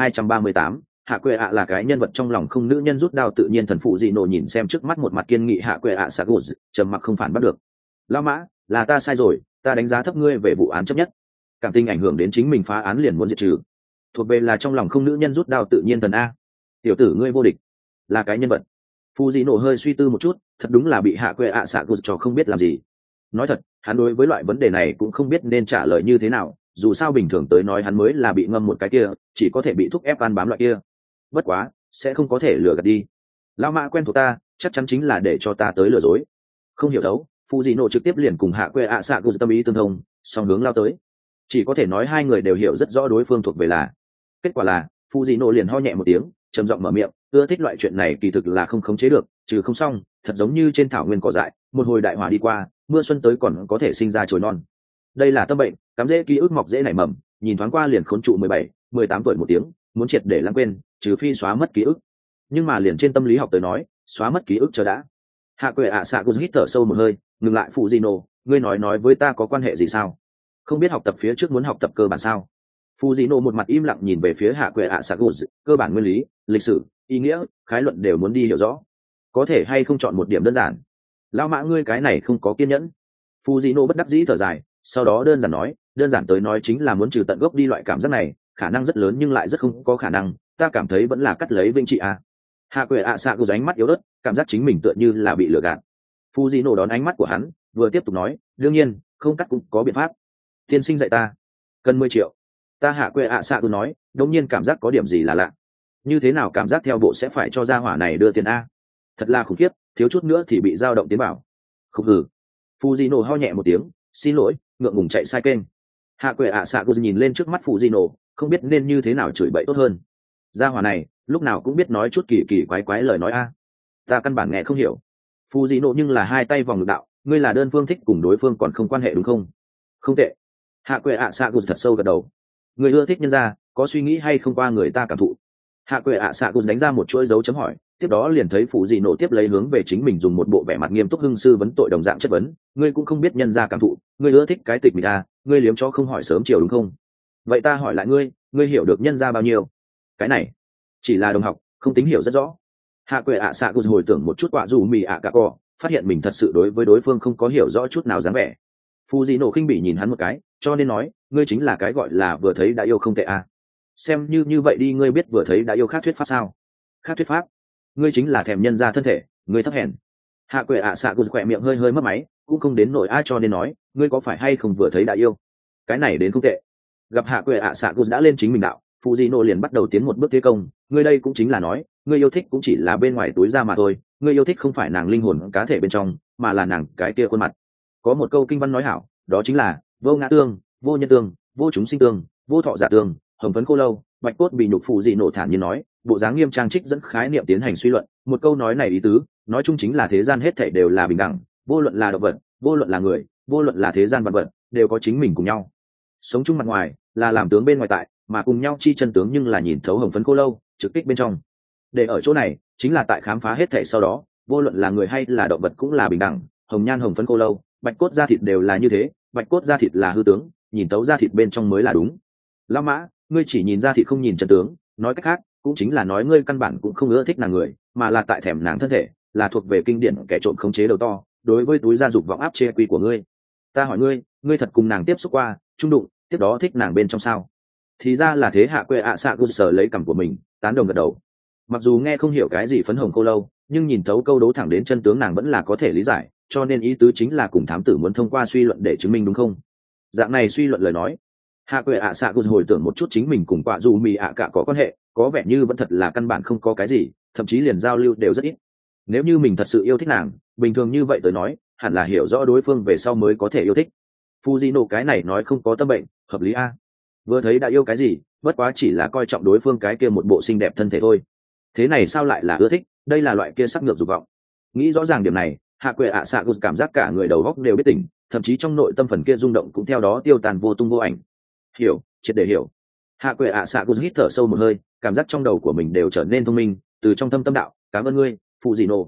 1238, Hạ Quệ ạ là cái nhân vật trong lòng không nữ nhân rút đao tự nhiên thần. Phụ dị nổ nhìn xem trước mắt một mặt kiên nghị Hạ Quệ ạ Sagut, trầm mặc không phản bắt được. Lão Mã, là ta sai rồi, ta đánh giá thấp ngươi về vụ án chấp nhất. Cảm tình ảnh hưởng đến chính mình phá án liền muốn diệt trừ. Thuộc về là trong lòng không nữ nhân rút đao tự nhiên thần a. Tiểu tử ngươi vô địch, là cái nhân vật. Phụ dị nổ hơi suy tư một chút, thật đúng là bị Hạ Quệ ạ Sagut cho không biết làm gì. Nói thật, hắn đối với loại vấn đề này cũng không biết nên trả lời như thế nào, dù sao bình thường tới nói hắn mới là bị ngâm một cái kia, chỉ có thể bị thúc ép ăn bám loại kia. Bất quá, sẽ không có thể lừa gạt đi. Lão Mã quen thuộc ta, chắc chắn chính là để cho ta tới lừa dối. Không hiểu thấu, Phụ dị nổ trực tiếp liền cùng Hạ Quệ ạ xạ cụ tâm ý tương thông, song hướng lao tới. Chỉ có thể nói hai người đều hiểu rất rõ đối phương thuộc về là. Kết quả là, Phụ dị nổ liền ho nhẹ một tiếng, trầm giọng mở miệng, ưa thích loại chuyện này kỳ thực là không khống chế được, trừ không xong, thật giống như trên thảo nguyên cỏ dại, một hồi đại hỏa đi qua, mưa xuân tới còn có thể sinh ra chồi non. Đây là tâm bệnh, cắm dễ ký ức mọc dễ nảy mầm, nhìn thoáng qua liền khốn trụ 17, 18 tuổi một tiếng, muốn triệt để lãng quên, trừ phi xóa mất ký ức. Nhưng mà liền trên tâm lý học tới nói, xóa mất ký ức chờ đã. Hạ Quệ ạ xạ cụ hít thở sâu một hơi, ngừng lại. Phụ dị nổ, ngươi nói với ta có quan hệ gì sao? Không biết học tập phía trước muốn học tập cơ bản sao? Phụ dị nổ một mặt im lặng nhìn về phía Hạ Quệ ạ xạ cụ, cơ bản nguyên lý, lịch sử, ý nghĩa, khái luận đều muốn đi hiểu rõ. Có thể hay không chọn một điểm đơn giản? Lão Mã ngươi cái này không có kiên nhẫn. Phụ dị nổ bất đắc dĩ thở dài, sau đó đơn giản nói, đơn giản tới nói chính là muốn trừ tận gốc đi loại cảm giác này, khả năng rất lớn nhưng lại rất không có khả năng, ta cảm thấy vẫn là cắt lấy vinh trị a. Hạ Quệ ạ xạ cụ ánh mắt yếu ớt, cảm giác chính mình tựa như là bị lừa gạt. Phụ dị nổ đón ánh mắt của hắn, vừa tiếp tục nói, đương nhiên không cắt cũng có biện pháp. Tiên sinh dạy ta cần 10 triệu. Ta Hạ Quệ ạ xạ cụ nói, đống nhiên cảm giác có điểm gì là lạ. Như thế nào cảm giác theo bộ sẽ phải cho gia hỏa này đưa tiền a? Thật là khủng khiếp, thiếu chút nữa thì bị dao động tiến bảo. Không hử. Phụ dị nổ ho nhẹ một tiếng, xin lỗi, ngượng ngùng chạy sai kênh. Hạ Quệ ạ xạ cụ nhìn lên trước mắt Phụ dị nổ, không biết nên như thế nào chửi bậy tốt hơn. Gia hỏa này lúc nào cũng biết nói chút kỳ kỳ quái quái lời nói a. Ta căn bản nghe không hiểu. Phụ dị nổ nhưng là hai tay vòng ngực đạo, ngươi là đơn phương thích cùng đối phương còn không quan hệ đúng không? Không tệ. Hạ Quệ ạ xạ cụ thật sâu gật đầu. Người ưa thích nhân gia, có suy nghĩ hay không qua người ta cảm thụ? Hạ Quệ ạ xạ cụ đánh ra một chuỗi dấu chấm hỏi, tiếp đó liền thấy Phụ dị nổ tiếp lấy hướng về chính mình dùng một bộ vẻ mặt nghiêm túc hưng sư vấn tội đồng dạng chất vấn, ngươi cũng không biết nhân gia cảm thụ, ngươi ưa thích cái tịch mình ta, ngươi liếm cho không hỏi sớm chiều đúng không? Vậy ta hỏi lại ngươi, ngươi hiểu được nhân gia bao nhiêu? Cái này chỉ là đồng học, không tín hiểu rất rõ. Hạ Quệ ạ xạ cụ hồi tưởng một chút quả dù mì ạ cả cỏ, phát hiện mình thật sự đối với đối phương không có hiểu rõ chút nào dáng vẻ. Phụ dị nổ khinh bỉ nhìn hắn một cái, cho nên nói, ngươi chính là cái gọi là vừa thấy đã yêu không tệ à. Xem như vậy đi, ngươi biết vừa thấy đã yêu khác thuyết pháp sao? Khác thuyết pháp? Ngươi chính là thèm nhân ra thân thể, ngươi thấp hèn. Hạ Quệ ạ xạ cụ khỏe miệng hơi hơi mất máy, cũng không đến nỗi ai, cho nên nói, ngươi có phải hay không vừa thấy đã yêu? Cái này đến không tệ. Gặp Hạ Quệ ạ xạ cụ đã lên chính mình đạo, Phụ dị nổ liền bắt đầu tiến một bước thế công, ngươi đây cũng chính là nói, ngươi yêu thích cũng chỉ là bên ngoài túi ra mà thôi, ngươi yêu thích không phải nàng linh hồn cá thể bên trong, mà là nàng cái kia khuôn mặt. Có một câu kinh văn nói hảo, đó chính là vô ngã tương, vô nhân tương, vô chúng sinh tương, vô thọ giả tương, hồng phấn khô lâu, bạch cốt bị nhục. Phụ dị nổ thản nhiên nói, bộ dáng nghiêm trang trích dẫn khái niệm tiến hành suy luận. Một câu nói này ý tứ nói chung chính là thế gian hết thảy đều là bình đẳng, vô luận là động vật, vô luận là người, vô luận là thế gian vật vật, đều có chính mình cùng nhau sống chung. Mặt ngoài là làm tướng bên ngoài tại, mà cùng nhau chi chân tướng nhưng là nhìn thấu hồng phấn khô lâu trực kích bên trong. Để ở chỗ này chính là tại khám phá hết thảy sau đó, vô luận là người hay là động vật cũng là bình đẳng, hồng nhan hồng phấn khô lâu, bạch cốt da thịt đều là như thế, bạch cốt da thịt là hư tướng, nhìn tấu da thịt bên trong mới là đúng. Lão Mã, ngươi chỉ nhìn da thịt không nhìn chân tướng, nói cách khác cũng chính là nói ngươi căn bản cũng không ưa thích nàng người, mà là tại thèm nàng thân thể, là thuộc về kinh điển kẻ trộm khống chế đầu to đối với túi gia dục vọng áp chế quy của ngươi. Ta hỏi ngươi, ngươi thật cùng nàng tiếp xúc qua, chung đụng, tiếp đó thích nàng bên trong sao? Thì ra là thế. Hạ Quệ ạ xạ cụ sở lấy cằm của mình, tán đồng gật đầu. Mặc dù nghe không hiểu cái gì phấn hồng cô lâu, nhưng nhìn thấu câu đấu thẳng đến chân tướng nàng vẫn là có thể lý giải, cho nên ý tứ chính là cùng thám tử muốn thông qua suy luận để chứng minh đúng không? Dạng này suy luận lời nói, Hạ Quệ ạ xạ cụ hồi tưởng một chút chính mình cùng quả dù mì ạ cả có quan hệ, có vẻ như vẫn thật là căn bản không có cái gì, thậm chí liền giao lưu đều rất ít. Nếu như mình thật sự yêu thích nàng, bình thường như vậy tới nói, hẳn là hiểu rõ đối phương về sau mới có thể yêu thích. Fujino cái này nói không có tâm bệnh, hợp lý a. Vừa thấy đã yêu cái gì, bất quá chỉ là coi trọng đối phương cái kia một bộ xinh đẹp thân thể thôi. Thế này sao lại là ưa thích, đây là loại kia sắc ngược dục vọng. Nghĩ rõ ràng điểm này, Hạ Quệ ạ xạ cụ cảm giác cả người đầu óc đều biết tỉnh, thậm chí trong nội tâm phần kia rung động cũng theo đó tiêu tàn vô tung vô ảnh. Hiểu, triệt để hiểu. Hạ Quệ ạ xạ cụ hít thở sâu một hơi, cảm giác trong đầu của mình đều trở nên thông minh, từ trong tâm đạo, cảm ơn ngươi, Fujino.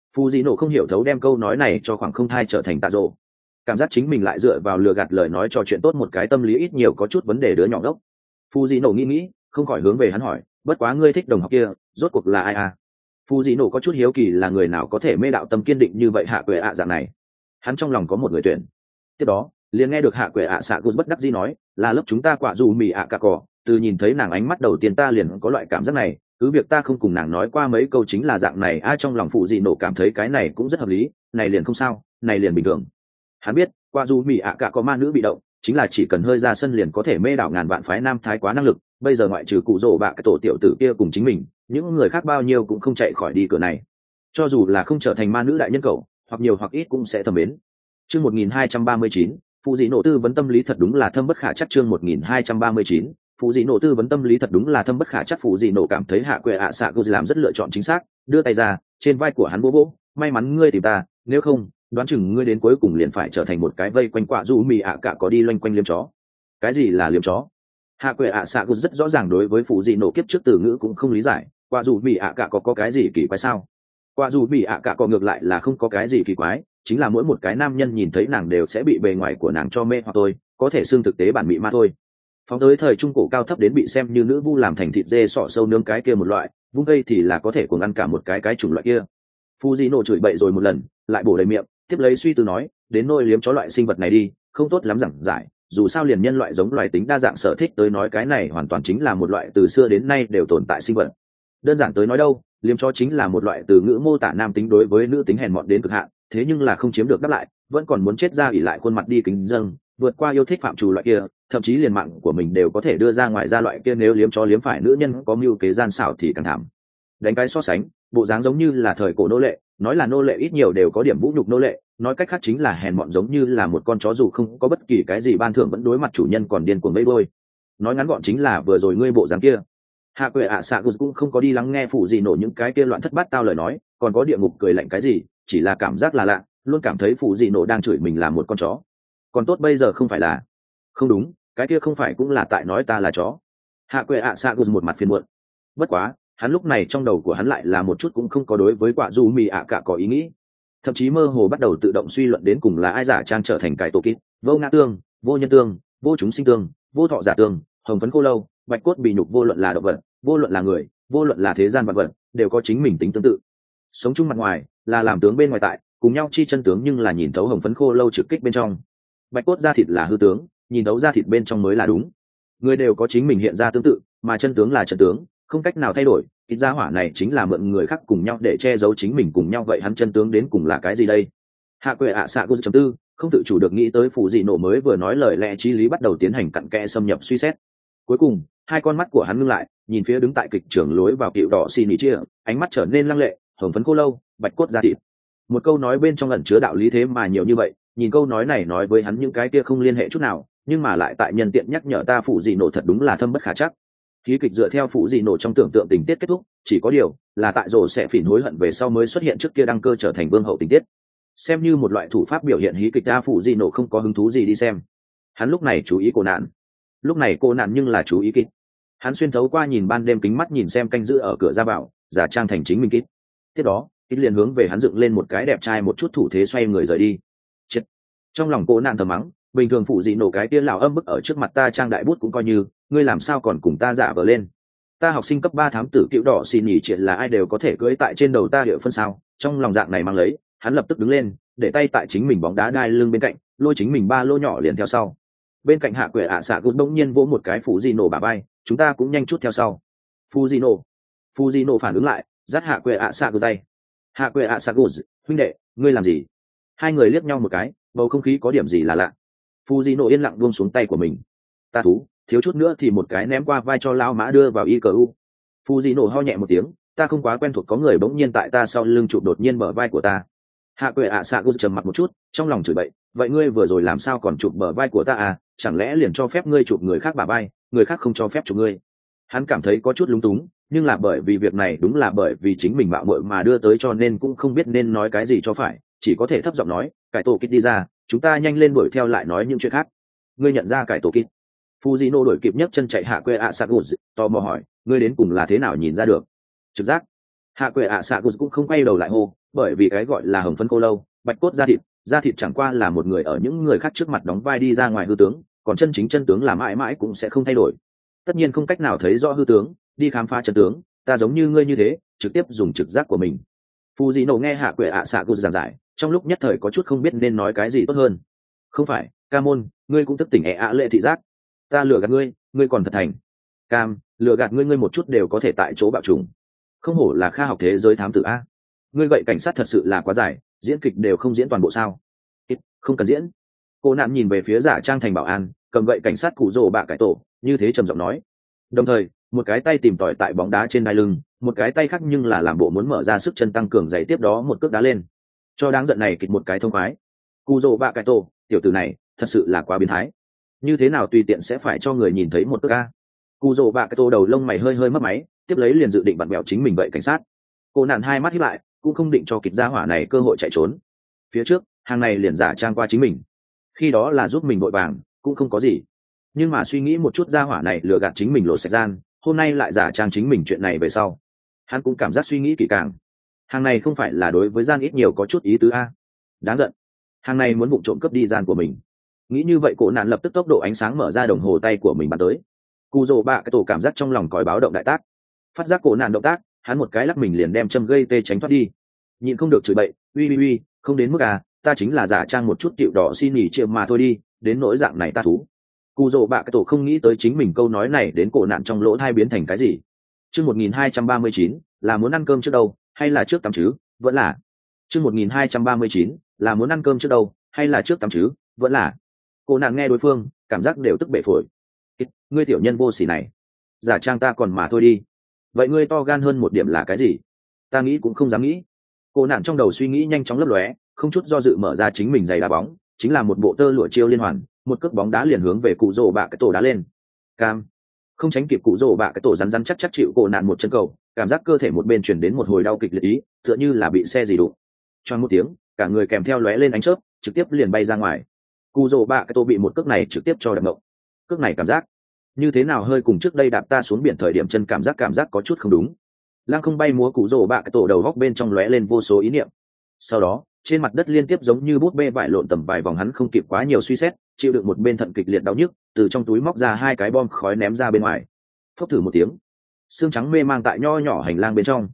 Fujino không hiểu thấu đem câu nói này cho khoảng không thai trở thành tạ rộ, cảm giác chính mình lại dựa vào lừa gạt lời nói trò chuyện tốt một cái tâm lý ít nhiều có chút vấn đề đứa nhỏ đốc. Fujino nghĩ không khỏi hướng về hắn hỏi, bất quá ngươi thích đồng học kia rốt cuộc là ai à? Fujino có chút hiếu kỳ là người nào có thể mê đạo tâm kiên định như vậy hạ quệ ạ dạng này. Hắn trong lòng có một người tuyển. Tiếp đó liền nghe được hạ quệ ạ xạ gus bất đắc dĩ nói, là lớp chúng ta quả dù mì ạ cà cỏ, từ nhìn thấy nàng ánh mắt đầu tiên ta liền có loại cảm giác này, cứ việc ta không cùng nàng nói qua mấy câu chính là dạng này. Trong lòng Fujino cảm thấy cái này cũng rất hợp lý, này liền không sao, này liền bình thường. Hắn biết quả dù mì ạ cà có ma nữ bị động, chính là chỉ cần hơi ra sân liền có thể mê đảo ngàn vạn phái nam thái quá năng lực, bây giờ ngoại trừ cụ rồ bạ cái tổ tiểu tử kia cùng chính mình, những người khác bao nhiêu cũng không chạy khỏi đi cửa này. Cho dù là không trở thành ma nữ đại nhân cầu, hoặc nhiều hoặc ít cũng sẽ thầm mến. Chương 1239, Fujino tư vấn tâm lý thật đúng là thâm bất khả chắc. Chương 1239, Fujino tư vấn tâm lý thật đúng là thâm bất khả chắc. Fujino cảm thấy hạ quệ ạ xạ cô làm rất lựa chọn chính xác, đưa tay ra, trên vai của hắn bố bố, may mắn ngươi tìm ta, nếu không đoán chừng ngươi đến cuối cùng liền phải trở thành một cái vây quanh quả dù mì ạ cả có đi loanh quanh liếm chó. Cái gì là liếm chó? Hạ quệ ạ xạ cô rất rõ ràng đối với Fujino kiếp trước từ ngữ cũng không lý giải, quả dù mì ạ cả có cái gì kỳ quái sao? Quả dù mì ạ cả có ngược lại là không có cái gì kỳ quái, chính là mỗi một cái nam nhân nhìn thấy nàng đều sẽ bị bề ngoài của nàng cho mê hoặc thôi, có thể xương thực tế bản mị ma thôi. Phóng tới thời trung cổ cao thấp đến bị xem như nữ vu làm thành thịt dê sọ sâu nướng cái kia một loại, vung cây thì là có thể cuồng ăn cả một cái chủng loại kia. Fujino chửi bậy rồi một lần, lại bổ đầy miệng, tiếp lấy suy tư nói, đến nôi liếm chó loại sinh vật này đi, không tốt lắm giảng giải, dù sao liền nhân loại giống loài tính đa dạng sở thích tới nói cái này hoàn toàn chính là một loại từ xưa đến nay đều tồn tại sinh vật. Đơn giản tới nói đâu, liếm chó chính là một loại từ ngữ mô tả nam tính đối với nữ tính hèn mọn đến cực hạn, thế nhưng là không chiếm được đáp lại, vẫn còn muốn chết ra ỉ lại khuôn mặt đi kính dâng, vượt qua yêu thích phạm trù loại kia, thậm chí liền mạng của mình đều có thể đưa ra ngoài ra loại kia. Nếu liếm chó liếm phải nữ nhân có mưu kế gian xảo thì càng thảm. Đánh cái so sánh, bộ dáng giống như là thời cổ nô lệ, nói là nô lệ ít nhiều đều có điểm vũ nhục nô lệ, nói cách khác chính là hèn mọn, giống như là một con chó dù không có bất kỳ cái gì ban thưởng vẫn đối mặt chủ nhân còn điên cuồng vẫy đuôi. Nói ngắn gọn chính là vừa rồi ngươi bộ dáng kia. Hạ quệ ạ xạ cũng không có đi lắng nghe phụ gì nổ những cái kia loạn thất bát tao lời nói, còn có địa ngục cười lạnh cái gì, chỉ là cảm giác là lạ, luôn cảm thấy phụ gì nổ đang chửi mình là một con chó. Còn tốt bây giờ không phải là. Không đúng, cái kia không phải cũng là tại nói ta là chó. Hạ quệ ạ xạ một mặt phiền muộn. Bất quá hắn lúc này trong đầu của hắn lại là một chút cũng không có đối với quả dù mì ạ cả có ý nghĩ, thậm chí mơ hồ bắt đầu tự động suy luận đến cùng là ai giả trang trở thành cải tổ kít, vô ngã tương, vô nhân tương, vô chúng sinh tương, vô thọ giả tương, hồng phấn khô lâu, bạch cốt bị nhục, vô luận là động vật, vô luận là người, vô luận là thế gian vật vật, đều có chính mình tính tương tự. Sống chung mặt ngoài là làm tướng bên ngoài tại, cùng nhau chi chân tướng nhưng là nhìn thấu hồng phấn khô lâu trực kích bên trong. Bạch cốt da thịt là hư tướng, nhìn thấu da thịt bên trong mới là đúng. Người đều có chính mình hiện ra tương tự, mà chân tướng là chân tướng, không cách nào thay đổi. Ít gia hỏa này chính là mượn người khác cùng nhau để che giấu chính mình cùng nhau, vậy hắn chân tướng đến cùng là cái gì đây? Hạ quệ ạ xạ chấm tư, không tự chủ được nghĩ tới phụ dị nổ mới vừa nói lời lẽ trí lý, bắt đầu tiến hành cặn kẽ xâm nhập suy xét. Cuối cùng hai con mắt của hắn ngưng lại, nhìn phía đứng tại kịch trường lối vào cựu đỏ xì nỉ chia, ánh mắt trở nên lăng lệ, hồng phấn khô lâu, bạch cốt da thịt. Một câu nói bên trong ẩn chứa đạo lý thế mà nhiều như vậy, nhìn câu nói này nói với hắn những cái kia không liên hệ chút nào, nhưng mà lại tại nhân tiện nhắc nhở ta phụ dị nổ thật đúng là thâm bất khả chắc. Khí kịch dựa theo phụ dị nổ trong tưởng tượng tình tiết kết thúc, chỉ có điều là tại rồ sẽ phỉ hối hận về sau mới xuất hiện trước kia đăng cơ trở thành vương hậu tình tiết. Xem như một loại thủ pháp biểu hiện hí kịch, ta phụ dị nổ không có hứng thú gì đi xem. Hắn lúc này chú ý cô nạn, lúc này cô nạn nhưng là chú ý kịch. Hắn xuyên thấu qua nhìn ban đêm kính mắt nhìn xem canh giữ ở cửa ra vào, giả trang thành chính mình kịch. Tiếp đó kịch liền hướng về hắn dựng lên một cái đẹp trai một chút thủ thế, xoay người rời đi. Chết. Trong lòng cô nạn thầm mắng, bình thường phụ dị nổ cái tiên lão âm bức ở trước mặt ta trang đại bút cũng coi như, ngươi làm sao còn cùng ta giả vờ lên? Ta học sinh cấp 3 thám tử cựu đỏ xì nhỉ chuyện là ai đều có thể cưỡi tại trên đầu ta địa phân sao? Trong lòng dạng này mang lấy, hắn lập tức đứng lên, để tay tại chính mình bóng đá đai lưng bên cạnh, lôi chính mình ba lô nhỏ liền theo sau. Bên cạnh hạ quệ ạ xạ cũng bỗng nhiên vỗ một cái phụ dị nổ bả vai, chúng ta cũng nhanh chút theo sau. Phụ dị nổ phản ứng lại, dắt hạ quệ ạ xạ tay. Hạ quệ ạ xạ huynh đệ, ngươi làm gì? Hai người liếc nhau một cái, bầu không khí có điểm gì là lạ. Fujino yên lặng buông xuống tay của mình. Ta thú, thiếu chút nữa thì một cái ném qua vai cho lao mã đưa vào ICU. Fujino ho nhẹ một tiếng, ta không quá quen thuộc có người bỗng nhiên tại ta sau lưng chụp đột nhiên bờ vai của ta. Hạ quệ ạ xạ trầm mặt một chút, trong lòng chửi bậy, vậy ngươi vừa rồi làm sao còn chụp bờ vai của ta à? Chẳng lẽ liền cho phép ngươi chụp người khác bả vai, người khác không cho phép chụp ngươi? Hắn cảm thấy có chút lúng túng, nhưng là bởi vì việc này đúng là bởi vì chính mình mạo muội mà đưa tới, cho nên cũng không biết nên nói cái gì cho phải, chỉ có thể thấp giọng nói, cải tổ kít đi ra, chúng ta nhanh lên đuổi theo lại nói những chuyện khác. Ngươi nhận ra cải tổ kít? Fujino đuổi kịp nhấc chân chạy hạ quê ạ Sagus, tò mò hỏi, ngươi đến cùng là thế nào nhìn ra được? Trực giác. Hạ quệ ạ xạ cũng không quay đầu lại hô, bởi vì cái gọi là hồng phân cô lâu, bạch cốt da thịt chẳng qua là một người ở những người khác trước mặt đóng vai đi ra ngoài hư tướng, còn chân chính chân tướng là mãi mãi cũng sẽ không thay đổi. Tất nhiên không cách nào thấy rõ hư tướng, đi khám phá chân tướng, ta giống như ngươi như thế, trực tiếp dùng trực giác của mình. Phù Dị Nổ nghe Hạ quệ ạ xạ giảng giải, trong lúc nhất thời có chút không biết nên nói cái gì tốt hơn. Không phải, ca môn, ngươi cũng thức tỉnh lệ thị giác. Ta lừa gạt ngươi, ngươi còn thật thành. Cam, lừa gạt ngươi một chút đều có thể tại chỗ bạo trùng. Không hổ là kha học thế giới thám tử a. Ngươi gậy cảnh sát thật sự là quá dài, diễn kịch đều không diễn toàn bộ sao? Không cần diễn. Cô nạn nhìn về phía giả trang thành bảo an, cầm gậy cảnh sát cụ rồ bạ cải tổ, như thế trầm giọng nói. Đồng thời, một cái tay tìm tòi tại bóng đá trên đai lưng, một cái tay khác nhưng là làm bộ muốn mở ra sức chân tăng cường giày tiếp đó một cước đá lên. Cho đáng giận này kịch một cái thông khoái. Cụ rồ bạ cải tổ, tiểu tử này, thật sự là quá biến thái. Như thế nào tùy tiện sẽ phải cho người nhìn thấy một cước a. Cụ rồ bạ cải tổ đầu lông mày hơi hơi mất máy, tiếp lấy liền dự định vặn bẹo chính mình vậy cảnh sát. Cô nạn hai mắt híp lại, cũng không định cho kịch gia hỏa này cơ hội chạy trốn. Phía trước, hàng này liền giả trang qua chính mình. Khi đó là giúp mình vội vàng, cũng không có gì. Nhưng mà suy nghĩ một chút gia hỏa này lừa gạt chính mình lộ sạch gian, hôm nay lại giả trang chính mình chuyện này về sau. Hắn cũng cảm giác suy nghĩ kỹ càng. Hàng này không phải là đối với gian ít nhiều có chút ý tứ a. Đáng giận. Hàng này muốn vụng trộm cướp đi gian của mình. Nghĩ như vậy cổ nạn lập tức tốc độ ánh sáng mở ra đồng hồ tay của mình bắn tới. Cù rồ bạ cái tổ cảm giác trong lòng còi báo động đại tác. Phát giác cổ nạn động tác, hắn một cái lắc mình liền đem châm gây tê tránh thoát đi. Nhịn không được chửi bậy, uy, không đến mức à, ta chính là giả trang một chút cựu đỏ xin nghỉ chiều mà thôi đi, đến nỗi dạng này ta thú. Cù rồ bạ cái tổ không nghĩ tới chính mình câu nói này đến cổ nạn trong lỗ thai biến thành cái gì. Chương 1239, là muốn ăn cơm trước đâu, hay là trước tắm chứ, vẫn là. Chương 1239, là muốn ăn cơm trước đâu, hay là trước tắm chứ, vẫn là. Cổ nạn nghe đối phương, cảm giác đều tức bể phổi. Ngươi tiểu nhân vô sỉ này, giả trang ta còn mà thôi đi. Vậy ngươi to gan hơn một điểm là cái gì? Ta nghĩ cũng không dám nghĩ. Cô nạn trong đầu suy nghĩ nhanh chóng lấp lóe, không chút do dự mở ra chính mình giày đá bóng, chính là một bộ tơ lụa chiêu liên hoàn, một cước bóng đá liền hướng về cụ rồ bạ cái tổ đá lên. Cam, không tránh kịp cụ rồ bạ cái tổ rắn rắn chắc chắc chịu cô nạn một chân cầu, cảm giác cơ thể một bên chuyển đến một hồi đau kịch liệt ý, tựa như là bị xe gì đụng. Choang một tiếng, cả người kèm theo lóe lên ánh chớp, trực tiếp liền bay ra ngoài. Cụ rồ bạ cái tổ bị một cước này trực tiếp cho đập động. Cước này cảm giác như thế nào hơi cùng trước đây đạp ta xuống biển thời điểm chân cảm giác có chút không đúng. Lăng không bay múa cụ rồ bạ cái tổ đầu góc bên trong lóe lên vô số ý niệm. Sau đó trên mặt đất liên tiếp giống như bút bê vải lộn tầm vài vòng, hắn không kịp quá nhiều suy xét, chịu đựng một bên thận kịch liệt đau nhức, từ trong túi móc ra hai cái bom khói ném ra bên ngoài. Phốc thử một tiếng, xương trắng mê mang tại nho nhỏ hành lang bên trong.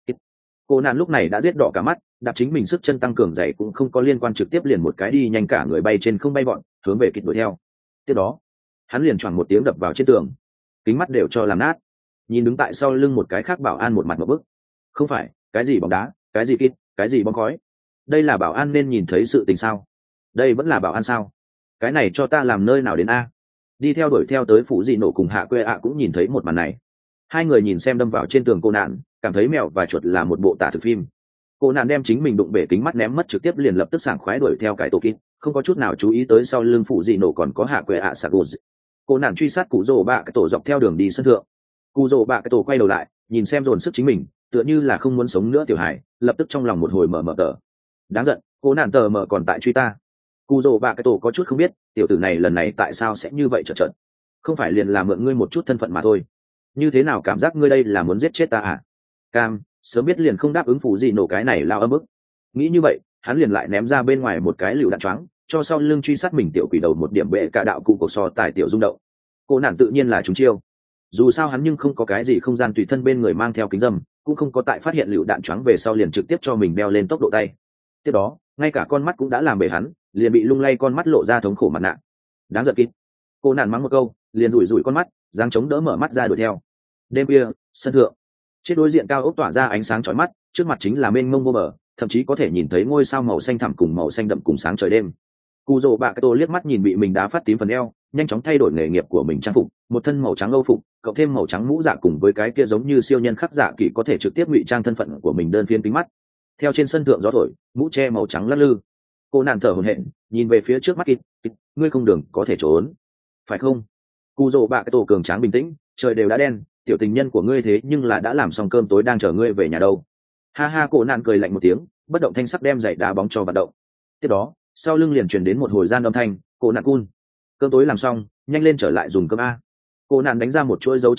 Cô nạn lúc này đã giết đỏ cả mắt, đạp chính mình sức chân tăng cường dày cũng không có liên quan, trực tiếp liền một cái đi nhanh cả người bay trên không bay bọn hướng về kịch đuổi theo. Tiếp đó hắn liền choàng một tiếng đập vào trên tường, kính mắt đều cho làm nát. Nhìn đứng tại sau lưng một cái khác bảo an một mặt một bức. Không phải cái gì bóng đá, cái gì kít, cái gì bóng khói, đây là bảo an nên nhìn thấy sự tình sao? Đây vẫn là bảo an sao? Cái này cho ta làm nơi nào đến a? Đi theo đuổi theo tới Phủ Dị Nổ cùng Hạ Quê ạ cũng nhìn thấy một màn này. Hai người nhìn xem đâm vào trên tường cô nạn, cảm thấy mèo và chuột là một bộ tả thực phim. Cô nạn đem chính mình đụng bể kính mắt ném mất, trực tiếp liền lập tức sảng khoái đuổi theo cái tổ kít, không có chút nào chú ý tới sau lưng Phủ Dị Nổ còn có Hạ Quê ạ sạc gột. Cô nạn truy sát cụ rồ bạ cái tổ dọc theo đường đi sân thượng. Cụ rồ bạ cái tổ quay đầu lại nhìn xem dồn sức chính mình, tựa như là không muốn sống nữa tiểu hải, lập tức trong lòng một hồi mở tờ. Đáng giận, cô nạn tờ mở còn tại truy ta. Cụ rồ bạ cái tổ có chút không biết tiểu tử này lần này tại sao sẽ như vậy chợt chợt. Không phải liền là mượn ngươi một chút thân phận mà thôi, như thế nào cảm giác ngươi đây là muốn giết chết ta à? Cam, sớm biết liền không đáp ứng Phủ Dị Nổ cái này lao âm ức. Nghĩ như vậy hắn liền lại ném ra bên ngoài một cái lựu đạn choáng, cho sau lưng truy sát mình tiểu quỷ đầu một điểm bệ cả đạo cụ cuộc so tài tiểu rung động. Cô nạn tự nhiên là trúng chiêu, dù sao hắn nhưng không có cái gì không gian tùy thân bên người mang theo kính dâm, cũng không có tại phát hiện lựu đạn choáng về sau liền trực tiếp cho mình đeo lên tốc độ tay. Tiếp đó ngay cả con mắt cũng đã làm bể hắn, liền bị lung lay con mắt lộ ra thống khổ mặt nạ. Đáng giận kít. Cô nạn mắng một câu liền rủi rủi con mắt, dáng chống đỡ mở mắt ra đuổi theo. Đêm khuya sân thượng, trên đối diện cao ốc tỏa ra ánh sáng chói mắt, trước mặt chính là mênh mông vô bờ, thậm chí có thể nhìn thấy ngôi sao màu xanh thẳm cùng màu xanh đậm cùng sáng trời đêm. Cù rồ bạ cái tổ liếc mắt nhìn bị mình đá phát tím phần eo, nhanh chóng thay đổi nghề nghiệp của mình trang phục, một thân màu trắng âu phục cộng thêm màu trắng mũ dạ cùng với cái kia giống như siêu nhân khắc dạ kỳ có thể trực tiếp ngụy trang thân phận của mình đơn phiên kính mắt. Theo trên sân thượng gió thổi, mũ che màu trắng lắc lư. Cô nàng thở hổn hển nhìn về phía trước mắt kít, ngươi không đường có thể trốn phải không? Cù rồ bạ cái tổ cường tráng bình tĩnh, trời đều đã đen, tiểu tình nhân của ngươi thế nhưng là đã làm xong cơm tối đang chờ ngươi về nhà đâu. Ha ha, cô nạn cười lạnh một tiếng, bất động thanh sắc đem giày đá bóng cho vận động. Tiếp đó sau lưng liền truyền đến một hồi gian âm thanh, cô nạn cun, cơm tối làm xong nhanh lên trở lại dùng cơm a. Cô nạn đánh ra một chuỗi dấu chấm hỏi,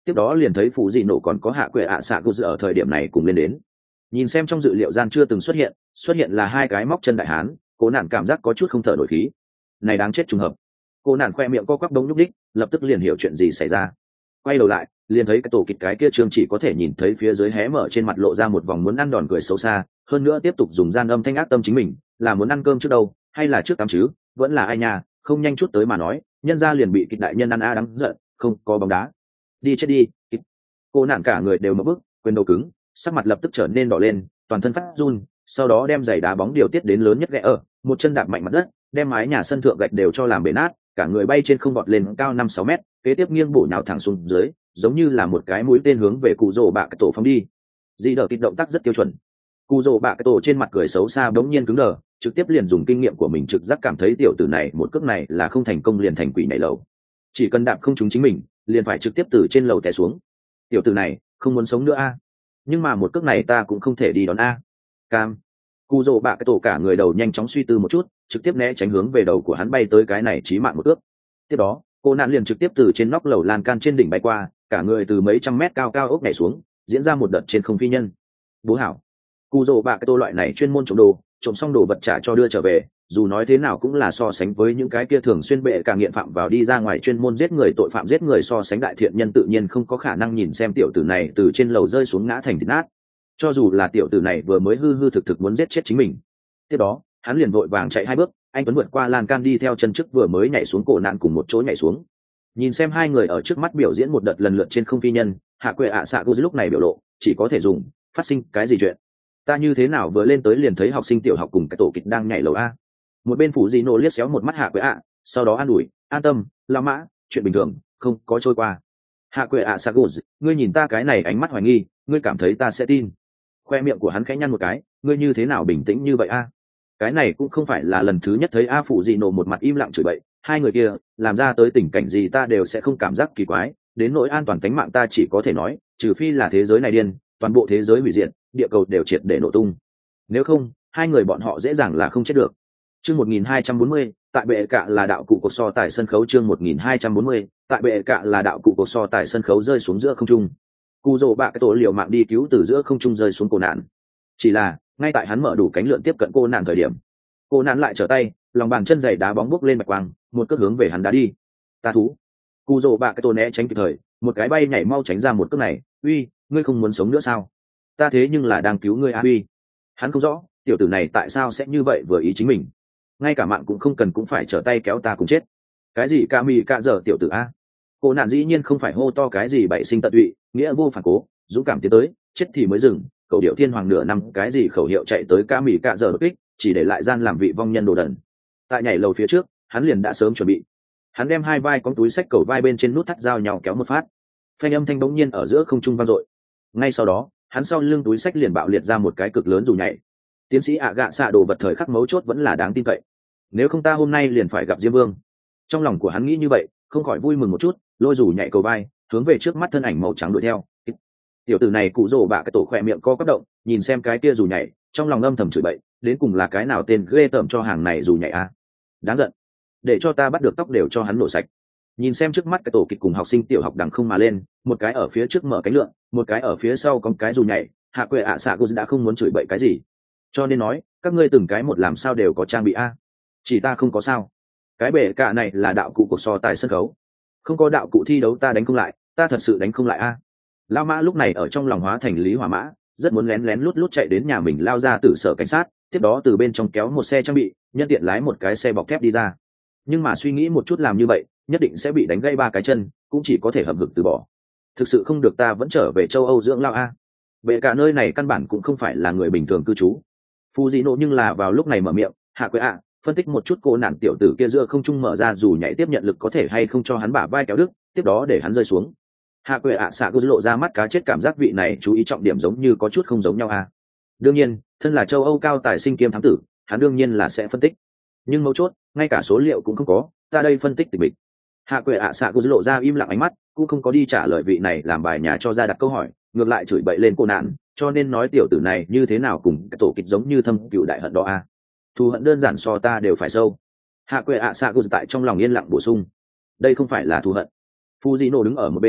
tiếp đó liền thấy phụ dị nổ còn có hạ quệ ạ xạ cụ ở thời điểm này cùng lên đến. Nhìn xem trong dự liệu gian chưa từng xuất hiện là hai cái móc chân đại hán, cô nạn cảm giác có chút không thở nổi khí. Này đáng chết trùng hợp. Cô nạn khoe miệng co quắp đống nhúc đích, lập tức liền hiểu chuyện gì xảy ra. Quay đầu lại, liền thấy cái tổ kịch cái kia trương chỉ có thể nhìn thấy phía dưới hé mở trên mặt lộ ra một vòng muốn ăn đòn cười xấu xa, hơn nữa tiếp tục dùng gian âm thanh ác tâm chính mình, là muốn ăn cơm trước đâu, hay là trước tắm chứ, vẫn là ai nha, không nhanh chút tới mà nói, nhân ra liền bị kịch đại nhân ăn đáng giận, không có bóng đá. Đi chết đi. Cô nạn cả người đều mở bức, quyền đầu cứng, sắc mặt lập tức trở nên đỏ lên, toàn thân phát run, sau đó đem giày đá bóng điều tiết đến lớn nhất gẹ ở, một chân đạp mạnh mặt đất, đem mái nhà sân thượng gạch đều cho làm bể nát, cả người bay trên không vọt lên cao 5-6 mét, kế tiếp nghiêng bổ nhào thẳng xuống dưới, giống như là một cái mũi tên hướng về cụ rồ bạ cái tổ phóng đi. Dĩ đỡ kịch động tác rất tiêu chuẩn. Cụ rồ bạ cái tổ trên mặt cười xấu xa bỗng nhiên cứng đờ, trực tiếp liền dùng kinh nghiệm của mình trực giác cảm thấy tiểu tử này một cước này là không thành công liền thành quỷ nhảy lầu. Chỉ cần đạp không trúng chính mình, liền phải trực tiếp từ trên lầu té xuống. Tiểu tử này không muốn sống nữa a. Nhưng mà một cước này ta cũng không thể đi đón a. Cam. Cụ rồ bạ cái tổ cả người đầu nhanh chóng suy tư một chút, trực tiếp né tránh hướng về đầu của hắn bay tới cái này chí mạng một cước. Tiếp đó, cô nạn liền trực tiếp từ trên nóc lầu lan can trên đỉnh bay qua, cả người từ mấy trăm mét cao cao ốc nhảy xuống, diễn ra một đợt trên không phi nhân. Bố hảo. Cụ rồ bạ cái tổ loại này chuyên môn trộm đồ, trộm xong đồ vật trả cho đưa trở về, dù nói thế nào cũng là so sánh với những cái kia thường xuyên bệ cả nghiện phạm vào đi ra ngoài chuyên môn giết người tội phạm giết người so sánh đại thiện nhân tự nhiên không có khả năng nhìn xem tiểu tử này từ trên lầu rơi xuống ngã thành thịt nát. Cho dù là tiểu tử này vừa mới hư hư thực thực muốn giết chết chính mình. Tiếp đó, hắn liền vội vàng chạy 2 bước, anh tuấn vượt qua lan can đi theo chân trước vừa mới nhảy xuống cổ nạn cùng một chỗ nhảy xuống. Nhìn xem hai người ở trước mắt biểu diễn một đợt lần lượt trên không phi nhân, hạ quệ ạ xạ cô lúc này biểu lộ chỉ có thể dùng phát sinh cái gì chuyện. Ta như thế nào vừa lên tới liền thấy học sinh tiểu học cùng cái tổ kịch đang nhảy lầu a. Một bên phủ dị nổ liếc xéo một mắt hạ quệ ạ, sau đó an ủi, an tâm, la mã, chuyện bình thường, không có trôi qua. Hạ quệ ạ xạ cô, ngươi nhìn ta cái này ánh mắt hoài nghi, ngươi cảm thấy ta sẽ tin. Khoe miệng của hắn khẽ nhăn một cái, ngươi như thế nào bình tĩnh như vậy a? Cái này cũng không phải là lần thứ nhất thấy a phụ dị nổ một mặt im lặng chửi bậy, hai người kia làm ra tới tình cảnh gì ta đều sẽ không cảm giác kỳ quái, đến nỗi an toàn tính mạng ta chỉ có thể nói, trừ phi là thế giới này điên, toàn bộ thế giới hủy diệt, địa cầu đều triệt để nổ tung. Nếu không, hai người bọn họ dễ dàng là không chết được. Chương 1240, tại bệ cạ là đạo cụ cuộc so tài sân khấu. Chương 1240, tại bệ cạ là đạo cụ cuộc so tài sân khấu rơi xuống giữa không trung. Cù rồ bạ cái tổ liều mạng đi cứu từ giữa không trung rơi xuống cổ nạn. Chỉ là ngay tại hắn mở đủ cánh lượn tiếp cận cô nạn thời điểm, cô nạn lại trở tay, lòng bàn chân giày đá bóng bước lên bạch quang, một cước hướng về hắn đá đi. Ta thú. Cù rồ bạ cái tổ né tránh kịp thời, một cái bay nhảy mau tránh ra một cước này. Uy, ngươi không muốn sống nữa sao? Ta thế nhưng là đang cứu ngươi a. Uy. Hắn không rõ tiểu tử này tại sao sẽ như vậy vừa ý chính mình, ngay cả mạng cũng không cần cũng phải trở tay kéo ta cùng chết. Cái gì ca mì ca giờ tiểu tử a. Cô nạn dĩ nhiên không phải hô to cái gì bậy sinh tận tụy, nghĩa vô phản cố, dũng cảm tiến tới, chết thì mới dừng. Cậu điệu thiên hoàng nửa năm cái gì khẩu hiệu chạy tới ca mì ca giờ đột kích, chỉ để lại gian làm vị vong nhân đồ đần. Tại nhảy lầu phía trước, hắn liền đã sớm chuẩn bị. Hắn đem hai vai con túi xách cầu vai bên trên nút thắt giao nhau kéo một phát, phanh âm thanh bỗng nhiên ở giữa không trung vang dội. Ngay sau đó, hắn sau lưng túi xách liền bạo liệt ra một cái cực lớn dù nhảy. Tiến sĩ ạ gạ xạ đồ vật thời khắc mấu chốt vẫn là đáng tin cậy. Nếu không ta hôm nay liền phải gặp Diêm Vương. Trong lòng của hắn nghĩ như vậy, không khỏi vui mừng một chút, lôi dù nhảy cầu vai, hướng về trước mắt thân ảnh màu trắng đuổi theo. Tiểu tử này cụ rồ bạ cái tổ khỏe miệng co quắp động, nhìn xem cái kia dù nhảy, trong lòng âm thầm chửi bậy, đến cùng là cái nào tên ghê tởm cho hàng này dù nhảy a. Đáng giận. Để cho ta bắt được tóc đều cho hắn nổ sạch. Nhìn xem trước mắt cái tổ kịch cùng học sinh tiểu học đằng không mà lên, một cái ở phía trước mở cánh lượn, một cái ở phía sau có cái dù nhảy, hạ quệ ạ xạ cô đã không muốn chửi bậy cái gì. Cho nên nói, các ngươi từng cái một làm sao đều có trang bị a. Chỉ ta không có sao. Cái bể cạ này là đạo cụ cuộc so tài sân khấu, không có đạo cụ thi đấu ta đánh không lại, ta thật sự đánh không lại a. Lao mã lúc này ở trong lòng hóa thành lý hỏa mã, rất muốn lén lén lút lút chạy đến nhà mình lao ra từ sở cảnh sát, tiếp đó từ bên trong kéo một xe trang bị, nhân tiện lái một cái xe bọc thép đi ra. Nhưng mà suy nghĩ một chút làm như vậy, nhất định sẽ bị đánh gãy 3 cái chân, cũng chỉ có thể hậm hực từ bỏ. Thực sự không được ta vẫn trở về châu Âu dưỡng lao a. Bệ cả nơi này căn bản cũng không phải là người bình thường cư trú. Phu dị nộ nhưng là vào lúc này mở miệng, hạ quệ ạ, phân tích một chút cô nạn tiểu tử kia giữa không trung mở ra dù nhảy tiếp nhận lực có thể hay không cho hắn bả vai kéo đứt, tiếp đó để hắn rơi xuống. Hạ quệ ạ xạ cô lộ ra mắt cá chết cảm giác vị này chú ý trọng điểm giống như có chút không giống nhau a. Đương nhiên, thân là châu Âu cao tài sinh kiêm thám tử, hắn đương nhiên là sẽ phân tích. Nhưng mấu chốt, ngay cả số liệu cũng không có, ta đây phân tích tỉ mịch. Hạ quệ ạ xạ cô lộ ra im lặng ánh mắt, cũng không có đi trả lời vị này làm bài nhà cho ra đặt câu hỏi, ngược lại chửi bậy lên cô nạn, cho nên nói tiểu tử này như thế nào cùng cái tổ kịch giống như thâm cựu đại hận đó a. Thù hận đơn giản so ta đều phải sâu. Hạ quệ ạ xạ cô tại trong lòng yên lặng bổ sung, đây không phải là thù hận. Fujino đứng ở một bên,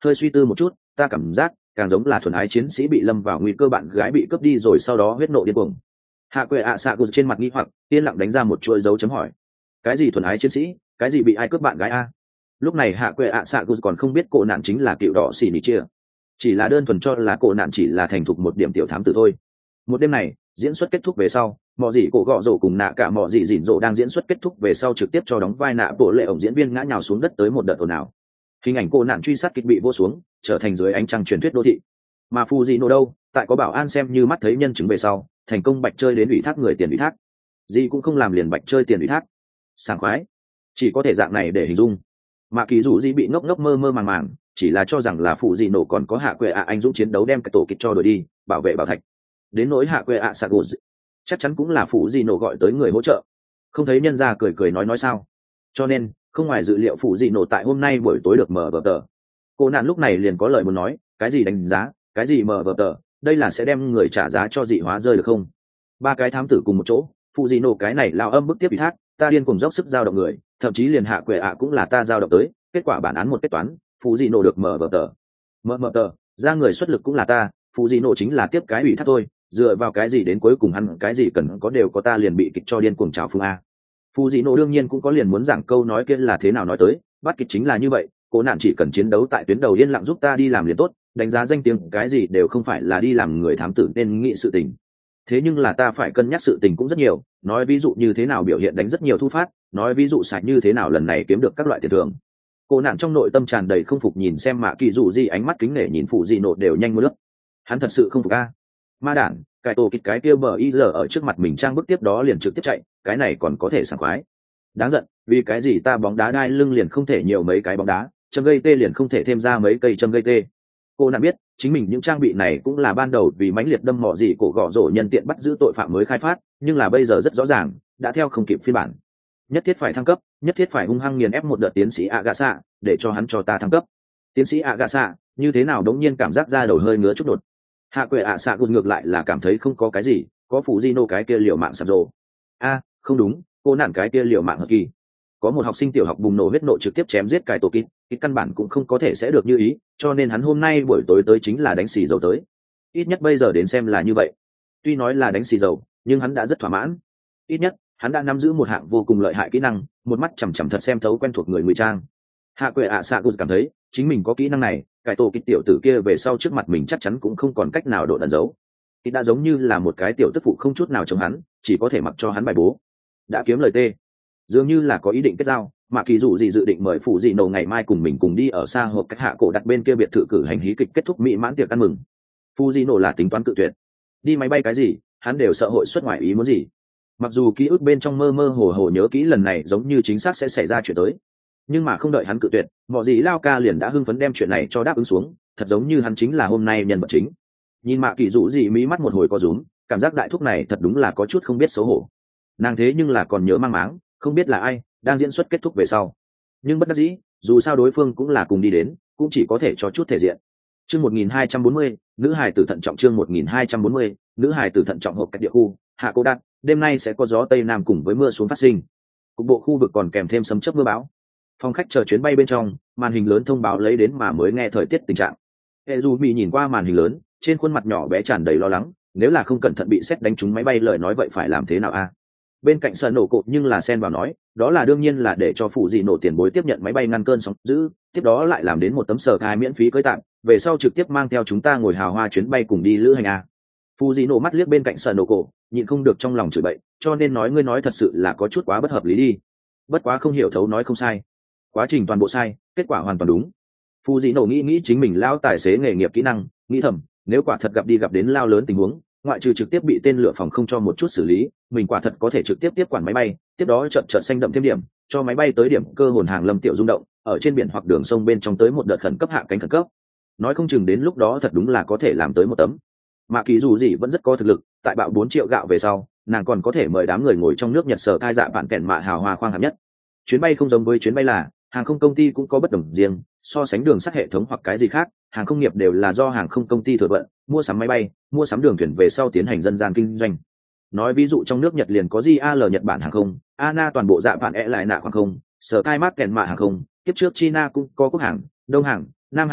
hơi suy tư một chút, ta cảm giác càng giống là thuần ái chiến sĩ bị lâm vào nguy cơ bạn gái bị cướp đi rồi sau đó huyết nộ điên cuồng. Hạ quệ ạ xạ gục trên mặt nghi hoặc yên lặng đánh ra một chuỗi dấu chấm hỏi. Cái gì thuần ái chiến sĩ, cái gì bị ai cướp bạn gái a? Lúc này hạ quệ ạ xạ gục còn không biết cổ nạn chính là cựu đỏ xì nỉ chia, chỉ là đơn thuần cho là cổ nạn chỉ là thành thục một điểm tiểu thám tử thôi. Một đêm này diễn xuất kết thúc về sau, mọ gì cổ gọ rổ cùng nạ cả mọ gì dỉn rổ đang diễn xuất kết thúc về sau trực tiếp cho đóng vai nạ bộ lệ ổng diễn viên ngã nhào xuống đất tới một đợt ồn ào. Hình ảnh cô nạn truy sát kịch bị vô xuống, trở thành dưới ánh trăng truyền thuyết đô thị. Mà phù gì nổ đâu, tại có bảo an xem như mắt thấy nhân chứng về sau, thành công bạch chơi đến ủy thác người tiền ủy thác. Gì cũng không làm liền bạch chơi tiền ủy thác, sảng khoái, chỉ có thể dạng này để hình dung. Mà kỳ dụ gì bị ngốc ngốc mơ mơ màng màng, chỉ là cho rằng là phụ gì nổ còn có hạ quệ ạ anh dũng chiến đấu đem cái tổ kịch cho đuổi đi, bảo vệ bảo thạch. Đến nỗi hạ quệ ạ sạc gột chắc chắn cũng là phụ gì nổ gọi tới người hỗ trợ, không thấy nhân ra cười cười nói sao. Cho nên không ngoài dự liệu phụ gì nổ tại hôm nay buổi tối được mở vở tờ. Cô nạn lúc này liền có lời muốn nói, cái gì đánh giá, cái gì mở vở tờ, đây là sẽ đem người trả giá cho dị hóa rơi được không? Ba cái thám tử cùng một chỗ, phụ gì nổ cái này lao âm bức tiếp ủy thác, ta điên cùng dốc sức giao động người, thậm chí liền hạ quệ ạ cũng là ta giao động tới, kết quả bản án một kết toán, phụ gì nổ được mở vở tờ. Mở tờ, ra người xuất lực cũng là ta, phụ gì nổ chính là tiếp cái ủy thác thôi, dựa vào cái gì đến cuối cùng hắn cái gì cần có đều có ta liền bị kịch cho điên cuồng trào phung a. Phụ gì nổ đương nhiên cũng có liền muốn giảng câu nói kia là thế nào nói tới, bắt kịch chính là như vậy, cố nạn chỉ cần chiến đấu tại tuyến đầu yên lặng giúp ta đi làm liền tốt, đánh giá danh tiếng cái gì đều không phải là đi làm người thám tử nên nghĩ sự tình. Thế nhưng là ta phải cân nhắc sự tình cũng rất nhiều, nói ví dụ như thế nào biểu hiện đánh rất nhiều thu phát, nói ví dụ sạch như thế nào lần này kiếm được các loại tiền thưởng. Cô nạn trong nội tâm tràn đầy không phục nhìn xem Mạ Kỳ Dụ gì ánh mắt kính nể nhìn phụ gì nổ đều nhanh muốn nước. Hắn thật sự không phục a. Ma đản, cái tổ kịch cái kia bờ y giờ ở trước mặt mình trang bức tiếp đó liền trực tiếp chạy, cái này còn có thể sảng khoái. Đáng giận, vì cái gì ta bóng đá đai lưng liền không thể nhiều mấy cái bóng đá, châm gây tê liền không thể thêm ra mấy cây châm gây tê. Cô nạn biết, chính mình những trang bị này cũng là ban đầu vì mãnh liệt đâm mỏ gì cổ gõ rổ nhân tiện bắt giữ tội phạm mới khai phát, nhưng là bây giờ rất rõ ràng, đã theo không kịp phiên bản. Nhất thiết phải thăng cấp, nhất thiết phải hung hăng nghiền ép một đợt tiến sĩ Agasa, để cho hắn cho ta thăng cấp. Tiến sĩ Agasa, như thế nào đống nhiên cảm giác ra đầu hơi ngứa chút đột. Hạ quệ ạ xạ gục ngược lại là cảm thấy không có cái gì, có phụ di nô cái kia liều mạng sập rồ. Không đúng, cô nạn cái kia liều mạng hợp kỳ. Có một học sinh tiểu học bùng nổ huyết nộ trực tiếp chém giết cải tổ kít, cái căn bản cũng không có thể sẽ được như ý, cho nên hắn hôm nay buổi tối tới chính là đánh xì dầu tới. Ít nhất bây giờ đến xem là như vậy. Tuy nói là đánh xì dầu, nhưng hắn đã rất thỏa mãn. Ít nhất hắn đã nắm giữ một hạng vô cùng lợi hại kỹ năng, một mắt chằm chằm thật xem thấu quen thuộc người ngụy trang. Hạ quệ ạ xạ gục cảm thấy chính mình có kỹ năng này, cải tổ kịch tiểu tử kia về sau trước mặt mình chắc chắn cũng không còn cách nào độ ẩn giấu. Thì đã giống như là một cái tiểu tức phụ không chút nào chống hắn, chỉ có thể mặc cho hắn bài bố. Đã kiếm lời tê, dường như là có ý định kết giao, mà kỳ dụ gì dự định mời phụ gì nổ ngày mai cùng mình cùng đi ở xa hộp cách hạ cổ đặt bên kia biệt thự cử hành hí kịch kết thúc mỹ mãn tiệc ăn mừng. Phụ gì nổ là tính toán cự tuyệt, đi máy bay cái gì, hắn đều sợ hội xuất ngoại ý muốn gì. Mặc dù ký ức bên trong mơ mơ hồ hồ nhớ kỹ lần này giống như chính xác sẽ xảy ra chuyện tới, nhưng mà không đợi hắn cự tuyệt, mọi gì lao ca liền đã hưng phấn đem chuyện này cho đáp ứng xuống, thật giống như hắn chính là hôm nay nhân vật chính. Nhìn Mạ Kỳ Dụ gì mí mắt một hồi co rúm, cảm giác đại thúc này thật đúng là có chút không biết xấu hổ. Nàng thế nhưng là còn nhớ mang máng, không biết là ai đang diễn xuất kết thúc về sau, nhưng bất đắc dĩ, dù sao đối phương cũng là cùng đi đến, cũng chỉ có thể cho chút thể diện. Chương 1240, nữ hài tử thận trọng. Chương 1240, nữ hài tử thận trọng hộp cách địa khu hạ cố đắt, đêm nay sẽ có gió tây nam cùng với mưa xuống phát sinh, cục bộ khu vực còn kèm thêm sấm chớp mưa bão. Phòng khách chờ chuyến bay bên trong, màn hình lớn thông báo lấy đến mà mới nghe thời tiết tình trạng. Hệ dù bị nhìn qua màn hình lớn, trên khuôn mặt nhỏ bé tràn đầy lo lắng, nếu là không cẩn thận bị sét đánh trúng máy bay lời nói vậy phải làm thế nào a? Bên cạnh sợ nổ cột nhưng là xen vào nói, đó là đương nhiên là để cho phụ gì nổ tiền bối tiếp nhận máy bay ngăn cơn sóng dữ, tiếp đó lại làm đến một tấm sở khai miễn phí cưới tạm, về sau trực tiếp mang theo chúng ta ngồi hào hoa chuyến bay cùng đi lữ hành a. Phụ gì nổ mắt liếc bên cạnh sợ nổ cổ, nhịn không được trong lòng chửi bậy, cho nên nói ngươi nói thật sự là có chút quá bất hợp lý đi. Bất quá không hiểu thấu nói không sai, quá trình toàn bộ sai, kết quả hoàn toàn đúng. Phụ gì nổ nghĩ chính mình lao tài xế nghề nghiệp kỹ năng, nghĩ thầm, nếu quả thật gặp đến lao lớn tình huống, ngoại trừ trực tiếp bị tên lửa phòng không cho một chút xử lý, mình quả thật có thể trực tiếp tiếp quản máy bay, tiếp đó chợt xanh đậm thêm điểm, cho máy bay tới điểm cơ hồn hàng lâm tiểu rung động, ở trên biển hoặc đường sông bên trong tới một đợt khẩn cấp hạ cánh khẩn cấp. Nói không chừng đến lúc đó thật đúng là có thể làm tới một tấm. Mà kỳ dù gì vẫn rất có thực lực, tại bạo 4 triệu gạo về sau, nàng còn có thể mời đám người ngồi trong nước Nhật sở cai dạ bạn kèn mạ hào hoa khoang hạng nhất. Chuyến bay không giống với chuyến bay là, hàng không công ty cũng có bất đồng riêng, so sánh đường sắt hệ thống hoặc cái gì khác, hàng không nghiệp đều là do hàng không công ty thừa vận, mua sắm máy bay, mua sắm đường thuyền về sau tiến hành dân gian kinh doanh. Nói ví dụ trong nước Nhật liền có JAL Nhật Bản hàng không, ANA toàn bộ dạ bản lại nạ hàng không, sở cai mát kèn mạ hàng không, tiếp trước China cũng có quốc hàng, đông hàng, nam hàng,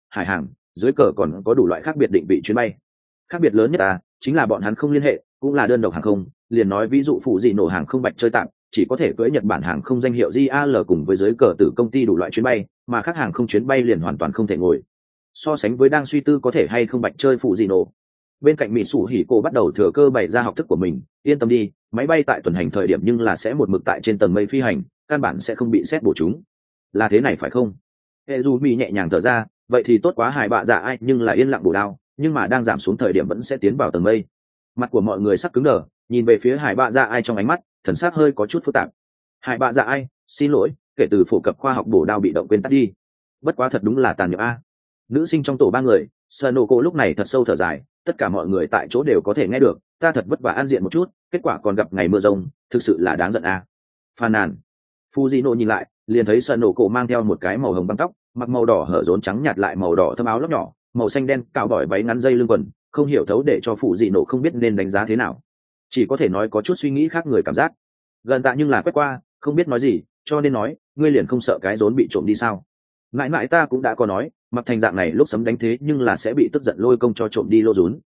hải hàng, dưới cờ còn có đủ loại khác biệt định vị chuyến bay. Khác biệt lớn nhất chính là bọn hắn không liên hệ, cũng là đơn độc hàng không, liền nói ví dụ phụ gì nổ hàng không bạch chơi tạm, chỉ có thể cưỡi Nhật Bản hàng không danh hiệu JAL cùng với dưới cờ tử công ty đủ loại chuyến bay, mà khác hàng không chuyến bay liền hoàn toàn không thể ngồi. So sánh với đang suy tư có thể hay không bạch chơi phụ gì nổ, bên cạnh mỹ sủ hỉ cô bắt đầu thừa cơ bày ra học thức của mình. Yên tâm đi, máy bay tại tuần hành thời điểm nhưng là sẽ một mực tại trên tầng mây phi hành, căn bản sẽ không bị xét bổ chúng. Là thế này phải không? Hệ dù mỹ nhẹ nhàng thở ra, vậy thì tốt quá. Hải bạ dạ ai nhưng là yên lặng bổ đao, nhưng mà đang giảm xuống thời điểm vẫn sẽ tiến vào tầng mây. Mặt của mọi người sắp cứng đờ, nhìn về phía hải bạ dạ ai trong ánh mắt thần sắc hơi có chút phức tạp. Hải bạ dạ ai, xin lỗi, kể từ phổ cập khoa học bổ đao bị động quên tắt đi. Bất quá thật đúng là tàn nhẫn a. Nữ sinh trong tổ ba người, Sanoco lúc này thật sâu thở dài, tất cả mọi người tại chỗ đều có thể nghe được, ta thật vất vả ăn diện một chút, kết quả còn gặp ngày mưa rông, thực sự là đáng giận a. Phàn nàn. Fujino nhìn lại, liền thấy Sanoco mang theo một cái màu hồng băng tóc, mặc màu đỏ hở rốn trắng nhạt lại màu đỏ thâm áo lót nhỏ, màu xanh đen cạo bỏi váy ngắn dây lưng quần, không hiểu thấu để cho Fujino không biết nên đánh giá thế nào, chỉ có thể nói có chút suy nghĩ khác người cảm giác. Gần tạ nhưng là quét qua, không biết nói gì, cho nên nói, ngươi liền không sợ cái rốn bị trộm đi sao? Mãi mãi ta cũng đã có nói, mặc thành dạng này lúc sấm đánh thế nhưng là sẽ bị tức giận lôi công cho trộm đi lô rốn.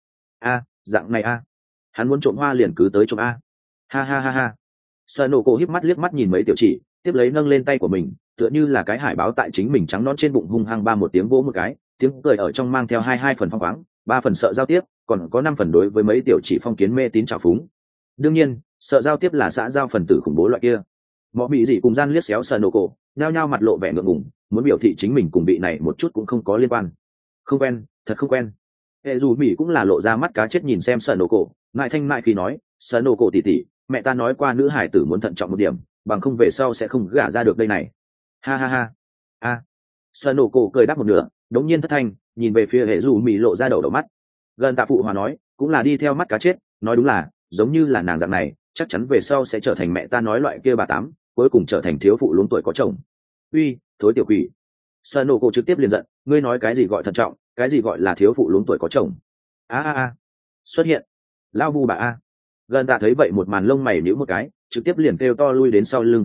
Dạng này hắn muốn trộm hoa liền cứ tới trộm ha ha ha ha. Sanoco híp mắt liếc mắt nhìn mấy tiểu chỉ, tiếp lấy nâng lên tay của mình, tựa như là cái hải báo tại chính mình trắng nõn trên bụng hung hăng ba một tiếng vỗ một cái, tiếng cười ở trong mang theo hai phần phong khoáng, 3 phần sợ giao tiếp, còn có 5 phần đối với mấy tiểu chỉ phong kiến mê tín trào phúng. Đương nhiên, sợ giao tiếp là xã giao phần tử khủng bố loại kia. Mọi bị gì cùng gian liếc xéo Sanoco, nhao nhao mặt lộ vẻ ngượng ngùng, muốn biểu thị chính mình cùng vị này một chút cũng không có liên quan. Không quen, thật không quen. Hệ dù mỹ cũng là lộ ra mắt cá chết nhìn xem Sanoco, ngại thanh mại khi nói, Sanoco tỉ tỉ, mẹ ta nói qua nữ hải tử muốn thận trọng một điểm, bằng không về sau sẽ không gả ra được đây này. Ha ha ha. Sanoco cười đáp một nửa, đống nhiên thất thanh, nhìn về phía hệ dù mỹ lộ ra đầu mắt. Gần tạ phụ hòa nói, cũng là đi theo mắt cá chết, nói đúng là, giống như là nàng dạng này, chắc chắn về sau sẽ trở thành mẹ ta nói loại kia bà tám, cuối cùng trở thành thiếu phụ luống tuổi có chồng. Uy, thối tiểu quỷ. Sanoco trực tiếp liền giận, ngươi nói cái gì gọi thận trọng, cái gì gọi là thiếu phụ luống tuổi có chồng. Xuất hiện. Lao vu bà Gần tạ thấy vậy một màn lông mày nhíu một cái, trực tiếp liền kêu to lui đến sau lưng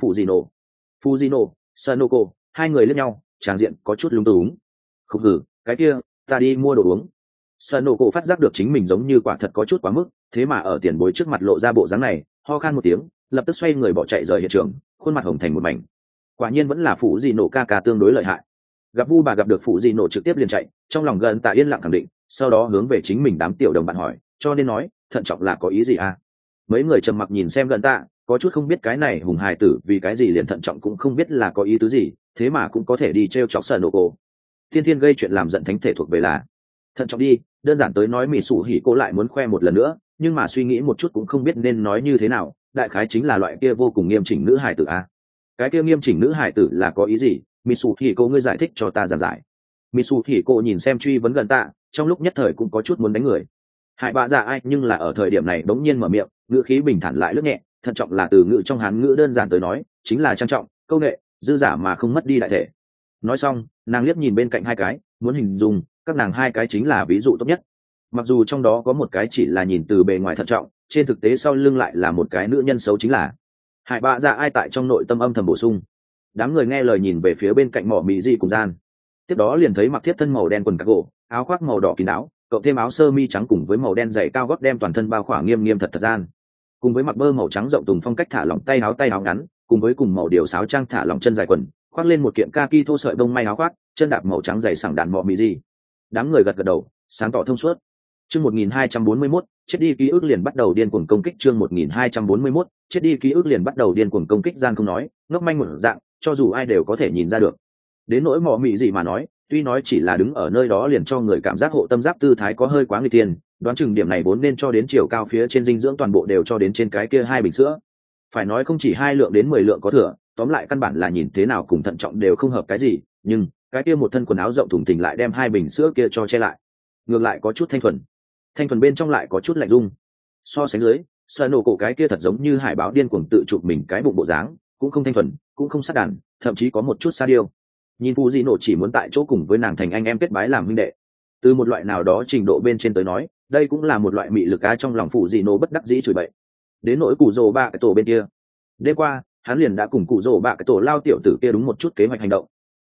Fujino, Sanoco, hai người liếc nhau, tràng diện có chút lung túng. Không hử, cái kia, ta đi mua đồ uống. Sanoco phát giác được chính mình giống như quả thật có chút quá mức, thế mà ở tiền bối trước mặt lộ ra bộ dáng này, ho khan một tiếng, lập tức xoay người bỏ chạy rời hiện trường, khuôn mặt hồng thành một mảnh. Quả nhiên vẫn là Fujino ca ca tương đối lợi hại. Gặp vu bà gặp được Fujino trực tiếp liền chạy, trong lòng Gần tạ yên lặng khẳng định, sau đó hướng về chính mình đám tiểu đồng bạn hỏi, cho nên nói, thận trọng là có ý gì Mấy người trầm mặc nhìn xem Gần tạ, có chút không biết cái này hùng hài tử vì cái gì liền thận trọng cũng không biết là có ý tứ gì, thế mà cũng có thể đi trêu chọc Sanoco. Thiên thiên gây chuyện làm giận thánh thể thuộc về là thận trọng đi, đơn giản tới nói mỹ sủ hỉ cô lại muốn khoe một lần nữa, nhưng mà suy nghĩ một chút cũng không biết nên nói như thế nào, đại khái chính là loại kia vô cùng nghiêm chỉnh nữ hài tử cái kia nghiêm chỉnh nữ hài tử là có ý gì? Mỹ sủ hỉ cô ngươi giải thích cho ta giảng giải. Mỹ sủ hỉ cô nhìn xem truy vấn Gần tạ, trong lúc nhất thời cũng có chút muốn đánh người. Hại bạ dạ ai nhưng là ở thời điểm này đống nhiên mở miệng, ngữ khí bình thản lại lướt nhẹ, thận trọng là từ ngữ trong Hán ngữ đơn giản tới nói, chính là trang trọng, câu nệ, dư giả mà không mất đi đại thể. Nói xong, nàng liếc nhìn bên cạnh hai cái, muốn hình dung, các nàng hai cái chính là ví dụ tốt nhất. Mặc dù trong đó có một cái chỉ là nhìn từ bề ngoài thận trọng, trên thực tế sau lưng lại là một cái nữ nhân xấu chính là. Hại bạ dạ ai tại trong nội tâm âm thầm bổ sung. Đám người nghe lời nhìn về phía bên cạnh mỏ mì di cùng gian. Tiếp đó liền thấy mặc thiết thân màu đen quần cạc gỗ, áo khoác màu đỏ kín áo, cộng thêm áo sơ mi trắng cùng với màu đen dày cao gót đem toàn thân bao khỏa nghiêm nghiêm thật thật gian. Cùng với mặc bơ màu trắng rộng tùng phong cách thả lỏng tay áo ngắn, cùng với cùng màu điều sáo trang thả lỏng chân dài quần, khoác lên một kiện kaki thô sợi bông may áo khoác, chân đạp màu trắng dày sảng đàn mọ mì gì. Đám người gật gật đầu, sáng tỏ thông suốt. Chương 1241, chết đi ký ức liền bắt đầu điên cuồng công kích. Chương 1241, chết đi ký ức liền bắt đầu điên cuồng công kích. Gian không nói, ngốc manh một dạng, cho dù ai đều có thể nhìn ra được. Đến nỗi mọ mì gì mà nói, tuy nói chỉ là đứng ở nơi đó liền cho người cảm giác hộ tâm giáp tư thái có hơi quá nguy tiên, đoán chừng điểm này vốn nên cho đến chiều cao phía trên dinh dưỡng toàn bộ đều cho đến trên cái kia 2 bình sữa. Phải nói không chỉ 2 lượng đến 10 lượng có thừa, tóm lại căn bản là nhìn thế nào cùng thận trọng đều không hợp cái gì, nhưng cái kia một thân quần áo rộng thùng thình lại đem 2 bình sữa kia cho che lại, ngược lại có chút thanh thuần bên trong lại có chút lạnh dung. So sánh dưới, Sanoco cái kia thật giống như hải báo điên cuồng tự chụp mình cái bụng bộ dáng, cũng không thanh thuần, cũng không sát đàn, thậm chí có một chút sa điêu. Nhìn Fujino chỉ muốn tại chỗ cùng với nàng thành anh em kết bái làm huynh đệ. Từ một loại nào đó trình độ bên trên tới nói, đây cũng là một loại mị lực trong lòng Fujino bất đắc dĩ chửi bậy. Đến nỗi cụ rồ bạ cái tổ bên kia, đêm qua hắn liền đã cùng cụ rồ bạ cái tổ lao tiểu tử kia đúng một chút kế hoạch hành động.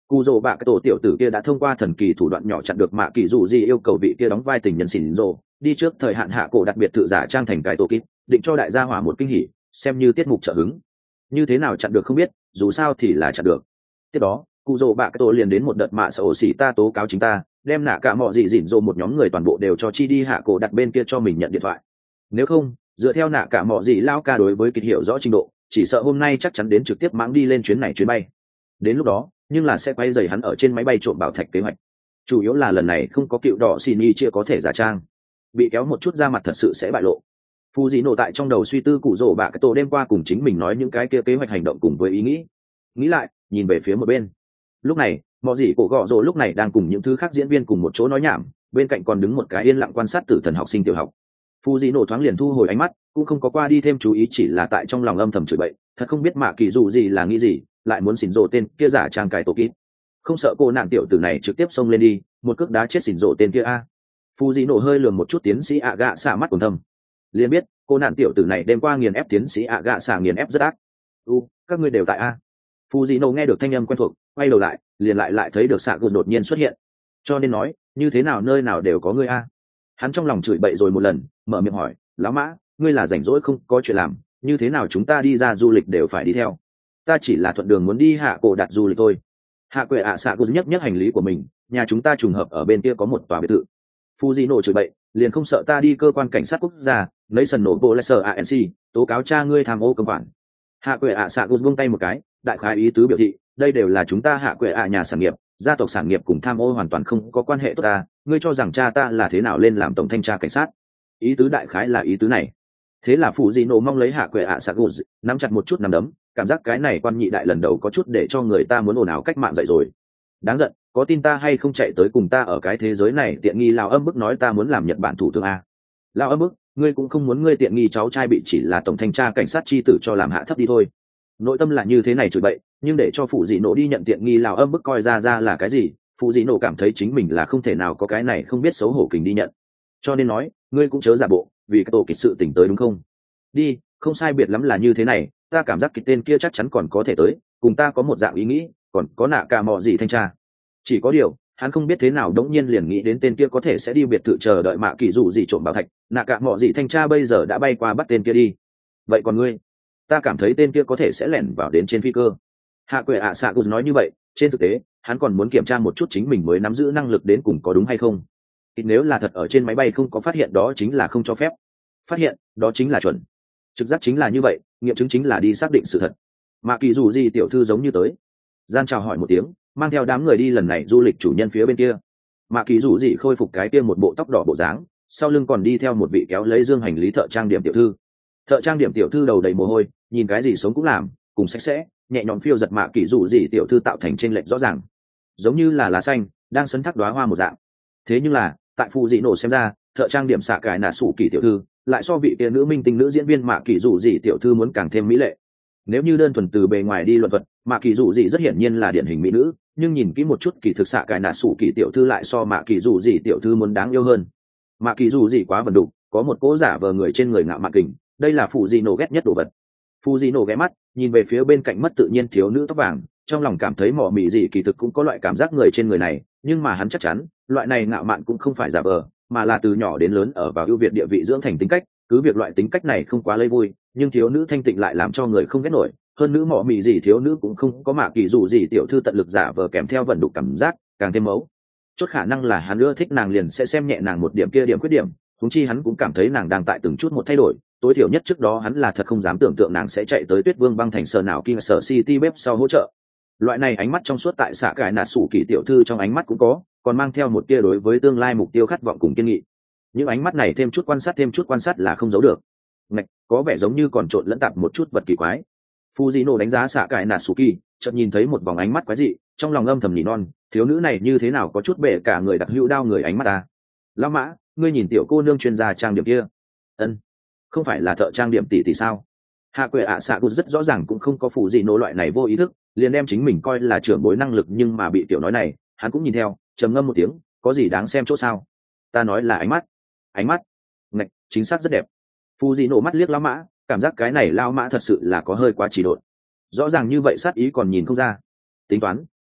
Cú rồ bạ cái tổ tiểu tử kia đã thông qua thần kỳ thủ đoạn nhỏ chặn được mạ kỳ dù gì yêu cầu vị kia đóng vai tình nhân xỉn rồ đi trước thời hạn hạ cổ đặc biệt tự giả trang thành cái tổ kíp, định cho đại gia hỏa một kinh hỉ, xem như tiết mục trợ hứng. Như thế nào chặn được không biết, dù sao thì là chặn được. Tiếp đó cụ rồ bạ cái tổ liền đến một đợt mạ sợ ổ xỉ ta tố cáo chính ta, đem nạ cả mọi gì dỉn rồ một nhóm người toàn bộ đều cho chi đi hạ cổ đặt bên kia cho mình nhận điện thoại. Nếu không, dựa theo nạ cả mọi gì lao ca đối với kịch hiểu rõ trình độ, chỉ sợ hôm nay chắc chắn đến trực tiếp mãng đi lên chuyến bay. Đến lúc đó, nhưng là sẽ quay dày hắn ở trên máy bay trộm bảo thạch kế hoạch. Chủ yếu là lần này không có cựu đỏ xin y chưa có thể giả trang, bị kéo một chút ra mặt thật sự sẽ bại lộ. Phu dị nổ tại trong đầu suy tư cụ rồ bạ cái tổ đêm qua cùng chính mình nói những cái kia kế hoạch hành động cùng với ý nghĩ lại nhìn về phía một bên. Lúc này mọi gì cổ gọ rồ lúc này đang cùng những thứ khác diễn viên cùng một chỗ nói nhảm, bên cạnh còn đứng một cái yên lặng quan sát tử thần học sinh tiểu học. Phu dị nổ thoáng liền thu hồi ánh mắt, cũng không có qua đi thêm chú ý, chỉ là tại trong lòng âm thầm chửi bậy, thật không biết mạ kỳ dù gì là nghĩ gì, lại muốn xỉn rồ tên kia giả trang cài tổ kíp. Không sợ cô nạn tiểu tử này trực tiếp xông lên đi một cước đá chết xỉn rồ tên kia a. Phu dị nổ hơi lườm một chút tiến sĩ ạ gạ xả mắt còn thầm, liền biết cô nạn tiểu tử này đêm qua nghiền ép tiến sĩ ạ gạ xả nghiền ép rất ác. Các ngươi đều tại a. Phu dị nổ nghe được thanh âm quen thuộc, quay đầu lại liền lại thấy được xạ gột đột nhiên xuất hiện, cho nên nói như thế nào nơi nào đều có ngươi a. Hắn trong lòng chửi bậy rồi một lần, mở miệng hỏi lão mã, ngươi là rảnh rỗi không có chuyện làm, như thế nào chúng ta đi ra du lịch đều phải đi theo? Ta chỉ là thuận đường muốn đi hạ cổ đặt du lịch thôi. Hạ quệ ạ xạ gột nhấc hành lý của mình, nhà chúng ta trùng hợp ở bên kia có một tòa biệt thự. Fujino chửi bậy, liền không sợ ta đi cơ quan cảnh sát quốc gia lấy sần nổ bộ lesser anc tố cáo cha ngươi tham ô công khoản? Hạ quệ ạ xạ gột buông tay một cái, đại khái ý tứ biểu thị đây đều là chúng ta hạ quệ ạ nhà sản nghiệp, gia tộc sản nghiệp cùng tham ô hoàn toàn không có quan hệ tốt ta, ngươi cho rằng cha ta là thế nào lên làm tổng thanh tra cảnh sát? Ý tứ đại khái là ý tứ này. Thế là Fujino mong lấy hạ quệ ạ xạ gột nắm chặt một chút nắm đấm, cảm giác cái này quan nhị đại lần đầu có chút để cho người ta muốn ồn ào cách mạng dậy rồi. Đáng giận, có tin ta hay không chạy tới cùng ta ở cái thế giới này tiện nghi lao âm bức nói ta muốn làm Nhật Bản thủ tướng a? Lao âm bức, ngươi cũng không muốn ngươi tiện nghi cháu trai bị chỉ là tổng thanh tra cảnh sát chi tử cho làm hạ thấp đi thôi. Nội tâm là như thế này chửi bậy, nhưng để cho phụ dị nổ đi nhận tiện nghi lao âm bức coi ra là cái gì, phụ dị nổ cảm thấy chính mình là không thể nào có cái này không biết xấu hổ kình đi nhận. Cho nên nói, ngươi cũng chớ giả bộ, vì cái tổ kịch sự tỉnh tới đúng không? Đi, không sai biệt lắm là như thế này, ta cảm giác cái tên kia chắc chắn còn có thể tới, cùng ta có một dạng ý nghĩ, còn có nạ cả mọ gì thanh tra. Chỉ có điều, hắn không biết thế nào đống nhiên liền nghĩ đến tên kia có thể sẽ đi biệt thự chờ đợi mạ kỳ dù gì trộm bảo thạch, nạ cả mọ gì thanh tra bây giờ đã bay qua bắt tên kia đi. Vậy còn ngươi? Ta cảm thấy tên kia có thể sẽ lẻn vào đến trên phi cơ. Hạ quệ ạ xạ nói như vậy, trên thực tế, hắn còn muốn kiểm tra một chút chính mình mới nắm giữ năng lực đến cùng có đúng hay không. Nếu là thật ở trên máy bay không có phát hiện đó chính là không cho phép. Phát hiện, đó chính là chuẩn. Trực giác chính là như vậy, nghiệm chứng chính là đi xác định sự thật. Mạ kỳ dù gì tiểu thư giống như tới. Gian chào hỏi một tiếng, mang theo đám người đi lần này du lịch chủ nhân phía bên kia. Mạ kỳ dù gì khôi phục cái kia một bộ tóc đỏ bộ dáng, sau lưng còn đi theo một vị kéo lấy dương hành lý thợ trang điểm tiểu thư. Thợ trang điểm tiểu thư đầu đầy mồ hôi, nhìn cái gì sống cũng làm, cùng sạch sẽ, nhẹ nhõm phiêu giật mạ kỳ dù gì tiểu thư tạo thành chênh lệch rõ ràng, giống như là lá xanh đang sấn thác đóa hoa một dạng. Thế nhưng là tại phụ dị nổ xem ra, thợ trang điểm xạ cải nà sủ kỳ tiểu thư lại so vị kia nữ minh tinh nữ diễn viên mạ kỳ dù gì tiểu thư muốn càng thêm mỹ lệ. Nếu như đơn thuần từ bề ngoài đi luận thuật, mạ kỳ dù gì rất hiển nhiên là điển hình mỹ nữ, nhưng nhìn kỹ một chút kỳ thực xạ cải nà sủ kỳ tiểu thư lại so mạ kỳ dù gì tiểu thư muốn đáng yêu hơn. Mạ kỳ dù gì quá vần đục, có một cỗ giả vờ người trên người ngạo mạn kình, đây là phụ dị nổ ghét nhất đồ vật. Phụ dị nổ ghé mắt nhìn về phía bên cạnh mất tự nhiên thiếu nữ tóc vàng, trong lòng cảm thấy mỏ mị gì kỳ thực cũng có loại cảm giác người trên người này, nhưng mà hắn chắc chắn loại này ngạo mạn cũng không phải giả vờ, mà là từ nhỏ đến lớn ở vào ưu việt địa vị dưỡng thành tính cách. Cứ việc loại tính cách này không quá lây vui, nhưng thiếu nữ thanh tịnh lại làm cho người không ghét nổi. Hơn nữ mỏ mị gì thiếu nữ cũng không có mạ kỳ dù gì tiểu thư tận lực giả vờ kèm theo vận đục cảm giác, càng thêm mấu chốt khả năng là hắn ưa thích nàng liền sẽ xem nhẹ nàng một điểm kia điểm khuyết điểm. Huống chi hắn cũng cảm thấy nàng đang tại từng chút một thay đổi, tối thiểu nhất trước đó hắn là thật không dám tưởng tượng nàng sẽ chạy tới Tuyết Vương băng thành sở nào King sở City bếp sau hỗ trợ. Loại này ánh mắt trong suốt tại xạ cải nạt sủ kỳ tiểu thư trong ánh mắt cũng có, còn mang theo một tia đối với tương lai mục tiêu khát vọng cùng kiên nghị. Những ánh mắt này thêm chút quan sát là không giấu được. Ngạch, có vẻ giống như còn trộn lẫn tạp một chút vật kỳ quái. Fujino đánh giá xạ cải nạt sủ kỳ, chợt nhìn thấy một vòng ánh mắt quái dị, trong lòng âm thầm nỉ non, thiếu nữ này như thế nào có chút bể cả người đặc hữu đao người ánh mắt ta. Lão Mã, ngươi nhìn tiểu cô nương chuyên gia trang điểm kia. Ân, không phải là thợ trang điểm tỷ tỷ sao? Hạ quệ ạ xạ rất rõ ràng cũng không có phụ gì nô loại này vô ý thức, liền đem chính mình coi là trưởng bối năng lực, nhưng mà bị tiểu nói này, hắn cũng nhìn theo, trầm ngâm một tiếng, có gì đáng xem chỗ sao? Ta nói là ánh mắt, ngạch, chính xác rất đẹp. Phụ gì nổ mắt liếc Lão Mã, cảm giác cái này Lão Mã thật sự là có hơi quá chỉ độn. Rõ ràng như vậy sát ý còn nhìn không ra. Tính toán,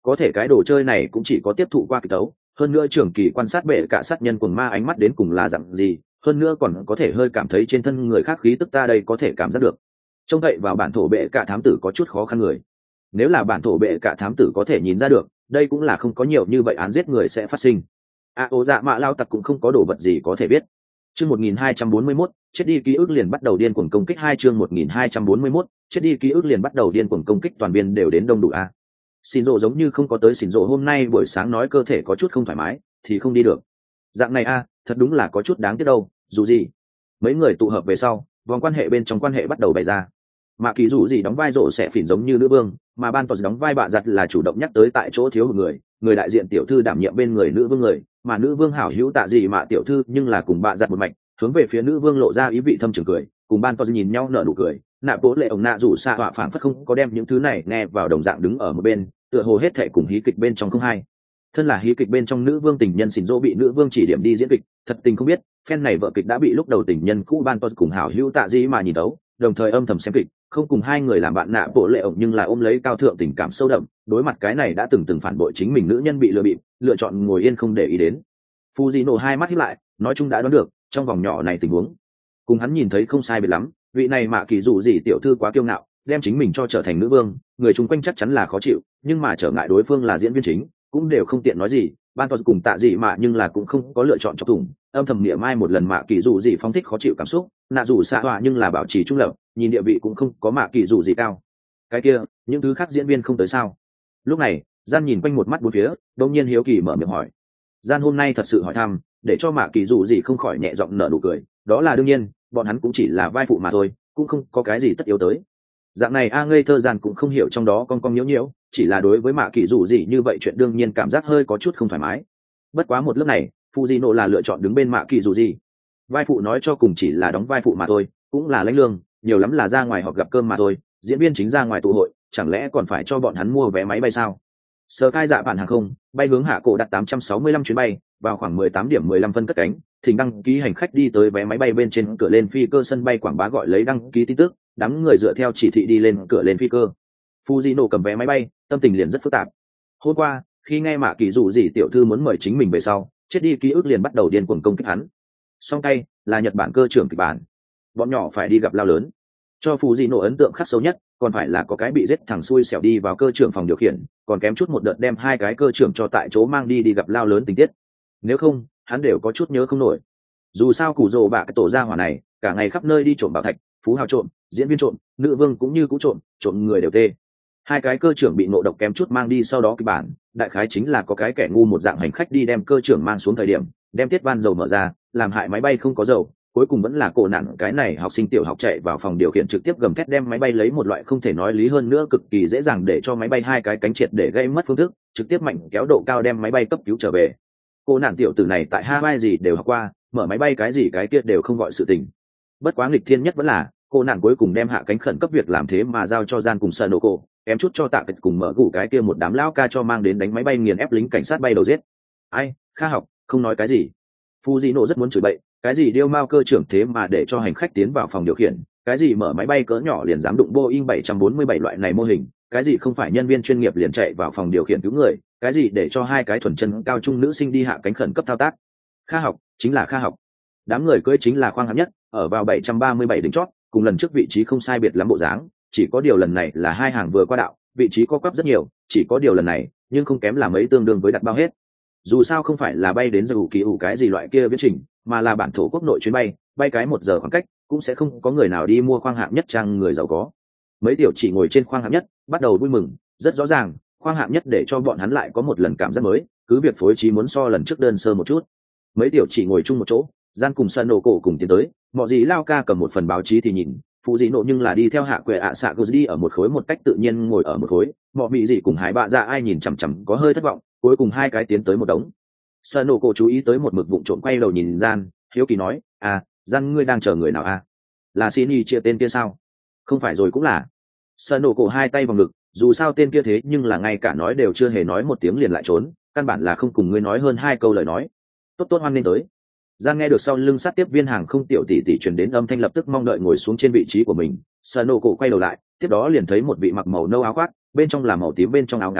có thể cái đồ chơi này cũng chỉ có tiếp thụ qua kịch tấu, hơn nữa trường kỳ quan sát bệ cả sát nhân quần ma ánh mắt đến cùng là dạng gì, hơn nữa còn có thể hơi cảm thấy trên thân người khác khí tức ta đây có thể cảm giác được. Trông cậy vào bản thổ bệ cả thám tử có chút khó khăn người. Nếu là bản thổ bệ cả thám tử có thể nhìn ra được, đây cũng là không có nhiều như vậy án giết người sẽ phát sinh. Ố dạ mạ lao tặc cũng không có đồ vật gì có thể biết. Chương 1241, chết đi ký ức liền bắt đầu điên cuồng công kích. 2 chương 1241, chết đi ký ức liền bắt đầu điên cuồng công kích, toàn viên đều đến đông đủ a. Shinzo giống như không có tới. Shinzo hôm nay buổi sáng nói cơ thể có chút không thoải mái thì không đi được. Dạng này a, thật đúng là có chút đáng tiếc đâu. Dù gì, mấy người tụ hợp về sau, vòng quan hệ bên trong quan hệ bắt đầu bày ra. Mạ Kỳ dù gì đóng vai rộ sẽ phỉn giống như nữ vương, mà ban toàn đóng vai bạ giặt là chủ động nhắc tới tại chỗ thiếu một người đại diện tiểu thư đảm nhiệm bên người nữ vương người, mà nữ vương hảo hữu tạ gì mà tiểu thư nhưng là cùng bạ giặt một mạch, hướng về phía nữ vương lộ ra ý vị thâm trường cười, cùng ban toàn nhìn nhau nở nụ cười. Nạ bố lệ ổng nạ rủ xạ họa phảng phất không có đem những thứ này nghe vào đồng dạng đứng ở một bên, tựa hồ hết thệ cùng hí kịch bên trong không hay. Thân là hí kịch bên trong nữ vương tình nhân Shinzo bị nữ vương chỉ điểm đi diễn kịch, thật tình không biết phen này vợ kịch đã bị lúc đầu tình nhân cũ ban toàn cùng hảo hữu tạ gì mà nhìn đấu, đồng thời âm thầm xem kịch, không cùng hai người làm bạn. Nạ bộ lệ ổng nhưng lại ôm lấy cao thượng tình cảm sâu đậm, đối mặt cái này đã từng phản bội chính mình nữ nhân bị lừa bịp, lựa chọn ngồi yên không để ý đến. Fujino hai mắt híp lại, nói chung đã đoán được trong vòng nhỏ này tình huống cùng hắn nhìn thấy không sai biệt lắm. Vị này Mạ Kỳ dù gì tiểu thư quá kiêu ngạo, đem chính mình cho trở thành nữ vương, người chung quanh chắc chắn là khó chịu, nhưng mà trở ngại đối phương là diễn viên chính, cũng đều không tiện nói gì. Ban toàn cùng tạ gì mà nhưng là cũng không có lựa chọn chọc thủng, âm thầm niệm mai một lần Mạ Kỳ dù gì phóng thích khó chịu cảm xúc, nạ dù xạ họa nhưng là bảo trì trung lập, nhìn địa vị cũng không có Mạ Kỳ dù gì cao. Cái kia, những thứ khác diễn viên không tới sao? Lúc này, Gian nhìn quanh một mắt bốn phía, đột nhiên hiếu kỳ mở miệng hỏi. Gian hôm nay thật sự hỏi thăm, để cho Mạ Kỳ dù gì không khỏi nhẹ giọng nở nụ cười, đó là đương nhiên, bọn hắn cũng chỉ là vai phụ mà thôi, cũng không có cái gì tất yếu tới. Dạng này ngây thơ Gian cũng không hiểu trong đó con nhiễu nhiễu, chỉ là đối với Mạ Kỳ dù gì như vậy chuyện đương nhiên cảm giác hơi có chút không thoải mái. Bất quá một lớp này, Fujino là lựa chọn đứng bên Mạ Kỳ dù gì. Vai phụ nói cho cùng chỉ là đóng vai phụ mà thôi, cũng là lãnh lương, nhiều lắm là ra ngoài họp gặp cơm mà thôi, diễn viên chính ra ngoài tụ hội, chẳng lẽ còn phải cho bọn hắn mua vé máy bay sao? Sở Cai Dạ bản hàng không, bay hướng Hạ Cổ đặt 865 chuyến bay, vào khoảng 18 điểm 15 phân cất cánh, thỉnh đăng ký hành khách đi tới vé máy bay bên trên cửa lên phi cơ sân bay quảng bá gọi lấy đăng ký tin tức, đám người dựa theo chỉ thị đi lên cửa lên phi cơ. Fujino cầm vé máy bay, tâm tình liền rất phức tạp. Hôm qua, khi nghe Mạ Kỳ dù gì tiểu thư muốn mời chính mình về sau, chết đi ký ức liền bắt đầu điên cuồng công kích hắn. Song tay là Nhật Bản cơ trưởng kịch bản, bọn nhỏ phải đi gặp lao lớn. Cho Fujino ấn tượng khắc sâu nhất, còn phải là có cái bị giết thằng xui xẻo đi vào cơ trưởng phòng điều khiển, còn kém chút một đợt đem hai cái cơ trưởng cho tại chỗ mang đi gặp lao lớn tình tiết. Nếu không, hắn đều có chút nhớ không nổi. Dù sao củ rồ bạ cái tổ gia hỏa này, cả ngày khắp nơi đi trộm bảo thạch, phú hào trộm, diễn viên trộm, nữ vương cũng như cũ trộm, trộm người đều tê. Hai cái cơ trưởng bị ngộ độc kém chút mang đi sau đó kịch bản, đại khái chính là có cái kẻ ngu một dạng hành khách đi đem cơ trưởng mang xuống thời điểm, đem tiết van dầu mở ra, làm hại máy bay không có dầu. Cuối cùng vẫn là cổ nạn cái này học sinh tiểu học chạy vào phòng điều khiển trực tiếp gầm thét đem máy bay lấy một loại không thể nói lý hơn nữa cực kỳ dễ dàng để cho máy bay hai cái cánh triệt để gây mất phương thức, trực tiếp mạnh kéo độ cao đem máy bay cấp cứu trở về. Cô nạn tiểu tử này tại Hawaii gì đều học qua, mở máy bay cái gì cái kia đều không gọi sự tình. Bất quá nghịch thiên nhất vẫn là cô nạn cuối cùng đem hạ cánh khẩn cấp việc làm thế mà giao cho Gian cùng Sanoco, kém chút cho Tạ Kịch cùng mở gủ cái kia một đám lão ca cho mang đến đánh máy bay nghiền ép lính cảnh sát bay đầu giết. Ai, Kha học, không nói cái gì. Fujino rất muốn chửi bậy, cái gì điêu mao cơ trưởng thế mà để cho hành khách tiến vào phòng điều khiển, cái gì mở máy bay cỡ nhỏ liền dám đụng Boeing 747 loại này mô hình, cái gì không phải nhân viên chuyên nghiệp liền chạy vào phòng điều khiển cứu người, cái gì để cho hai cái thuần chân cao trung nữ sinh đi hạ cánh khẩn cấp thao tác. Kha học, chính là Kha học. Đám người cưỡi chính là khoang hạng nhất, ở vào 737 đỉnh chót, cùng lần trước vị trí không sai biệt lắm bộ dáng, chỉ có điều lần này là hai hàng vừa qua đạo, vị trí có quắp rất nhiều, chỉ có điều lần này, nhưng không kém là mấy tương đương với đặt bao hết. Dù sao không phải là bay đến dù kỳ ủ cái gì loại kia viễn trình, mà là bản thổ quốc nội chuyến bay, bay cái 1 giờ khoảng cách, cũng sẽ không có người nào đi mua khoang hạng nhất trang người giàu có. Mấy tiểu chỉ ngồi trên khoang hạng nhất, bắt đầu vui mừng, rất rõ ràng, khoang hạng nhất để cho bọn hắn lại có một lần cảm giác mới, cứ việc phối trí muốn so lần trước đơn sơ một chút. Mấy tiểu chỉ ngồi chung một chỗ, Gian cùng Sân Nổ Cổ cùng tiến tới, mọi gì lao ca cầm một phần báo chí thì nhìn, phụ dị nộ nhưng là đi theo hạ quệ ạ xạ gờ đi ở một khối một cách tự nhiên ngồi ở một khối, mọi mị dị cùng hải bạ dạ ai nhìn chằm chằm có hơi thất vọng, cuối cùng hai cái tiến tới một đống. Sân Nổ Cổ chú ý tới một mực vụng trộm quay đầu nhìn Gian, hiếu kỳ nói, Gian ngươi đang chờ người nào là xin y chia tên kia sao? Không phải rồi cũng là. Sân Nổ Cổ hai tay vào ngực, dù sao tên kia thế nhưng là ngay cả nói đều chưa hề nói một tiếng liền lại trốn, căn bản là không cùng ngươi nói hơn 2 câu lời nói. Tốt hoan nên tới. Giang nghe được sau lưng sát tiếp viên hàng không tiểu tỷ tỷ truyền đến âm thanh lập tức mong đợi ngồi xuống trên vị trí của mình. Sanoco quay đầu lại, tiếp đó liền thấy một vị mặc màu nâu áo khoác, bên trong là màu tím bên trong áo ngắn,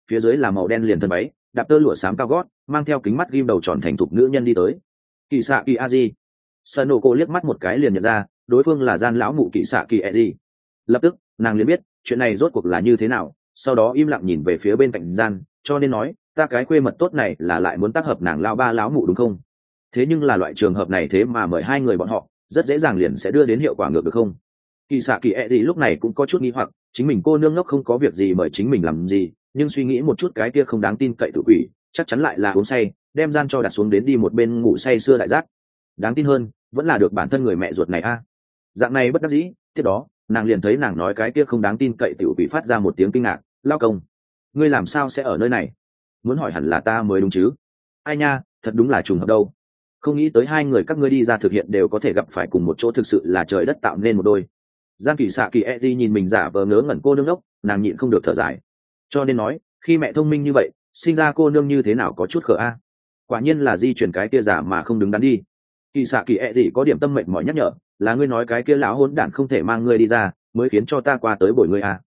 phía dưới là màu đen liền thân váy, đạp tơ lụa xám cao gót, mang theo kính mắt ghim đầu tròn thành thục nữ nhân đi tới. Kỳ xạ kỳ a di. Sơn nổ cô liếc mắt một cái liền nhận ra đối phương là gian lão mụ kỳ xạ kỳ a di. Lập tức nàng liền biết chuyện này rốt cuộc là như thế nào, sau đó im lặng nhìn về phía bên cạnh gian, cho nên nói ta cái khuê mật tốt này là lại muốn tác hợp nàng lao ba lão mụ đúng không? Thế nhưng là loại trường hợp này thế mà mời hai người bọn họ rất dễ dàng liền sẽ đưa đến hiệu quả ngược được không? Kỳ xạ kỳ e gì lúc này cũng có chút nghi hoặc, chính mình cô nương ngốc không có việc gì mời chính mình làm gì, nhưng suy nghĩ một chút cái kia không đáng tin cậy tự quỷ chắc chắn lại là uống say đem gian cho đặt xuống đến đi một bên ngủ say sưa đại giác. Đáng tin hơn vẫn là được bản thân người mẹ ruột này a. Dạng này bất đắc dĩ, tiếp đó nàng liền thấy nàng nói cái kia không đáng tin cậy tự quỷ phát ra một tiếng kinh ngạc, lao công ngươi làm sao sẽ ở nơi này? Muốn hỏi hẳn là ta mới đúng chứ. Ai nha, thật đúng là trùng hợp đâu, không nghĩ tới hai người các ngươi đi ra thực hiện đều có thể gặp phải cùng một chỗ, thực sự là trời đất tạo nên một đôi. Giang kỳ xạ kỳ e di nhìn mình giả vờ ngớ ngẩn cô nương đốc, nàng nhịn không được thở dài, cho nên nói khi mẹ thông minh như vậy sinh ra cô nương như thế nào có chút khờ a. Quả nhiên là di chuyển cái kia giả mà không đứng đắn đi. Kỳ xạ kỳ e di có điểm tâm mệnh mỏi nhắc nhở, là ngươi nói cái kia lão hỗn đản không thể mang ngươi đi ra mới khiến cho ta qua tới bồi ngươi a.